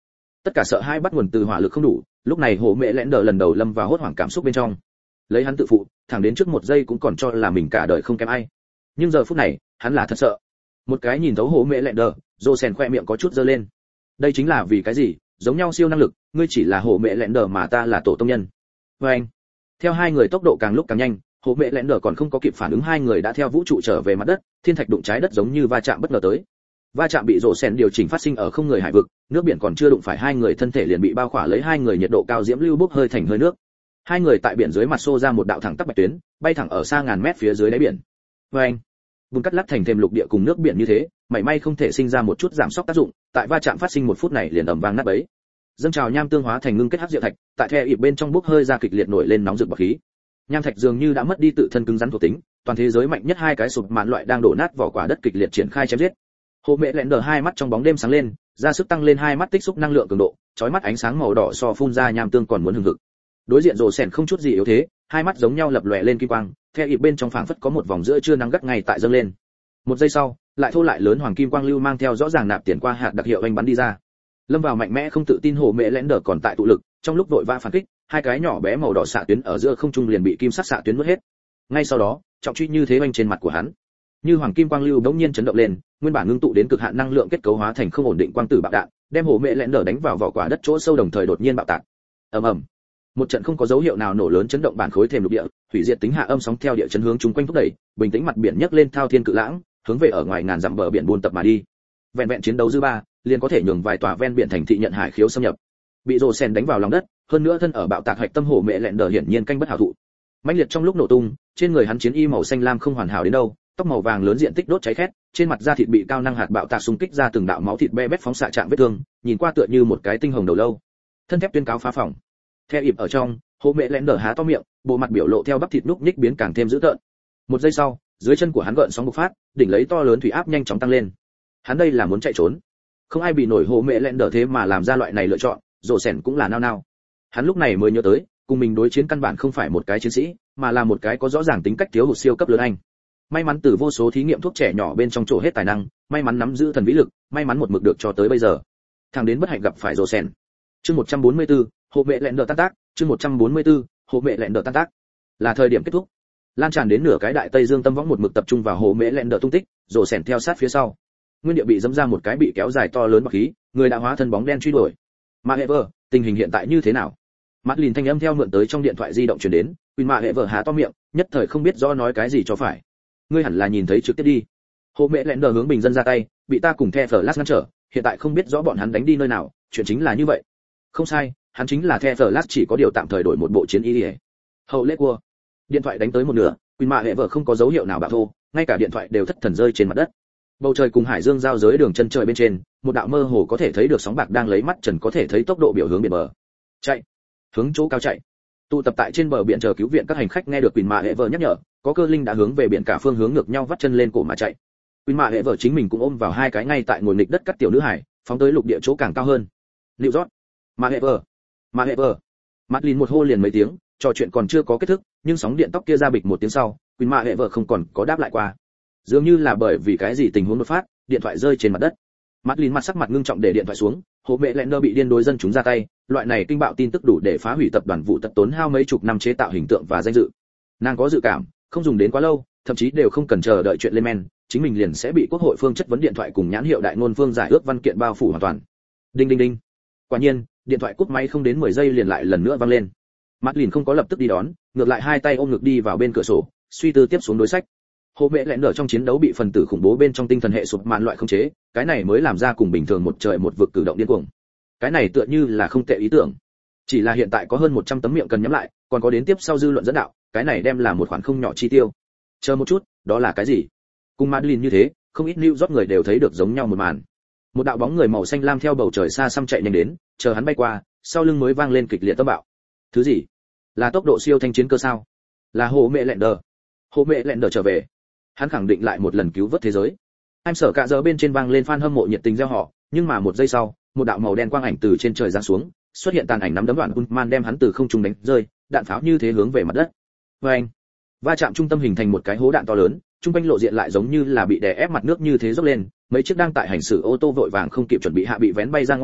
Tất cả sợ hãi bắt nguồn từ hỏa lực không đủ, lúc này Hồ Mẹ Lẹn Đờ lần đầu lâm vào hốt hoảng cảm xúc bên trong. Lấy hắn tự phụ, thẳng đến trước một giây cũng còn cho là mình cả đời không kém ai. Nhưng giờ phút này, hắn là thật sợ. Một cái nhìn thấu Hồ Mẹ Lẹn Đờ, Rosen khoe miệng có chút giơ lên. Đây chính là vì cái gì? Giống nhau siêu năng lực, ngươi chỉ là Hồ Mẹ Lẹn Đờ mà ta là tổ tông nhân. Và anh, theo hai người tốc độ càng lúc càng nhanh, Hồ Mẹ Lẹn Đờ còn không có kịp phản ứng, hai người đã theo vũ trụ trở về mặt đất, thiên thạch đụng trái đất giống như va chạm bất ngờ tới. Va chạm bị rổ sen điều chỉnh phát sinh ở không người hải vực, nước biển còn chưa đụng phải hai người, thân thể liền bị bao khỏa lấy hai người, nhiệt độ cao diễm lưu bốc hơi thành hơi nước. Hai người tại biển dưới mặt xô ra một đạo thẳng tắp bạch tuyến, bay thẳng ở xa ngàn mét phía dưới đáy biển. Và anh, bùn cắt lát thành thêm lục địa cùng nước biển như thế, mảy may không thể sinh ra một chút giảm sóc tác dụng, tại va chạm phát sinh một phút này liền ầm vang nát bấy. Dâng trào nham tương hóa thành ngưng kết hắc diệu thạch, tại the ịp bên trong bốc hơi ra kịch liệt nổi lên nóng rực bọt khí. Nham thạch dường như đã mất đi tự thân cứng rắn thuộc tính, toàn thế giới mạnh nhất hai cái sụp mạn loại đang đổ nát vỏ quả đất kịch liệt triển khai chém giết. Hồ Mẹ Lẹn Đờ hai mắt trong bóng đêm sáng lên, ra sức tăng lên hai mắt tích xúc năng lượng cường độ, chói mắt ánh sáng màu đỏ so phun ra nham tương còn muốn hừng hực. Đối diện rồ sèn không chút gì yếu thế, hai mắt giống nhau lập lòe lên kim quang, theo ịp bên trong phảng phất có một vòng giữa trưa nắng gắt ngay tại dâng lên. Một giây sau, lại thô lại lớn hoàng kim quang lưu mang theo rõ ràng nạp tiền qua hạt đặc hiệu anh bắn đi ra. Lâm vào mạnh mẽ không tự tin Hồ Mẹ Lẹn Đờ còn tại tụ lực, trong lúc vội vã phản kích, hai cái nhỏ bé màu đỏ xạ tuyến ở giữa không trung liền bị kim sắc xạ tuyến nuốt hết. Ngay sau đó, trọng truy như thế oanh trên mặt của hắn. Như hoàng kim quang lưu bỗng nhiên chấn động lên, nguyên bản ngưng tụ đến cực hạn năng lượng kết cấu hóa thành không ổn định quang tử bạo đạn, đem Hồ Mẹ Lẹn Đờ đánh vào vỏ quả đất chỗ sâu, đồng thời đột nhiên bạo tạc. Ầm ầm. Một trận không có dấu hiệu nào nổ lớn chấn động bản khối thềm lục địa, hủy diệt tính hạ âm sóng theo địa chấn hướng chúng quanh thúc đẩy, bình tĩnh mặt biển nhấc lên thao thiên cự lãng, hướng về ở ngoài ngàn dặm bờ biển buôn tập mà đi. Vẹn vẹn chiến đấu dư ba, liền có thể nhường vài tòa ven biển thành thị nhận hải khiếu xâm nhập. Bị rồ sen đánh vào lòng đất, hơn nữa thân ở bạo tạc hạch tâm Hồ Mẹ Lẹn Đờ hiển nhiên canh bất hảo thụ. Mãnh liệt trong lúc nổ tung, trên người hắn chiến y màu xanh lam không hoàn hảo đến đâu, tóc màu vàng lớn diện tích đốt cháy khét, trên mặt da thịt bị cao năng hạt bạo tạc xung kích ra từng đạo máu thịt be bét phóng xạ chạm vết thương, nhìn qua tựa như một cái tinh hồng đầu lâu. Thân thép tuyên cáo phá phỏng. Theo ịp ở trong, Hồ Mẹ Lẹn Đờ há to miệng, bộ mặt biểu lộ theo bắp thịt núc nhích biến càng thêm dữ tợn. Một giây sau, dưới chân của hắn gợn sóng bộc phát, đỉnh lấy to lớn thủy áp nhanh chóng tăng lên. Hắn đây là muốn chạy trốn. Không ai bị nổi Hồ Mẹ Lẹn Đờ thế mà làm ra loại này lựa chọn, rồ sèn cũng là nao nao. Hắn lúc này mới nhớ tới, cùng mình đối chiến căn bản không phải một cái chiến sĩ, mà là một cái có rõ ràng tính cách thiếu hụt siêu cấp lớn anh. May mắn từ vô số thí nghiệm thuốc trẻ nhỏ bên trong trổ hết tài năng, may mắn nắm giữ thần vĩ lực, may mắn một mực được cho tới bây giờ. Thằng đến bất hạnh gặp phải rồ sèn. Chương một trăm bốn mươi tư, Hồ Mẹ Lẹn Đờ tan tác, chương một trăm bốn mươi tư, Hồ Mẹ Lẹn Đờ tan tác. Là thời điểm kết thúc. Lan tràn đến nửa cái đại Tây Dương tâm võng một mực tập trung vào Hồ Mẹ Lẹn Đờ tung tích, rồ sèn theo sát phía sau. Nguyên địa bị dẫm ra một cái bị kéo dài to lớn bọt khí, người đã hóa thân bóng đen truy đuổi. Mà Ever, tình hình hiện tại như thế nào? Mắt lìn thanh âm theo mượn tới trong điện thoại di động truyền đến, Quỳnh Mạ Ever há to miệng, nhất thời không biết rõ nói cái gì cho phải. Ngươi hẳn là nhìn thấy trực tiếp đi. Hồ Mẹ Lẹn Đờ hướng bình dân ra tay, bị ta cùng The Flash ngăn trở, hiện tại không biết rõ bọn hắn đánh đi nơi nào, chuyện chính là như vậy. Không sai, hắn chính là The Flash, chỉ có điều tạm thời đổi một bộ chiến y. Hậu lễ cua. Điện thoại đánh tới một nửa, Quỳnh Mạ Ever không có dấu hiệu nào bạo thô, ngay cả điện thoại đều thất thần rơi trên mặt đất. Bầu trời cùng hải dương giao giới đường chân trời bên trên, một đạo mơ hồ có thể thấy được sóng bạc đang lấy mắt trần có thể thấy tốc độ biểu hướng biển bờ. Chạy, hướng chỗ cao chạy. Tụ tập tại trên bờ biển chờ cứu viện các hành khách nghe được Quỳnh Mạ Ever nhắc nhở, có cơ linh đã hướng về biển cả phương hướng ngược nhau vắt chân lên cổ mà chạy. Quỳnh Mạ Ever chính mình cũng ôm vào hai cái ngay tại ngồi nghịch đất cắt tiểu nữ hải, phóng tới lục địa chỗ càng cao hơn. New York. Mạ Ever. Mạ Ever. Madeline một hô liền mấy tiếng, trò chuyện còn chưa có kết thúc, nhưng sóng điện tóc kia ra bịch một tiếng sau, Quỳnh Mạ Ever không còn có đáp lại qua. Dường như là bởi vì cái gì tình huống đột phát, điện thoại rơi trên mặt đất. Madeline mặt sắc mặt ngưng trọng để điện thoại xuống, Hồ Mẹ Lẹn Đờ bị điên đối dân chúng ra tay, loại này kinh bạo tin tức đủ để phá hủy tập đoàn vụ tật tốn hao mấy chục năm chế tạo hình tượng và danh dự. Nàng có dự cảm, không dùng đến quá lâu, thậm chí đều không cần chờ đợi chuyện lên men, chính mình liền sẽ bị quốc hội phương chất vấn điện thoại cùng nhãn hiệu đại ngôn phương giải ước văn kiện bao phủ hoàn toàn. Đinh đinh đinh. Quả nhiên, điện thoại cúp máy không đến mười giây liền lại lần nữa vang lên. Madeline không có lập tức đi đón, ngược lại hai tay ôm ngực đi vào bên cửa sổ, suy tư tiếp xuống đối sách. Hồ Mẹ Lẹn Đờ trong chiến đấu bị phần tử khủng bố bên trong tinh thần hệ sụp mạn loại khống chế, cái này mới làm ra cùng bình thường một trời một vực cử động điên cuồng. Cái này tựa như là không tệ ý tưởng. Chỉ là hiện tại có hơn một trăm tấm miệng cần nhắm lại, còn có đến tiếp sau dư luận dẫn đạo, cái này đem là một khoản không nhỏ chi tiêu. Chờ một chút, đó là cái gì? Cùng Madeline như thế, không ít New York người đều thấy được giống nhau một màn. Một đạo bóng người màu xanh lam theo bầu trời xa xăm chạy nhanh đến, chờ hắn bay qua, sau lưng mới vang lên kịch liệt tâm bạo. Thứ gì? Là tốc độ siêu thanh chiến cơ sao? Là Hồ Mẹ Lẹn Đờ. Hồ Mẹ Lẹn Đờ trở về. Hắn khẳng định lại một lần cứu vớt thế giới. Em sở cả giờ bên trên vang lên fan hâm mộ nhiệt tình reo hò, nhưng mà một giây sau, một đạo màu đen quang ảnh từ trên trời giáng xuống, xuất hiện tàn ảnh nắm đấm đoạn Unman đem hắn từ không trung đánh rơi, đạn pháo như thế hướng về mặt đất. Oeng! Va chạm trung tâm hình thành một cái hố đạn to lớn, trung quanh lộ diện lại giống như là bị đè ép mặt nước như thế dốc lên, mấy chiếc đang tại hành xử ô tô vội vàng không kịp chuẩn bị hạ bị vén bay ra ngoài,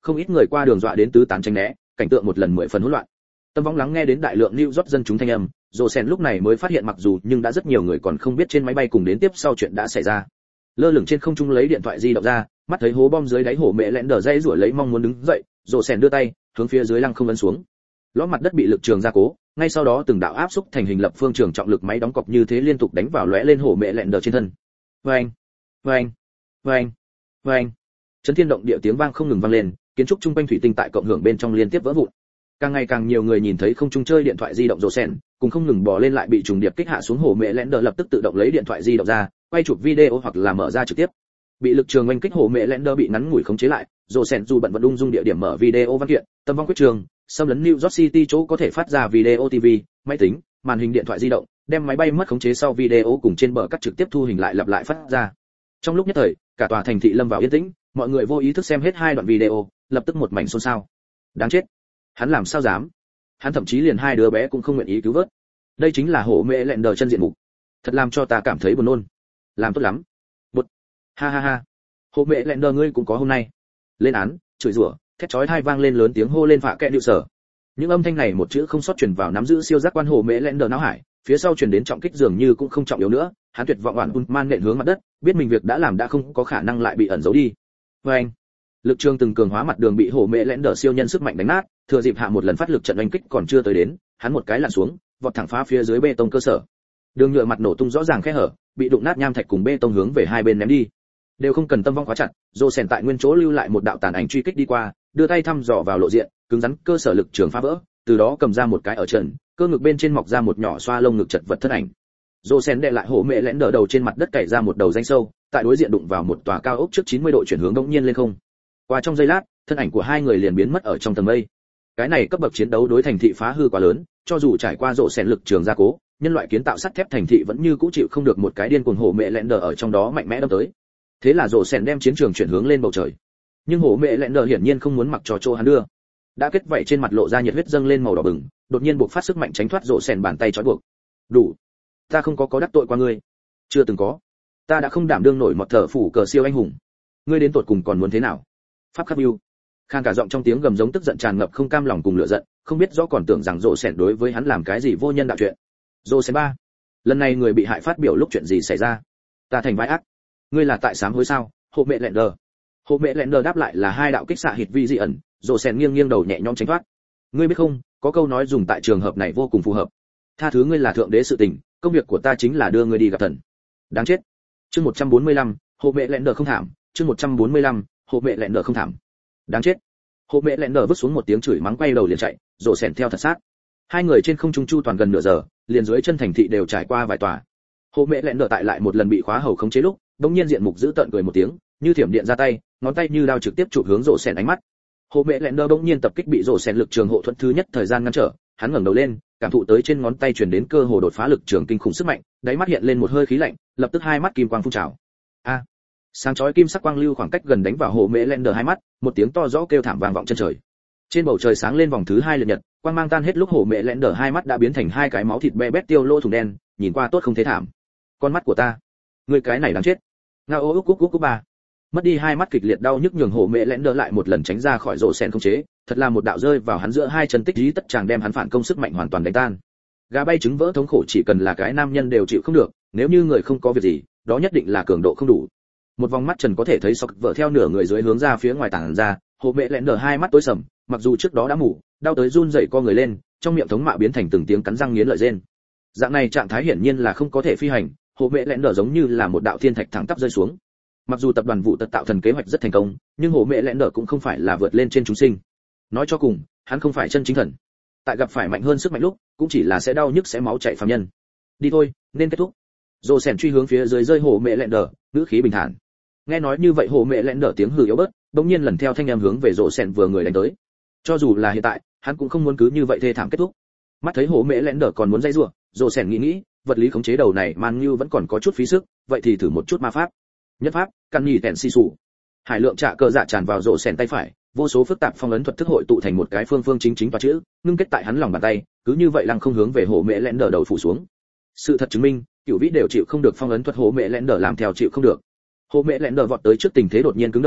không ít người qua đường dọa đến tứ tán tránh né, cảnh tượng một lần mười phần hỗn loạn. Tâm Võng lắng nghe đến đại lượng New York dân chúng thanh âm, Rosen lúc này mới phát hiện mặc dù nhưng đã rất nhiều người còn không biết trên máy bay cùng đến tiếp sau chuyện đã xảy ra. Lơ lửng trên không trung lấy điện thoại di động ra, mắt thấy hố bom dưới đáy hổ mẹ lẹn đờ dây rủa lấy mong muốn đứng dậy, Rosen đưa tay hướng phía dưới lăng không ấn xuống. Lõ mặt đất bị lực trường gia cố, ngay sau đó từng đạo áp xúc thành hình lập phương trường trọng lực máy đóng cọc như thế liên tục đánh vào lóe lên hổ mẹ lẹn đờ trên thân. Oeng, oeng, oeng, oeng. Chấn thiên động địa tiếng vang không ngừng vang lên, kiến trúc trung quanh thủy tinh tại cộng hưởng bên trong liên tiếp vỡ vụn. Càng ngày càng nhiều người nhìn thấy không trung chơi điện thoại di động Rosen, cùng không ngừng bò lên lại bị trùng điệp kích hạ xuống hổ mẹ lẹn đờ lập tức tự động lấy điện thoại di động ra, quay chụp video hoặc là mở ra trực tiếp. Bị lực trường oanh kích hổ mẹ lẹn đờ bị ngắn ngủi khống chế lại, Rosen dù bận vận ung dung địa điểm mở video văn kiện, tâm vong quyết trường, xâm lấn New York City chỗ có thể phát ra video ti vi, máy tính, màn hình điện thoại di động, đem máy bay mất khống chế sau video cùng trên bờ cắt trực tiếp thu hình lại lặp lại phát ra. Trong lúc nhất thời, cả tòa thành thị lâm vào yên tĩnh, mọi người vô ý thức xem hết hai đoạn video, lập tức một mảnh xôn xao. Đáng chết, hắn làm sao dám? Hắn thậm chí liền hai đứa bé cũng không nguyện ý cứu vớt. Đây chính là hổ mẹ lẹn đờ chân diện mục. Thật làm cho ta cảm thấy buồn nôn. Làm tốt lắm. Bụt. Ha ha ha. Hổ mẹ lẹn đờ ngươi cũng có hôm nay. Lên án, chửi rủa, thét chói tai vang lên lớn tiếng hô lên phạ kệ điệu sở. Những âm thanh này một chữ không sót truyền vào nắm giữ siêu giác quan hổ mẹ lẹn đờ não hải, phía sau truyền đến trọng kích dường như cũng không trọng yếu nữa, hắn tuyệt vọng oản man nện hướng mặt đất, biết mình việc đã làm đã không có khả năng lại bị ẩn giấu đi. Và anh, lực trường từng cường hóa mặt đường bị hổ mẹ lẹn đờ siêu nhân sức mạnh đánh nát, thừa dịp hạ một lần phát lực trận đánh kích còn chưa tới đến, hắn một cái lặn xuống, vọt thẳng phá phía dưới bê tông cơ sở. Đường nhựa mặt nổ tung rõ ràng khe hở, bị đụng nát nham thạch cùng bê tông hướng về hai bên ném đi. Đều không cần tâm vong khóa chặt, Rosen tại nguyên chỗ lưu lại một đạo tàn ảnh truy kích đi qua, đưa tay thăm dò vào lộ diện, cứng rắn cơ sở lực trường phá vỡ, từ đó cầm ra một cái ở trần, cơ ngực bên trên mọc ra một nhỏ xoa lông ngực chật vật thân ảnh. Rosen đệ lại hổ mẹ lẹn đờ đầu trên mặt đất cày ra một đầu danh sâu, tại đối diện đụng vào một tòa cao ốc trước chín mươi độ chuyển hướng đống nhiên lên không. Qua trong giây lát, thân ảnh của hai người liền biến mất ở trong tầng mây. Cái này cấp bậc chiến đấu đối thành thị phá hư quá lớn, cho dù trải qua Rosen lực trường gia cố, nhân loại kiến tạo sắt thép thành thị vẫn như cũ chịu không được một cái điên cuồng hổ mẹ lẹn đờ ở trong đó mạnh mẽ đâm tới. Thế là Rosen đem chiến trường chuyển hướng lên bầu trời. Nhưng hổ mẹ lẹn đờ hiển nhiên không muốn mặc cho chỗ hắn đưa. Đã kết vảy trên mặt lộ ra nhiệt huyết dâng lên màu đỏ bừng, đột nhiên buộc phát sức mạnh tránh thoát Rosen bàn tay trói buộc. Đủ. Ta không có có đắc tội qua ngươi. Chưa từng có. Ta đã không đảm đương nổi một thở phủ cờ siêu anh hùng. Ngươi đến tột cùng còn muốn thế nào? Pháp khắc view. Khan cả giọng trong tiếng gầm giống tức giận tràn ngập không cam lòng cùng lửa giận, không biết rõ còn tưởng rằng Rosen đối với hắn làm cái gì vô nhân đạo chuyện. Rosen ba. Lần này người bị hại phát biểu lúc chuyện gì xảy ra? Ta thành vai ác. Ngươi là tại sám hối sao? Hộ mẹ lẹn đờ. Hộ mẹ lẹn đờ đáp lại là hai đạo kích xạ hít vi dị ẩn, Rosen nghiêng nghiêng đầu nhẹ nhõm tránh thoát. Ngươi biết không, có câu nói dùng tại trường hợp này vô cùng phù hợp. Tha thứ ngươi là thượng đế sự tình, công việc của ta chính là đưa ngươi đi gặp thần. Đáng chết. Chương một trăm bốn mươi lăm, hộ mẹ lẹn đờ không thảm, chương một trăm bốn mươi lăm, hộ mẹ lẹn đờ không thảm. Đáng chết. Hộ mẹ lẹn đờ vứt xuống một tiếng chửi mắng quay đầu liền chạy, Rosen theo thật sát. Hai người trên không trung chu toàn gần nửa giờ, liền dưới chân thành thị đều trải qua vài tòa. Hộ mẹ lẹn đờ tại lại một lần bị khóa hầu khống chế lúc, đống nhiên diện mục giữ tợn cười một tiếng, như thiểm điện ra tay, ngón tay như đao trực tiếp chụp hướng Rosen ánh mắt. Hộ mẹ lẹn đờ đống nhiên tập kích bị Rosen lực trường hộ thuẫn thứ nhất thời gian ngăn trở, hắn ngẩng đầu lên, cảm thụ tới trên ngón tay truyền đến cơ hồ đột phá lực trường kinh khủng sức mạnh, đáy mắt hiện lên một hơi khí lạnh, lập tức hai mắt kim quang phun trào. A! Sáng chói kim sắc quang lưu khoảng cách gần đánh vào hộ mẹ lẹn đờ hai mắt, một tiếng to rõ kêu thảm vang vọng chân trời. Trên bầu trời sáng lên vòng thứ hai lượt nhật, quang mang tan hết lúc hộ mẹ lẹn đờ hai mắt đã biến thành hai cái máu thịt be bét tiêu lô thủng đen, nhìn qua tốt không thế thảm. Con mắt của ta, người cái này đáng chết. Ngao úc úc úc úc ba. Mất đi hai mắt kịch liệt đau nhức nhường hộ mẹ lẹn đờ lại một lần tránh ra khỏi rổ sen không chế, thật là một đạo rơi vào hắn giữa hai chân tích lý tất chàng đem hắn phản công sức mạnh hoàn toàn đánh tan. Gà bay trứng vỡ thống khổ chỉ cần là cái nam nhân đều chịu không được, nếu như người không có việc gì, đó nhất định là cường độ không đủ. Một vòng mắt trần có thể thấy sọc vỡ theo nửa người dưới hướng ra phía ngoài tảng ra, hộ mẹ lẹn đờ hai mắt tối sầm, mặc dù trước đó đã mù, đau tới run rẩy co người lên, trong miệng thống mạ biến thành từng tiếng cắn răng nghiến lợi rên. Dạng này trạng thái hiển nhiên là không có thể phi hành, hộ mẹ lẹn đờ giống như là một đạo thiên thạch thẳng tắp rơi xuống. Mặc dù tập đoàn vụ tật tạo thần kế hoạch rất thành công, nhưng hộ mẹ lẹn đờ cũng không phải là vượt lên trên chúng sinh. Nói cho cùng, hắn không phải chân chính thần. Tại gặp phải mạnh hơn sức mạnh lúc, cũng chỉ là sẽ đau nhức sẽ máu chảy phàm nhân. Đi thôi, nên kết thúc. Dô sèn truy hướng phía dưới rơi hộ mẹ lẹn đờ, ngữ khí bình thản. Nghe nói như vậy hộ mẹ lẹn đờ tiếng hừ yếu bớt, bỗng nhiên lần theo thanh em hướng về Dô sèn vừa người đánh tới. Cho dù là hiện tại, hắn cũng không muốn cứ như vậy thê thảm kết thúc. Mắt thấy hộ mẹ lẹn đờ còn muốn dây rủa, Dô sèn nghĩ nghĩ, vật lý khống chế đầu này man như vẫn còn có chút phí sức, vậy thì thử một chút ma pháp. Nhất pháp, căn nhì tèn si sủ. Hải lượng trạ cờ dạ tràn vào Dô sèn tay phải, vô số phức tạp phong ấn thuật thức hội tụ thành một cái phương phương chính chính và chữ, ngưng kết tại hắn lòng bàn tay, cứ như vậy lăng không hướng về hộ mẹ lẹn đờ đầu phủ xuống. Sự thật chứng minh, cửu vĩ đều chịu không được phong ấn thuật hộ mẹ lẹn đờ làm theo chịu không được. Hộ mẹ lẹn đờ vọt tới trước tình thế đột nhiên cứng đờ,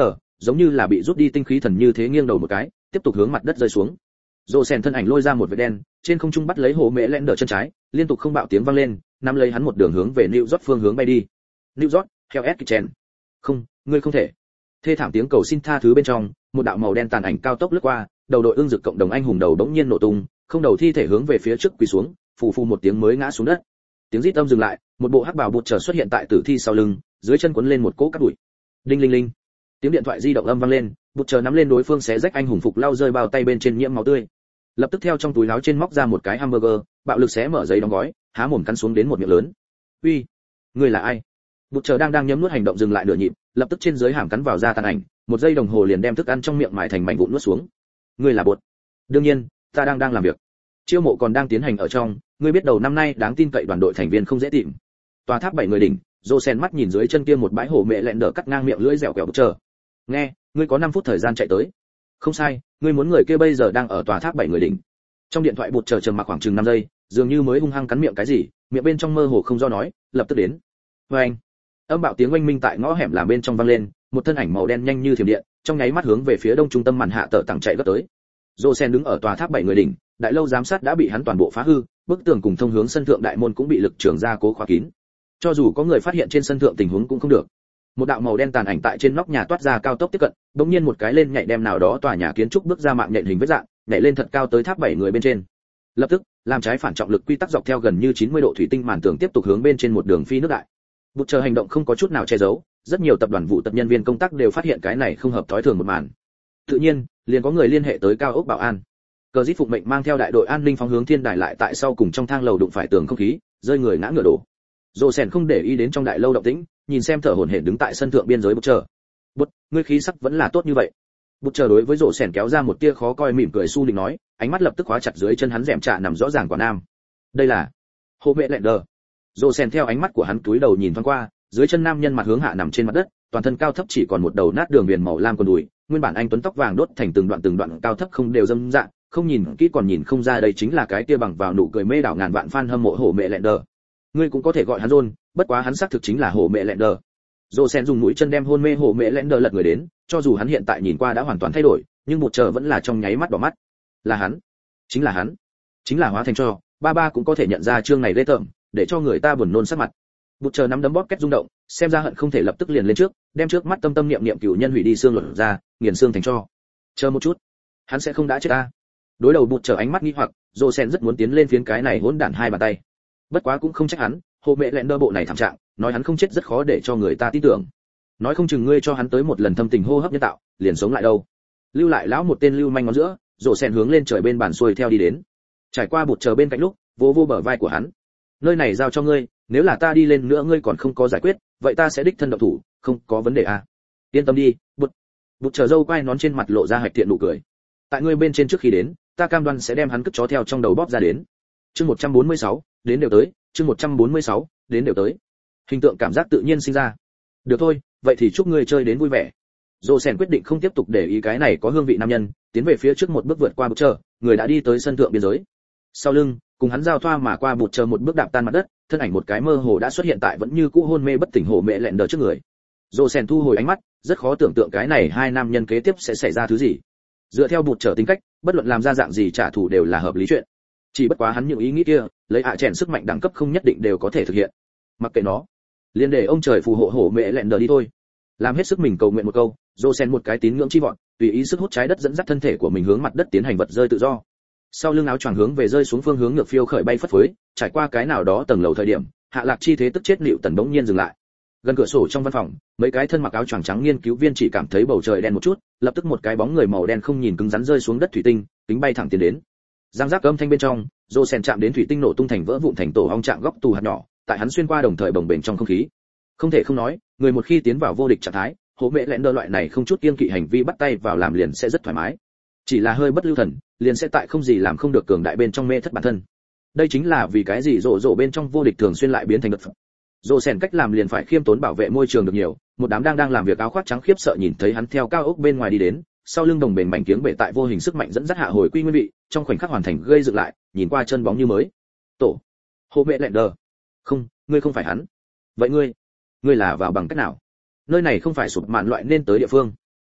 giống như là bị rút đi tinh khí thần như thế nghiêng đầu một cái, tiếp tục hướng mặt đất rơi xuống. Rô Sen thân ảnh lôi ra một vệt đen, trên không trung bắt lấy hồ mẹ lẹn đỡ chân trái, liên tục không bạo tiếng vang lên, nắm lấy hắn một đường hướng về New York phương hướng bay đi. New York, theo S Kitchen. Không, ngươi không thể. Thê thảm tiếng cầu xin tha thứ bên trong, một đạo màu đen tàn ảnh cao tốc lướt qua, đầu đội ương dực cộng đồng anh hùng đầu đống nhiên nổ tung, không đầu thi thể hướng về phía trước quỳ xuống, phù phù một tiếng mới ngã xuống đất. Tiếng rít âm dừng lại, một bộ hắc bào bụt trở xuất hiện tại tử thi sau lưng, dưới chân cuốn lên một cỗ cát bụi. Đinh linh linh. Tiếng điện thoại di động âm vang lên, bụt trở nắm lên đối phương xé rách anh hùng phục lau rơi bao tay bên trên nhiễm máu tươi. Lập tức theo trong túi áo trên móc ra một cái hamburger, bạo lực xé mở giấy đóng gói, há mồm cắn xuống đến một miệng lớn. "Uy, ngươi là ai?" Bụt chờ đang đang nhấm nuốt hành động dừng lại nửa nhịp, lập tức trên dưới hàm cắn vào da tàn ảnh, một giây đồng hồ liền đem thức ăn trong miệng mài thành mảnh vụn nuốt xuống. "Ngươi là bột?" "Đương nhiên, ta đang đang làm việc. Chiêu mộ còn đang tiến hành ở trong, ngươi biết đầu năm nay đáng tin cậy đoàn đội thành viên không dễ tìm." Tòa tháp bảy người đỉnh, Rosen mắt nhìn dưới chân kia một bãi hổ mẹ lẹn đỡ cắt ngang miệng lưỡi dẻo quẹo Bụt chờ. "Nghe, ngươi có năm phút thời gian chạy tới." "Không sai, ngươi muốn người kia bây giờ đang ở tòa tháp bảy người đỉnh." Trong điện thoại Bụt chờ trầm mặc khoảng chừng năm giây, dường như mới hung hăng cắn miệng cái gì, miệng bên trong mơ hồ không do nói, lập tức đến. Và anh, âm bạo tiếng oanh minh tại ngõ hẻm làm bên trong vang lên, một thân ảnh màu đen nhanh như thiểm điện, trong nháy mắt hướng về phía đông trung tâm màn hạ tở tặng chạy gấp tới. Rosen đứng ở tòa tháp bảy người đỉnh, đại lâu giám sát đã bị hắn toàn bộ phá hư, bức tường cùng thông hướng sân thượng đại môn cũng bị lực trường ra cố khóa kín. Cho dù có người phát hiện trên sân thượng tình huống cũng không được. Một đạo màu đen tàn ảnh tại trên nóc nhà toát ra cao tốc tiếp cận, đột nhiên một cái lên nhảy đem nào đó tòa nhà kiến trúc bước ra mạng nhện hình vết dạng, nhảy lên thật cao tới tháp bảy người bên trên. Lập tức, làm trái phản trọng lực quy tắc dọc theo gần như chín mươi độ thủy tinh màn tường tiếp tục hướng bên trên một đường phi nước đại. Bụt chờ hành động không có chút nào che giấu, rất nhiều tập đoàn vụ tập nhân viên công tác đều phát hiện cái này không hợp thói thường một màn. Tự nhiên, liền có người liên hệ tới cao ốc bảo an. Cờ Dít phục mệnh mang theo đại đội an ninh phóng hướng thiên đài lại tại sau cùng trong thang lầu đụng phải tường không khí, rơi người ngã ngửa đổ. Rosen không để ý đến trong đại lâu động tĩnh, nhìn xem thở hổn hển đứng tại sân thượng biên giới Bụt chờ. "Bụt, ngươi khí sắc vẫn là tốt như vậy." Bụt chờ đối với Rosen kéo ra một tia khó coi mỉm cười su định nói, ánh mắt lập tức khóa chặt dưới chân hắn rèm trạ nằm rõ ràng quả nam. "Đây là Hồ Mẹ Lẹn Đờ." Rosen theo ánh mắt của hắn túi đầu nhìn thoáng qua, dưới chân nam nhân mặt hướng hạ nằm trên mặt đất, toàn thân cao thấp chỉ còn một đầu nát đường viền màu lam quần đùi, nguyên bản anh tuấn tóc vàng đốt thành từng đoạn từng đoạn cao thấp không đều dâm dạng, không nhìn kỹ còn nhìn không ra đây chính là cái kia bằng vào nụ cười mê đảo ngàn vạn fan hâm mộ Hồ Mẹ Lẹn Đờ. Ngươi cũng có thể gọi hắn John, bất quá hắn xác thực chính là Hồ Mẹ Lẹn Đờ. Rosen dùng mũi chân đem hôn mê Hồ Mẹ Lẹn Đờ lật người đến, cho dù hắn hiện tại nhìn qua đã hoàn toàn thay đổi, nhưng một chờ vẫn là trong nháy mắt đỏ mắt. Là hắn, chính là hắn, chính là hóa thành cho, ba ba cũng có thể nhận ra chương này lê tởm, để cho người ta buồn nôn sắc mặt. Bụt chờ nắm đấm bóp két rung động, xem ra hận không thể lập tức liền lên trước, đem trước mắt tâm tâm niệm niệm cửu nhân hủy đi xương lột ra, nghiền xương thành cho. Chờ một chút, hắn sẽ không đã chết ta. Đối đầu Bụt chờ ánh mắt nghi hoặc, Rosen rất muốn tiến lên phiến cái này hỗn đản hai bàn tay. Bất quá cũng không trách hắn, Hồ Mẹ Lẹn Đờ bộ này thảm trạng, nói hắn không chết rất khó để cho người ta tin tưởng. Nói không chừng ngươi cho hắn tới một lần thâm tình hô hấp nhân tạo, liền sống lại đâu. Lưu lại lão một tên lưu manh ngón giữa, Rosen hướng lên trời bên bàn xuôi theo đi đến. Trải qua Bụt chờ bên cạnh lúc, vô vô bờ vai của hắn. Nơi này giao cho ngươi, nếu là ta đi lên nữa ngươi còn không có giải quyết, vậy ta sẽ đích thân động thủ, không có vấn đề à? Yên tâm đi, Bụt. Bụt chờ dâu quai nón trên mặt lộ ra hạch thiện nụ cười. Tại ngươi bên trên trước khi đến, ta cam đoan sẽ đem hắn cất chó theo trong đầu bóp ra đến. Chương một trăm bốn mươi sáu, đến đều tới, chương một trăm bốn mươi sáu, đến đều tới. Hình tượng cảm giác tự nhiên sinh ra. Được thôi, vậy thì chúc ngươi chơi đến vui vẻ. Rosen quyết định không tiếp tục để ý cái này có hương vị nam nhân, tiến về phía trước một bước vượt qua Bụt chờ, người đã đi tới sân thượng biên giới. Sau lưng, cùng hắn giao thoa mà qua Bụt chờ một bước đạp tan mặt đất, thân ảnh một cái mơ hồ đã xuất hiện tại vẫn như cũ hôn mê bất tỉnh Hồ Mẹ Lẹn Đờ trước người. Rosen thu hồi ánh mắt, rất khó tưởng tượng cái này hai nam nhân kế tiếp sẽ xảy ra thứ gì. Dựa theo Bụt chờ tính cách, bất luận làm ra dạng gì trả thù đều là hợp lý chuyện. Chỉ bất quá hắn những ý nghĩ kia, lấy ạ chèn sức mạnh đẳng cấp không nhất định đều có thể thực hiện. Mặc kệ nó, liền để ông trời phù hộ Hồ Mẹ Lẹn Đờ đi thôi. Làm hết sức mình cầu nguyện một câu, Rosen một cái tín ngưỡng chi vọt, tùy ý sức hút trái đất dẫn dắt thân thể của mình hướng mặt đất tiến hành vật rơi tự do. Sau lưng áo choàng hướng về rơi xuống phương hướng ngược phiêu khởi bay phất phới, trải qua cái nào đó tầng lầu thời điểm, hạ lạc chi thế tức chết liệu tần bỗng nhiên dừng lại. Gần cửa sổ trong văn phòng, mấy cái thân mặc áo choàng trắng nghiên cứu viên chỉ cảm thấy bầu trời đen một chút, lập tức một cái bóng người màu đen không nhìn cứng rắn rơi xuống đất thủy tinh, kính bay thẳng tiến đến. Giang giác âm thanh bên trong, Rosen chạm đến thủy tinh nổ tung thành vỡ vụn thành tổ ong trạng góc tù hạt nhỏ, tại hắn xuyên qua đồng thời bồng bềnh trong không khí. Không thể không nói, người một khi tiến vào vô địch trạng thái, Hồ Mẹ Lẹn Đờ loại này không chút kiêng kỵ hành vi bắt tay vào làm liền sẽ rất thoải mái. Chỉ là hơi bất lưu thần, liền sẽ tại không gì làm không được cường đại bên trong mê thất bản thân. Đây chính là vì cái gì rộ rộ bên trong vô địch thường xuyên lại biến thành vật phẩm. Rosen cách làm liền phải khiêm tốn bảo vệ môi trường được nhiều, một đám đang đang làm việc áo khoác trắng khiếp sợ nhìn thấy hắn theo cao ốc bên ngoài đi đến, sau lưng đồng bền mảnh kiếng bể tại vô hình sức mạnh dẫn dắt hạ hồi quy nguyên vị, trong khoảnh khắc hoàn thành gây dựng lại, nhìn qua chân bóng như mới. Tổ, Hồ Mẹ Lẹn Đờ. Không, ngươi không phải hắn. Vậy ngươi, ngươi là vào bằng cách nào? Nơi này không phải sụp mạn loại nên tới địa phương.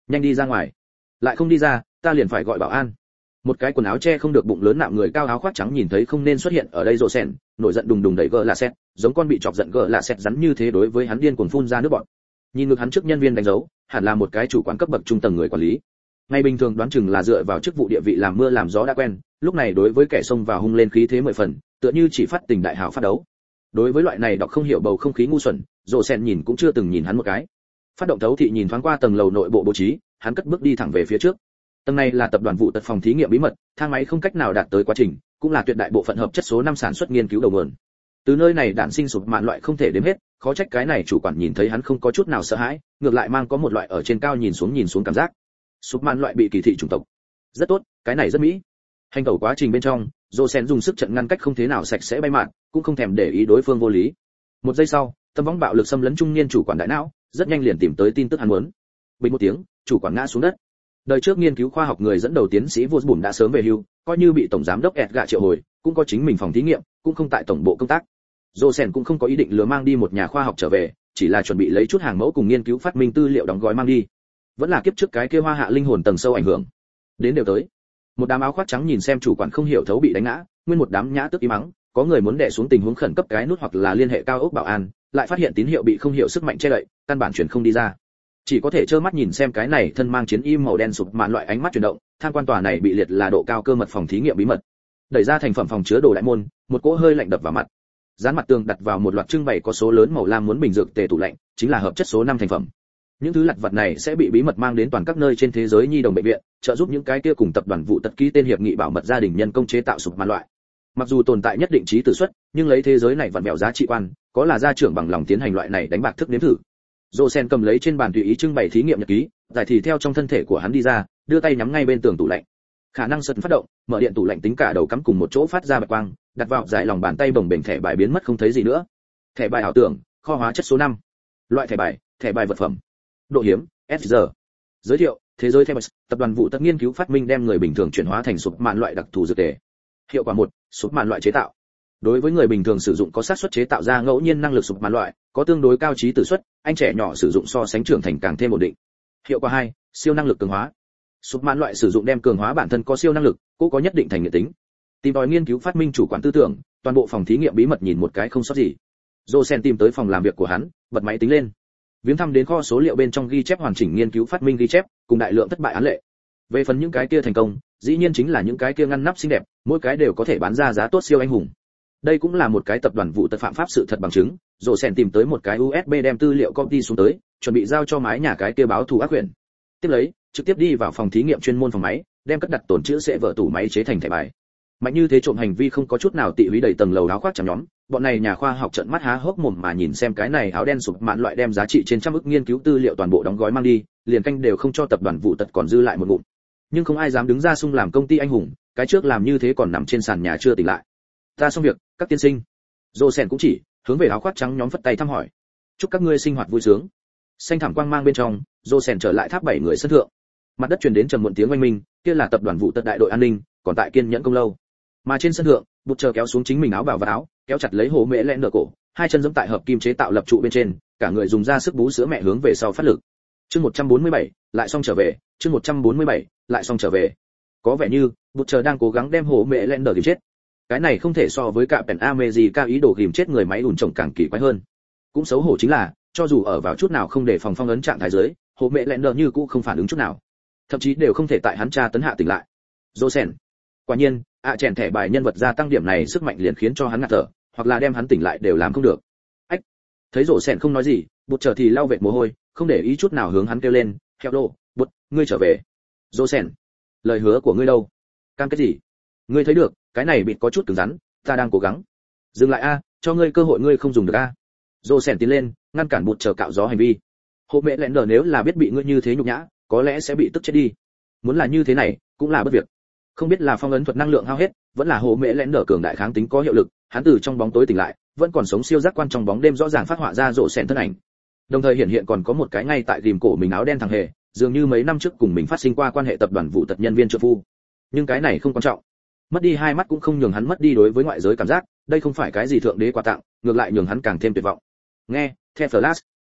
nhanh đi ra ngoài, lại không đi ra ta liền phải gọi bảo an. Một cái quần áo che không được bụng lớn nạm người cao áo khoác trắng nhìn thấy không nên xuất hiện ở đây rồ sèn, nổi giận đùng đùng đẩy gờ lạ xét, giống con bị chọc giận gờ lạ xét rắn như thế đối với hắn điên cuồng phun ra nước bọt. Nhìn ngược hắn trước nhân viên đánh dấu, hẳn là một cái chủ quán cấp bậc trung tầng người quản lý. Ngày bình thường đoán chừng là dựa vào chức vụ địa vị làm mưa làm gió đã quen, lúc này đối với kẻ xông vào hung lên khí thế mười phần, tựa như chỉ phát tình đại hảo phát đấu. Đối với loại này đọc không hiểu bầu không khí ngu xuẩn, rồ sèn nhìn cũng chưa từng nhìn hắn một cái. Phát động thấu thị nhìn thoáng qua tầng lầu nội bộ bố trí, hắn cất bước đi thẳng về phía trước. Tầng này là tập đoàn vụ tật phòng thí nghiệm bí mật, thang máy không cách nào đạt tới quá trình, cũng là tuyệt đại bộ phận hợp chất số năm sản xuất nghiên cứu đầu nguồn. Từ nơi này đạn sinh sụp mạn loại không thể đếm hết, khó trách cái này chủ quản nhìn thấy hắn không có chút nào sợ hãi, ngược lại mang có một loại ở trên cao nhìn xuống nhìn xuống cảm giác. Sụp mạn loại bị kỳ thị chủng tộc. Rất tốt, cái này rất mỹ. Hành tẩu quá trình bên trong, Josen dùng sức trận ngăn cách không thế nào sạch sẽ bay mạn, cũng không thèm để ý đối phương vô lý. Một giây sau, tâm võng bạo lực xâm lấn trung niên chủ quản đại não, rất nhanh liền tìm tới tin tức hắn muốn. Bình một tiếng, chủ quản ngã xuống đất. Đời trước nghiên cứu khoa học người dẫn đầu tiến sĩ Vosbum đã sớm về hưu, coi như bị tổng giám đốc Edgar triệu hồi, cũng có chính mình phòng thí nghiệm, cũng không tại tổng bộ công tác. Josen cũng không có ý định lừa mang đi một nhà khoa học trở về, chỉ là chuẩn bị lấy chút hàng mẫu cùng nghiên cứu phát minh tư liệu đóng gói mang đi. Vẫn là kiếp trước cái kia hoa hạ linh hồn tầng sâu ảnh hưởng. Đến đều tới. Một đám áo khoác trắng nhìn xem chủ quản không hiểu thấu bị đánh ngã, nguyên một đám nhã tức ý mắng, có người muốn đè xuống tình huống khẩn cấp cái nút hoặc là liên hệ cao ốc bảo an, lại phát hiện tín hiệu bị không hiểu sức mạnh che đậy, căn bản chuyển không đi ra. Chỉ có thể trơ mắt nhìn xem cái này thân mang chiến y màu đen sụp mạn loại ánh mắt chuyển động, tham quan tòa này bị liệt là độ cao cơ mật phòng thí nghiệm bí mật. Đẩy ra thành phẩm phòng chứa đồ đại môn, một cỗ hơi lạnh đập vào mặt. Dán mặt tường đặt vào một loạt trưng bày có số lớn màu lam muốn bình dược tề tủ lạnh, chính là hợp chất số năm thành phẩm. Những thứ lặt vặt này sẽ bị bí mật mang đến toàn các nơi trên thế giới nhi đồng bệnh viện, trợ giúp những cái kia cùng tập đoàn vụ tật ký tên hiệp nghị bảo mật gia đình nhân công chế tạo sụp mạn loại. Mặc dù tồn tại nhất định trí tử suất, nhưng lấy thế giới này vặn vẹo giá trị quan, có là gia trưởng bằng lòng tiến hành loại này đánh bạc thức nếm thử. Josen cầm lấy trên bàn tùy ý trưng bày thí nghiệm nhật ký, giải thì theo trong thân thể của hắn đi ra, đưa tay nhắm ngay bên tường tủ lạnh. Khả năng sân phát động, mở điện tủ lạnh tính cả đầu cắm cùng một chỗ phát ra bạch quang, đặt vào giải lòng bàn tay bồng bềnh thẻ bài biến mất không thấy gì nữa. Thẻ bài ảo tưởng, kho hóa chất số năm. Loại thẻ bài, thẻ bài vật phẩm. Độ hiếm, ét giờ. Giới thiệu, thế giới Thebes, tập đoàn vụ tật nghiên cứu phát minh đem người bình thường chuyển hóa thành sụp mạn loại đặc thù dược tề. Hiệu quả một, sụp mạn loại chế tạo. Đối với người bình thường sử dụng có xác suất chế tạo ra ngẫu nhiên năng lực sụp mạn loại, có tương đối cao trí tử suất, anh trẻ nhỏ sử dụng so sánh trưởng thành càng thêm ổn định. Hiệu quả hai, siêu năng lực cường hóa. Sụp mạn loại sử dụng đem cường hóa bản thân có siêu năng lực, cũng có nhất định thành nghiện tính. Tìm tòi nghiên cứu phát minh chủ quản tư tưởng, toàn bộ phòng thí nghiệm bí mật nhìn một cái không sót gì. Josen tìm tới phòng làm việc của hắn, bật máy tính lên. Viếng thăm đến kho số liệu bên trong ghi chép hoàn chỉnh nghiên cứu phát minh ghi chép, cùng đại lượng thất bại án lệ. Về phần những cái kia thành công, dĩ nhiên chính là những cái kia ngăn nắp xinh đẹp, mỗi cái đều có thể bán ra giá tốt siêu anh hùng. Đây cũng là một cái tập đoàn vụ tật phạm pháp sự thật bằng chứng. Josen tìm tới một cái u ét bê đem tư liệu copy xuống tới, chuẩn bị giao cho mái nhà cái kia báo thù ác quyền. Tiếp lấy, trực tiếp đi vào phòng thí nghiệm chuyên môn phòng máy, đem cất đặt tồn trữ sẽ vỡ tủ máy chế thành thẻ bài. Mạnh như thế trộm hành vi không có chút nào tị húy đầy tầng lầu áo khoác chẳng nhóm, bọn này nhà khoa học trợn mắt há hốc mồm mà nhìn xem cái này áo đen sụp mạn loại đem giá trị trên trăm ức nghiên cứu tư liệu toàn bộ đóng gói mang đi, liền canh đều không cho tập đoàn vụ tật còn dư lại một ngụm. Nhưng không ai dám đứng ra xung làm công ty anh hùng, cái trước làm như thế còn nằm trên sàn nhà chưa tỉnh lại. Ta xong việc, các tiên sinh. Josen cũng chỉ hướng về áo khoác trắng nhóm phất tay thăm hỏi. Chúc các ngươi sinh hoạt vui sướng. Xanh thảm quang mang bên trong, Josen trở lại tháp bảy người sân thượng. Mặt đất truyền đến trầm muộn tiếng oanh minh, kia là tập đoàn vụ tật đại đội an ninh, còn tại kiên nhẫn công lâu. Mà trên sân thượng, bụt chờ kéo xuống chính mình áo bào và áo, kéo chặt lấy hố mễ lẹn nở cổ, hai chân giẫm tại hợp kim chế tạo lập trụ bên trên, cả người dùng ra sức bú sữa mẹ hướng về sau phát lực. Chương một trăm bốn mươi bảy, lại xong trở về, chương một trăm bốn mươi bảy, lại xong trở về. Có vẻ như, bụt chờ đang cố gắng đem hố mễ lẹn nở kìm chết. Cái này không thể so với cả Pen America ý đồ kìm chết người máy ủn trồng càng kỳ quái hơn. Cũng xấu hổ chính là, cho dù ở vào chút nào không để phòng phong ấn trạng thái dưới, hố mễ lẹn nở như cũ không phản ứng chút nào. Thậm chí đều không thể tại hắn tra tấn hạ tỉnh lại. Josen. Quả nhiên, ạ à chèn thẻ bài nhân vật gia tăng điểm này sức mạnh liền khiến cho hắn ngạt thở, hoặc là đem hắn tỉnh lại đều làm không được. Ách. Thấy Josen không nói gì, bụt chờ thì lau vệt mồ hôi, không để ý chút nào hướng hắn kêu lên, "Hello, bụt, ngươi trở về." Josen. Lời hứa của ngươi đâu? Cam kết gì? Ngươi thấy được, cái này bị có chút cứng rắn, ta đang cố gắng. Dừng lại a, cho ngươi cơ hội ngươi không dùng được a. Josen tiến lên, ngăn cản bụt chờ cạo gió hành vi. Hộ mẹ lẹn đờ nếu là biết bị ngươi như thế nhục nhã, có lẽ sẽ bị tức chết đi. Muốn là như thế này, cũng là bất việc. Không biết là phong ấn thuật năng lượng hao hết, vẫn là hộ mẹ lẹn đờ cường đại kháng tính có hiệu lực, hắn từ trong bóng tối tỉnh lại, vẫn còn sống siêu giác quan trong bóng đêm rõ ràng phát họa ra Josen thân ảnh. Đồng thời hiện hiện còn có một cái ngay tại rìm cổ mình áo đen thằng hề, dường như mấy năm trước cùng mình phát sinh qua quan hệ tập đoàn vụ tật nhân viên trợ phu. Nhưng cái này không quan trọng. Mất đi hai mắt cũng không nhường hắn mất đi đối với ngoại giới cảm giác, đây không phải cái gì thượng đế quà tặng, ngược lại nhường hắn càng thêm tuyệt vọng. Nghe, The Flash.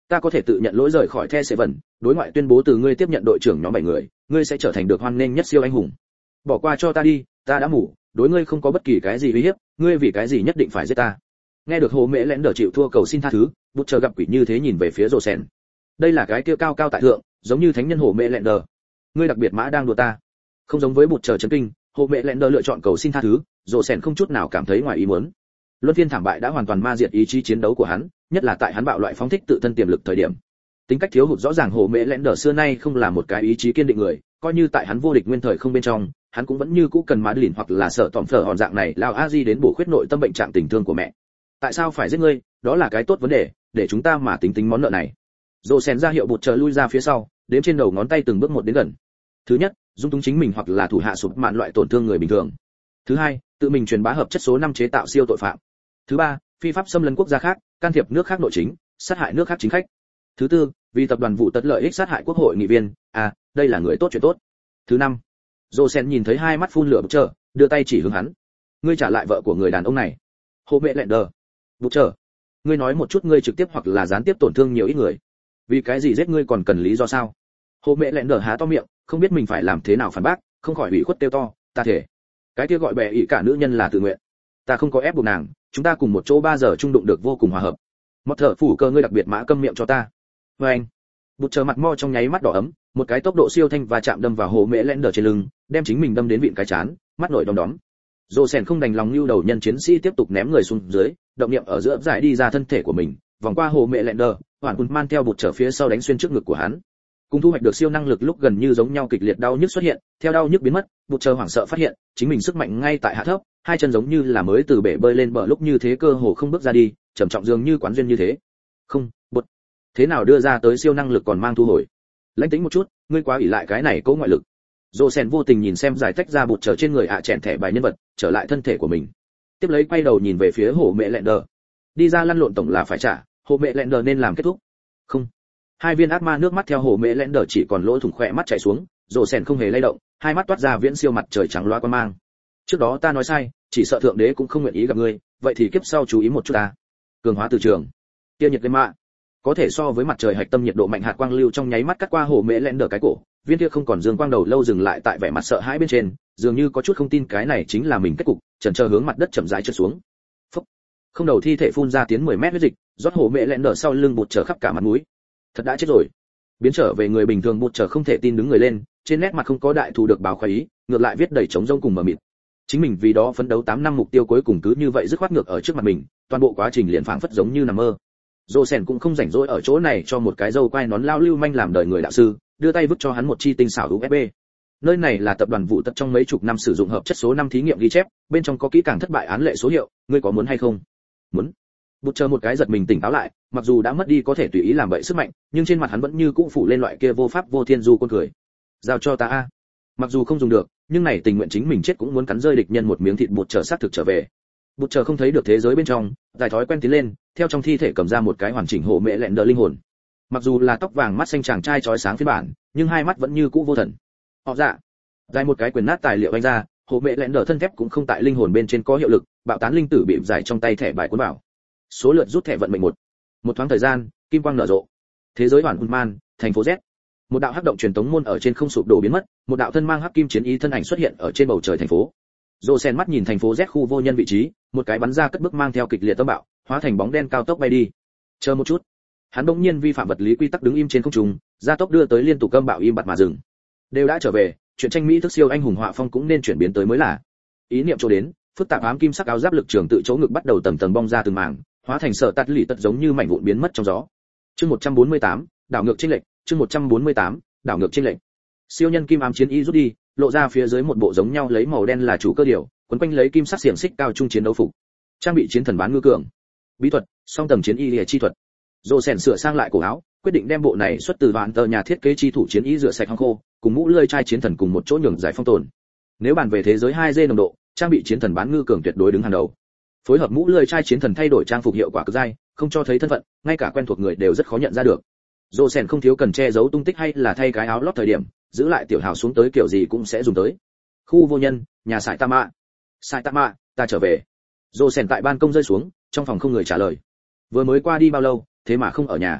Ta có thể tự nhận lỗi rời khỏi The Seven, đối ngoại tuyên bố từ ngươi tiếp nhận đội trưởng nhóm bảy người, ngươi sẽ trở thành được hoan nghênh nhất siêu anh hùng. Bỏ qua cho ta đi, ta đã mù, đối ngươi không có bất kỳ cái gì uy hiếp, ngươi vì cái gì nhất định phải giết ta. Nghe được Hồ Mễ Lẽn đờ chịu thua cầu xin tha thứ, bút chờ gặp quỷ như thế nhìn về phía Rồ Sen. Đây là cái kia cao cao tại thượng, giống như thánh nhân Hồ Mễ Lẽn đờ. Ngươi đặc biệt mã đang đùa ta. Không giống với bút chờ chấn kinh, Hồ Mễ Lẽn đờ lựa chọn cầu xin tha thứ, Rồ Sen không chút nào cảm thấy ngoài ý muốn. Luân phiên thảm bại đã hoàn toàn ma diệt ý chí chiến đấu của hắn, nhất là tại hắn bạo loại phóng thích tự thân tiềm lực thời điểm. Tính cách thiếu hụt rõ ràng Hồ Mễ Lẽn đờ xưa nay không là một cái ý chí kiên định người, coi như tại hắn vô địch nguyên thời không bên trong, hắn cũng vẫn như cũ cần má đỉnh hoặc là sợ tỏm phở hòn dạng này lao a di đến bổ khuyết nội tâm bệnh trạng tình thương của mẹ. Tại sao phải giết ngươi, đó là cái tốt vấn đề, để chúng ta mà tính tính món nợ này. Rồ Sen ra hiệu bụt chờ lui ra phía sau, đếm trên đầu ngón tay từng bước một đến gần. Thứ nhất, dung túng chính mình hoặc là thủ hạ sụp mạn loại tổn thương người bình thường. Thứ hai, tự mình truyền bá hợp chất số năm chế tạo siêu tội phạm. Thứ ba, phi pháp xâm lấn quốc gia khác, can thiệp nước khác nội chính, sát hại nước khác chính khách. Thứ tư, vì tập đoàn vụ tật lợi ích sát hại quốc hội nghị viên, à, đây là người tốt chuyện tốt. Thứ năm, Rồ Sen nhìn thấy hai mắt phun lửa bụt chờ, đưa tay chỉ hướng hắn. Ngươi trả lại vợ của người đàn ông này. Hồ Mễ Lẽn đờ. Bụt chờ, ngươi nói một chút ngươi trực tiếp hoặc là gián tiếp tổn thương nhiều ít người. Vì cái gì giết ngươi còn cần lý do sao? Hồ Mễ Lẽn đờ há to miệng, không biết mình phải làm thế nào phản bác, không khỏi ủy khuất kêu to, ta thể. Cái kia gọi bè ỷ cả nữ nhân là tự nguyện. Ta không có ép buộc nàng, chúng ta cùng một chỗ ba giờ chung đụng được vô cùng hòa hợp. Mất thở phủ cơ ngươi đặc biệt mã câm miệng cho ta. Và anh. Bụt chờ mặt mo trong nháy mắt đỏ ấm, một cái tốc độ siêu thanh và chạm đâm vào Hồ Mễ Lẽn đờ trên lưng, đem chính mình đâm đến vịn cái chán, mắt nổi đom đóm. Rồ Sen không đành lòng lưu đầu nhân chiến sĩ tiếp tục ném người xuống dưới, động niệm ở giữa giải đi ra thân thể của mình, vòng qua Hồ Mễ Lẽn đờ, hoàn quân man theo bụt trở phía sau đánh xuyên trước ngực của hắn. Cùng thu hoạch được siêu năng lực lúc gần như giống nhau kịch liệt đau nhức xuất hiện, theo đau nhức biến mất, bụt chờ hoảng sợ phát hiện, chính mình sức mạnh ngay tại hạ thấp, hai chân giống như là mới từ bể bơi lên bờ lúc như thế cơ hồ không bước ra đi, trầm trọng dường như quán duyên như thế. Không, bụt. Thế nào đưa ra tới siêu năng lực còn mang thu hồi? Lãnh tính một chút, ngươi quá ỷ lại cái này cố ngoại lực. Rồ Sen vô tình nhìn xem giải tách ra bụt trở trên người ạ à chèn thẻ bài nhân vật, trở lại thân thể của mình. Tiếp lấy quay đầu nhìn về phía Hồ Mễ Lẽn đờ. Đi ra lăn lộn tổng là phải trả, Hồ Mễ Lẽn đờ nên làm kết thúc. Không. Hai viên ác ma nước mắt theo Hồ Mễ Lẽn đờ chỉ còn lỗ thủng khỏe mắt chảy xuống, Rồ Sen không hề lay động, hai mắt toát ra viễn siêu mặt trời trắng loa quan mang. Trước đó ta nói sai, chỉ sợ thượng đế cũng không nguyện ý gặp ngươi, vậy thì kiếp sau chú ý một chút ta. Cường hóa từ trường. Kia nhiệt lên mạ. Có thể so với mặt trời hạch tâm nhiệt độ mạnh hạt quang lưu trong nháy mắt cắt qua Hồ Mễ Lẽn đờ cái cổ, viên kia không còn dương quang đầu lâu dừng lại tại vẻ mặt sợ hãi bên trên, dường như có chút không tin cái này chính là mình kết cục, chần chờ hướng mặt đất chậm rãi trượt xuống. Phốc. Không đầu thi thể phun ra tiến mười mét huyết dịch, rót Hồ Mễ Lẽn đờ sau lưng bụt trở khắp cả mặt mũi. Thật đã chết rồi. Biến trở về người bình thường bụt trở không thể tin đứng người lên, trên nét mặt không có đại thù được báo khoái ý, ngược lại viết đầy trống rông cùng mờ mịt. Chính mình vì đó phấn đấu tám năm mục tiêu cuối cùng cứ như vậy dứt khoát ngược ở trước mặt mình, toàn bộ quá trình liền phảng phất giống như nằm mơ. Rồ Sen cũng không rảnh rỗi ở chỗ này cho một cái dâu quai nón lao lưu manh làm đời người đạo sư, đưa tay vứt cho hắn một chi tinh xảo u ét bê. Nơi này là tập đoàn vụ tật trong mấy chục năm sử dụng hợp chất số năm thí nghiệm ghi chép, bên trong có kỹ càng thất bại án lệ số hiệu, ngươi có muốn hay không? Muốn. Bụt chờ một cái giật mình tỉnh táo lại, mặc dù đã mất đi có thể tùy ý làm bậy sức mạnh, nhưng trên mặt hắn vẫn như cũ phủ lên loại kia vô pháp vô thiên du con cười. Giao cho ta a. Mặc dù không dùng được, nhưng này tình nguyện chính mình chết cũng muốn cắn rơi địch nhân một miếng thịt bụt chờ sát thực trở về. Bụt chờ không thấy được thế giới bên trong, giải thói quen tiến lên, theo trong thi thể cầm ra một cái hoàn chỉnh Hồ Mễ Lẽn đờ linh hồn. Mặc dù là tóc vàng mắt xanh chàng trai chói sáng phiên bản, nhưng hai mắt vẫn như cũ vô thần. Họ dạ, dài một cái quyền nát tài liệu anh ra, Hồ Mễ Lẽn đờ thân thép cũng không tại linh hồn bên trên có hiệu lực, bạo tán linh tử bị giải trong tay thẻ bài cuốn bảo. Số lượt rút thẻ vận mệnh một. Một thoáng thời gian, kim quang nở rộ. Thế giới hoàn Unman, thành phố Z. Một đạo hắc động truyền tống môn ở trên không sụp đổ biến mất, một đạo thân mang hắc kim chiến y thân ảnh xuất hiện ở trên bầu trời thành phố. Rồ Sen mắt nhìn thành phố Z khu vô nhân vị trí, một cái bắn ra cất bước mang theo kịch liệt tâm bạo, hóa thành bóng đen cao tốc bay đi. Chờ một chút. Hắn bỗng nhiên vi phạm vật lý quy tắc đứng im trên không trung, gia tốc đưa tới liên tục câm bạo im bặt mà dừng. Đều đã trở về, chuyện tranh mỹ thức siêu anh hùng họa phong cũng nên chuyển biến tới mới là. Ý niệm chỗ đến, phức tạp ám kim sắc áo giáp lực trường tự chỗ ngực bắt đầu tầng tầng bong ra từng mảng, hóa thành sở tát lì tật giống như mảnh vụn biến mất trong gió. Chương một trăm bốn mươi tám, đảo ngược chênh lệch, chương một trăm bốn mươi tám, đảo ngược chênh lệch. Siêu nhân kim ám chiến y rút đi, lộ ra phía dưới một bộ giống nhau lấy màu đen là chủ cơ điều, quấn quanh lấy kim sắc xiềng xích cao trung chiến đấu phục. Trang bị chiến thần bán ngư cường. Bí thuật, song tầng chiến y liệt chi thuật. Rồ Sen sửa sang lại cổ áo, quyết định đem bộ này xuất từ vạn tờ nhà thiết kế chi thủ chiến y rửa sạch hong khô, cùng mũ lưỡi chai chiến thần cùng một chỗ nhường giải phong tồn. Nếu bàn về thế giới hai D nồng độ, trang bị chiến thần bán ngư cường tuyệt đối đứng hàng đầu. Phối hợp mũ lưỡi chai chiến thần thay đổi trang phục hiệu quả cực dai, không cho thấy thân phận, ngay cả quen thuộc người đều rất khó nhận ra được. Rồ Sen không thiếu cần che giấu tung tích hay là thay cái áo lót thời điểm, giữ lại tiểu hào xuống tới kiểu gì cũng sẽ dùng tới. Khu vô nhân, nhà sải Tama. Sải Tama, ta trở về. Rồ Sen tại ban công rơi xuống, trong phòng không người trả lời. Vừa mới qua đi bao lâu, thế mà không ở nhà.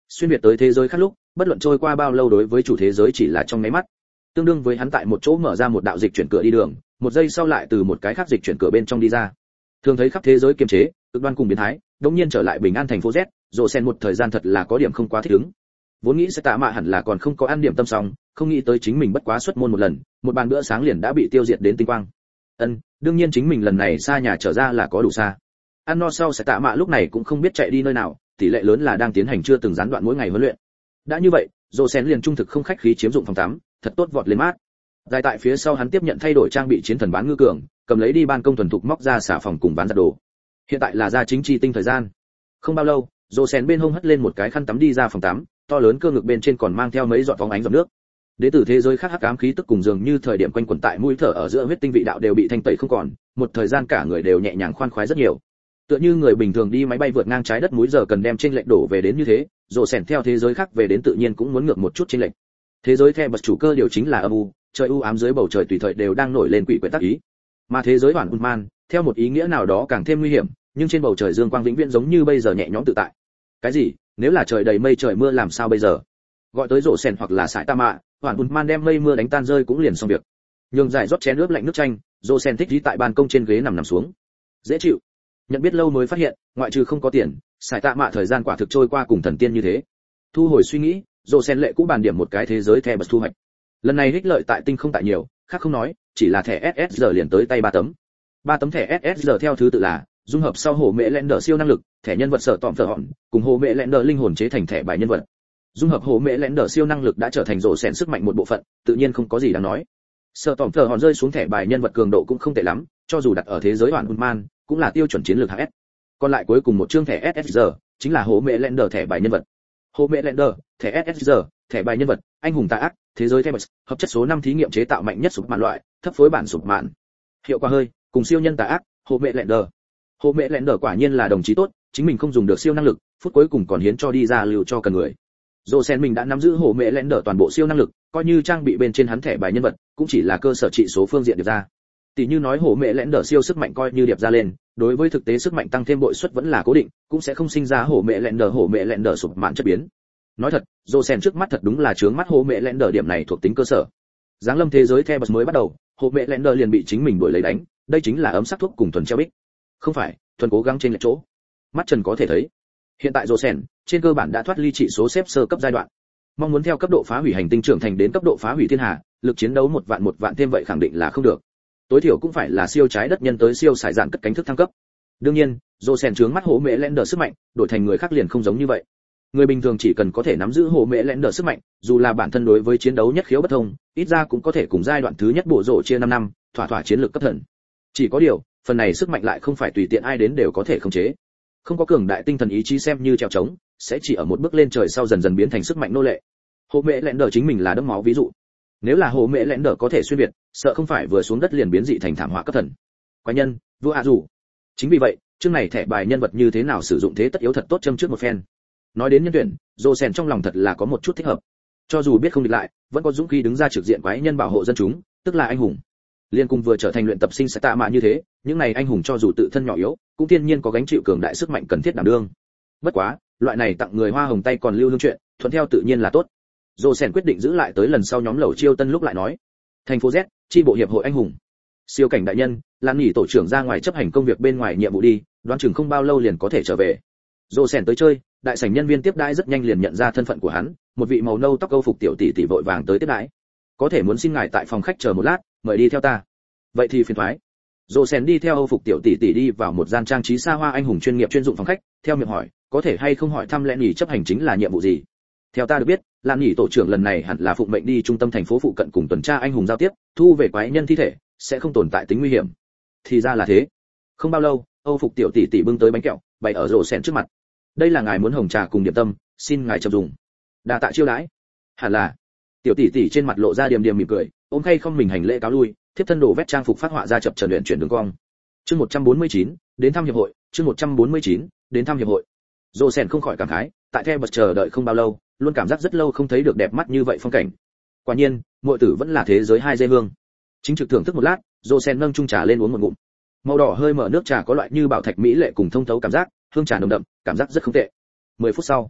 Xuyên việt tới thế giới khác lúc, bất luận trôi qua bao lâu đối với chủ thế giới chỉ là trong nháy mắt. Tương đương với hắn tại một chỗ mở ra một đạo dịch chuyển cửa đi đường, một giây sau lại từ một cái khác dịch chuyển cửa bên trong đi ra. Thường thấy khắp thế giới kiềm chế, cực đoan cùng biến thái, đống nhiên trở lại bình an thành phố Z, rồ sen một thời gian thật là có điểm không quá thích ứng. Vốn nghĩ sẽ tạ mạ hẳn là còn không có ăn điểm tâm xong, không nghĩ tới chính mình bất quá xuất môn một lần, một bàn bữa sáng liền đã bị tiêu diệt đến tinh quang. Ân, đương nhiên chính mình lần này xa nhà trở ra là có đủ xa. Ăn no sau sẽ tạ mạ lúc này cũng không biết chạy đi nơi nào, tỷ lệ lớn là đang tiến hành chưa từng gián đoạn mỗi ngày huấn luyện. Đã như vậy, rồ sen liền trung thực không khách khí chiếm dụng phòng tắm, thật tốt vọt lên mát. Dài tại phía sau hắn tiếp nhận thay đổi trang bị chiến thần bán ngư cường, cầm lấy đi ban công thuần thục móc ra xả phòng cùng ván giặt đồ. Hiện tại là ra chính chi tinh thời gian. Không bao lâu, rồ sen bên hông hất lên một cái khăn tắm đi ra phòng tắm, to lớn cơ ngực bên trên còn mang theo mấy giọt phóng ánh giọt nước. Đến từ thế giới khác hắc ám khí tức cùng dường như thời điểm quanh quẩn tại mũi thở ở giữa huyết tinh vị đạo đều bị thanh tẩy không còn, một thời gian cả người đều nhẹ nhàng khoan khoái rất nhiều. Tựa như người bình thường đi máy bay vượt ngang trái đất múi giờ cần đem trên lệch đổ về đến như thế, rồ sen theo thế giới khác về đến tự nhiên cũng muốn ngược một chút trên lệch. Thế giới theo bậc chủ cơ điều chính là âm u, trời u ám dưới bầu trời tùy thời đều đang nổi lên quỷ quyệt tác ý. Mà thế giới hoàn man, theo một ý nghĩa nào đó càng thêm nguy hiểm, nhưng trên bầu trời dương quang vĩnh viễn giống như bây giờ nhẹ nhõm tự tại. Cái gì? Nếu là trời đầy mây trời mưa làm sao bây giờ? Gọi tới rổ sen hoặc là sải ta mạ, hoàn man đem mây mưa đánh tan rơi cũng liền xong việc. Nhường giải rót chén nước lạnh nước chanh, rổ sen thích đi tại ban công trên ghế nằm nằm xuống. Dễ chịu. Nhận biết lâu mới phát hiện, ngoại trừ không có tiền, sải tạ mạ thời gian quả thực trôi qua cùng thần tiên như thế. Thu hồi suy nghĩ, rổ sen lệ cũ bàn điểm một cái thế giới thẻ bật thu hoạch. Lần này ích lợi tại tinh không tại nhiều, khác không nói, chỉ là thẻ ét ét giờ liền tới tay ba tấm. Ba tấm thẻ ét ét giờ theo thứ tự là dung hợp sau hồ mẹ lẹn đờ siêu năng lực, thẻ nhân vật sở tọm thở hòn, cùng hồ mẹ lẹn đờ linh hồn chế thành thẻ bài nhân vật. Dung hợp hồ mẹ lẹn đờ siêu năng lực đã trở thành rổ sèn sức mạnh một bộ phận, tự nhiên không có gì đáng nói. Sở tọm thở hòn rơi xuống thẻ bài nhân vật cường độ cũng không tệ lắm, cho dù đặt ở thế giới hoàn man, cũng là tiêu chuẩn chiến lược hạng S. Còn lại cuối cùng một chương thẻ ét ét giờ, chính là hồ mẹ lẹn đờ thẻ bài nhân vật. Hồ mẹ lẹn đờ, thẻ ét ét giờ, thẻ bài nhân vật, anh hùng tà ác, thế giới Thebes, hợp chất số năm thí nghiệm chế tạo mạnh nhất sụp mạn loại, thấp phối bản sụp mạn. Hiệu quả hơi, cùng siêu nhân tà ác, hồ mẹ lẹn đờ. Hồ mẹ lẹn đờ quả nhiên là đồng chí tốt, chính mình không dùng được siêu năng lực, phút cuối cùng còn hiến cho đi ra lưu cho cần người. Dô sen mình đã nắm giữ hồ mẹ lẹn đờ toàn bộ siêu năng lực, coi như trang bị bên trên hắn thẻ bài nhân vật, cũng chỉ là cơ sở trị số phương diện điệp ra. Tỷ như nói hồ mẹ lẹn đờ siêu sức mạnh coi như điệp ra lên, đối với thực tế sức mạnh tăng thêm bội suất vẫn là cố định, cũng sẽ không sinh ra hồ mẹ lẹn đờ hồ mẹ lẹn đờ sụp mạn chất biến. Nói thật, Dô sen trước mắt thật đúng là chướng mắt hồ mẹ lẹn đờ điểm này thuộc tính cơ sở. Giáng lâm thế giới Thebes mới bắt đầu, hồ mẹ lẹn đờ liền bị chính mình đuổi lấy đánh, đây chính là ấm sắc thuốc cùng thuần treo bích. Không phải, thuần cố gắng trên lệch chỗ. Mắt Trần có thể thấy. Hiện tại Dô sen, trên cơ bản đã thoát ly trị số xếp sơ cấp giai đoạn. Mong muốn theo cấp độ phá hủy hành tinh trưởng thành đến cấp độ phá hủy thiên hà, lực chiến đấu một vạn một vạn thêm vậy khẳng định là không được. Tối thiểu cũng phải là siêu trái đất nhân tới siêu sải dạn cất cánh thức thăng cấp. Đương nhiên, Dô sen chướng mắt hồ mẹ lẹn đờ sức mạnh, đổi thành người khác liền không giống như vậy. Người bình thường chỉ cần có thể nắm giữ hồ mẹ lẹn đờ sức mạnh, dù là bản thân đối với chiến đấu nhất khiếu bất thông, ít ra cũng có thể cùng giai đoạn thứ nhất bộ rộ chia năm năm, thỏa thỏa chiến lược cấp thần. Chỉ có điều, phần này sức mạnh lại không phải tùy tiện ai đến đều có thể khống chế. Không có cường đại tinh thần ý chí xem như trèo trống, sẽ chỉ ở một bước lên trời sau dần dần biến thành sức mạnh nô lệ. Hồ mẹ lẹn đờ chính mình là đẫm máu ví dụ. Nếu là hồ mẹ lẹn đờ có thể xuyên việt, sợ không phải vừa xuống đất liền biến dị thành thảm họa cấp thần. Quái nhân, vua a dù. Chính vì vậy, chương này thẻ bài nhân vật như thế nào sử dụng thế tất yếu thật tốt châm trước một phen. Nói đến nhân tuyển, Dô sen trong lòng thật là có một chút thích hợp. Cho dù biết không địch lại, vẫn có dũng khí đứng ra trực diện quái nhân bảo hộ dân chúng, tức là anh hùng. Liên cùng vừa trở thành luyện tập sinh sẽ tạ mạ như thế, những này anh hùng cho dù tự thân nhỏ yếu, cũng thiên nhiên có gánh chịu cường đại sức mạnh cần thiết đảm đương. Bất quá, loại này tặng người hoa hồng tay còn lưu hương chuyện, thuận theo tự nhiên là tốt. Dô sen quyết định giữ lại tới lần sau nhóm lẩu chiêu tân lúc lại nói. Thành phố Z, chi bộ hiệp hội anh hùng. Siêu cảnh đại nhân, Lan nghỉ tổ trưởng ra ngoài chấp hành công việc bên ngoài nhiệm vụ đi, đoán chừng không bao lâu liền có thể trở về. Dô sen tới chơi, đại sảnh nhân viên tiếp đãi rất nhanh liền nhận ra thân phận của hắn, một vị màu nâu tóc câu phục tiểu tỷ tỷ vội vàng tới tiếp đãi. Có thể muốn xin ngài tại phòng khách chờ một lát, mời đi theo ta. Vậy thì phiền toái. Dô sen đi theo Âu phục tiểu tỷ tỷ đi vào một gian trang trí xa hoa anh hùng chuyên nghiệp chuyên dụng phòng khách, theo miệng hỏi, có thể hay không hỏi thăm Lẹn nghỉ chấp hành chính là nhiệm vụ gì? Theo ta được biết, Lan nghỉ tổ trưởng lần này hẳn là phụng mệnh đi trung tâm thành phố phụ cận cùng tuần tra anh hùng giao tiếp, thu về quái nhân thi thể, sẽ không tồn tại tính nguy hiểm. Thì ra là thế. Không bao lâu, Âu phục tiểu tỷ tỷ bưng tới bánh kẹo, bày ở Dô sen trước mặt. Đây là ngài muốn hồng trà cùng điểm tâm, xin ngài chậm dùng. Đa tạ chiêu đãi. Hẳn là. Tiểu tỷ tỷ trên mặt lộ ra điềm điềm mỉm cười, ôm khay không mình hành lễ cáo lui, thiếp thân đồ vét trang phục phát họa ra chập chờn luyện chuyển đường cong. Chương một trăm bốn mươi chín, đến thăm hiệp hội, chương một trăm bốn mươi chín, đến thăm hiệp hội. Dô sen không khỏi cảm khái, tại theo bật chờ đợi không bao lâu, luôn cảm giác rất lâu không thấy được đẹp mắt như vậy phong cảnh. Quả nhiên, muội tử vẫn là thế giới hai dây hương. Chính trực thưởng thức một lát, Dô sen nâng chung trà lên uống một ngụm. Màu đỏ hơi mở nước trà có loại như bảo thạch mỹ lệ cùng thông thấu cảm giác, hương trà nồng đậm, cảm giác rất không tệ. Mười phút sau,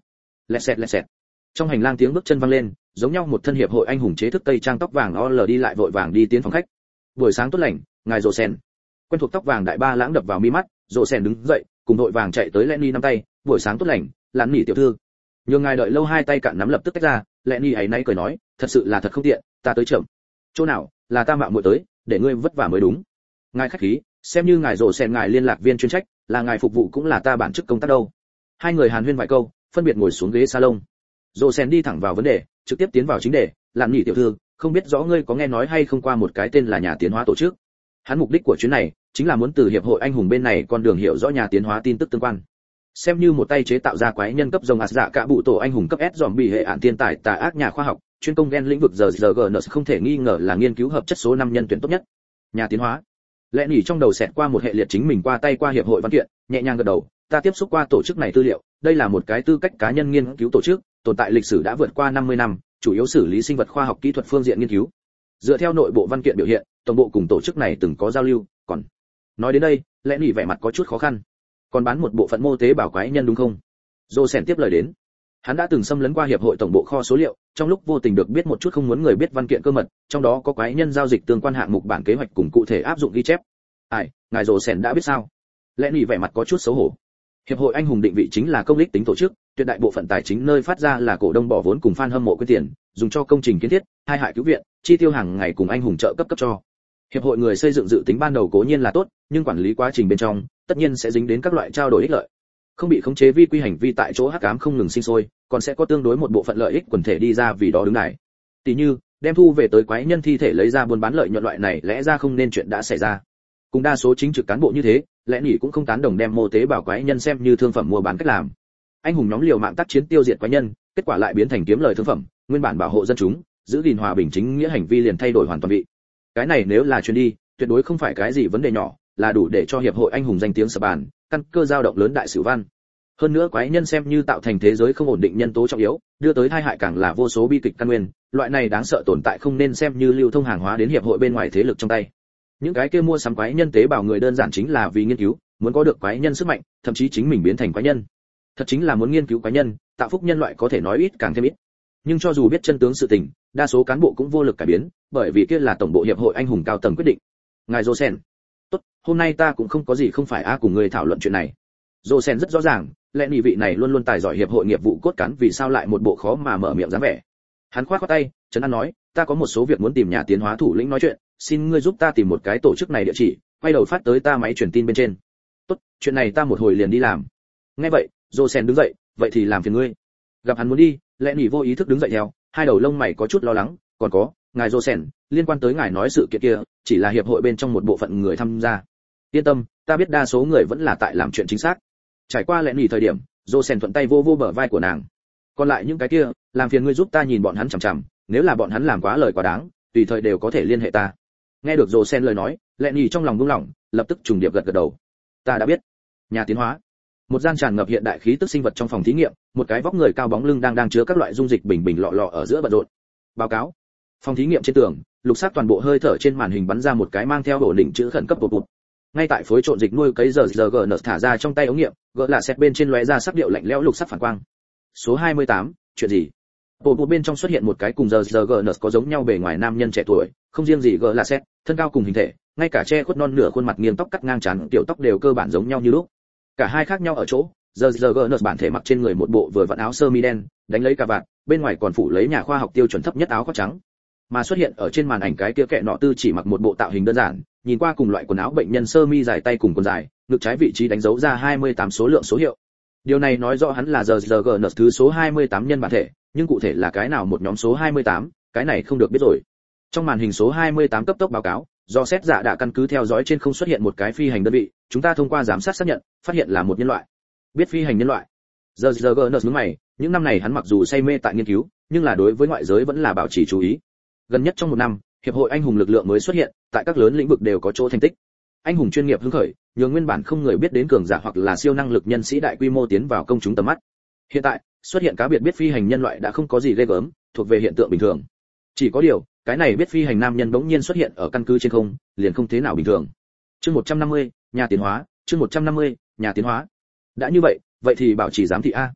Lẹt xẹt lẹt xẹt. Trong hành lang tiếng bước chân vang lên, giống nhau một thân hiệp hội anh hùng chế thức tây trang tóc vàng o lờ đi lại vội vàng đi tiến phòng khách. Buổi sáng tốt lành, ngài Rồ Sen. Quen thuộc tóc vàng đại ba lãng đập vào mi mắt, Rồ Sen đứng dậy, cùng vội vàng chạy tới Lenny nắm tay, buổi sáng tốt lành, Lạn Nỉ tiểu thư. Nhưng ngài đợi lâu hai tay cạn nắm lập tức tách ra, Lenny ấy nay cười nói, thật sự là thật không tiện, ta tới chậm. Chỗ nào, là ta mạo muội tới, để ngươi vất vả mới đúng. Ngài khách khí, xem như ngài Rồ Sen ngài liên lạc viên chuyên trách, là ngài phục vụ cũng là ta bản chức công tác đâu. Hai người hàn huyên vài câu, phân biệt ngồi xuống ghế salon. Rồ Sen đi thẳng vào vấn đề, trực tiếp tiến vào chính đề, Lạn Nỉ tiểu thư, không biết rõ ngươi có nghe nói hay không qua một cái tên là nhà tiến hóa tổ chức. Hắn mục đích của chuyến này chính là muốn từ hiệp hội anh hùng bên này con đường hiểu rõ nhà tiến hóa tin tức tương quan. Xem như một tay chế tạo ra quái nhân cấp rồng ạt dạ cả bụ tổ anh hùng cấp S zombie hệ ạn thiên tài tà ác nhà khoa học, chuyên công gen lĩnh vực giờ giờ gn không thể nghi ngờ là nghiên cứu hợp chất số năm nhân tuyển tốt nhất. Nhà tiến hóa. Lẽ nỉ trong đầu xẹt qua một hệ liệt chính mình qua tay qua hiệp hội văn kiện, nhẹ nhàng gật đầu, ta tiếp xúc qua tổ chức này tư liệu, đây là một cái tư cách cá nhân nghiên cứu tổ chức, tồn tại lịch sử đã vượt qua năm mươi năm, chủ yếu xử lý sinh vật khoa học kỹ thuật phương diện nghiên cứu. Dựa theo nội bộ văn kiện biểu hiện, tổng bộ cùng tổ chức này từng có giao lưu, còn nói đến đây, lẽ nỉ vẻ mặt có chút khó khăn. Còn bán một bộ phận mô tế bảo quái nhân đúng không? Dô Sen tiếp lời đến. Hắn đã từng xâm lấn qua hiệp hội tổng bộ kho số liệu, trong lúc vô tình được biết một chút không muốn người biết văn kiện cơ mật, trong đó có quái nhân giao dịch tương quan hạng mục bản kế hoạch cùng cụ thể áp dụng ghi chép. Ai, ngài Dô Sen đã biết sao? Lẽ nỉ vẻ mặt có chút xấu hổ. Hiệp hội anh hùng định vị chính là công lý tính tổ chức, tuyệt đại bộ phận tài chính nơi phát ra là cổ đông bỏ vốn cùng fan hâm mộ quyên tiền, dùng cho công trình kiến thiết, hai hại cứu viện, chi tiêu hàng ngày cùng anh hùng trợ cấp cấp cho. Hiệp hội người xây dựng dự tính ban đầu cố nhiên là tốt, nhưng quản lý quá trình bên trong, tất nhiên sẽ dính đến các loại trao đổi ích lợi. Không bị khống chế vi quy hành vi tại chỗ hắc ám không ngừng sinh sôi, còn sẽ có tương đối một bộ phận lợi ích quần thể đi ra vì đó đứng này. Tỷ như, đem thu về tới quái nhân thi thể lấy ra buôn bán lợi nhuận loại này lẽ ra không nên chuyện đã xảy ra. Cùng đa số chính trực cán bộ như thế, lẽ nỉ cũng không tán đồng đem mô tế bảo quái nhân xem như thương phẩm mua bán cách làm. Anh hùng nhóm liều mạng tác chiến tiêu diệt quái nhân, kết quả lại biến thành kiếm lời thương phẩm, nguyên bản bảo hộ dân chúng, giữ gìn hòa bình chính nghĩa hành vi liền thay đổi hoàn toàn vị. Cái này nếu là chuyến đi, tuyệt đối không phải cái gì vấn đề nhỏ, là đủ để cho hiệp hội anh hùng danh tiếng sập bàn, căn cơ dao động lớn đại sử văn. Hơn nữa quái nhân xem như tạo thành thế giới không ổn định nhân tố trọng yếu, đưa tới tai hại càng là vô số bi kịch căn nguyên, loại này đáng sợ tồn tại không nên xem như lưu thông hàng hóa đến hiệp hội bên ngoài thế lực trong tay. Những cái kia mua sắm quái nhân tế bào người đơn giản chính là vì nghiên cứu, muốn có được quái nhân sức mạnh, thậm chí chính mình biến thành quái nhân. Thật chính là muốn nghiên cứu quái nhân, tạo phúc nhân loại có thể nói ít càng thêm ít. Nhưng cho dù biết chân tướng sự tình, đa số cán bộ cũng vô lực cải biến, bởi vì kia là tổng bộ hiệp hội anh hùng cao tầng quyết định. Ngài Josen, tốt, hôm nay ta cũng không có gì không phải a cùng người thảo luận chuyện này. Josen rất rõ ràng, lẽ nhị vị này luôn luôn tài giỏi hiệp hội nghiệp vụ cốt cán vì sao lại một bộ khó mà mở miệng dáng vẻ. Hắn khoát khoát tay, trấn an nói, ta có một số việc muốn tìm nhà tiến hóa thủ lĩnh nói chuyện, xin ngươi giúp ta tìm một cái tổ chức này địa chỉ, quay đầu phát tới ta máy truyền tin bên trên. Tốt, chuyện này ta một hồi liền đi làm. Nghe vậy, Josen đứng dậy, vậy thì làm phiền ngươi. Gặp hắn muốn đi, lẽ nhị vô ý thức đứng dậy theo, hai đầu lông mày có chút lo lắng, còn có, ngài Josen, liên quan tới ngài nói sự kiện kia, chỉ là hiệp hội bên trong một bộ phận người tham gia. Yên tâm, ta biết đa số người vẫn là tại làm chuyện chính xác. Trải qua lẽ nhị thời điểm, Josen thuận tay vô vô bờ vai của nàng. Còn lại những cái kia, làm phiền ngươi giúp ta nhìn bọn hắn chằm chằm, nếu là bọn hắn làm quá lời quá đáng, tùy thời đều có thể liên hệ ta. Nghe được Josen lời nói, lẽ nhị trong lòng buông lỏng, lập tức trùng điệp gật gật đầu. Ta đã biết. Nhà tiến hóa. Một gian tràn ngập hiện đại khí tức sinh vật trong phòng thí nghiệm, một cái vóc người cao bóng lưng đang đang chứa các loại dung dịch bình bình lọ lọ ở giữa bận rộn. Báo cáo. Phòng thí nghiệm trên tường, lục sắc toàn bộ hơi thở trên màn hình bắn ra một cái mang theo ổ định chữ khẩn cấp bột bột. Ngay tại phối trộn dịch nuôi cấy giờ giờ gn thả ra trong tay ống nghiệm, gỡ là xét bên trên lóe ra sắc điệu lạnh lẽo lục sắc phản quang. Số hai mươi tám, chuyện gì? Bột bột bên trong xuất hiện một cái cùng giờ giờ gn có giống nhau bề ngoài nam nhân trẻ tuổi, không riêng gì gỡ là xét, thân cao cùng hình thể, ngay cả che khuất non nửa khuôn mặt nghiêng tóc cắt ngang trán, tiểu tóc đều cơ bản giống nhau như lúc. Cả hai khác nhau ở chỗ, giờ giờ gn bản thể mặc trên người một bộ vừa vặn áo sơ mi đen, đánh lấy cà vạt, bên ngoài còn phủ lấy nhà khoa học tiêu chuẩn thấp nhất áo khoác trắng. Mà xuất hiện ở trên màn ảnh cái kia kệ nọ tư chỉ mặc một bộ tạo hình đơn giản, nhìn qua cùng loại quần áo bệnh nhân sơ mi dài tay cùng quần dài, ngực trái vị trí đánh dấu ra hai mươi tám số lượng số hiệu. Điều này nói rõ hắn là giờ giờ gn thứ số hai mươi tám nhân bản thể, nhưng cụ thể là cái nào một nhóm số hai mươi tám, cái này không được biết rồi. Trong màn hình số hai mươi tám cấp tốc báo cáo, do xét giả đã căn cứ theo dõi trên không xuất hiện một cái phi hành đơn vị, chúng ta thông qua giám sát xác nhận, phát hiện là một nhân loại. Biết phi hành nhân loại. Giờ giờ gn nhướng mày, những năm này hắn mặc dù say mê tại nghiên cứu, nhưng là đối với ngoại giới vẫn là bảo trì chú ý. Gần nhất trong một năm, hiệp hội anh hùng lực lượng mới xuất hiện, tại các lớn lĩnh vực đều có chỗ thành tích. Anh hùng chuyên nghiệp hứng khởi, nhường nguyên bản không người biết đến cường giả hoặc là siêu năng lực nhân sĩ đại quy mô tiến vào công chúng tầm mắt. Hiện tại, xuất hiện cá biệt biết phi hành nhân loại đã không có gì ghê gớm, thuộc về hiện tượng bình thường. Chỉ có điều, cái này biết phi hành nam nhân bỗng nhiên xuất hiện ở căn cứ trên không, liền không thế nào bình thường. Chương một trăm năm mươi, nhà tiến hóa, chương một trăm năm mươi, nhà tiến hóa. Đã như vậy, vậy thì bảo trì giám thị a.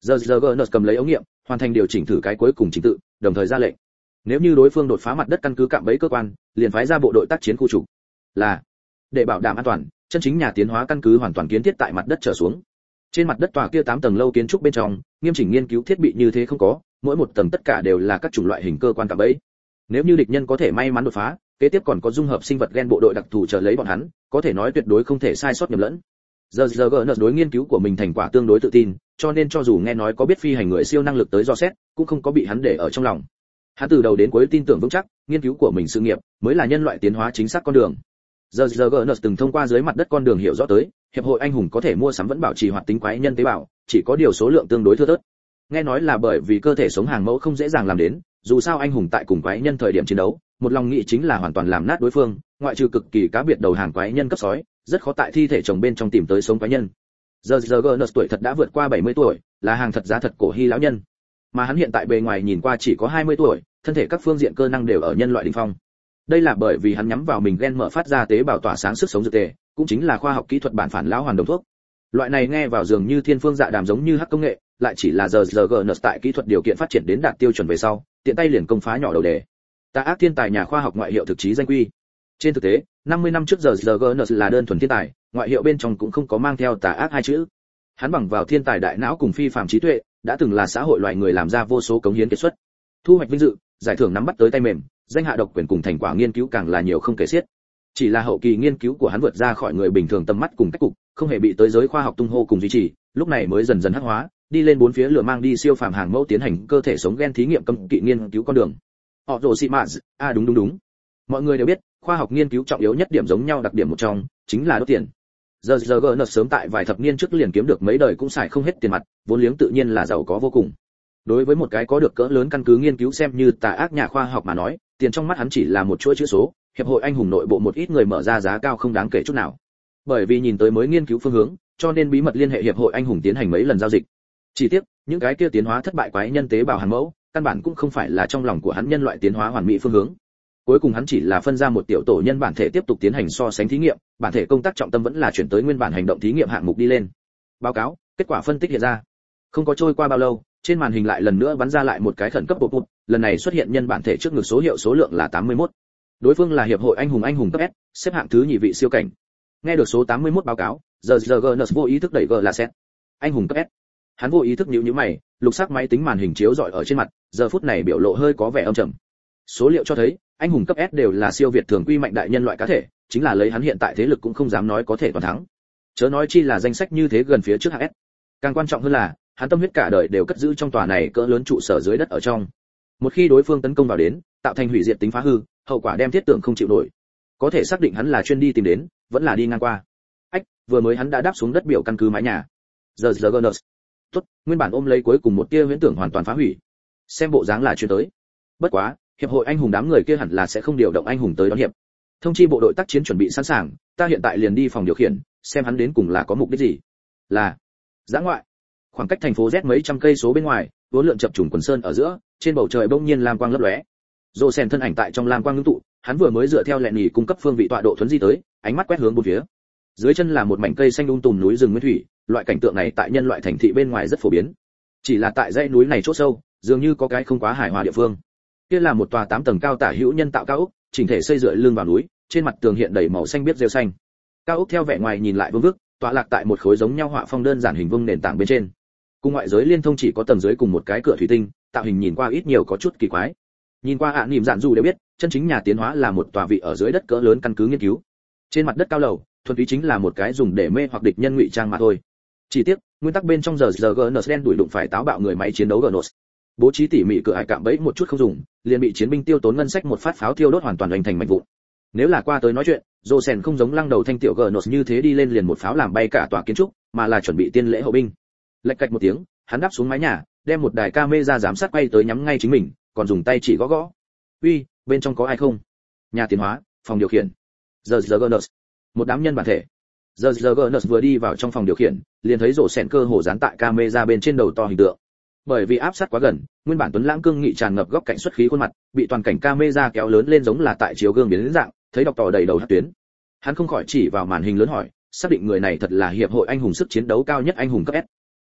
giờ giờ Gerners cầm lấy ống nghiệm, hoàn thành điều chỉnh thử cái cuối cùng trình tự, đồng thời ra lệnh. Nếu như đối phương đột phá mặt đất căn cứ cạm bẫy cơ quan, liền phái ra bộ đội tác chiến khu trục. Là để bảo đảm an toàn, chân chính nhà tiến hóa căn cứ hoàn toàn kiến thiết tại mặt đất trở xuống. Trên mặt đất tòa kia tám tầng lâu kiến trúc bên trong, nghiêm chỉnh nghiên cứu thiết bị như thế không có, mỗi một tầng tất cả đều là các chủng loại hình cơ quan cạm bẫy. Nếu như địch nhân có thể may mắn đột phá, kế tiếp còn có dung hợp sinh vật gen bộ đội đặc thù chờ lấy bọn hắn, có thể nói tuyệt đối không thể sai sót nhầm lẫn. Giờ giờ Gerners đối nghiên cứu của mình thành quả tương đối tự tin, cho nên cho dù nghe nói có biết phi hành người siêu năng lực tới dò xét, cũng không có bị hắn để ở trong lòng. Hắn từ đầu đến cuối tin tưởng vững chắc, nghiên cứu của mình sự nghiệp mới là nhân loại tiến hóa chính xác con đường. Giờ giờ Gerners từng thông qua dưới mặt đất con đường hiểu rõ tới, hiệp hội anh hùng có thể mua sắm vẫn bảo trì hoạt tính quái nhân tế bào, chỉ có điều số lượng tương đối thưa thớt. Nghe nói là bởi vì cơ thể sống hàng mẫu không dễ dàng làm đến, dù sao anh hùng tại cùng quái nhân thời điểm chiến đấu, một lòng nghĩ chính là hoàn toàn làm nát đối phương, ngoại trừ cực kỳ cá biệt đầu hàng quái nhân cấp sói, rất khó tại thi thể chồng bên trong tìm tới sống quái nhân. Giờ giờ Gerners tuổi thật đã vượt qua bảy mươi tuổi, là hàng thật giá thật cổ hy lão nhân. Mà hắn hiện tại bề ngoài nhìn qua chỉ có hai mươi tuổi, thân thể các phương diện cơ năng đều ở nhân loại đỉnh phong. Đây là bởi vì hắn nhắm vào mình gen mở phát ra tế bào tỏa sáng sức sống dược tề, cũng chính là khoa học kỹ thuật bản phản lão hoàn đồng thuốc. Loại này nghe vào dường như thiên phương dạ đàm giống như hắc công nghệ, lại chỉ là giờ giờ Gerners tại kỹ thuật điều kiện phát triển đến đạt tiêu chuẩn về sau, tiện tay liền công phá nhỏ đầu đề. Tà ác thiên tài nhà khoa học ngoại hiệu thực chí danh quy. Trên thực tế, năm mươi năm trước giờ giờ Gerners là đơn thuần thiên tài, ngoại hiệu bên trong cũng không có mang theo tà ác hai chữ. Hắn bằng vào thiên tài đại não cùng phi phàm trí tuệ, đã từng là xã hội loài người làm ra vô số cống hiến kết xuất. Thu hoạch vinh dự, giải thưởng nắm bắt tới tay mềm, danh hạ độc quyền cùng thành quả nghiên cứu càng là nhiều không kể xiết. Chỉ là hậu kỳ nghiên cứu của hắn vượt ra khỏi người bình thường tầm mắt cùng cách cục, không hề bị tới giới khoa học tung hô cùng duy trì, lúc này mới dần dần hắc hóa, đi lên bốn phía lửa mang đi siêu phàm hàng mẫu tiến hành cơ thể sống gen thí nghiệm cấm kỵ nghiên cứu con đường. Họ rồ xị mạt, à đúng đúng đúng. Mọi người đều biết, khoa học nghiên cứu trọng yếu nhất điểm giống nhau đặc điểm một trong, chính là đốt tiền. Giờ giờ Gerners sớm tại vài thập niên trước liền kiếm được mấy đời cũng xài không hết tiền mặt, vốn liếng tự nhiên là giàu có vô cùng. Đối với một cái có được cỡ lớn căn cứ nghiên cứu xem như tà ác nhà khoa học mà nói, tiền trong mắt hắn chỉ là một chuỗi chữ số, hiệp hội anh hùng nội bộ một ít người mở ra giá cao không đáng kể chút nào. Bởi vì nhìn tới mới nghiên cứu phương hướng, cho nên bí mật liên hệ hiệp hội anh hùng tiến hành mấy lần giao dịch. Chỉ tiếc, những cái kia tiến hóa thất bại quái nhân tế bào hàng mẫu, căn bản cũng không phải là trong lòng của hắn nhân loại tiến hóa hoàn mỹ phương hướng. Cuối cùng hắn chỉ là phân ra một tiểu tổ nhân bản thể tiếp tục tiến hành so sánh thí nghiệm, bản thể công tác trọng tâm vẫn là chuyển tới nguyên bản hành động thí nghiệm hạng mục đi lên. Báo cáo, kết quả phân tích hiện ra. Không có trôi qua bao lâu, trên màn hình lại lần nữa bắn ra lại một cái khẩn cấp bộ bụt, lần này xuất hiện nhân bản thể trước ngực số hiệu số lượng là tám mươi mốt. Đối phương là hiệp hội anh hùng anh hùng cấp S, xếp hạng thứ nhì vị siêu cảnh. Nghe được số tám mươi mốt báo cáo, giờ giờ Gerners vô ý thức đẩy G là xét. Anh hùng cấp S. Hắn vô ý thức nhíu nhíu mày, lục sắc máy tính màn hình chiếu rọi ở trên mặt, giờ phút này biểu lộ hơi có vẻ âm trầm. Số liệu cho thấy, anh hùng cấp S đều là siêu việt thường quy mạnh đại nhân loại cá thể, chính là lấy hắn hiện tại thế lực cũng không dám nói có thể toàn thắng. Chớ nói chi là danh sách như thế gần phía trước hạng S. Càng quan trọng hơn là, hắn tâm huyết cả đời đều cất giữ trong tòa này cỡ lớn trụ sở dưới đất ở trong. Một khi đối phương tấn công vào đến, tạo thành hủy diệt tính phá hư, hậu quả đem thiết tưởng không chịu nổi. Có thể xác định hắn là chuyên đi tìm đến, vẫn là đi ngang qua. Ách, vừa mới hắn đã đáp xuống đất biểu căn cứ mái nhà. Giờ giờ Gerners. Tốt, nguyên bản ôm lấy cuối cùng một tia huyễn tưởng hoàn toàn phá hủy. Xem bộ dáng là chuyên tới. Bất quá, hiệp hội anh hùng đám người kia hẳn là sẽ không điều động anh hùng tới đón hiệp. Thông chi bộ đội tác chiến chuẩn bị sẵn sàng, ta hiện tại liền đi phòng điều khiển, xem hắn đến cùng là có mục đích gì. Là dã ngoại. Khoảng cách thành phố Z mấy trăm cây số bên ngoài, uốn lượn chập trùng quần sơn ở giữa, trên bầu trời bỗng nhiên lam quang lấp lóe. Rô Sen thân ảnh tại trong lam quang ngưng tụ, hắn vừa mới dựa theo lẹn nhì cung cấp phương vị tọa độ thuấn di tới, ánh mắt quét hướng bốn phía. Dưới chân là một mảnh cây xanh um tùm núi rừng nguyên thủy, loại cảnh tượng này tại nhân loại thành thị bên ngoài rất phổ biến. Chỉ là tại dãy núi này chỗ sâu, dường như có cái không quá hài hòa địa phương. Kia là một tòa tám tầng cao tả hữu nhân tạo cao ốc, chỉnh thể xây dựa lưng vào núi, trên mặt tường hiện đầy màu xanh biếc rêu xanh. Cao ốc theo vẻ ngoài nhìn lại vương vức, tọa lạc tại một khối giống nhau họa phong đơn giản hình vuông nền tảng bên trên. Cùng ngoại giới liên thông chỉ có tầng dưới cùng một cái cửa thủy tinh, tạo hình nhìn qua ít nhiều có chút kỳ quái. Nhìn qua ạ niệm dạn dù đều biết, chân chính nhà tiến hóa là một tòa vị ở dưới đất cỡ lớn căn cứ nghiên cứu. Trên mặt đất cao lầu, thuần túy chính là một cái dùng để mê hoặc địch nhân ngụy trang mà thôi. Chỉ tiếc, nguyên tắc bên trong giờ giờ Gerners đen đuổi đụng phải táo bạo người máy chiến đấu Gerners. Bố trí tỉ mỉ cửa hải cạm bẫy một chút không dùng, liền bị chiến binh tiêu tốn ngân sách một phát pháo thiêu đốt hoàn toàn đánh thành mảnh vụn. Nếu là qua tới nói chuyện, Rosen không giống lăng đầu thanh tiểu Gerners như thế đi lên liền một pháo làm bay cả tòa kiến trúc, mà là chuẩn bị tiên lễ hậu binh. Lệch cạch một tiếng, hắn đáp xuống mái nhà, đem một đài camera giám sát quay tới nhắm ngay chính mình, còn dùng tay chỉ gõ gõ. "Uy, bên trong có ai không?" "Nhà tiến hóa, phòng điều khiển." Giờ giờ Gerners. Một đám nhân bản thể. Giờ giờ Gerners vừa đi vào trong phòng điều khiển, liền thấy rổ sẹn cơ hồ dán tại camera bên trên đầu to hình tượng. Bởi vì áp sát quá gần, nguyên bản tuấn lãng cương nghị tràn ngập góc cạnh xuất khí khuôn mặt, bị toàn cảnh camera kéo lớn lên giống là tại chiếu gương biến dạng, thấy đọc tỏ đầy đầu hất tuyến. Hắn không khỏi chỉ vào màn hình lớn hỏi, xác định người này thật là hiệp hội anh hùng sức chiến đấu cao nhất anh hùng cấp S.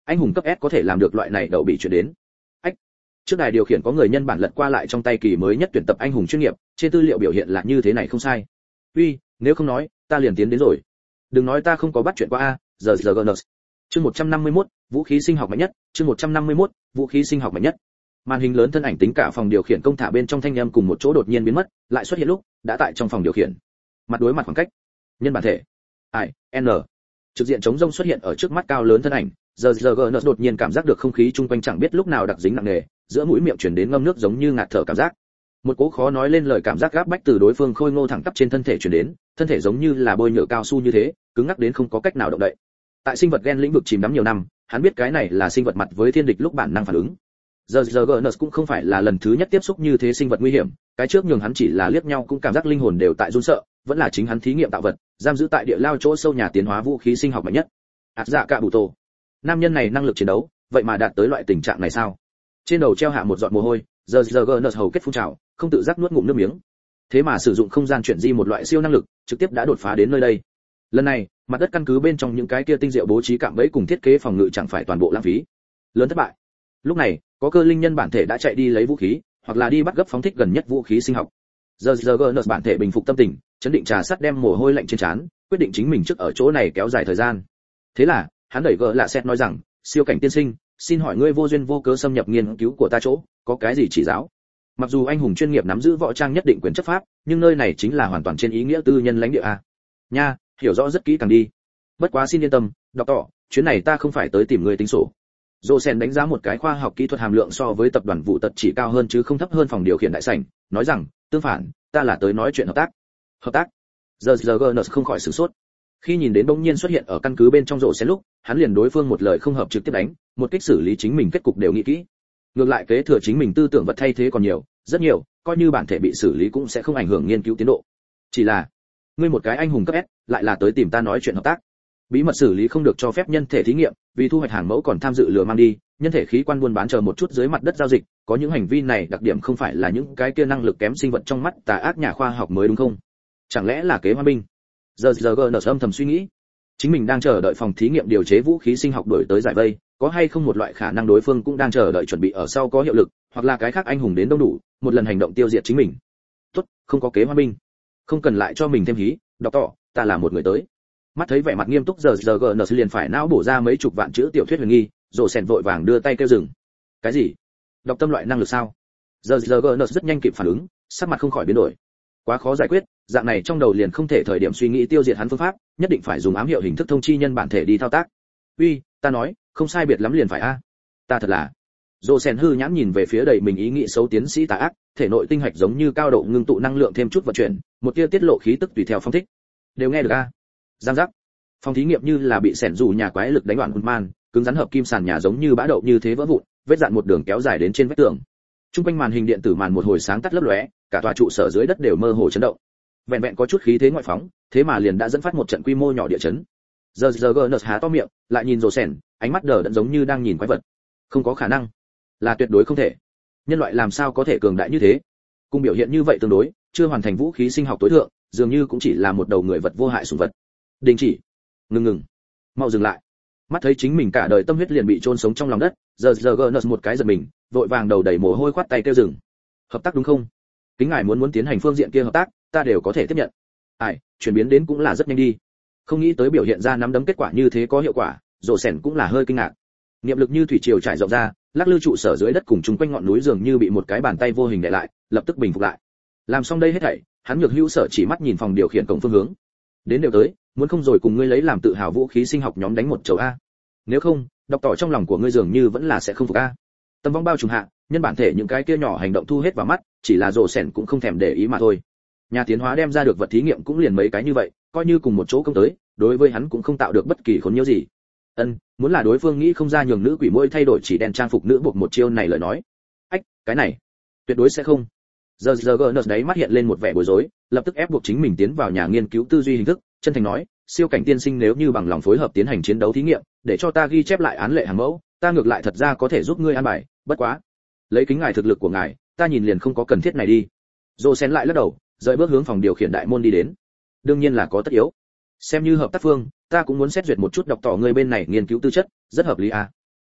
Anh hùng cấp S có thể làm được loại này đậu bị chuyển đến. Ách. Trước đài điều khiển có người nhân bản lật qua lại trong tay kỳ mới nhất tuyển tập anh hùng chuyên nghiệp, trên tư liệu biểu hiện là như thế này không sai. Uy, nếu không nói, ta liền tiến đến rồi. Đừng nói ta không có bắt chuyện qua a, giờ giờ Gunners. Chương một trăm năm mươi mốt, vũ khí sinh học mạnh nhất, chương một trăm năm mươi mốt, vũ khí sinh học mạnh nhất. Màn hình lớn thân ảnh tính cả phòng điều khiển công thả bên trong thanh âm cùng một chỗ đột nhiên biến mất, lại xuất hiện lúc đã tại trong phòng điều khiển. Mặt đối mặt khoảng cách, nhân bản thể. I, N. Trực diện chống rông xuất hiện ở trước mắt cao lớn thân ảnh, giờ giờ Gunners đột nhiên cảm giác được không khí chung quanh chẳng biết lúc nào đặc dính nặng nề, giữa mũi miệng truyền đến ngâm nước giống như ngạt thở cảm giác. Một cỗ khó nói lên lời cảm giác gáp bách từ đối phương khôi ngô thẳng tắp trên thân thể truyền đến, thân thể giống như là bôi nhựa cao su như thế, cứng ngắc đến không có cách nào động đậy. Tại sinh vật gen lĩnh vực chìm đắm nhiều năm, hắn biết cái này là sinh vật mặt với thiên địch lúc bản năng phản ứng. Giờ giờ Gunners cũng không phải là lần thứ nhất tiếp xúc như thế sinh vật nguy hiểm, cái trước nhường hắn chỉ là liếc nhau cũng cảm giác linh hồn đều tại run sợ, vẫn là chính hắn thí nghiệm tạo vật, giam giữ tại địa lao chỗ sâu nhà tiến hóa vũ khí sinh học mạnh nhất. Ảt dạ cả bụ tổ. Nam nhân này năng lực chiến đấu, vậy mà đạt tới loại tình trạng này sao? Trên đầu treo hạ một giọt mồ hôi, giờ giờ Gunners hầu kết phun trào, không tự giác nuốt ngụm nước miếng. Thế mà sử dụng không gian chuyển di một loại siêu năng lực, trực tiếp đã đột phá đến nơi đây. Lần này, mặt đất căn cứ bên trong những cái kia tinh diệu bố trí cạm bẫy cùng thiết kế phòng ngự chẳng phải toàn bộ lãng phí. Lớn thất bại. Lúc này, có cơ linh nhân bản thể đã chạy đi lấy vũ khí, hoặc là đi bắt gấp phóng thích gần nhất vũ khí sinh học. Giờ giờ Gunners bản thể bình phục tâm tình, chấn định trà sắt đem mồ hôi lạnh trên trán, quyết định chính mình trước ở chỗ này kéo dài thời gian. Thế là, hắn đẩy gỡ lạ xét nói rằng, siêu cảnh tiên sinh, xin hỏi ngươi vô duyên vô cớ xâm nhập nghiên cứu của ta chỗ, có cái gì chỉ giáo? Mặc dù anh hùng chuyên nghiệp nắm giữ võ trang nhất định quyền chấp pháp, nhưng nơi này chính là hoàn toàn trên ý nghĩa tư nhân lãnh địa a. Nha, hiểu rõ rất kỹ càng đi. Bất quá xin yên tâm, đọc tỏ, chuyến này ta không phải tới tìm ngươi tính sổ. Rosen đánh giá một cái khoa học kỹ thuật hàm lượng so với tập đoàn vụ tật chỉ cao hơn chứ không thấp hơn phòng điều khiển đại sảnh, nói rằng, tương phản, ta là tới nói chuyện hợp tác. Hợp tác? Giờ giờ Gunners không khỏi sửng sốt. Khi nhìn đến bỗng nhiên xuất hiện ở căn cứ bên trong Rosen lúc, hắn liền đối phương một lời không hợp trực tiếp đánh, một cách xử lý chính mình kết cục đều nghĩ kỹ. Ngược lại kế thừa chính mình tư tưởng vật thay thế còn nhiều, rất nhiều, coi như bản thể bị xử lý cũng sẽ không ảnh hưởng nghiên cứu tiến độ. Chỉ là, ngươi một cái anh hùng cấp S, lại là tới tìm ta nói chuyện hợp tác. Bí mật xử lý không được cho phép nhân thể thí nghiệm, vì thu hoạch hàng mẫu còn tham dự lừa mang đi, nhân thể khí quan buôn bán chờ một chút dưới mặt đất giao dịch, có những hành vi này đặc điểm không phải là những cái kia năng lực kém sinh vật trong mắt tà ác nhà khoa học mới đúng không? Chẳng lẽ là kế hoa binh? Giờ giờ Gunners âm thầm suy nghĩ, chính mình đang chờ đợi phòng thí nghiệm điều chế vũ khí sinh học đổi tới giải vây, có hay không một loại khả năng đối phương cũng đang chờ đợi chuẩn bị ở sau có hiệu lực, hoặc là cái khác anh hùng đến đông đủ, một lần hành động tiêu diệt chính mình. Tốt, không có kế hoa binh, không cần lại cho mình thêm hí, đọc tỏ, ta là một người tới. Mắt thấy vẻ mặt nghiêm túc giờ giờ Gunners liền phải não bổ ra mấy chục vạn chữ tiểu thuyết huyền nghi, rồ sèn vội vàng đưa tay kêu dừng. Cái gì? Đọc tâm loại năng lực sao? Giờ giờ Gunners rất nhanh kịp phản ứng, sắc mặt không khỏi biến đổi. Quá khó giải quyết, dạng này trong đầu liền không thể thời điểm suy nghĩ tiêu diệt hắn phương pháp, nhất định phải dùng ám hiệu hình thức thông chi nhân bản thể đi thao tác. Uy, ta nói, không sai biệt lắm liền phải a. Ta thật là. Rồ sèn hư nhãn nhìn về phía đầy mình ý nghĩ xấu tiến sĩ tà ác, thể nội tinh hạch giống như cao độ ngưng tụ năng lượng thêm chút vận chuyển, một tia tiết lộ khí tức tùy theo phong thích. Đều nghe được a? Giang giác. Phòng thí nghiệm như là bị sẻn dù nhà quái lực đánh đoạn hụt man, cứng rắn hợp kim sàn nhà giống như bã đậu như thế vỡ vụn, vết dạn một đường kéo dài đến trên vách tường. Trung quanh màn hình điện tử màn một hồi sáng tắt lấp lóe, cả tòa trụ sở dưới đất đều mơ hồ chấn động. Vẹn vẹn có chút khí thế ngoại phóng, thế mà liền đã dẫn phát một trận quy mô nhỏ địa chấn. Giờ giờ Gunners há to miệng, lại nhìn rồ sèn, ánh mắt đờ đẫn giống như đang nhìn quái vật. Không có khả năng, là tuyệt đối không thể. Nhân loại làm sao có thể cường đại như thế? Cùng biểu hiện như vậy tương đối, chưa hoàn thành vũ khí sinh học tối thượng, dường như cũng chỉ là một đầu người vật vô hại sủng vật. Đình chỉ. Ngừng ngừng. Mau dừng lại. Mắt thấy chính mình cả đời tâm huyết liền bị chôn sống trong lòng đất, giờ giờ Gunners một cái giật mình, vội vàng đầu đầy mồ hôi khoát tay kêu dừng. Hợp tác đúng không? Kính ngài muốn muốn tiến hành phương diện kia hợp tác, ta đều có thể tiếp nhận. Ai, chuyển biến đến cũng là rất nhanh đi. Không nghĩ tới biểu hiện ra nắm đấm kết quả như thế có hiệu quả, rồ sèn cũng là hơi kinh ngạc. Niệm lực như thủy triều trải rộng ra, lắc lư trụ sở dưới đất cùng chung quanh ngọn núi dường như bị một cái bàn tay vô hình đè lại, lập tức bình phục lại. Làm xong đây hết thảy, hắn nhược hữu sở chỉ mắt nhìn phòng điều khiển cổng phương hướng. Đến đều tới, muốn không rồi cùng ngươi lấy làm tự hào vũ khí sinh học nhóm đánh một chầu a. Nếu không, đọc tỏ trong lòng của ngươi dường như vẫn là sẽ không phục a. Tầm vong bao trùm hạ, nhân bản thể những cái kia nhỏ hành động thu hết vào mắt, chỉ là rồ sèn cũng không thèm để ý mà thôi. Nhà tiến hóa đem ra được vật thí nghiệm cũng liền mấy cái như vậy, coi như cùng một chỗ công tới, đối với hắn cũng không tạo được bất kỳ khốn nhiễu gì. Ân, muốn là đối phương nghĩ không ra nhường nữ quỷ môi thay đổi chỉ đen trang phục nữ buộc một chiêu này lời nói. Ách, cái này, tuyệt đối sẽ không. Giờ giờ Gunners đấy mắt hiện lên một vẻ bối rối, lập tức ép buộc chính mình tiến vào nhà nghiên cứu tư duy hình thức, chân thành nói, siêu cảnh tiên sinh nếu như bằng lòng phối hợp tiến hành chiến đấu thí nghiệm, để cho ta ghi chép lại án lệ hàng mẫu, ta ngược lại thật ra có thể giúp ngươi an bài, bất quá, lấy kính ngài thực lực của ngài, ta nhìn liền không có cần thiết này đi. Rosen lại lắc đầu, rời bước hướng phòng điều khiển đại môn đi đến. Đương nhiên là có tất yếu. Xem như hợp tác phương, ta cũng muốn xét duyệt một chút đọc tỏ ngươi bên này nghiên cứu tư chất, rất hợp lý à.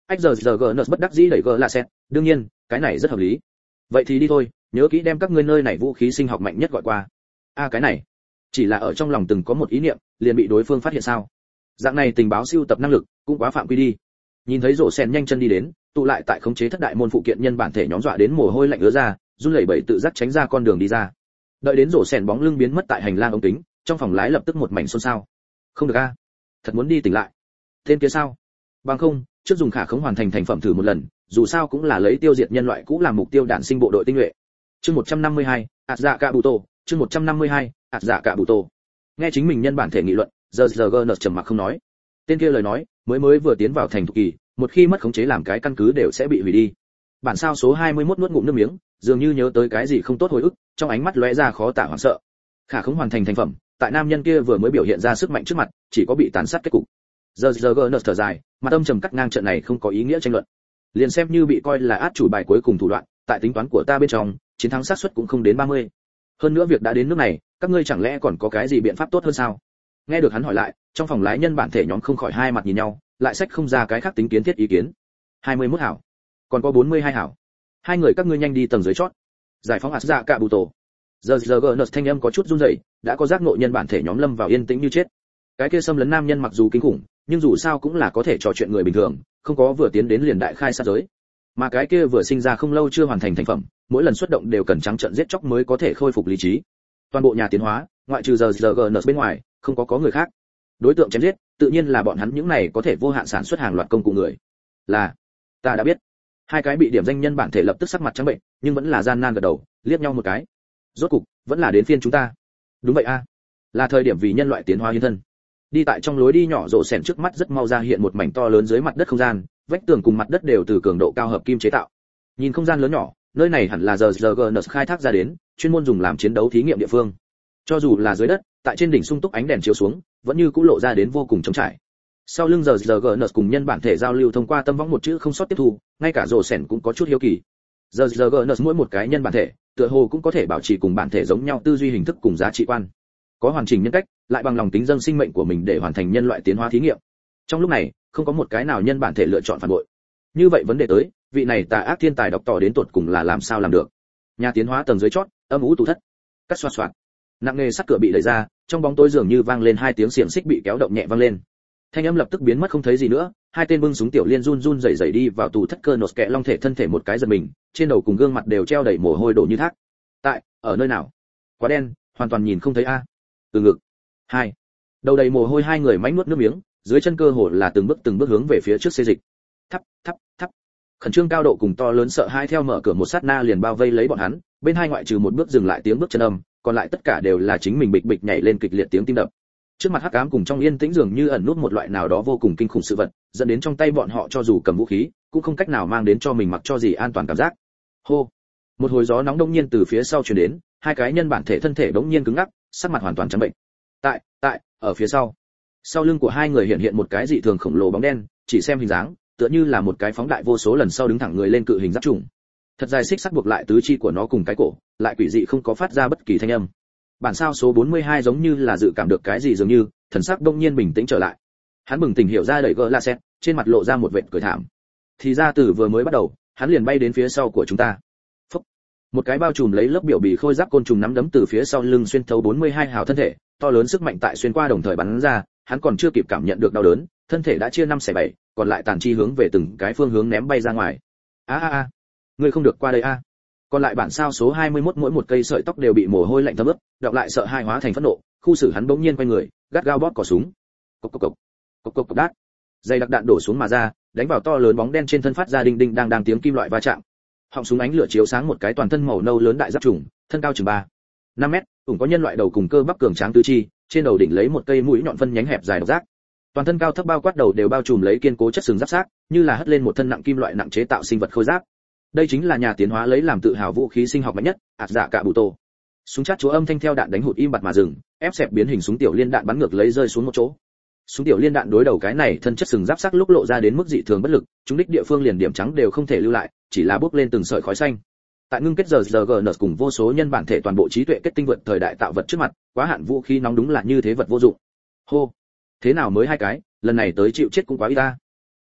ách giờ giờ gờ bất đắc dĩ đẩy gờ là xét, đương nhiên cái này rất hợp lý. Vậy thì đi thôi, nhớ kỹ đem các ngươi nơi này vũ khí sinh học mạnh nhất gọi qua. A à, cái này chỉ là ở trong lòng từng có một ý niệm liền bị đối phương phát hiện sao? Dạng này tình báo siêu tập năng lực cũng quá phạm quy đi. Nhìn thấy rổ sen nhanh chân đi đến, tụ lại tại khống chế thất đại môn phụ kiện nhân bản thể nhóm dọa đến mồ hôi lạnh ứa ra, run lẩy bẩy tự giác tránh ra con đường đi ra. Đợi đến rổ sen bóng lưng biến mất tại hành lang ống kính, trong phòng lái lập tức một mảnh xôn xao. Không được a, thật muốn đi tỉnh lại. Tên kia sao? Bằng không, trước dùng khả khống hoàn thành thành phẩm thử một lần, dù sao cũng là lấy tiêu diệt nhân loại cũ làm mục tiêu đạn sinh bộ đội tinh nhuệ. Chương một trăm năm mươi hai, ạt dạ cả bụ tổ, chương một trăm năm mươi hai, ạt dạ cả bụ tổ. Nghe chính mình nhân bản thể nghị luận, giờ giờ gernus trầm mặc không nói. Tên kia lời nói, mới mới vừa tiến vào thành thục kỳ, một khi mất khống chế làm cái căn cứ đều sẽ bị hủy đi. Bản sao số hai mươi mốt nuốt ngụm nước miếng, dường như nhớ tới cái gì không tốt hồi ức, trong ánh mắt lóe ra khó tả hoảng sợ. Khả khống hoàn thành thành phẩm, tại nam nhân kia vừa mới biểu hiện ra sức mạnh trước mặt, chỉ có bị tàn sát kết cục. Giờ giờ gernus thở dài, mặt âm trầm cắt ngang trận này không có ý nghĩa tranh luận. Liền xem như bị coi là át chủ bài cuối cùng thủ đoạn, tại tính toán của ta bên trong, chiến thắng xác suất cũng không đến ba mươi. Hơn nữa việc đã đến nước này, các ngươi chẳng lẽ còn có cái gì biện pháp tốt hơn sao? Nghe được hắn hỏi lại, trong phòng lái nhân bản thể nhóm không khỏi hai mặt nhìn nhau, lại sách không ra cái khác tính kiến thiết ý kiến. hai mươi mốt hảo, còn có bốn mươi hai hảo. Hai người các ngươi nhanh đi tầng dưới chót. Giải phóng Asda cả bù tổ. Giờ giờ Gernus thanh âm có chút run rẩy, đã có giác ngộ nhân bản thể nhóm lâm vào yên tĩnh như chết. Cái kia xâm lấn nam nhân mặc dù kinh khủng, nhưng dù sao cũng là có thể trò chuyện người bình thường, không có vừa tiến đến liền đại khai sát giới. Mà cái kia vừa sinh ra không lâu chưa hoàn thành thành phẩm, mỗi lần xuất động đều cần trắng trợn giết chóc mới có thể khôi phục lý trí. Toàn bộ nhà tiến hóa, ngoại trừ giờ giờ Gernus bên ngoài, không có có người khác. Đối tượng chém giết, tự nhiên là bọn hắn những này có thể vô hạn sản xuất hàng loạt công cụ người. Là, ta đã biết. Hai cái bị điểm danh nhân bản thể lập tức sắc mặt trắng bệnh, nhưng vẫn là gian nan gật đầu, liếc nhau một cái. Rốt cục, vẫn là đến phiên chúng ta. Đúng vậy a, là thời điểm vì nhân loại tiến hóa hiến thân. Đi tại trong lối đi nhỏ rộ sèn trước mắt rất mau ra hiện một mảnh to lớn dưới mặt đất không gian, vách tường cùng mặt đất đều từ cường độ cao hợp kim chế tạo. Nhìn không gian lớn nhỏ, nơi này hẳn là giờ giờ Gernus khai thác ra đến, chuyên môn dùng làm chiến đấu thí nghiệm địa phương. Cho dù là dưới đất, tại trên đỉnh sung túc ánh đèn chiếu xuống, vẫn như cũ lộ ra đến vô cùng trống trải. Sau lưng giờ giờ Gernus cùng nhân bản thể giao lưu thông qua tâm võng một chữ không sót tiếp thu, ngay cả rồ sèn cũng có chút hiếu kỳ. Giờ giờ Gernus mỗi một cái nhân bản thể, tựa hồ cũng có thể bảo trì cùng bản thể giống nhau tư duy hình thức cùng giá trị quan. Có hoàn chỉnh nhân cách, lại bằng lòng tính dâng sinh mệnh của mình để hoàn thành nhân loại tiến hóa thí nghiệm. Trong lúc này, không có một cái nào nhân bản thể lựa chọn phản bội. Như vậy vấn đề tới, vị này tà ác thiên tài đọc tỏ đến tột cùng là làm sao làm được? Nhà tiến hóa tầng dưới chót, âm u tủ thất. Cắt xoa xoạt. Nặng nề sắt cửa bị đẩy ra, trong bóng tối dường như vang lên hai tiếng xiềng xích bị kéo động nhẹ vang lên. Thanh âm lập tức biến mất không thấy gì nữa, hai tên bưng súng tiểu liên run run rẩy rẩy đi vào tủ thất cơ nột kẹ long thể thân thể một cái giật mình, trên đầu cùng gương mặt đều treo đầy mồ hôi đổ như thác. Tại, ở nơi nào? Quá đen, hoàn toàn nhìn không thấy a. Từ ngực. Hai. Đầu đầy mồ hôi hai người mánh nuốt nước miếng, dưới chân cơ hồ là từng bước từng bước hướng về phía trước xê dịch. Thắp, thắp, thắp. Khẩn trương cao độ cùng to lớn sợ hãi theo mở cửa một sát na liền bao vây lấy bọn hắn, bên hai ngoại trừ một bước dừng lại tiếng bước chân âm, còn lại tất cả đều là chính mình bịch bịch nhảy lên kịch liệt tiếng tim đập. Trước mặt hắc ám cùng trong yên tĩnh dường như ẩn nút một loại nào đó vô cùng kinh khủng sự vật, dẫn đến trong tay bọn họ cho dù cầm vũ khí, cũng không cách nào mang đến cho mình mặc cho gì an toàn cảm giác. Hô. Một hồi gió nóng đông nhiên từ phía sau truyền đến, hai cái nhân bản thể thân thể đống nhiên cứng ngắc, sắc mặt hoàn toàn trắng bệnh. Tại, tại, ở phía sau. Sau lưng của hai người hiện hiện một cái dị thường khổng lồ bóng đen, chỉ xem hình dáng, tựa như là một cái phóng đại vô số lần sau đứng thẳng người lên cự hình giáp trùng. Thật dài xích sắt buộc lại tứ chi của nó cùng cái cổ, lại quỷ dị không có phát ra bất kỳ thanh âm. Bản sao số bốn mươi hai giống như là dự cảm được cái gì dường như, thần sắc đông nhiên bình tĩnh trở lại. Hắn bừng tỉnh hiểu ra đẩy gỡ la xét, trên mặt lộ ra một vệt cười thảm. Thì ra từ vừa mới bắt đầu, hắn liền bay đến phía sau của chúng ta. Phúc. Một cái bao trùm lấy lớp biểu bì khôi giáp côn trùng nắm đấm từ phía sau lưng xuyên thấu bốn mươi hai hào thân thể, to lớn sức mạnh tại xuyên qua đồng thời bắn ra, hắn còn chưa kịp cảm nhận được đau đớn, thân thể đã chia năm xẻ bảy, còn lại tàn chi hướng về từng cái phương hướng ném bay ra ngoài. A a a, ngươi không được qua đây a. Còn lại bản sao số hai mươi mốt mỗi một cây sợi tóc đều bị mồ hôi lạnh thấm ướt, đọc lại sợ hai hóa thành phẫn nộ, khu xử hắn bỗng nhiên quay người, gắt gao bóp cò súng. Cộc cộc cộc. Cộc cộc cộc đát. Dây đặc đạn đổ xuống mà ra, đánh vào to lớn bóng đen trên thân phát ra đinh đinh đang đang tiếng kim loại va chạm. Họng súng ánh lửa chiếu sáng một cái toàn thân màu nâu lớn đại giáp trùng, thân cao chừng ba năm mét, cũng có nhân loại đầu cùng cơ bắp cường tráng tứ chi, trên đầu đỉnh lấy một cây mũi nhọn phân nhánh hẹp dài độc giác. Toàn thân cao thấp bao quát đầu đều bao trùm lấy kiên cố chất sừng giáp xác, như là hất lên một thân nặng kim loại nặng chế tạo sinh vật khôi giáp. Đây chính là nhà tiến hóa lấy làm tự hào vũ khí sinh học mạnh nhất, ạt dạ cả bụ tổ. Súng chát chúa âm thanh theo đạn đánh hụt im bặt mà dừng, ép xẹp biến hình súng tiểu liên đạn bắn ngược lấy rơi xuống một chỗ. Súng tiểu liên đạn đối đầu cái này thân chất sừng giáp sắc lúc lộ ra đến mức dị thường bất lực, chúng đích địa phương liền điểm trắng đều không thể lưu lại, chỉ là bốc lên từng sợi khói xanh. Tại ngưng kết giờ giờ Gernus cùng vô số nhân bản thể toàn bộ trí tuệ kết tinh vượt thời đại tạo vật trước mặt, quá hạn vũ khí nóng đúng là như thế vật vô dụng. Hô, thế nào mới hai cái, lần này tới chịu chết cũng quá ít ta.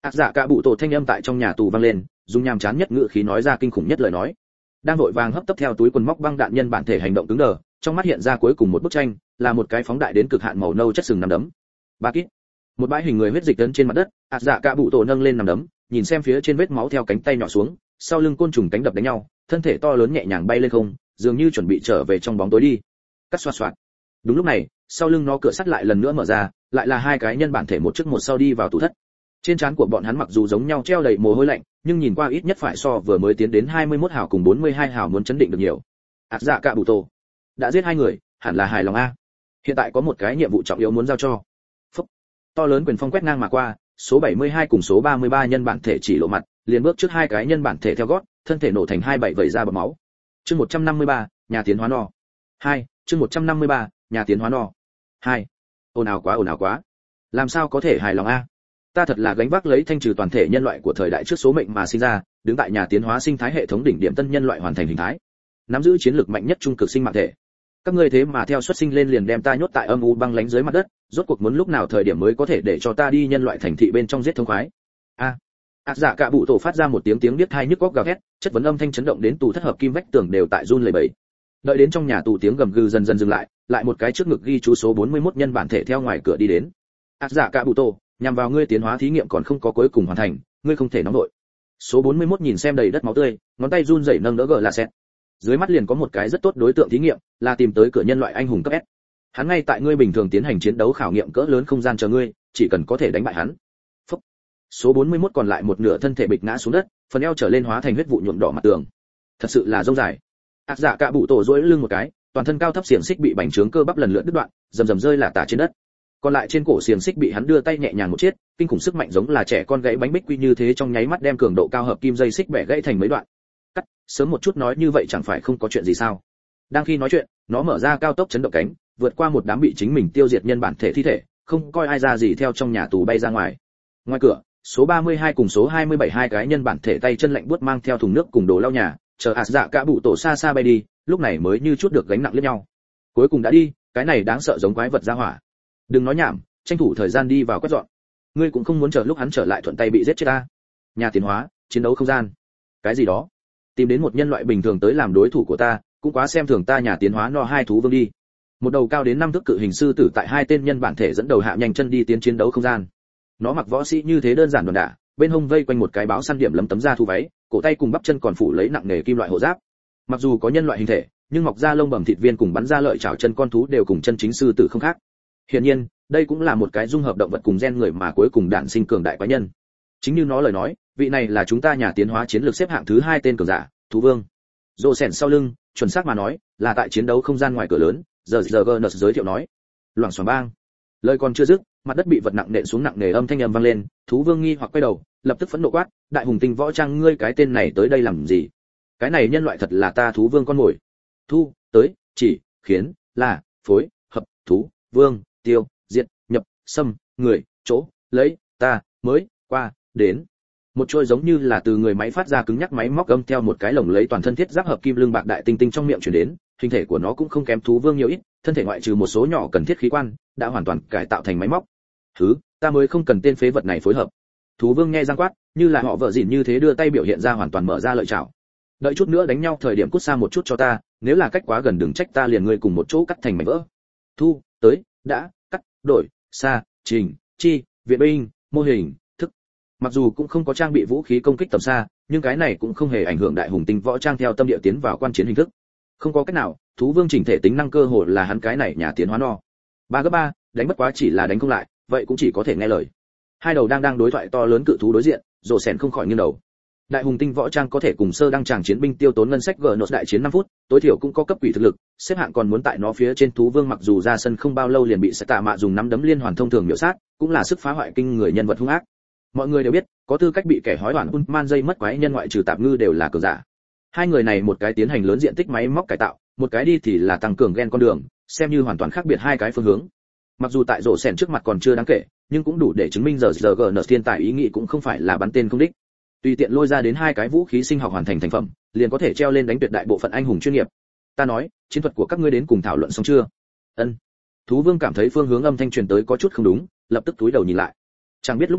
ác dạ cả bụ tổ thanh âm tại trong nhà tù vang lên, dùng nhàm chán nhất ngữ khí nói ra kinh khủng nhất lời nói. Đang vội vàng hấp tấp theo túi quần móc băng đạn nhân bản thể hành động cứng đờ, trong mắt hiện ra cuối cùng một bức tranh, là một cái phóng đại đến cực hạn màu nâu chất sừng nằm đấm. Ba kít. Một bãi hình người huyết dịch ấn trên mặt đất, ác dạ cả bụ tổ nâng lên nằm đấm, nhìn xem phía trên vết máu theo cánh tay nhỏ xuống, sau lưng côn trùng cánh đập đánh nhau, thân thể to lớn nhẹ nhàng bay lên không, dường như chuẩn bị trở về trong bóng tối đi. Cắt xoạt xoạt. Đúng lúc này, sau lưng nó cửa sắt lại lần nữa mở ra, lại là hai cái nhân bản thể một trước một sau đi vào tủ thất. Trên trán của bọn hắn mặc dù giống nhau treo đầy mồ hôi lạnh, nhưng nhìn qua ít nhất phải so vừa mới tiến đến hai mươi mốt hào cùng bốn mươi hai hào muốn chấn định được nhiều. ác dạ cả bụ tổ đã giết hai người, hẳn là hài lòng a. Hiện tại có một cái nhiệm vụ trọng yếu muốn giao cho. Phúc. To lớn quyền phong quét ngang mà qua, số bảy mươi hai cùng số ba mươi ba nhân bản thể chỉ lộ mặt, liền bước trước hai cái nhân bản thể theo gót, thân thể nổ thành hai bảy vẩy ra bọt máu. Chương một trăm năm mươi ba, nhà tiến hóa no. hai, chương một trăm năm mươi ba, nhà tiến hóa no. hai. Ồn ào quá ồn ào quá. Làm sao có thể hài lòng a? Ta thật là gánh vác lấy thanh trừ toàn thể nhân loại của thời đại trước số mệnh mà sinh ra, đứng tại nhà tiến hóa sinh thái hệ thống đỉnh điểm tân nhân loại hoàn thành hình thái. Nắm giữ chiến lược mạnh nhất trung cực sinh mạng thể. Các ngươi thế mà theo xuất sinh lên liền đem ta nhốt tại âm u băng lánh dưới mặt đất, rốt cuộc muốn lúc nào thời điểm mới có thể để cho ta đi nhân loại thành thị bên trong giết thống khoái. A. ác dạ cả bụ tổ phát ra một tiếng tiếng biết tai nhức óc gào thét, chất vấn âm thanh chấn động đến tù thất hợp kim vách tường đều tại run lẩy bẩy. Đợi đến trong nhà tù tiếng gầm gừ dần dần dừng lại, lại một cái trước ngực ghi chú số bốn mươi mốt nhân bản thể theo ngoài cửa đi đến. ác dạ cả bụ tổ, nhằm vào ngươi tiến hóa thí nghiệm còn không có cuối cùng hoàn thành, ngươi không thể nóng nổi. Số bốn mươi mốt nhìn xem đầy đất máu tươi, ngón tay run rẩy nâng đỡ gờ là xét. Dưới mắt liền có một cái rất tốt đối tượng thí nghiệm, là tìm tới cửa nhân loại anh hùng cấp S. Hắn ngay tại ngươi bình thường tiến hành chiến đấu khảo nghiệm cỡ lớn không gian chờ ngươi, chỉ cần có thể đánh bại hắn. Phúc. Số bốn mươi mốt còn lại một nửa thân thể bịch ngã xuống đất, phần eo trở lên hóa thành huyết vụ nhuộm đỏ mặt tường. Thật sự là rông dài. ác dạ cả bụ tổ duỗi lưng một cái, toàn thân cao thấp xiềng xích bị bành trướng cơ bắp lần lượt đứt đoạn, rầm rầm rơi là tả trên đất. Còn lại trên cổ xiềng xích bị hắn đưa tay nhẹ nhàng một chiết, kinh khủng sức mạnh giống là trẻ con gãy bánh bích quy như thế trong nháy mắt đem cường độ cao hợp kim dây xích bẻ gãy thành mấy đoạn. Cắt, sớm một chút nói như vậy chẳng phải không có chuyện gì sao? Đang khi nói chuyện, nó mở ra cao tốc chấn động cánh, vượt qua một đám bị chính mình tiêu diệt nhân bản thể thi thể, không coi ai ra gì theo trong nhà tù bay ra ngoài. Ngoài cửa, số ba mươi hai cùng số hai mươi bảy hai cái nhân bản thể tay chân lạnh buốt mang theo thùng nước cùng đồ lau nhà, chờ ạt dạ cả bụ tổ xa xa bay đi, lúc này mới như chút được gánh nặng lẫn nhau. Cuối cùng đã đi, cái này đáng sợ giống quái vật ra hỏa. Đừng nói nhảm, tranh thủ thời gian đi vào quét dọn. Ngươi cũng không muốn chờ lúc hắn trở lại thuận tay bị giết chết ta. Nhà tiến hóa, chiến đấu không gian. Cái gì đó? Tìm đến một nhân loại bình thường tới làm đối thủ của ta, cũng quá xem thường ta nhà tiến hóa no hai thú vương đi. Một đầu cao đến năm thước cự hình sư tử tại hai tên nhân bản thể dẫn đầu hạ nhanh chân đi tiến chiến đấu không gian. Nó mặc võ sĩ như thế đơn giản đòn đả, bên hông vây quanh một cái báo săn điểm lấm tấm da thu váy, cổ tay cùng bắp chân còn phủ lấy nặng nề kim loại hộ giáp. Mặc dù có nhân loại hình thể, nhưng mọc da lông bẩm thịt viên cùng bắn ra lợi chảo chân con thú đều cùng chân chính sư tử không khác. Hiển nhiên, đây cũng là một cái dung hợp động vật cùng gen người mà cuối cùng đản sinh cường đại quái nhân. Chính như nó lời nói, vị này là chúng ta nhà tiến hóa chiến lược xếp hạng thứ hai tên cường giả, thú vương. Rồ sèn sau lưng, chuẩn xác mà nói, là tại chiến đấu không gian ngoài cửa lớn, giờ giờ gờ giới thiệu nói. Loảng xoảng bang. Lời còn chưa dứt, mặt đất bị vật nặng nện xuống nặng nề âm thanh ầm vang lên, thú vương nghi hoặc quay đầu, lập tức phẫn nộ quát, đại hùng tinh võ trang ngươi cái tên này tới đây làm gì? Cái này nhân loại thật là ta thú vương con mồi. Thu, tới, chỉ, khiến, là, phối, hợp, thú, vương, tiêu, diệt, nhập, xâm, người, chỗ, lấy, ta, mới, qua, đến. Một trôi giống như là từ người máy phát ra cứng nhắc máy móc âm theo một cái lồng lấy toàn thân thiết giáp hợp kim lưng bạc đại tinh tinh trong miệng truyền đến, hình thể của nó cũng không kém thú vương nhiều ít, thân thể ngoại trừ một số nhỏ cần thiết khí quan, đã hoàn toàn cải tạo thành máy móc. Thứ, ta mới không cần tên phế vật này phối hợp. Thú vương nghe răng quát, như là họ vợ dịn như thế đưa tay biểu hiện ra hoàn toàn mở ra lợi chảo. Đợi chút nữa đánh nhau thời điểm cút xa một chút cho ta, nếu là cách quá gần đừng trách ta liền ngươi cùng một chỗ cắt thành mảnh vỡ. Thu, tới, đã, cắt, đổi, xa, trình, chi, viện binh, mô hình, thức. Mặc dù cũng không có trang bị vũ khí công kích tầm xa, nhưng cái này cũng không hề ảnh hưởng đại hùng tinh võ trang theo tâm địa tiến vào quan chiến hình thức. Không có cách nào, thú vương chỉnh thể tính năng cơ hồ là hắn cái này nhà tiến hóa no. Ba gấp ba, đánh bất quá chỉ là đánh không lại, vậy cũng chỉ có thể nghe lời. Hai đầu đang đang đối thoại to lớn cự thú đối diện, rồ sèn không khỏi nghiêng đầu. Đại hùng tinh võ trang có thể cùng sơ đăng tràng chiến binh tiêu tốn ngân sách gỡ nốt đại chiến năm phút, tối thiểu cũng có cấp quỷ thực lực, xếp hạng còn muốn tại nó phía trên thú vương mặc dù ra sân không bao lâu liền bị sẽ tạ mạ dùng nắm đấm liên hoàn thông thường miểu sát, cũng là sức phá hoại kinh người nhân vật hung ác. Mọi người đều biết, có tư cách bị kẻ hói hoàn Unman dây mất quái nhân ngoại trừ tạp ngư đều là cường giả. Hai người này một cái tiến hành lớn diện tích máy móc cải tạo, một cái đi thì là tăng cường gen con đường, xem như hoàn toàn khác biệt hai cái phương hướng. Mặc dù tại rổ sèn trước mặt còn chưa đáng kể, nhưng cũng đủ để chứng minh giờ giờ gn thiên tài ý nghĩ cũng không phải là bắn tên không đích. Tùy tiện lôi ra đến hai cái vũ khí sinh học hoàn thành thành phẩm, liền có thể treo lên đánh tuyệt đại bộ phận anh hùng chuyên nghiệp. Ta nói, chiến thuật của các ngươi đến cùng thảo luận xong chưa? Ân. Thú vương cảm thấy phương hướng âm thanh truyền tới có chút không đúng, lập tức túi đầu nhìn lại. Chẳng biết lúc nào,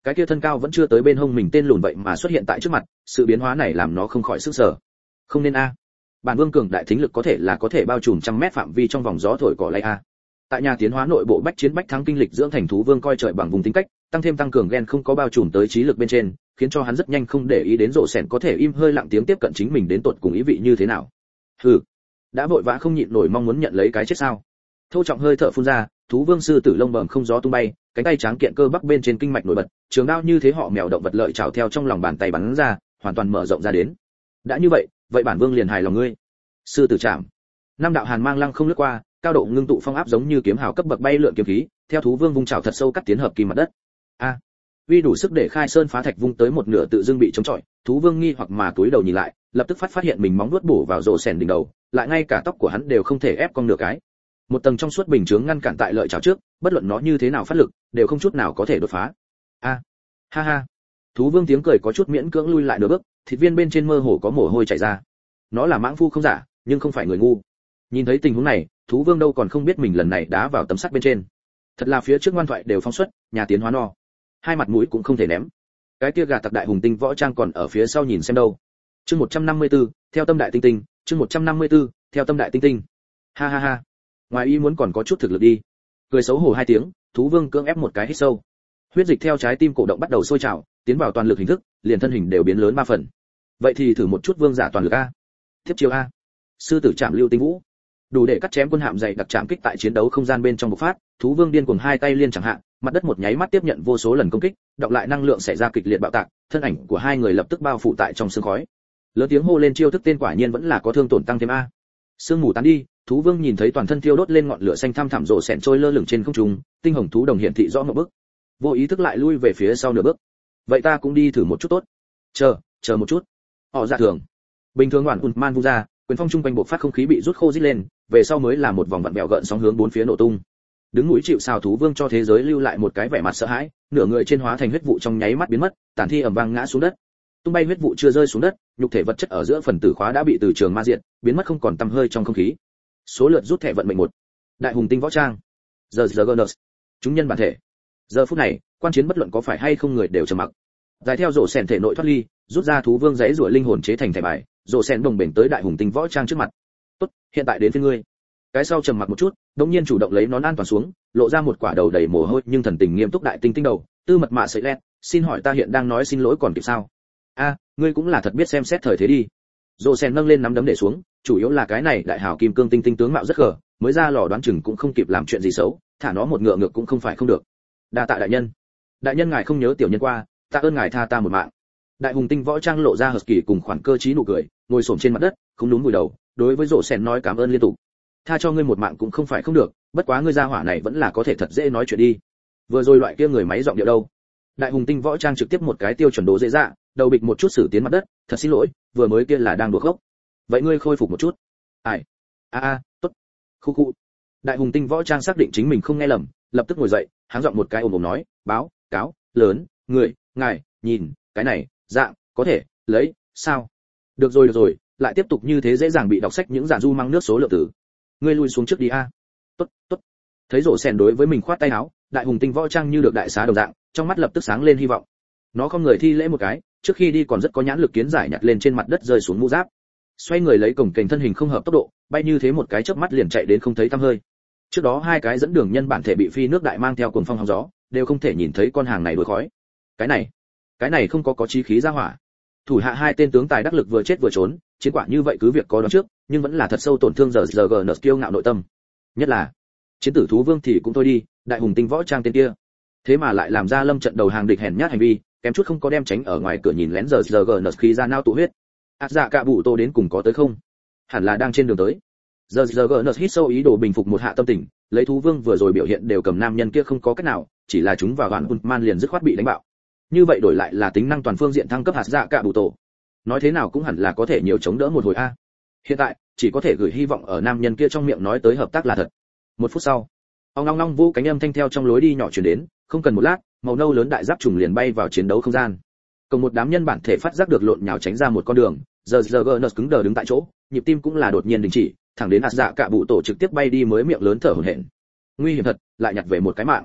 cái kia thân cao vẫn chưa tới bên hông mình tên lùn vậy mà xuất hiện tại trước mặt, sự biến hóa này làm nó không khỏi sức sở. Không nên a. Bản vương cường đại thính lực có thể là có thể bao trùm trăm mét phạm vi trong vòng gió thổi cỏ lay a. Tại nhà tiến hóa nội bộ bách chiến bách thắng kinh lịch dưỡng thành thú vương coi trời bằng vùng tính cách, tăng thêm tăng cường gen không có bao trùm tới trí lực bên trên, khiến cho hắn rất nhanh không để ý đến rộ sẻn có thể im hơi lặng tiếng tiếp cận chính mình đến tột cùng ý vị như thế nào. Hừ, đã vội vã không nhịn nổi mong muốn nhận lấy cái chết sao? Thô trọng hơi thở phun ra, thú vương sư tử lông bẩm không gió tung bay, cánh tay tráng kiện cơ bắp bên trên kinh mạch nổi bật, trường đao như thế họ mèo động vật lợi trảo theo trong lòng bàn tay bắn ra, hoàn toàn mở rộng ra đến. Đã như vậy, vậy bản vương liền hài lòng ngươi. Sư tử chạm. Năm đạo hàn mang lăng không lướt qua, cao độ ngưng tụ phong áp giống như kiếm hào cấp bậc bay lượn kiếm khí, theo thú vương vung chảo thật sâu cắt tiến hợp kim mặt đất. A, à, uy đủ sức để khai sơn phá thạch vung tới một nửa tự dưng bị chống chọi, thú vương nghi hoặc mà túi đầu nhìn lại, lập tức phát phát hiện mình móng vuốt bổ vào rồ sèn đỉnh đầu, lại ngay cả tóc của hắn đều không thể ép cong nửa cái. Một tầng trong suốt bình chướng ngăn cản tại lợi chảo trước, bất luận nó như thế nào phát lực, đều không chút nào có thể đột phá. A, à, ha ha. Thú vương tiếng cười có chút miễn cưỡng lui lại nửa bước, thịt viên bên trên mơ hồ có mồ hôi chảy ra. Nó là mãng phu không giả, nhưng không phải người ngu. Nhìn thấy tình huống này, thú vương đâu còn không biết mình lần này đá vào tấm sắt bên trên. Thật là phía trước ngoan thoại đều phóng xuất, nhà tiến hóa no, hai mặt mũi cũng không thể ném. Cái kia gà tặc đại hùng tinh võ trang còn ở phía sau nhìn xem đâu. Chương một trăm năm mươi tư, theo tâm đại tinh tinh, chương một trăm năm mươi tư, theo tâm đại tinh tinh. Ha ha ha. Ngoài ý muốn còn có chút thực lực đi. Cười xấu hổ hai tiếng, thú vương cưỡng ép một cái hít sâu. Huyết dịch theo trái tim cổ động bắt đầu sôi trào, tiến vào toàn lực hình thức, liền thân hình đều biến lớn ba phần. Vậy thì thử một chút vương giả toàn lực a. Tiếp chiêu a. Sư tử chạm lưu tinh vũ, đủ để cắt chém quân hạm dày đặc chạm kích tại chiến đấu không gian bên trong bộc phát, thú vương điên cuồng hai tay liên chẳng hạn, mặt đất một nháy mắt tiếp nhận vô số lần công kích, đọc lại năng lượng xảy ra kịch liệt bạo tạc, thân ảnh của hai người lập tức bao phủ tại trong sương khói. Lớn tiếng hô lên chiêu thức tên quả nhiên vẫn là có thương tổn tăng thêm a. Sương mù tán đi, thú vương nhìn thấy toàn thân thiêu đốt lên ngọn lửa xanh thăm thẳm rộ sẹn trôi lơ lửng trên không trung, tinh hồng thú đồng hiện thị rõ một bước, vô ý thức lại lui về phía sau nửa bước. Vậy ta cũng đi thử một chút tốt. Chờ, chờ một chút. Họ dạ thường. Bình thường hoàn man vung ra, quyền phong trung quanh bộc phát không khí bị rút khô rít lên, về sau mới là một vòng vặn bẹo gợn sóng hướng bốn phía nổ tung. Đứng núi chịu sào thú vương cho thế giới lưu lại một cái vẻ mặt sợ hãi, nửa người trên hóa thành huyết vụ trong nháy mắt biến mất, tàn thi ầm vang ngã xuống đất. Tung bay huyết vụ chưa rơi xuống đất, nhục thể vật chất ở giữa phần tử khóa đã bị từ trường ma diệt, biến mất không còn tăm hơi trong không khí. Số lượt rút thẻ vận mệnh một. Đại hùng tinh võ trang. Giờ giờ Gunners. Chúng nhân bản thể. Giờ phút này, quan chiến bất luận có phải hay không người đều trầm mặc. Dài theo rổ sèn thể nội thoát ly, rút ra thú vương giấy rủa linh hồn chế thành thẻ bài, rổ sèn đồng bền tới đại hùng tinh võ trang trước mặt. Tốt, hiện tại đến phiên ngươi. Cái sau trầm mặc một chút, đột nhiên chủ động lấy nón an toàn xuống, lộ ra một quả đầu đầy mồ hôi nhưng thần tình nghiêm túc đại tinh tinh đầu, tư mật mạ sợi lẹt, xin hỏi ta hiện đang nói xin lỗi còn kịp sao? A, ngươi cũng là thật biết xem xét thời thế đi. Rổ sèn nâng lên nắm đấm để xuống, chủ yếu là cái này đại hào kim cương tinh tinh tướng mạo rất gờ, mới ra lò đoán chừng cũng không kịp làm chuyện gì xấu, thả nó một ngựa ngược cũng không phải không được. Đa tạ đại nhân. Đại nhân ngài không nhớ tiểu nhân qua, tạ ơn ngài tha ta một mạng. Đại hùng tinh võ trang lộ ra hờt kỳ cùng khoản cơ trí nụ cười, ngồi xổm trên mặt đất, không đúng vùi đầu, đối với rổ sèn nói cảm ơn liên tục. Tha cho ngươi một mạng cũng không phải không được, bất quá ngươi gia hỏa này vẫn là có thể thật dễ nói chuyện đi. Vừa rồi loại kia người máy giọng điệu đâu? Đại hùng tinh võ trang trực tiếp một cái tiêu chuẩn đồ dễ dạ, đầu bịch một chút xử tiến mặt đất, thật xin lỗi, vừa mới kia là đang đùa gốc. Vậy ngươi khôi phục một chút. Ai? A a, tốt. Khu khu. Đại hùng tinh võ trang xác định chính mình không nghe lầm, lập tức ngồi dậy, háng giọng một cái ồm ồm nói, báo, cáo, lớn, người, ngài, nhìn, cái này, dạng, có thể, lấy, sao? Được rồi được rồi, lại tiếp tục như thế dễ dàng bị đọc sách những giản du mang nước số lượng tử. Ngươi lui xuống trước đi a. Tốt, tốt. Thấy rổ sèn đối với mình khoát tay áo, đại hùng tinh võ trang như được đại xá đồng dạng, trong mắt lập tức sáng lên hy vọng. Nó không người thi lễ một cái, trước khi đi còn rất có nhãn lực kiến giải nhặt lên trên mặt đất rơi xuống mũ giáp. Xoay người lấy cổng kềnh thân hình không hợp tốc độ, bay như thế một cái chớp mắt liền chạy đến không thấy tăm hơi. Trước đó hai cái dẫn đường nhân bản thể bị phi nước đại mang theo cuồng phong hóng gió, đều không thể nhìn thấy con hàng này đuổi khói. Cái này, cái này không có có chí khí ra hỏa. Thủ hạ hai tên tướng tài đắc lực vừa chết vừa trốn, chiến quả như vậy cứ việc có đoán trước, nhưng vẫn là thật sâu tổn thương giờ giờ gn kiêu ngạo nội tâm. Nhất là chiến tử thú vương thì cũng thôi đi, đại hùng tinh võ trang tên kia, thế mà lại làm ra lâm trận đầu hàng địch hèn nhát hành vi, kém chút không có đem tránh ở ngoài cửa nhìn lén giờ giờ gn khi ra nao tụ huyết. ạt dạ cả bụ tô đến cùng có tới không? Hẳn là đang trên đường tới. Giờ giờ gn hít sâu ý đồ bình phục một hạ tâm tình, lấy thú vương vừa rồi biểu hiện đều cầm nam nhân kia không có cách nào, chỉ là chúng vào đoạn man liền dứt khoát bị đánh bạo. Như vậy đổi lại là tính năng toàn phương diện thăng cấp hạt dạ cả bụ tổ, nói thế nào cũng hẳn là có thể nhiều chống đỡ một hồi a. Hiện tại chỉ có thể gửi hy vọng ở nam nhân kia trong miệng nói tới hợp tác là thật. Một phút sau, ông long long vũ cánh âm thanh theo trong lối đi nhỏ truyền đến, không cần một lát, màu nâu lớn đại giáp trùng liền bay vào chiến đấu không gian. Cùng một đám nhân bản thể phát giác được lộn nhào tránh ra một con đường, giờ giờ gn cứng đờ đứng tại chỗ, nhịp tim cũng là đột nhiên đình chỉ, thẳng đến hạt dạ cả bụ tổ trực tiếp bay đi mới miệng lớn thở hổn hển. Nguy hiểm thật, lại nhặt về một cái mạng.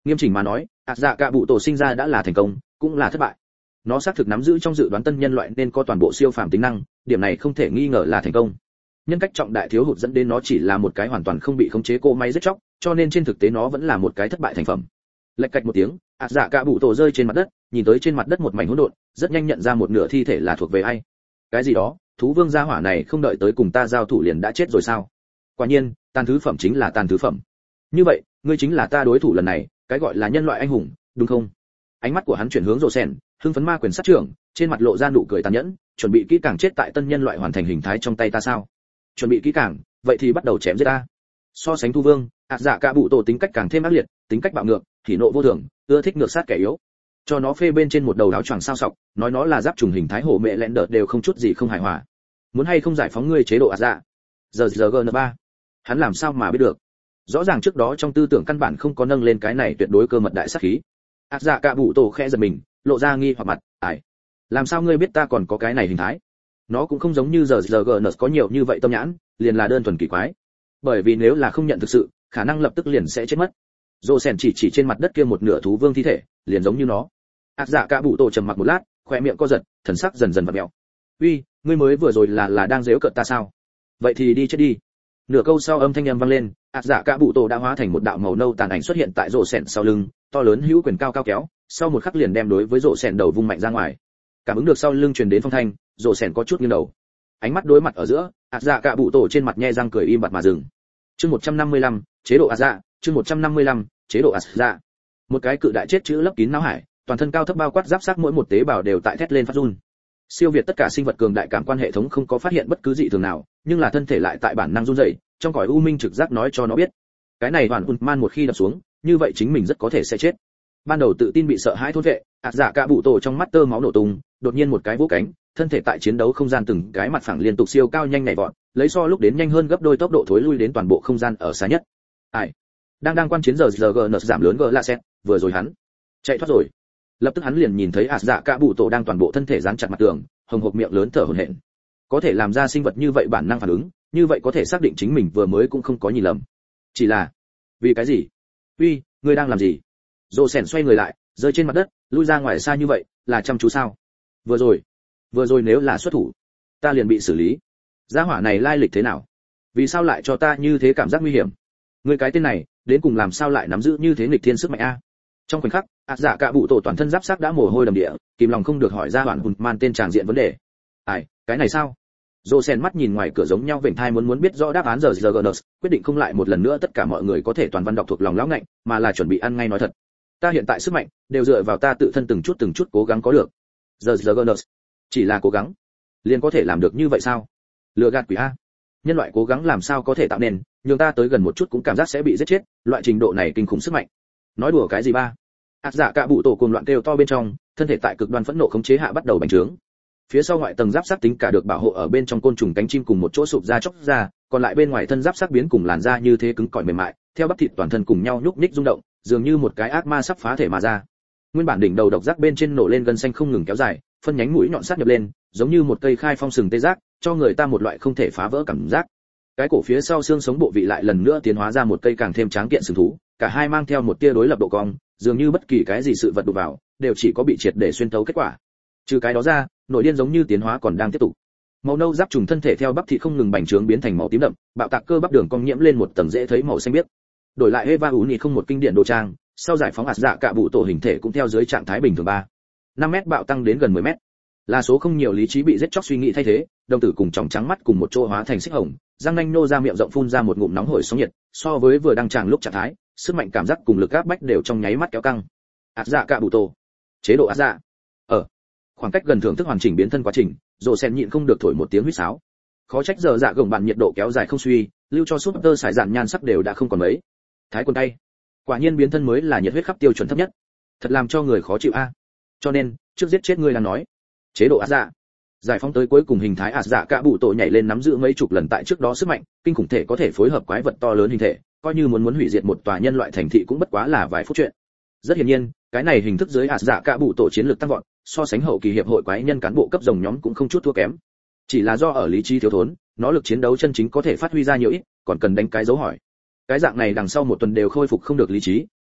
Nghiêm chỉnh mà nói, ạt dạ cả bụ tổ sinh ra đã là thành công, cũng là thất bại. Nó xác thực nắm giữ trong dự đoán tân nhân loại nên có toàn bộ siêu phàm tính năng, điểm này không thể nghi ngờ là thành công. Nhân cách trọng đại thiếu hụt dẫn đến nó chỉ là một cái hoàn toàn không bị khống chế cỗ máy giết chóc, cho nên trên thực tế nó vẫn là một cái thất bại thành phẩm. Lệch cạch một tiếng, ạt dạ cả bụ tổ rơi trên mặt đất, nhìn tới trên mặt đất một mảnh hỗn độn, rất nhanh nhận ra một nửa thi thể là thuộc về ai. Cái gì đó, thú vương gia hỏa này không đợi tới cùng ta giao thủ liền đã chết rồi sao? Quả nhiên, tàn thứ phẩm chính là tàn thứ phẩm. Như vậy, ngươi chính là ta đối thủ lần này, cái gọi là nhân loại anh hùng, đúng không? Ánh mắt của hắn chuyển hướng Rồ Sen, hưng phấn ma quyền sát trưởng, trên mặt lộ ra nụ cười tàn nhẫn, chuẩn bị kỹ càng chết tại tân nhân loại hoàn thành hình thái trong tay ta sao? Chuẩn bị kỹ càng, vậy thì bắt đầu chém giết ta. So sánh thu vương, ạt dạ cả bụ tổ tính cách càng thêm ác liệt, tính cách bạo ngược, hỉ nộ vô thường, ưa thích ngược sát kẻ yếu. Cho nó phê bên trên một đầu áo choàng sao sọc, nói nó là giáp trùng hình thái hổ mẹ lẹn đợt đều không chút gì không hài hòa. Muốn hay không giải phóng ngươi chế độ ạt dạ? Giờ giờ gn ba, hắn làm sao mà biết được? Rõ ràng trước đó trong tư tưởng căn bản không có nâng lên cái này tuyệt đối cơ mật đại sát khí. ạt dạ cả bụ tổ khẽ giật mình, lộ ra nghi hoặc mặt, ải, làm sao ngươi biết ta còn có cái này hình thái? Nó cũng không giống như giờ giờ gn có nhiều như vậy tâm nhãn, liền là đơn thuần kỳ quái. Bởi vì nếu là không nhận thực sự, khả năng lập tức liền sẽ chết mất. Rồ Sen chỉ chỉ trên mặt đất kia một nửa thú vương thi thể, liền giống như nó. ạt dạ cả bụ tổ trầm mặc một lát, khóe miệng co giật, thần sắc dần dần vặn mèo. uy, ngươi mới vừa rồi là là đang giễu cợt ta sao? Vậy thì đi chết đi. Nửa câu sau âm thanh âm vang lên, ạt dạ cả bụ tổ đã hóa thành một đạo màu nâu tàn ảnh xuất hiện tại Rồ Sen sau lưng, to lớn hữu quyền cao cao kéo, sau một khắc liền đem đối với Rồ Sen đầu vung mạnh ra ngoài. Cảm ứng được sau lưng truyền đến phong thanh, Rồ Sen có chút nghiêng đầu. Ánh mắt đối mặt ở giữa, ạt dạ cả bụ tổ trên mặt nhe răng cười im bặt mà dừng. Chương một trăm năm mươi lăm, chế độ ạt dạ, chương một trăm năm mươi lăm, chế độ ạt dạ. Một cái cự đại chết chữ lấp kín não hải, toàn thân cao thấp bao quát giáp xác mỗi một tế bào đều tại thét lên phát run. Siêu việt tất cả sinh vật cường đại cảm quan hệ thống không có phát hiện bất cứ dị thường nào, nhưng là thân thể lại tại bản năng run rẩy, trong cõi u minh trực giác nói cho nó biết, cái này hoàn man một khi đập xuống, như vậy chính mình rất có thể sẽ chết. Ban đầu tự tin bị sợ hãi thôn vệ, ạt dạ cả bụ tổ trong mắt tơ máu nổ tung, đột nhiên một cái vỗ cánh, thân thể tại chiến đấu không gian từng cái mặt phẳng liên tục siêu cao nhanh nhảy vọt, lấy so lúc đến nhanh hơn gấp đôi tốc độ thối lui đến toàn bộ không gian ở xa nhất. Ai? Đang đang quan chiến giờ giờ gn giảm lớn gờ la set, vừa rồi hắn chạy thoát rồi. Lập tức hắn liền nhìn thấy ạt dạ cả bụ tổ đang toàn bộ thân thể dán chặt mặt tường, hồng hộc miệng lớn thở hổn hển. Có thể làm ra sinh vật như vậy bản năng phản ứng, như vậy có thể xác định chính mình vừa mới cũng không có nhìn lầm. Chỉ là, vì cái gì? Uy, ngươi đang làm gì? Rồ Sen xoay người lại, rơi trên mặt đất, lui ra ngoài xa như vậy, là chăm chú sao? Vừa rồi, vừa rồi nếu là xuất thủ, ta liền bị xử lý. Gia hỏa này lai lịch thế nào? Vì sao lại cho ta như thế cảm giác nguy hiểm? Ngươi cái tên này, đến cùng làm sao lại nắm giữ như thế nghịch thiên sức mạnh a? Trong khoảnh khắc, ạt dạ cả bụ tổ toàn thân giáp xác đã mồ hôi đầm địa, kìm lòng không được hỏi ra hoàn hùn man tên tràng diện vấn đề. Ai, cái này sao? Rồ Sen mắt nhìn ngoài cửa giống nhau vểnh thai muốn muốn biết rõ đáp án giờ giờ gn, quyết định không lại một lần nữa tất cả mọi người có thể toàn văn đọc thuộc lòng lão ngạnh, mà là chuẩn bị ăn ngay nói thật. Ta hiện tại sức mạnh đều dựa vào ta tự thân từng chút từng chút cố gắng có được. Giờ giờ gn, chỉ là cố gắng, liền có thể làm được như vậy sao? Lừa gạt quỷ a! Nhân loại cố gắng làm sao có thể tạo nên, nhường ta tới gần một chút cũng cảm giác sẽ bị giết chết, loại trình độ này kinh khủng sức mạnh. Nói đùa cái gì ba? ạt dạ cả bụ tổ cuồng loạn kêu to bên trong, thân thể tại cực đoan phẫn nộ khống chế hạ bắt đầu bành trướng. Phía sau ngoại tầng giáp sắc tính cả được bảo hộ ở bên trong côn trùng cánh chim cùng một chỗ sụp ra chóc ra, còn lại bên ngoài thân giáp sắc biến cùng làn da như thế cứng cỏi mềm mại, theo bắp thịt toàn thân cùng nhau nhúc nhích rung động, dường như một cái ác ma sắp phá thể mà ra. Nguyên bản đỉnh đầu độc giác bên trên nổ lên gân xanh không ngừng kéo dài, phân nhánh mũi nhọn sát nhập lên, giống như một cây khai phong sừng tê giác, cho người ta một loại không thể phá vỡ cảm giác. Cái cổ phía sau xương sống bộ vị lại lần nữa tiến hóa ra một cây càng thêm tráng kiện sừng thú, cả hai mang theo một tia đối lập độ cong, dường như bất kỳ cái gì sự vật đụng vào, đều chỉ có bị triệt để xuyên thấu kết quả. Trừ cái đó ra, nội điên giống như tiến hóa còn đang tiếp tục. Màu nâu giáp trùng thân thể theo bắp thịt không ngừng bành trướng biến thành màu tím đậm, bạo tạc cơ bắp đường cong nhiễm lên một tầng dễ thấy màu xanh biếc. Đổi lại Eva Uni không một kinh điển đồ trang, sau giải phóng ạt dạ cả bụ tổ hình thể cũng theo dưới trạng thái bình thường ba năm mét bạo tăng đến gần mười mét. Là số không nhiều lý trí bị giết chóc suy nghĩ thay thế, đồng tử cùng tròng trắng mắt cùng một chỗ hóa thành xích hồng, răng nanh nô ra miệng rộng phun ra một ngụm nóng hổi sóng nhiệt, so với vừa đang tràn lúc trạng thái, sức mạnh cảm giác cùng lực áp bách đều trong nháy mắt kéo căng. ạt dạ cả bụ tổ, chế độ ạt dạ. Ở khoảng cách gần thưởng thức hoàn chỉnh biến thân quá trình, Rồ Sen nhịn không được thổi một tiếng huýt sáo. Khó trách giờ dạ gồng bạn nhiệt độ kéo dài không suy, lưu cho súp tơ sải dạn nhan sắc đều đã không còn mấy. Thái quân tay, quả nhiên biến thân mới là nhiệt huyết khắp tiêu chuẩn thấp nhất, thật làm cho người khó chịu a. Cho nên trước giết chết ngươi đang nói chế độ ạt dạ, giải phóng tới cuối cùng hình thái ạt dạ cả bụ tổ nhảy lên nắm giữ mấy chục lần tại trước đó sức mạnh kinh khủng thể có thể phối hợp quái vật to lớn hình thể, coi như muốn muốn hủy diệt một tòa nhân loại thành thị cũng bất quá là vài phút chuyện. Rất hiển nhiên, cái này hình thức dưới ạt dạ cả bụ tổ chiến lược tăng vọt, so sánh hậu kỳ hiệp hội quái nhân cán bộ cấp rồng nhóm cũng không chút thua kém. Chỉ là do ở lý trí thiếu thốn, nó lực chiến đấu chân chính có thể phát huy ra nhiều ít, còn cần đánh cái dấu hỏi. Cái dạng này đằng sau một tuần đều khôi phục không được lý trí,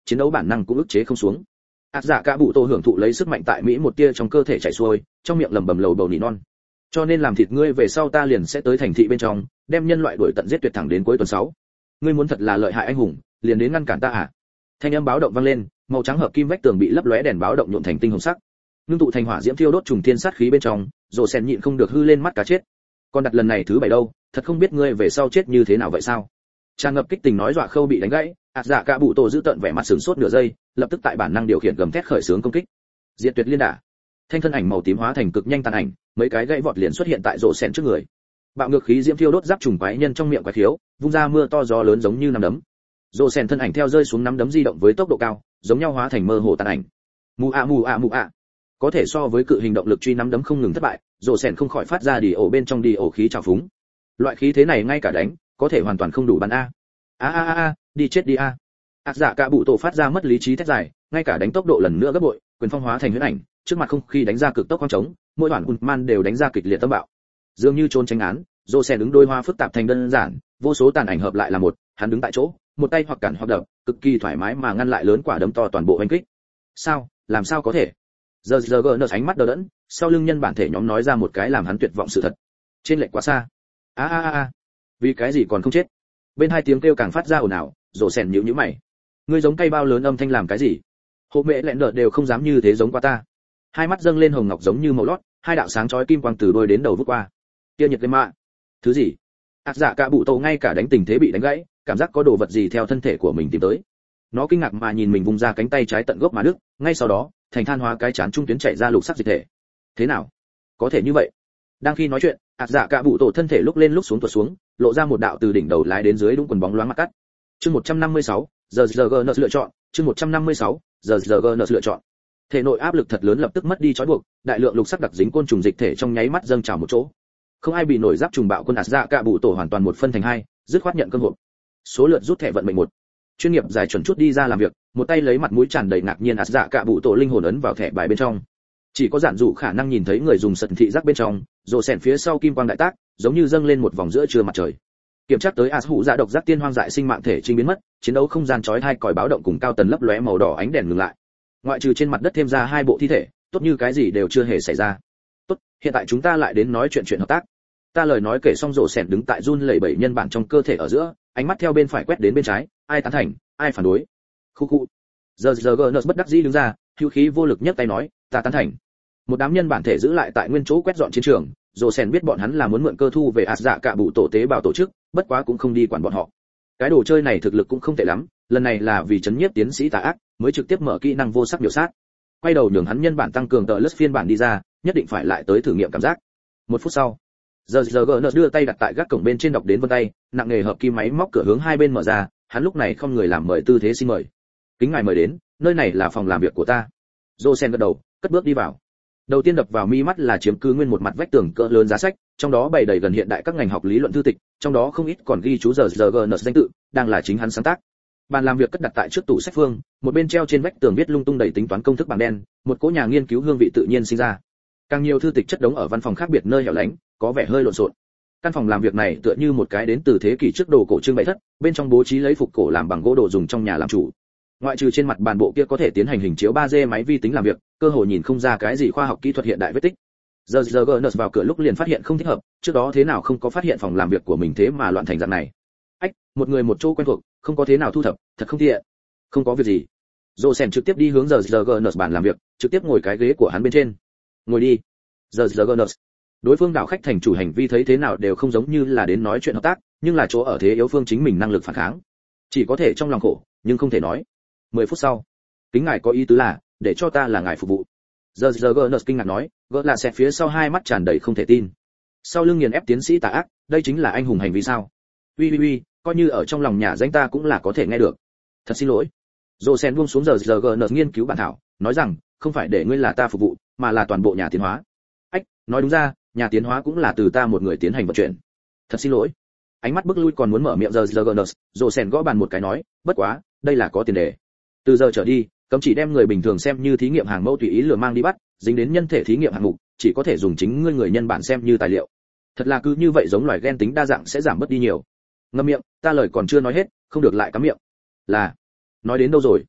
chiến đấu bản năng cũng ức chế không xuống. ạt dạ cả bụ tổ hưởng thụ lấy sức mạnh tại mỹ một tia trong cơ thể chảy xuôi, trong miệng lẩm bẩm lầu bầu nỉ non. Cho nên làm thịt ngươi về sau ta liền sẽ tới thành thị bên trong, đem nhân loại đuổi tận giết tuyệt thẳng đến cuối tuần sáu. Ngươi muốn thật là lợi hại anh hùng, liền đến ngăn cản ta à? Thanh âm báo động vang lên, màu trắng hợp kim vách tường bị lấp lóe đèn báo động nhuộm thành tinh hồng sắc. Nương tụ thành hỏa diễm thiêu đốt trùng thiên sát khí bên trong, rồ sen nhịn không được hư lên mắt cá chết. Còn đặt lần này thứ bảy đâu, thật không biết ngươi về sau chết như thế nào vậy sao? Tràn ngập kích tình nói dọa khâu bị đánh gãy, ạt dạ cả bụ tổ giữ tận vẻ mặt sửng sốt nửa giây, lập tức tại bản năng điều khiển gầm thét khởi xướng công kích. Diệt tuyệt liên đả. Thanh thân ảnh màu tím hóa thành cực nhanh tàn ảnh, mấy cái gãy vọt liền xuất hiện tại rồ sen trước người. Bạo ngược khí diễm thiêu đốt giáp trùng quái nhân trong miệng quái khiếu, vung ra mưa to gió lớn giống như nắm đấm. Rồ sen thân ảnh theo rơi xuống nắm đấm di động với tốc độ cao, giống nhau hóa thành mơ hồ tàn ảnh. Mù a mù a mù a. Có thể so với cự hình động lực truy nắm đấm không ngừng thất bại, rồ sen không khỏi phát ra đi ổ bên trong đi ổ khí trào phúng. Loại khí thế này ngay cả đánh, có thể hoàn toàn không đủ bắn a. A a a a, đi chết đi a. ạt dạ cả bụ tổ phát ra mất lý trí thét dài, ngay cả đánh tốc độ lần nữa gấp bội, quyền phong hóa thành huyễn ảnh, trước mặt không khí đánh ra cực tốc quang trống, mỗi đoạn man đều đánh ra kịch liệt tâm bạo. Dường như trốn tránh án, rồ sen đứng đôi hoa phức tạp thành đơn giản, vô số tàn ảnh hợp lại là một, hắn đứng tại chỗ, một tay hoặc cản hoặc đập, cực kỳ thoải mái mà ngăn lại lớn quả đấm to toàn bộ hành kích. Sao, làm sao có thể? Giờ giờ gờ nợ ánh mắt đờ đẫn, sau lưng nhân bản thể nhóm nói ra một cái làm hắn tuyệt vọng sự thật. Trên lệch quá xa. A a a a, vì cái gì còn không chết? Bên hai tiếng kêu càng phát ra ồn ào, rồ sen nhíu nhíu mày. Ngươi giống cây bao lớn âm thanh làm cái gì? Hộ mẹ lẹn đợt đều không dám như thế giống qua ta. Hai mắt dâng lên hồng ngọc giống như màu lót, hai đạo sáng chói kim quang từ đôi đến đầu vút qua. Kia nhiệt lên mạ. Thứ gì? ạt dạ cả bụ tổ ngay cả đánh tình thế bị đánh gãy, cảm giác có đồ vật gì theo thân thể của mình tìm tới. Nó kinh ngạc mà nhìn mình vung ra cánh tay trái tận gốc mà đứt, ngay sau đó, thành than hóa cái chán trung tuyến chảy ra lục sắc dịch thể. Thế nào? Có thể như vậy? Đang khi nói chuyện, ạt dạ cả bụ tổ thân thể lúc lên lúc xuống tuột xuống, lộ ra một đạo từ đỉnh đầu lái đến dưới đúng quần bóng loáng mặt cắt. Chương một trăm năm mươi sáu, giờ giờ gờ nợ lựa chọn, chương một trăm năm mươi sáu, giờ giờ gờ nợ lựa chọn. Thể nội áp lực thật lớn lập tức mất đi trói buộc, đại lượng lục sắc đặc dính côn trùng dịch thể trong nháy mắt dâng trào một chỗ. Không ai bị nổi giáp trùng bạo quân ạt dạ cả bụ tổ hoàn toàn một phân thành hai, dứt khoát nhận cơ hội. Số lượt rút thẻ vận mệnh một. Chuyên nghiệp giải chuẩn chút đi ra làm việc, một tay lấy mặt mũi tràn đầy ngạc nhiên ạt dạ cả bụ tổ linh hồn ấn vào thẻ bài bên trong. Chỉ có giản dụ khả năng nhìn thấy người dùng sần thị giác bên trong, rồ sèn phía sau kim quang đại tác, giống như dâng lên một vòng giữa trưa mặt trời. Kiểm tra tới as hụ dạ độc giác tiên hoang dại sinh mạng thể trinh biến mất, chiến đấu không gian chói tai còi báo động cùng cao tần lấp lóe màu đỏ ánh đèn ngừng lại. Ngoại trừ trên mặt đất thêm ra hai bộ thi thể, tốt như cái gì đều chưa hề xảy ra. Tốt, hiện tại chúng ta lại đến nói chuyện chuyện hợp tác. Ta lời nói kể xong rồ sèn đứng tại run lẩy bẩy nhân bản trong cơ thể ở giữa, ánh mắt theo bên phải quét đến bên trái, ai tán thành, ai phản đối. Khu khu. Giờ giờ Gerners bất đắc dĩ đứng ra, hữu khí vô lực nhấc tay nói, ta tán thành. Một đám nhân bản thể giữ lại tại nguyên chỗ quét dọn chiến trường, rồ sèn biết bọn hắn là muốn mượn cơ thu về ạt dạ cả bụ tổ tế bào tổ chức, bất quá cũng không đi quản bọn họ. Cái đồ chơi này thực lực cũng không tệ lắm, lần này là vì chấn nhiếp tiến sĩ tà ác, mới trực tiếp mở kỹ năng vô sắc biểu sát. Quay đầu nhường hắn nhân bản tăng cường tờ list phiên bản đi ra, nhất định phải lại tới thử nghiệm cảm giác. Một phút sau, giờ giờ Gerners đưa tay đặt tại gác cổng bên trên đọc đến vân tay, nặng nghề hợp kim máy móc cửa hướng hai bên mở ra, hắn lúc này không người làm mời tư thế xin mời. Kính ngài mời đến, nơi này là phòng làm việc của ta. Rosen gật đầu, cất bước đi vào. Đầu tiên đập vào mi mắt là chiếm cứ nguyên một mặt vách tường cỡ lớn giá sách, trong đó bày đầy gần hiện đại các ngành học lý luận thư tịch, trong đó không ít còn ghi chú giờ giờ Gerners danh tự, đang là chính hắn sáng tác. Bàn làm việc cất đặt tại trước tủ sách phương, một bên treo trên vách tường viết lung tung đầy tính toán công thức bảng đen, một cỗ nhà nghiên cứu hương vị tự nhiên sinh ra. Càng nhiều thư tịch chất đống ở văn phòng khác biệt nơi hẻo lánh, có vẻ hơi lộn xộn. Căn phòng làm việc này tựa như một cái đến từ thế kỷ trước đồ cổ trưng bày thất, bên trong bố trí lấy phục cổ làm bằng gỗ đồ dùng trong nhà làm chủ. Ngoại trừ trên mặt bàn bộ kia có thể tiến hành hình chiếu ba D máy vi tính làm việc, cơ hội nhìn không ra cái gì khoa học kỹ thuật hiện đại vết tích. Giờ giờ Gerners vào cửa lúc liền phát hiện không thích hợp, trước đó thế nào không có phát hiện phòng làm việc của mình thế mà loạn thành dạng này. Ách, một người một chỗ quen thuộc, không có thế nào thu thập, thật không tiện. Không có việc gì. Rosen trực tiếp đi hướng giờ giờ Gerners bàn làm việc, trực tiếp ngồi cái ghế của hắn bên trên. Ngồi đi. Giờ giờ Gerners. Đối phương đảo khách thành chủ hành vi thấy thế nào đều không giống như là đến nói chuyện hợp tác, nhưng là chỗ ở thế yếu phương chính mình năng lực phản kháng. Chỉ có thể trong lòng khổ, nhưng không thể nói. Mười phút sau, kính ngài có ý tứ là để cho ta là ngài phục vụ. Giờ giờ Gerners kinh ngạc nói, gỡ là xẹt phía sau hai mắt tràn đầy không thể tin. Sau lưng nghiền ép tiến sĩ tà ác, đây chính là anh hùng hành vi sao? Uy uy uy, coi như ở trong lòng nhà danh ta cũng là có thể nghe được. Thật xin lỗi. Rosen buông xuống giờ giờ Gerners nghiên cứu bản thảo, nói rằng, không phải để ngươi là ta phục vụ, mà là toàn bộ nhà tiến hóa. Ách, nói đúng ra, nhà tiến hóa cũng là từ ta một người tiến hành vận chuyển. Thật xin lỗi. Ánh mắt bước lui còn muốn mở miệng giờ giờ Gerners, Rosen gõ bàn một cái nói, bất quá, đây là có tiền đề. Từ giờ trở đi, cấm chỉ đem người bình thường xem như thí nghiệm hàng mẫu tùy ý lừa mang đi bắt, dính đến nhân thể thí nghiệm hạng mục, chỉ có thể dùng chính ngươi người nhân bản xem như tài liệu. Thật là cứ như vậy giống loài gen tính đa dạng sẽ giảm bớt đi nhiều. Ngậm miệng, ta lời còn chưa nói hết, không được lại cắm miệng. Là, nói đến đâu rồi?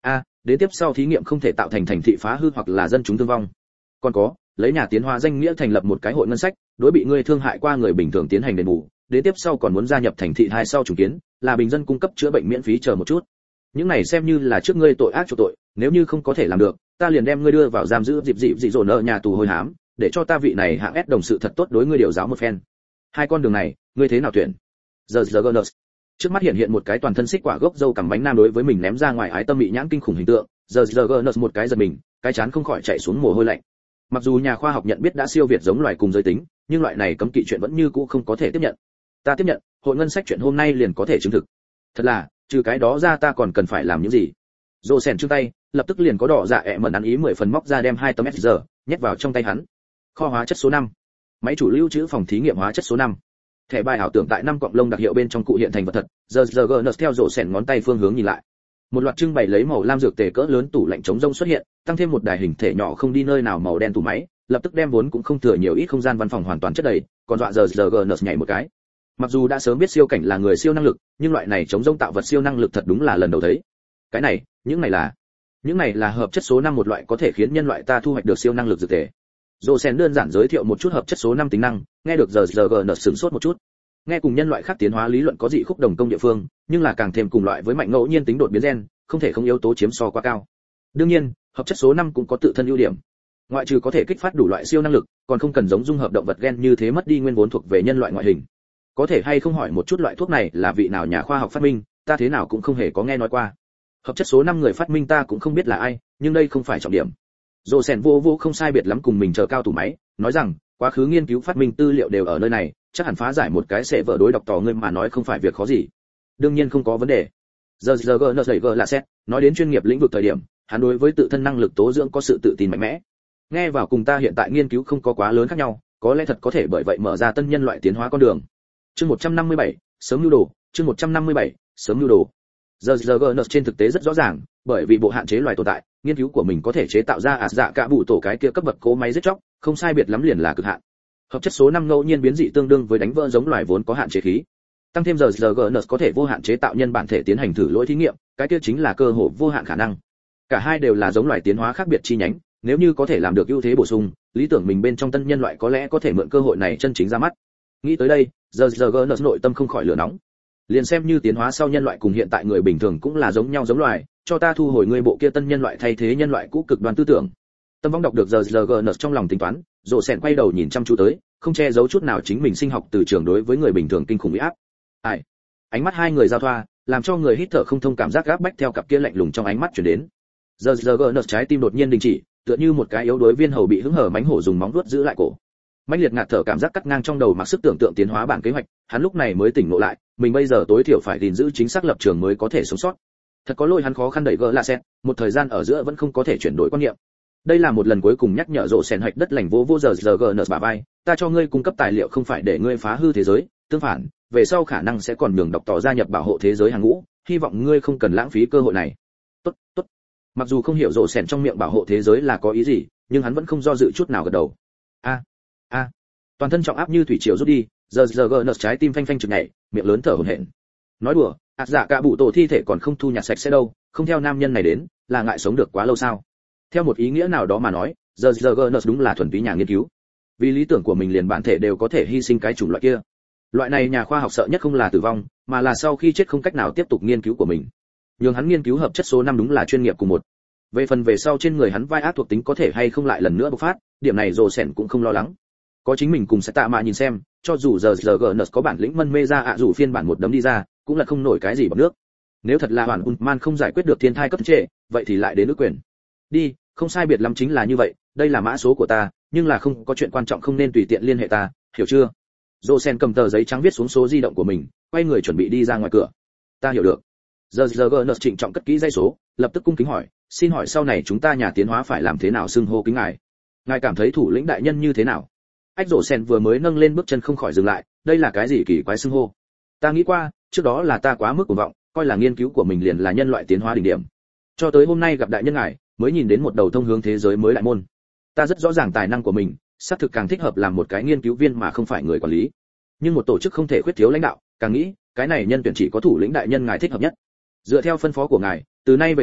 a đến tiếp sau thí nghiệm không thể tạo thành thành thị phá hư hoặc là dân chúng thương vong. Còn có, lấy nhà tiến hóa danh nghĩa thành lập một cái hội ngân sách, đối bị ngươi thương hại qua người bình thường tiến hành đền bù, đến tiếp sau còn muốn gia nhập thành thị hai sau trùng kiến, là bình dân cung cấp chữa bệnh miễn phí chờ một chút. Những này xem như là trước ngươi tội ác chỗ tội, nếu như không có thể làm được, ta liền đem ngươi đưa vào giam giữ dịp dịp dị dỗ nợ nhà tù hôi hám, để cho ta vị này hạng S đồng sự thật tốt đối ngươi điều giáo một phen. Hai con đường này, ngươi thế nào tuyển? Giờ giờ Gunners. Trước mắt hiện hiện một cái toàn thân xích quả gốc dâu cằm bánh nam đối với mình ném ra ngoài ái tâm mị nhãn kinh khủng hình tượng, giờ giờ Gunners một cái giật mình, cái chán không khỏi chạy xuống mồ hôi lạnh. Mặc dù nhà khoa học nhận biết đã siêu việt giống loài cùng giới tính, nhưng loại này cấm kỵ chuyện vẫn như cũ không có thể tiếp nhận. Ta tiếp nhận, hội ngân sách chuyện hôm nay liền có thể chứng thực. Thật là, trừ cái đó ra ta còn cần phải làm những gì? Rô sèn chung tay, lập tức liền có đỏ dạ ẹ mẩn ăn ý mười phần móc ra đem hai tấm ét giờ, nhét vào trong tay hắn. Kho hóa chất số năm, máy chủ lưu trữ phòng thí nghiệm hóa chất số năm. Thẻ bài ảo tưởng tại năm cọng lông đặc hiệu bên trong cụ hiện thành vật thật, giờ giờ Gunners theo rô sèn ngón tay phương hướng nhìn lại. Một loạt trưng bày lấy màu lam dược tề cỡ lớn tủ lạnh chống rông xuất hiện, tăng thêm một đài hình thể nhỏ không đi nơi nào màu đen tủ máy, lập tức đem vốn cũng không thừa nhiều ít không gian văn phòng hoàn toàn chất đầy, còn dọa giờ giờ Gunners nhảy một cái. Mặc dù đã sớm biết siêu cảnh là người siêu năng lực, nhưng loại này chống rông tạo vật siêu năng lực thật đúng là lần đầu thấy. Cái này, những này là, những này là hợp chất số năm một loại có thể khiến nhân loại ta thu hoạch được siêu năng lực dược tề. Rosen đơn giản giới thiệu một chút hợp chất số năm tính năng, nghe được giờ giờ Gunners sửng sốt một chút. Nghe cùng nhân loại khác tiến hóa lý luận có dị khúc đồng công địa phương, nhưng là càng thêm cùng loại với mạnh ngẫu nhiên tính đột biến gen, không thể không yếu tố chiếm so quá cao. Đương nhiên, hợp chất số năm cũng có tự thân ưu điểm. Ngoại trừ có thể kích phát đủ loại siêu năng lực, còn không cần giống dung hợp động vật gen như thế mất đi nguyên vốn thuộc về nhân loại ngoại hình. Có thể hay không hỏi một chút loại thuốc này là vị nào nhà khoa học phát minh, ta thế nào cũng không hề có nghe nói qua. Hợp chất số năm người phát minh ta cũng không biết là ai, nhưng đây không phải trọng điểm. Rosen vô vô không sai biệt lắm cùng mình chờ cao tủ máy, nói rằng, quá khứ nghiên cứu phát minh tư liệu đều ở nơi này, chắc hẳn phá giải một cái sẽ vợ đối đọc tỏ ngươi mà nói không phải việc khó gì. Đương nhiên không có vấn đề. Giờ giờ Gunners đẩy vợ là xét, nói đến chuyên nghiệp lĩnh vực thời điểm, hắn đối với tự thân năng lực tố dưỡng có sự tự tin mạnh mẽ. Nghe vào cùng ta hiện tại nghiên cứu không có quá lớn khác nhau, có lẽ thật có thể bởi vậy mở ra tân nhân loại tiến hóa con đường. Chương một trăm năm mươi bảy, sớm nhu đồ, chương một trăm năm mươi bảy, sớm nhu đồ. Giờ giờ Gunners trên thực tế rất rõ ràng, bởi vì bộ hạn chế loài tồn tại, nghiên cứu của mình có thể chế tạo ra ạt dạ cả bụ tổ cái kia cấp bậc cố máy giết chóc, không sai biệt lắm liền là cực hạn. Hợp chất số năm ngẫu nhiên biến dị tương đương với đánh vỡ giống loài vốn có hạn chế khí. Tăng thêm giờ giờ Gunners có thể vô hạn chế tạo nhân bản thể tiến hành thử lỗi thí nghiệm, cái kia chính là cơ hội vô hạn khả năng. Cả hai đều là giống loài tiến hóa khác biệt chi nhánh, nếu như có thể làm được ưu thế bổ sung, lý tưởng mình bên trong tân nhân loại có lẽ có thể mượn cơ hội này chân chính ra mắt. Nghĩ tới đây, giờ giờ Gunners nội tâm không khỏi lửa nóng. Liền xem như tiến hóa sau nhân loại cùng hiện tại người bình thường cũng là giống nhau giống loài, cho ta thu hồi ngươi bộ kia tân nhân loại thay thế nhân loại cũ cực đoan tư tưởng. Tâm vong đọc được giờ giờ Gunners trong lòng tính toán, rồ sẹn quay đầu nhìn chăm chú tới, không che giấu chút nào chính mình sinh học từ trường đối với người bình thường kinh khủng uy áp. Ai? Ánh mắt hai người giao thoa, làm cho người hít thở không thông cảm giác gáp bách theo cặp kia lạnh lùng trong ánh mắt truyền đến. Giờ giờ Gunners trái tim đột nhiên đình chỉ, tựa như một cái yếu đuối viên hầu bị hứng hở mánh hổ dùng móng vuốt giữ lại cổ. Mãnh liệt ngạt thở cảm giác cắt ngang trong đầu mặc sức tưởng tượng tiến hóa bản kế hoạch, hắn lúc này mới tỉnh ngộ lại, mình bây giờ tối thiểu phải gìn giữ chính xác lập trường mới có thể sống sót. Thật có lỗi hắn khó khăn đẩy gỡ là xét, một thời gian ở giữa vẫn không có thể chuyển đổi quan niệm. Đây là một lần cuối cùng nhắc nhở rộ sèn hạch đất lành vô vô giờ giờ Gunners bà vai, ta cho ngươi cung cấp tài liệu không phải để ngươi phá hư thế giới, tương phản, về sau khả năng sẽ còn đường đọc tỏ gia nhập bảo hộ thế giới hàng ngũ, hy vọng ngươi không cần lãng phí cơ hội này. Tốt, tốt. Mặc dù không hiểu rộ sèn trong miệng bảo hộ thế giới là có ý gì, nhưng hắn vẫn không do dự chút nào gật đầu. A, a. Toàn thân trọng áp như thủy triều rút đi, giờ giờ Gunners trái tim phanh phanh chực nhảy, miệng lớn thở hổn hển. Nói đùa, ạt dạ cả bụ tổ thi thể còn không thu nhặt sạch sẽ đâu, không theo nam nhân này đến, là ngại sống được quá lâu sao? Theo một ý nghĩa nào đó mà nói, giờ giờ Gunners đúng là thuần túy nhà nghiên cứu. Vì lý tưởng của mình liền bản thể đều có thể hy sinh cái chủng loại kia. Loại này nhà khoa học sợ nhất không là tử vong, mà là sau khi chết không cách nào tiếp tục nghiên cứu của mình. Nhưng hắn nghiên cứu hợp chất số năm đúng là chuyên nghiệp của một. Về phần về sau trên người hắn vai ác thuộc tính có thể hay không lại lần nữa bộc phát, điểm này Rồ Sẻn cũng không lo lắng. Có chính mình cùng sẽ tạ mà nhìn xem, cho dù giờ giờ Gunners có bản lĩnh mân mê ra ạ à dù phiên bản một đấm đi ra, cũng là không nổi cái gì bằng nước. Nếu thật là hoàn Untman không giải quyết được thiên thai cấp trệ, vậy thì lại đến nước quyền. Đi, không sai biệt lắm chính là như vậy, đây là mã số của ta, nhưng là không có chuyện quan trọng không nên tùy tiện liên hệ ta, hiểu chưa? Rosen cầm tờ giấy trắng viết xuống số di động của mình, quay người chuẩn bị đi ra ngoài cửa. Ta hiểu được. Giờ giờ Gunners trịnh trọng cất kỹ dây số, lập tức cung kính hỏi, xin hỏi sau này chúng ta nhà tiến hóa phải làm thế nào xưng hô kính ngài? Ngài cảm thấy thủ lĩnh đại nhân như thế nào? Ách Rosen vừa mới nâng lên bước chân không khỏi dừng lại, đây là cái gì kỳ quái xưng hô? Ta nghĩ qua, trước đó là ta quá mức cuồng vọng, coi là nghiên cứu của mình liền là nhân loại tiến hóa đỉnh điểm. Cho tới hôm nay gặp đại nhân ngài, mới nhìn đến một đầu thông hướng thế giới mới đại môn. Ta rất rõ ràng tài năng của mình, xác thực càng thích hợp làm một cái nghiên cứu viên mà không phải người quản lý. Nhưng một tổ chức không thể khuyết thiếu lãnh đạo, càng nghĩ, cái này nhân tuyển chỉ có thủ lĩnh đại nhân ngài thích hợp nhất. Dựa theo phân phó của ngài, từ nay về sau,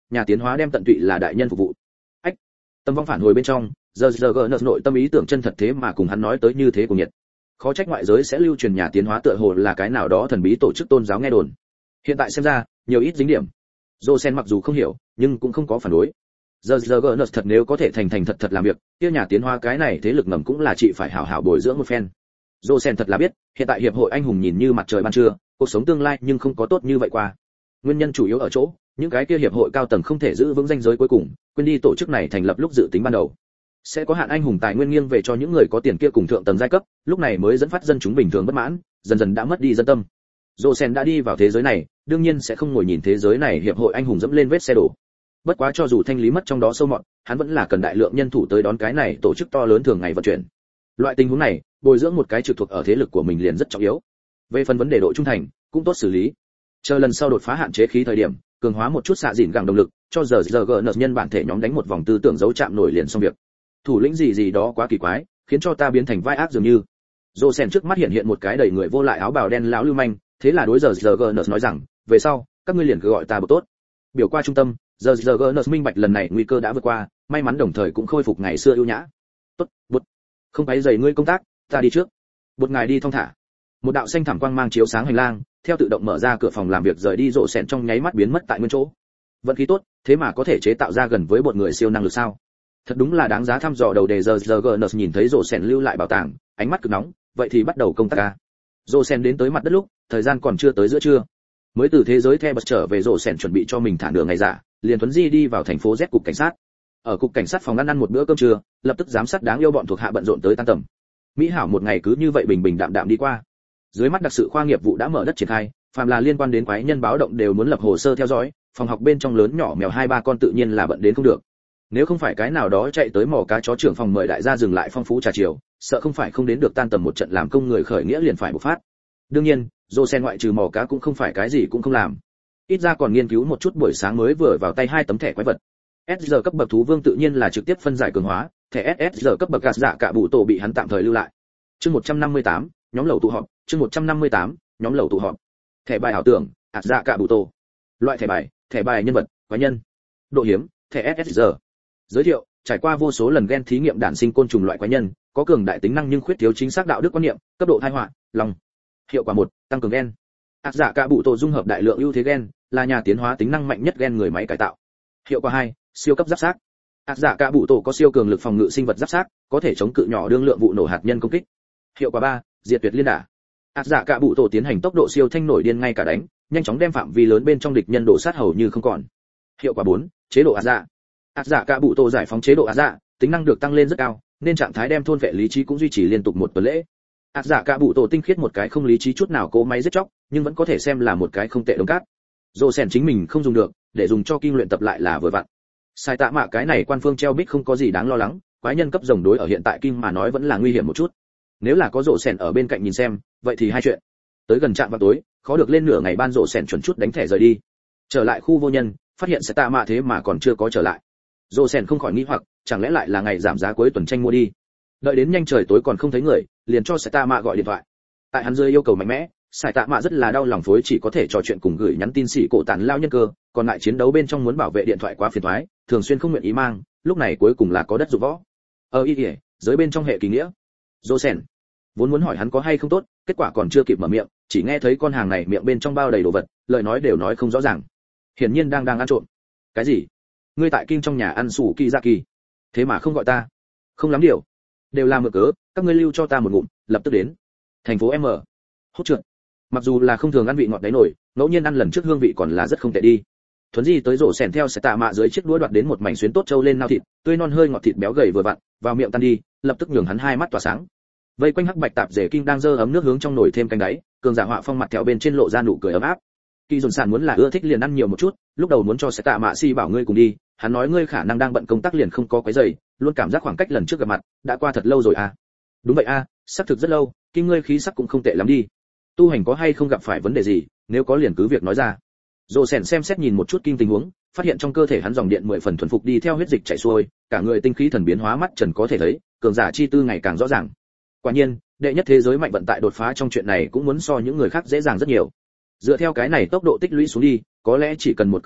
nhà tiến hóa đem tận tụy là đại nhân phục vụ. Ách. Tâm vong phản hồi bên trong, giờ giờ gỡ nợ nội tâm ý tưởng chân thật thế mà cùng hắn nói tới như thế của nhiệt. Khó trách ngoại giới sẽ lưu truyền nhà tiến hóa tựa hồ là cái nào đó thần bí tổ chức tôn giáo nghe đồn. Hiện tại xem ra, nhiều ít dính điểm. Josen mặc dù không hiểu, nhưng cũng không có phản đối. Giờ giờ gỡ nợ thật nếu có thể thành thành thật thật làm việc, kia nhà tiến hóa cái này thế lực ngầm cũng là chị phải hảo hảo bồi dưỡng một phen. Josen thật là biết, hiện tại hiệp hội anh hùng nhìn như mặt trời ban trưa, cuộc sống tương lai nhưng không có tốt như vậy qua. Nguyên nhân chủ yếu ở chỗ, những cái kia hiệp hội cao tầng không thể giữ vững ranh giới cuối cùng, quên đi tổ chức này thành lập lúc dự tính ban đầu. Sẽ có hạn anh hùng tài nguyên nghiêng về cho những người có tiền kia cùng thượng tầng giai cấp, lúc này mới dẫn phát dân chúng bình thường bất mãn, dần dần đã mất đi dân tâm. Josen đã đi vào thế giới này, đương nhiên sẽ không ngồi nhìn thế giới này hiệp hội anh hùng dẫm lên vết xe đổ. Bất quá cho dù thanh lý mất trong đó sâu mọt, hắn vẫn là cần đại lượng nhân thủ tới đón cái này tổ chức to lớn thường ngày vận chuyển. Loại tình huống này, bồi dưỡng một cái trực thuộc ở thế lực của mình liền rất trọng yếu. Về phần vấn đề độ trung thành, cũng tốt xử lý. Chờ lần sau đột phá hạn chế khí thời điểm, cường hóa một chút xạ dịn gẳng động lực, cho giờ giờ gỡ nợ nhân bản thể nhóm đánh một vòng tư tưởng dấu chạm nổi liền xong việc. Thủ lĩnh gì gì đó quá kỳ quái, khiến cho ta biến thành vai ác dường như. Josen trước mắt hiện hiện một cái đầy người vô lại áo bào đen lão lưu manh, thế là đối giờ giờ gỡ nợ nói rằng, về sau, các ngươi liền cứ gọi ta bộ tốt. Biểu qua trung tâm, giờ giờ gỡ nợ minh bạch lần này nguy cơ đã vượt qua, may mắn đồng thời cũng khôi phục ngày xưa ưu nhã. Tốt, bột. Không phải dày ngươi công tác, ta đi trước. Bột ngài đi thong thả. Một đạo xanh thẳm quang mang chiếu sáng hành lang, theo tự động mở ra cửa phòng làm việc rời đi rộ sẹn trong nháy mắt biến mất tại nguyên chỗ. Vận khí tốt, thế mà có thể chế tạo ra gần với một người siêu năng lực sao? Thật đúng là đáng giá thăm dò đầu đề giờ giờ gns nhìn thấy rộ sẹn lưu lại bảo tàng, ánh mắt cực nóng, vậy thì bắt đầu công tác ca. Rộ sẹn đến tới mặt đất lúc, thời gian còn chưa tới giữa trưa. Mới từ thế giới the bật trở về rộ sẹn chuẩn bị cho mình thả nửa ngày giả, liền tuấn di đi vào thành phố Z cục cảnh sát. Ở cục cảnh sát phòng ăn ăn một bữa cơm trưa, lập tức giám sát đáng yêu bọn thuộc hạ bận rộn tới tan tầm. Mỹ hảo một ngày cứ như vậy bình bình đạm đạm đi qua. Dưới mắt đặc sự khoa nghiệp vụ đã mở đất triển khai, phàm là liên quan đến quái nhân báo động đều muốn lập hồ sơ theo dõi, phòng học bên trong lớn nhỏ mèo hai ba con tự nhiên là bận đến không được. Nếu không phải cái nào đó chạy tới mò cá chó trưởng phòng mời đại gia dừng lại phong phú trà chiều, sợ không phải không đến được tan tầm một trận làm công người khởi nghĩa liền phải bộc phát. Đương nhiên, Josen ngoại trừ mò cá cũng không phải cái gì cũng không làm. Ít ra còn nghiên cứu một chút buổi sáng mới vừa vào tay hai tấm thẻ quái vật. ét giê cấp bậc thú vương tự nhiên là trực tiếp phân giải cường hóa, thẻ ét ét giê cấp bậc gạt dạ cả bụ tổ bị hắn tạm thời lưu lại. Chương một trăm năm mươi tám, nhóm lầu tụ họp, chương một trăm năm mươi tám, nhóm lầu tụ họp. Thẻ bài ảo tưởng, ạt dạ cả bụ tổ. Loại thẻ bài, thẻ bài nhân vật, quái nhân. Độ hiếm, thẻ ét ét giê. Giới thiệu, trải qua vô số lần gen thí nghiệm đản sinh côn trùng loại quái nhân, có cường đại tính năng nhưng khuyết thiếu chính xác đạo đức quan niệm, cấp độ tai họa, lòng. Hiệu quả một, tăng cường gen. ạt dạ cả bụ tổ dung hợp đại lượng ưu thế gen, là nhà tiến hóa tính năng mạnh nhất gen người máy cải tạo. Hiệu quả hai, siêu cấp giáp xác. ạt dạ cả bụ tổ có siêu cường lực phòng ngự sinh vật giáp xác, có thể chống cự nhỏ đương lượng vụ nổ hạt nhân công kích. Hiệu quả ba, diệt tuyệt liên đả. ạt dạ cả bụ tổ tiến hành tốc độ siêu thanh nổi điên ngay cả đánh, nhanh chóng đem phạm vi lớn bên trong địch nhân đổ sát hầu như không còn. Hiệu quả bốn, chế độ ạt dạ. ạt dạ cả bụ tổ giải phóng chế độ ạt dạ, tính năng được tăng lên rất cao, nên trạng thái đem thôn vệ lý trí cũng duy trì liên tục một tuần lễ. ạt dạ cả bụ tổ tinh khiết một cái không lý trí chút nào cố máy giết chóc, nhưng vẫn có thể xem là một cái không tệ đống cát. Dỗ sèn chính mình không dùng được, để dùng cho kim luyện tập lại là vừa vặn. Sai tạ mạ cái này quan phương treo bích không có gì đáng lo lắng, quái nhân cấp rồng đối ở hiện tại kim mà nói vẫn là nguy hiểm một chút. Nếu là có rộ sèn ở bên cạnh nhìn xem, vậy thì hai chuyện. Tới gần trạm vào tối, khó được lên nửa ngày ban rộ sèn chuẩn chút đánh thẻ rời đi. Trở lại khu vô nhân, phát hiện Sai tạ mạ thế mà còn chưa có trở lại. Rộ sèn không khỏi nghi hoặc, chẳng lẽ lại là ngày giảm giá cuối tuần tranh mua đi. Đợi đến nhanh trời tối còn không thấy người, liền cho Sai tạ mạ gọi điện thoại. Tại hắn dưới yêu cầu mạnh mẽ, Sai tạ mạ rất là đau lòng phối chỉ có thể trò chuyện cùng gửi nhắn tin xỉ cổ tàn lao nhân cơ, còn lại chiến đấu bên trong muốn bảo vệ điện thoại quá phiền toái, thường xuyên không nguyện ý mang, lúc này cuối cùng là có đất dụng võ. Ờ y ỉa, giới bên trong hệ kỳ nghĩa. Josen vốn muốn hỏi hắn có hay không tốt, kết quả còn chưa kịp mở miệng, chỉ nghe thấy con hàng này miệng bên trong bao đầy đồ vật, lời nói đều nói không rõ ràng. Hiển nhiên đang đang ăn trộm. Cái gì? Ngươi tại kinh trong nhà ăn sủ kỳ ra kỳ, thế mà không gọi ta? Không lắm điều, đều là mượn cớ, các ngươi lưu cho ta một ngụm, lập tức đến. Thành phố M. Hốt trượt. Mặc dù là không thường ăn vị ngọt đáy nổi, ngẫu nhiên ăn lần trước hương vị còn là rất không tệ đi. Thuấn di tới rổ sèn theo Sai tạ mạ dưới chiếc đũa đoạt đến một mảnh xuyến tốt trâu lên nao thịt, tươi non hơi ngọt thịt béo gầy vừa vặn, vào miệng tan đi, lập tức nhường hắn hai mắt tỏa sáng. Vây quanh hắc bạch tạp rể kinh đang dơ ấm nước hướng trong nồi thêm canh đáy, cường giả họa phong mặt theo bên trên lộ ra nụ cười ấm áp. Kỳ dồn sản muốn là ưa thích liền ăn nhiều một chút, lúc đầu muốn cho Sai tạ mạ si bảo ngươi cùng đi, hắn nói ngươi khả năng đang bận công tác liền không có quấy rầy, luôn cảm giác khoảng cách lần trước gặp mặt đã qua thật lâu rồi à. Đúng vậy a, xác thực rất lâu, kinh ngươi khí sắc cũng không tệ lắm đi. Tu hành có hay không gặp phải vấn đề gì, nếu có liền cứ việc nói ra. Dỗ sèn xem xét nhìn một chút kinh tình huống, phát hiện trong cơ thể hắn dòng điện mười phần thuần phục đi theo huyết dịch chảy xuôi, cả người tinh khí thần biến hóa mắt trần có thể thấy, cường giả chi tư ngày càng rõ ràng. Quả nhiên, đệ nhất thế giới mạnh vận tại đột phá trong chuyện này cũng muốn so những người khác dễ dàng rất nhiều. Dựa theo cái này tốc độ tích lũy xuống đi, có lẽ chỉ cần một cơ hội,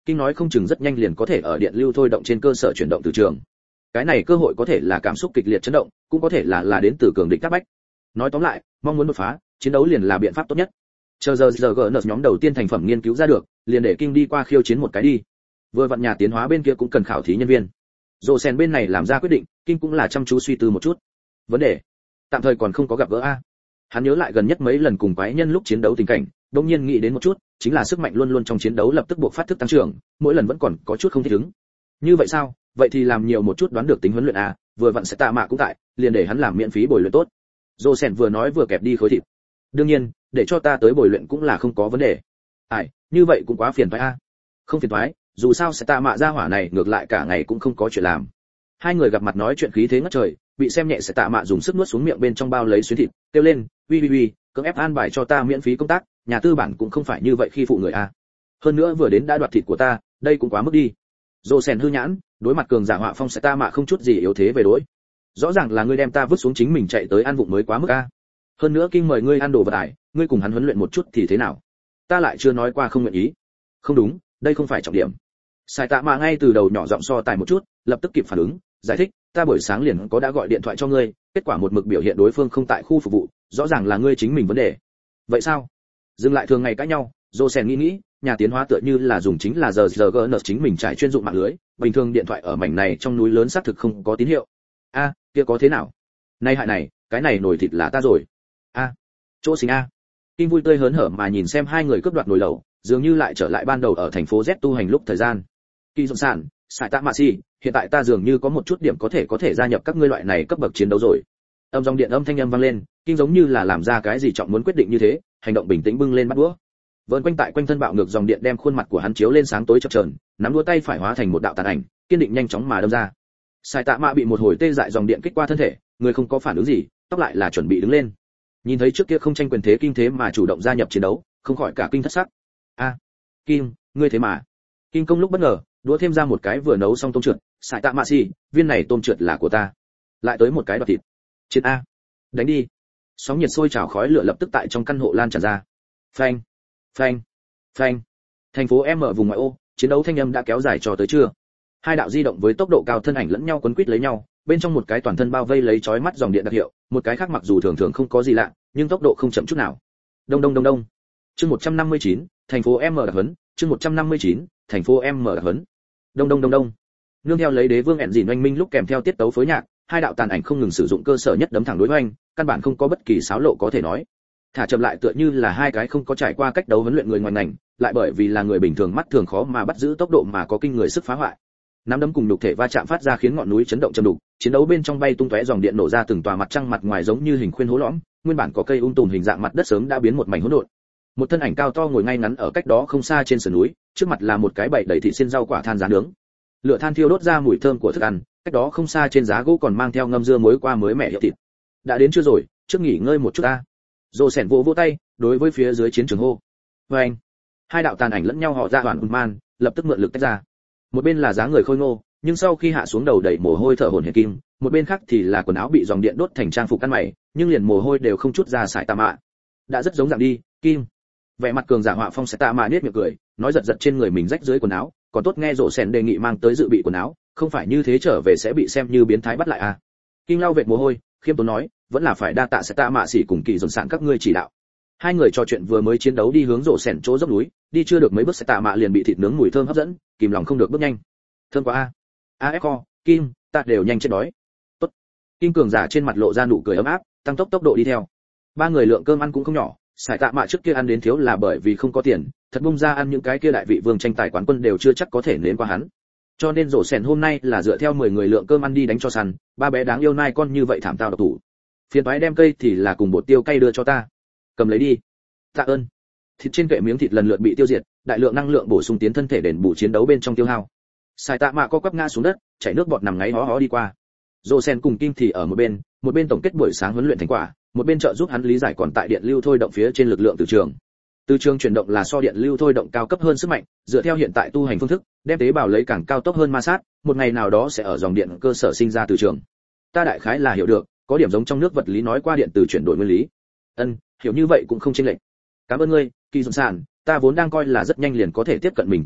Kinh nói không chừng rất nhanh liền có thể ở điện lưu thôi động trên cơ sở chuyển động từ trường. Cái này cơ hội có thể là cảm xúc kịch liệt chấn động, cũng có thể là là đến từ cường địch các bách. Nói tóm lại, mong muốn đột phá, chiến đấu liền là biện pháp tốt nhất. Chờ giờ giờ gỡ nợ nhóm đầu tiên thành phẩm nghiên cứu ra được, liền để Kinh đi qua khiêu chiến một cái đi. Vừa vặn nhà tiến hóa bên kia cũng cần khảo thí nhân viên. Rồ Sen bên này làm ra quyết định, Kinh cũng là chăm chú suy tư một chút. Vấn đề tạm thời còn không có gặp gỡ a. Hắn nhớ lại gần nhất mấy lần cùng quái nhân lúc chiến đấu tình cảnh, đột nhiên nghĩ đến một chút, chính là sức mạnh luôn luôn trong chiến đấu lập tức buộc phát thức tăng trưởng, mỗi lần vẫn còn có chút không thích ứng. Như vậy sao? Vậy thì làm nhiều một chút đoán được tính huấn luyện a, vừa vặn sẽ tạ mạ cũng tại, liền để hắn làm miễn phí bồi luyện tốt. Rồ Sen vừa nói vừa kẹp đi khối thịt. Đương nhiên, để cho ta tới bồi luyện cũng là không có vấn đề. Ai, như vậy cũng quá phiền toái a. Không phiền toái, dù sao sẽ tạ mạ ra hỏa này ngược lại cả ngày cũng không có chuyện làm. Hai người gặp mặt nói chuyện khí thế ngất trời, bị xem nhẹ sẽ tạ mạ dùng sức nuốt xuống miệng bên trong bao lấy xuyến thịt, kêu lên, uy uy uy, cưỡng ép an bài cho ta miễn phí công tác, nhà tư bản cũng không phải như vậy khi phụ người a. Hơn nữa vừa đến đã đoạt thịt của ta, đây cũng quá mức đi. Rồ Sen hư nhãn, đối mặt cường giả họa phong sẽ tạ mạ không chút gì yếu thế về đối. Rõ ràng là ngươi đem ta vứt xuống chính mình chạy tới ăn vụng mới quá mức a. Hơn nữa Kinh mời ngươi ăn đồ vật ải, ngươi cùng hắn huấn luyện một chút thì thế nào? Ta lại chưa nói qua không nguyện ý. Không đúng, đây không phải trọng điểm. Sai tạ mạ ngay từ đầu nhỏ giọng so tài một chút, lập tức kịp phản ứng, giải thích, ta buổi sáng liền có đã gọi điện thoại cho ngươi, kết quả một mực biểu hiện đối phương không tại khu phục vụ, rõ ràng là ngươi chính mình vấn đề. Vậy sao? Dừng lại thường ngày cãi nhau, Josen nghĩ nghĩ, nhà tiến hóa tựa như là dùng chính là giờ giờ gn chính mình trải chuyên dụng mạng lưới, bình thường điện thoại ở mảnh này trong núi lớn xác thực không có tín hiệu. A, kia có thế nào? Nay hại này, cái này nổi thịt là ta rồi. A, chỗ xinh a. Kinh vui tươi hớn hở mà nhìn xem hai người cướp đoạt nồi lẩu, dường như lại trở lại ban đầu ở thành phố Z tu hành lúc thời gian. Kỳ dụng sản, Sải Tạ Mạ Si, hiện tại ta dường như có một chút điểm có thể có thể gia nhập các ngươi loại này cấp bậc chiến đấu rồi. Âm dòng điện âm thanh âm vang lên, Kinh giống như là làm ra cái gì trọng muốn quyết định như thế, hành động bình tĩnh bưng lên bắt đũa. Vờn quanh tại quanh thân bạo ngược dòng điện đem khuôn mặt của hắn chiếu lên sáng tối chập chờn, nắm đũa tay phải hóa thành một đạo tàn ảnh, kiên định nhanh chóng mà đâm ra. Sải Tạ Mạ bị một hồi tê dại dòng điện kích qua thân thể, người không có phản ứng gì, tóc lại là chuẩn bị đứng lên. Nhìn thấy trước kia không tranh quyền thế Kinh thế mà chủ động gia nhập chiến đấu, không khỏi cả kinh thất sắc. A, Kim, ngươi thế mà? Kinh công lúc bất ngờ, đũa thêm ra một cái vừa nấu xong tôm trượt, Sải Tạ Mạ Si, viên này tôm trượt là của ta. Lại tới một cái đoạt thịt. Chiến a, đánh đi. Sóng nhiệt sôi trào khói lửa lập tức tại trong căn hộ lan tràn ra. Phanh, phanh, phanh. Thành phố M ở vùng ngoại ô, chiến đấu thanh âm đã kéo dài cho tới trưa. Hai đạo di động với tốc độ cao thân ảnh lẫn nhau quấn quýt lấy nhau, bên trong một cái toàn thân bao vây lấy chói mắt dòng điện đặc hiệu, một cái khác mặc dù thường thường không có gì lạ, nhưng tốc độ không chậm chút nào. Đông đông đông đông. Chương một trăm năm mươi chín, thành phố M đặc huấn, chương một trăm năm mươi chín, thành phố M đặc huấn. Đông đông đông đông. Nương theo lấy đế vương ẹn dìn oanh minh lúc kèm theo tiết tấu phối nhạc, hai đạo tàn ảnh không ngừng sử dụng cơ sở nhất đấm thẳng đối oanh, căn bản không có bất kỳ xáo lộ có thể nói. Thả chậm lại tựa như là hai cái không có trải qua cách đấu huấn luyện người ngoài ngành, lại bởi vì là người bình thường mắt thường khó mà bắt giữ tốc độ mà có kinh người sức phá hoại. Nắm đấm cùng nhục thể va chạm phát ra khiến ngọn núi chấn động trầm đục, chiến đấu bên trong bay tung tóe dòng điện nổ ra từng tòa mặt trăng mặt ngoài giống như hình khuyên hố lõm, nguyên bản có cây um tùm hình dạng mặt đất sớm đã biến một mảnh hỗn độn. Một thân ảnh cao to ngồi ngay ngắn ở cách đó không xa trên sườn núi, trước mặt là một cái bậy đầy thịt xiên rau quả than rán nướng. Lửa than thiêu đốt ra mùi thơm của thức ăn, cách đó không xa trên giá gỗ còn mang theo ngâm dưa muối qua mới mẻ hiệu thịt. Đã đến chưa rồi, trước nghỉ ngơi một chút ta. Rồ Sẻn vỗ vỗ tay, đối với phía dưới chiến trường hô. Và anh, hai đạo tàn ảnh lẫn nhau họ ra hoàn man, lập tức mượn lực tách ra. Một bên là dáng người khôi ngô, nhưng sau khi hạ xuống đầu đẩy mồ hôi thở hổn hển Kim, một bên khác thì là quần áo bị dòng điện đốt thành trang phục ăn mày, nhưng liền mồ hôi đều không chút ra Sải Tạ Mạ. Đã rất giống dạng đi, Kim. Vẻ mặt cường giả họa phong Sải Tạ Mạ nhếch miệng cười, nói giật giật trên người mình rách dưới quần áo, còn tốt nghe Rồ Sẻn đề nghị mang tới dự bị quần áo, không phải như thế trở về sẽ bị xem như biến thái bắt lại à. Kim lau vệt mồ hôi, khiêm tốn nói, vẫn là phải đa tạ Sải Tạ Mạ xỉ cùng Kỳ dồn sạn các ngươi chỉ đạo. Hai người trò chuyện vừa mới chiến đấu đi hướng Rồ Sẻn chỗ dốc núi, đi chưa được mấy bước Sải Tạ Mạ liền bị thịt nướng mùi thơm hấp dẫn, kìm lòng không được bước nhanh. Thơm quá a. A ép kho, Kim, ta đều nhanh chết đói. Tốt. Kim cường giả trên mặt lộ ra nụ cười ấm áp, tăng tốc tốc độ đi theo. Ba người lượng cơm ăn cũng không nhỏ, Sải Tạ Mạ trước kia ăn đến thiếu là bởi vì không có tiền, thật bung ra ăn những cái kia đại vị vương tranh tài quán quân đều chưa chắc có thể nếm qua hắn. Cho nên Rồ Sẻn hôm nay là dựa theo mười người lượng cơm ăn đi đánh cho săn, ba bé đáng yêu nai con như vậy thảm tao độc thủ. Phiền toái đem cây thì là cùng bột tiêu cay đưa cho ta. Cầm lấy đi. Tạ ơn. Thịt trên kệ miếng thịt lần lượt bị tiêu diệt, đại lượng năng lượng bổ sung tiến thân thể đền bù chiến đấu bên trong tiêu hao. Sải Tạ Mạ co quắp ngã xuống đất, chảy nước bọt nằm ngáy hó hó đi qua. Rồ Sẻn cùng Kim thì ở một bên, một bên tổng kết buổi sáng huấn luyện thành quả, một bên trợ giúp hắn lý giải còn tại điện lưu thôi động phía trên lực lượng từ trường. Từ trường chuyển động là so điện lưu thôi động cao cấp hơn sức mạnh, dựa theo hiện tại tu hành phương thức, đem tế bào lấy càng cao tốc hơn ma sát, một ngày nào đó sẽ ở dòng điện cơ sở sinh ra từ trường. Ta đại khái là hiểu được, có điểm giống trong nước vật lý nói qua điện từ chuyển đổi nguyên lý. Ân, hiểu như vậy cũng không chênh lệch. Cảm ơn ngươi, Kỳ Dũng Sản, ta vốn đang coi là rất nhanh liền có thể tiếp cận mình cực hạn,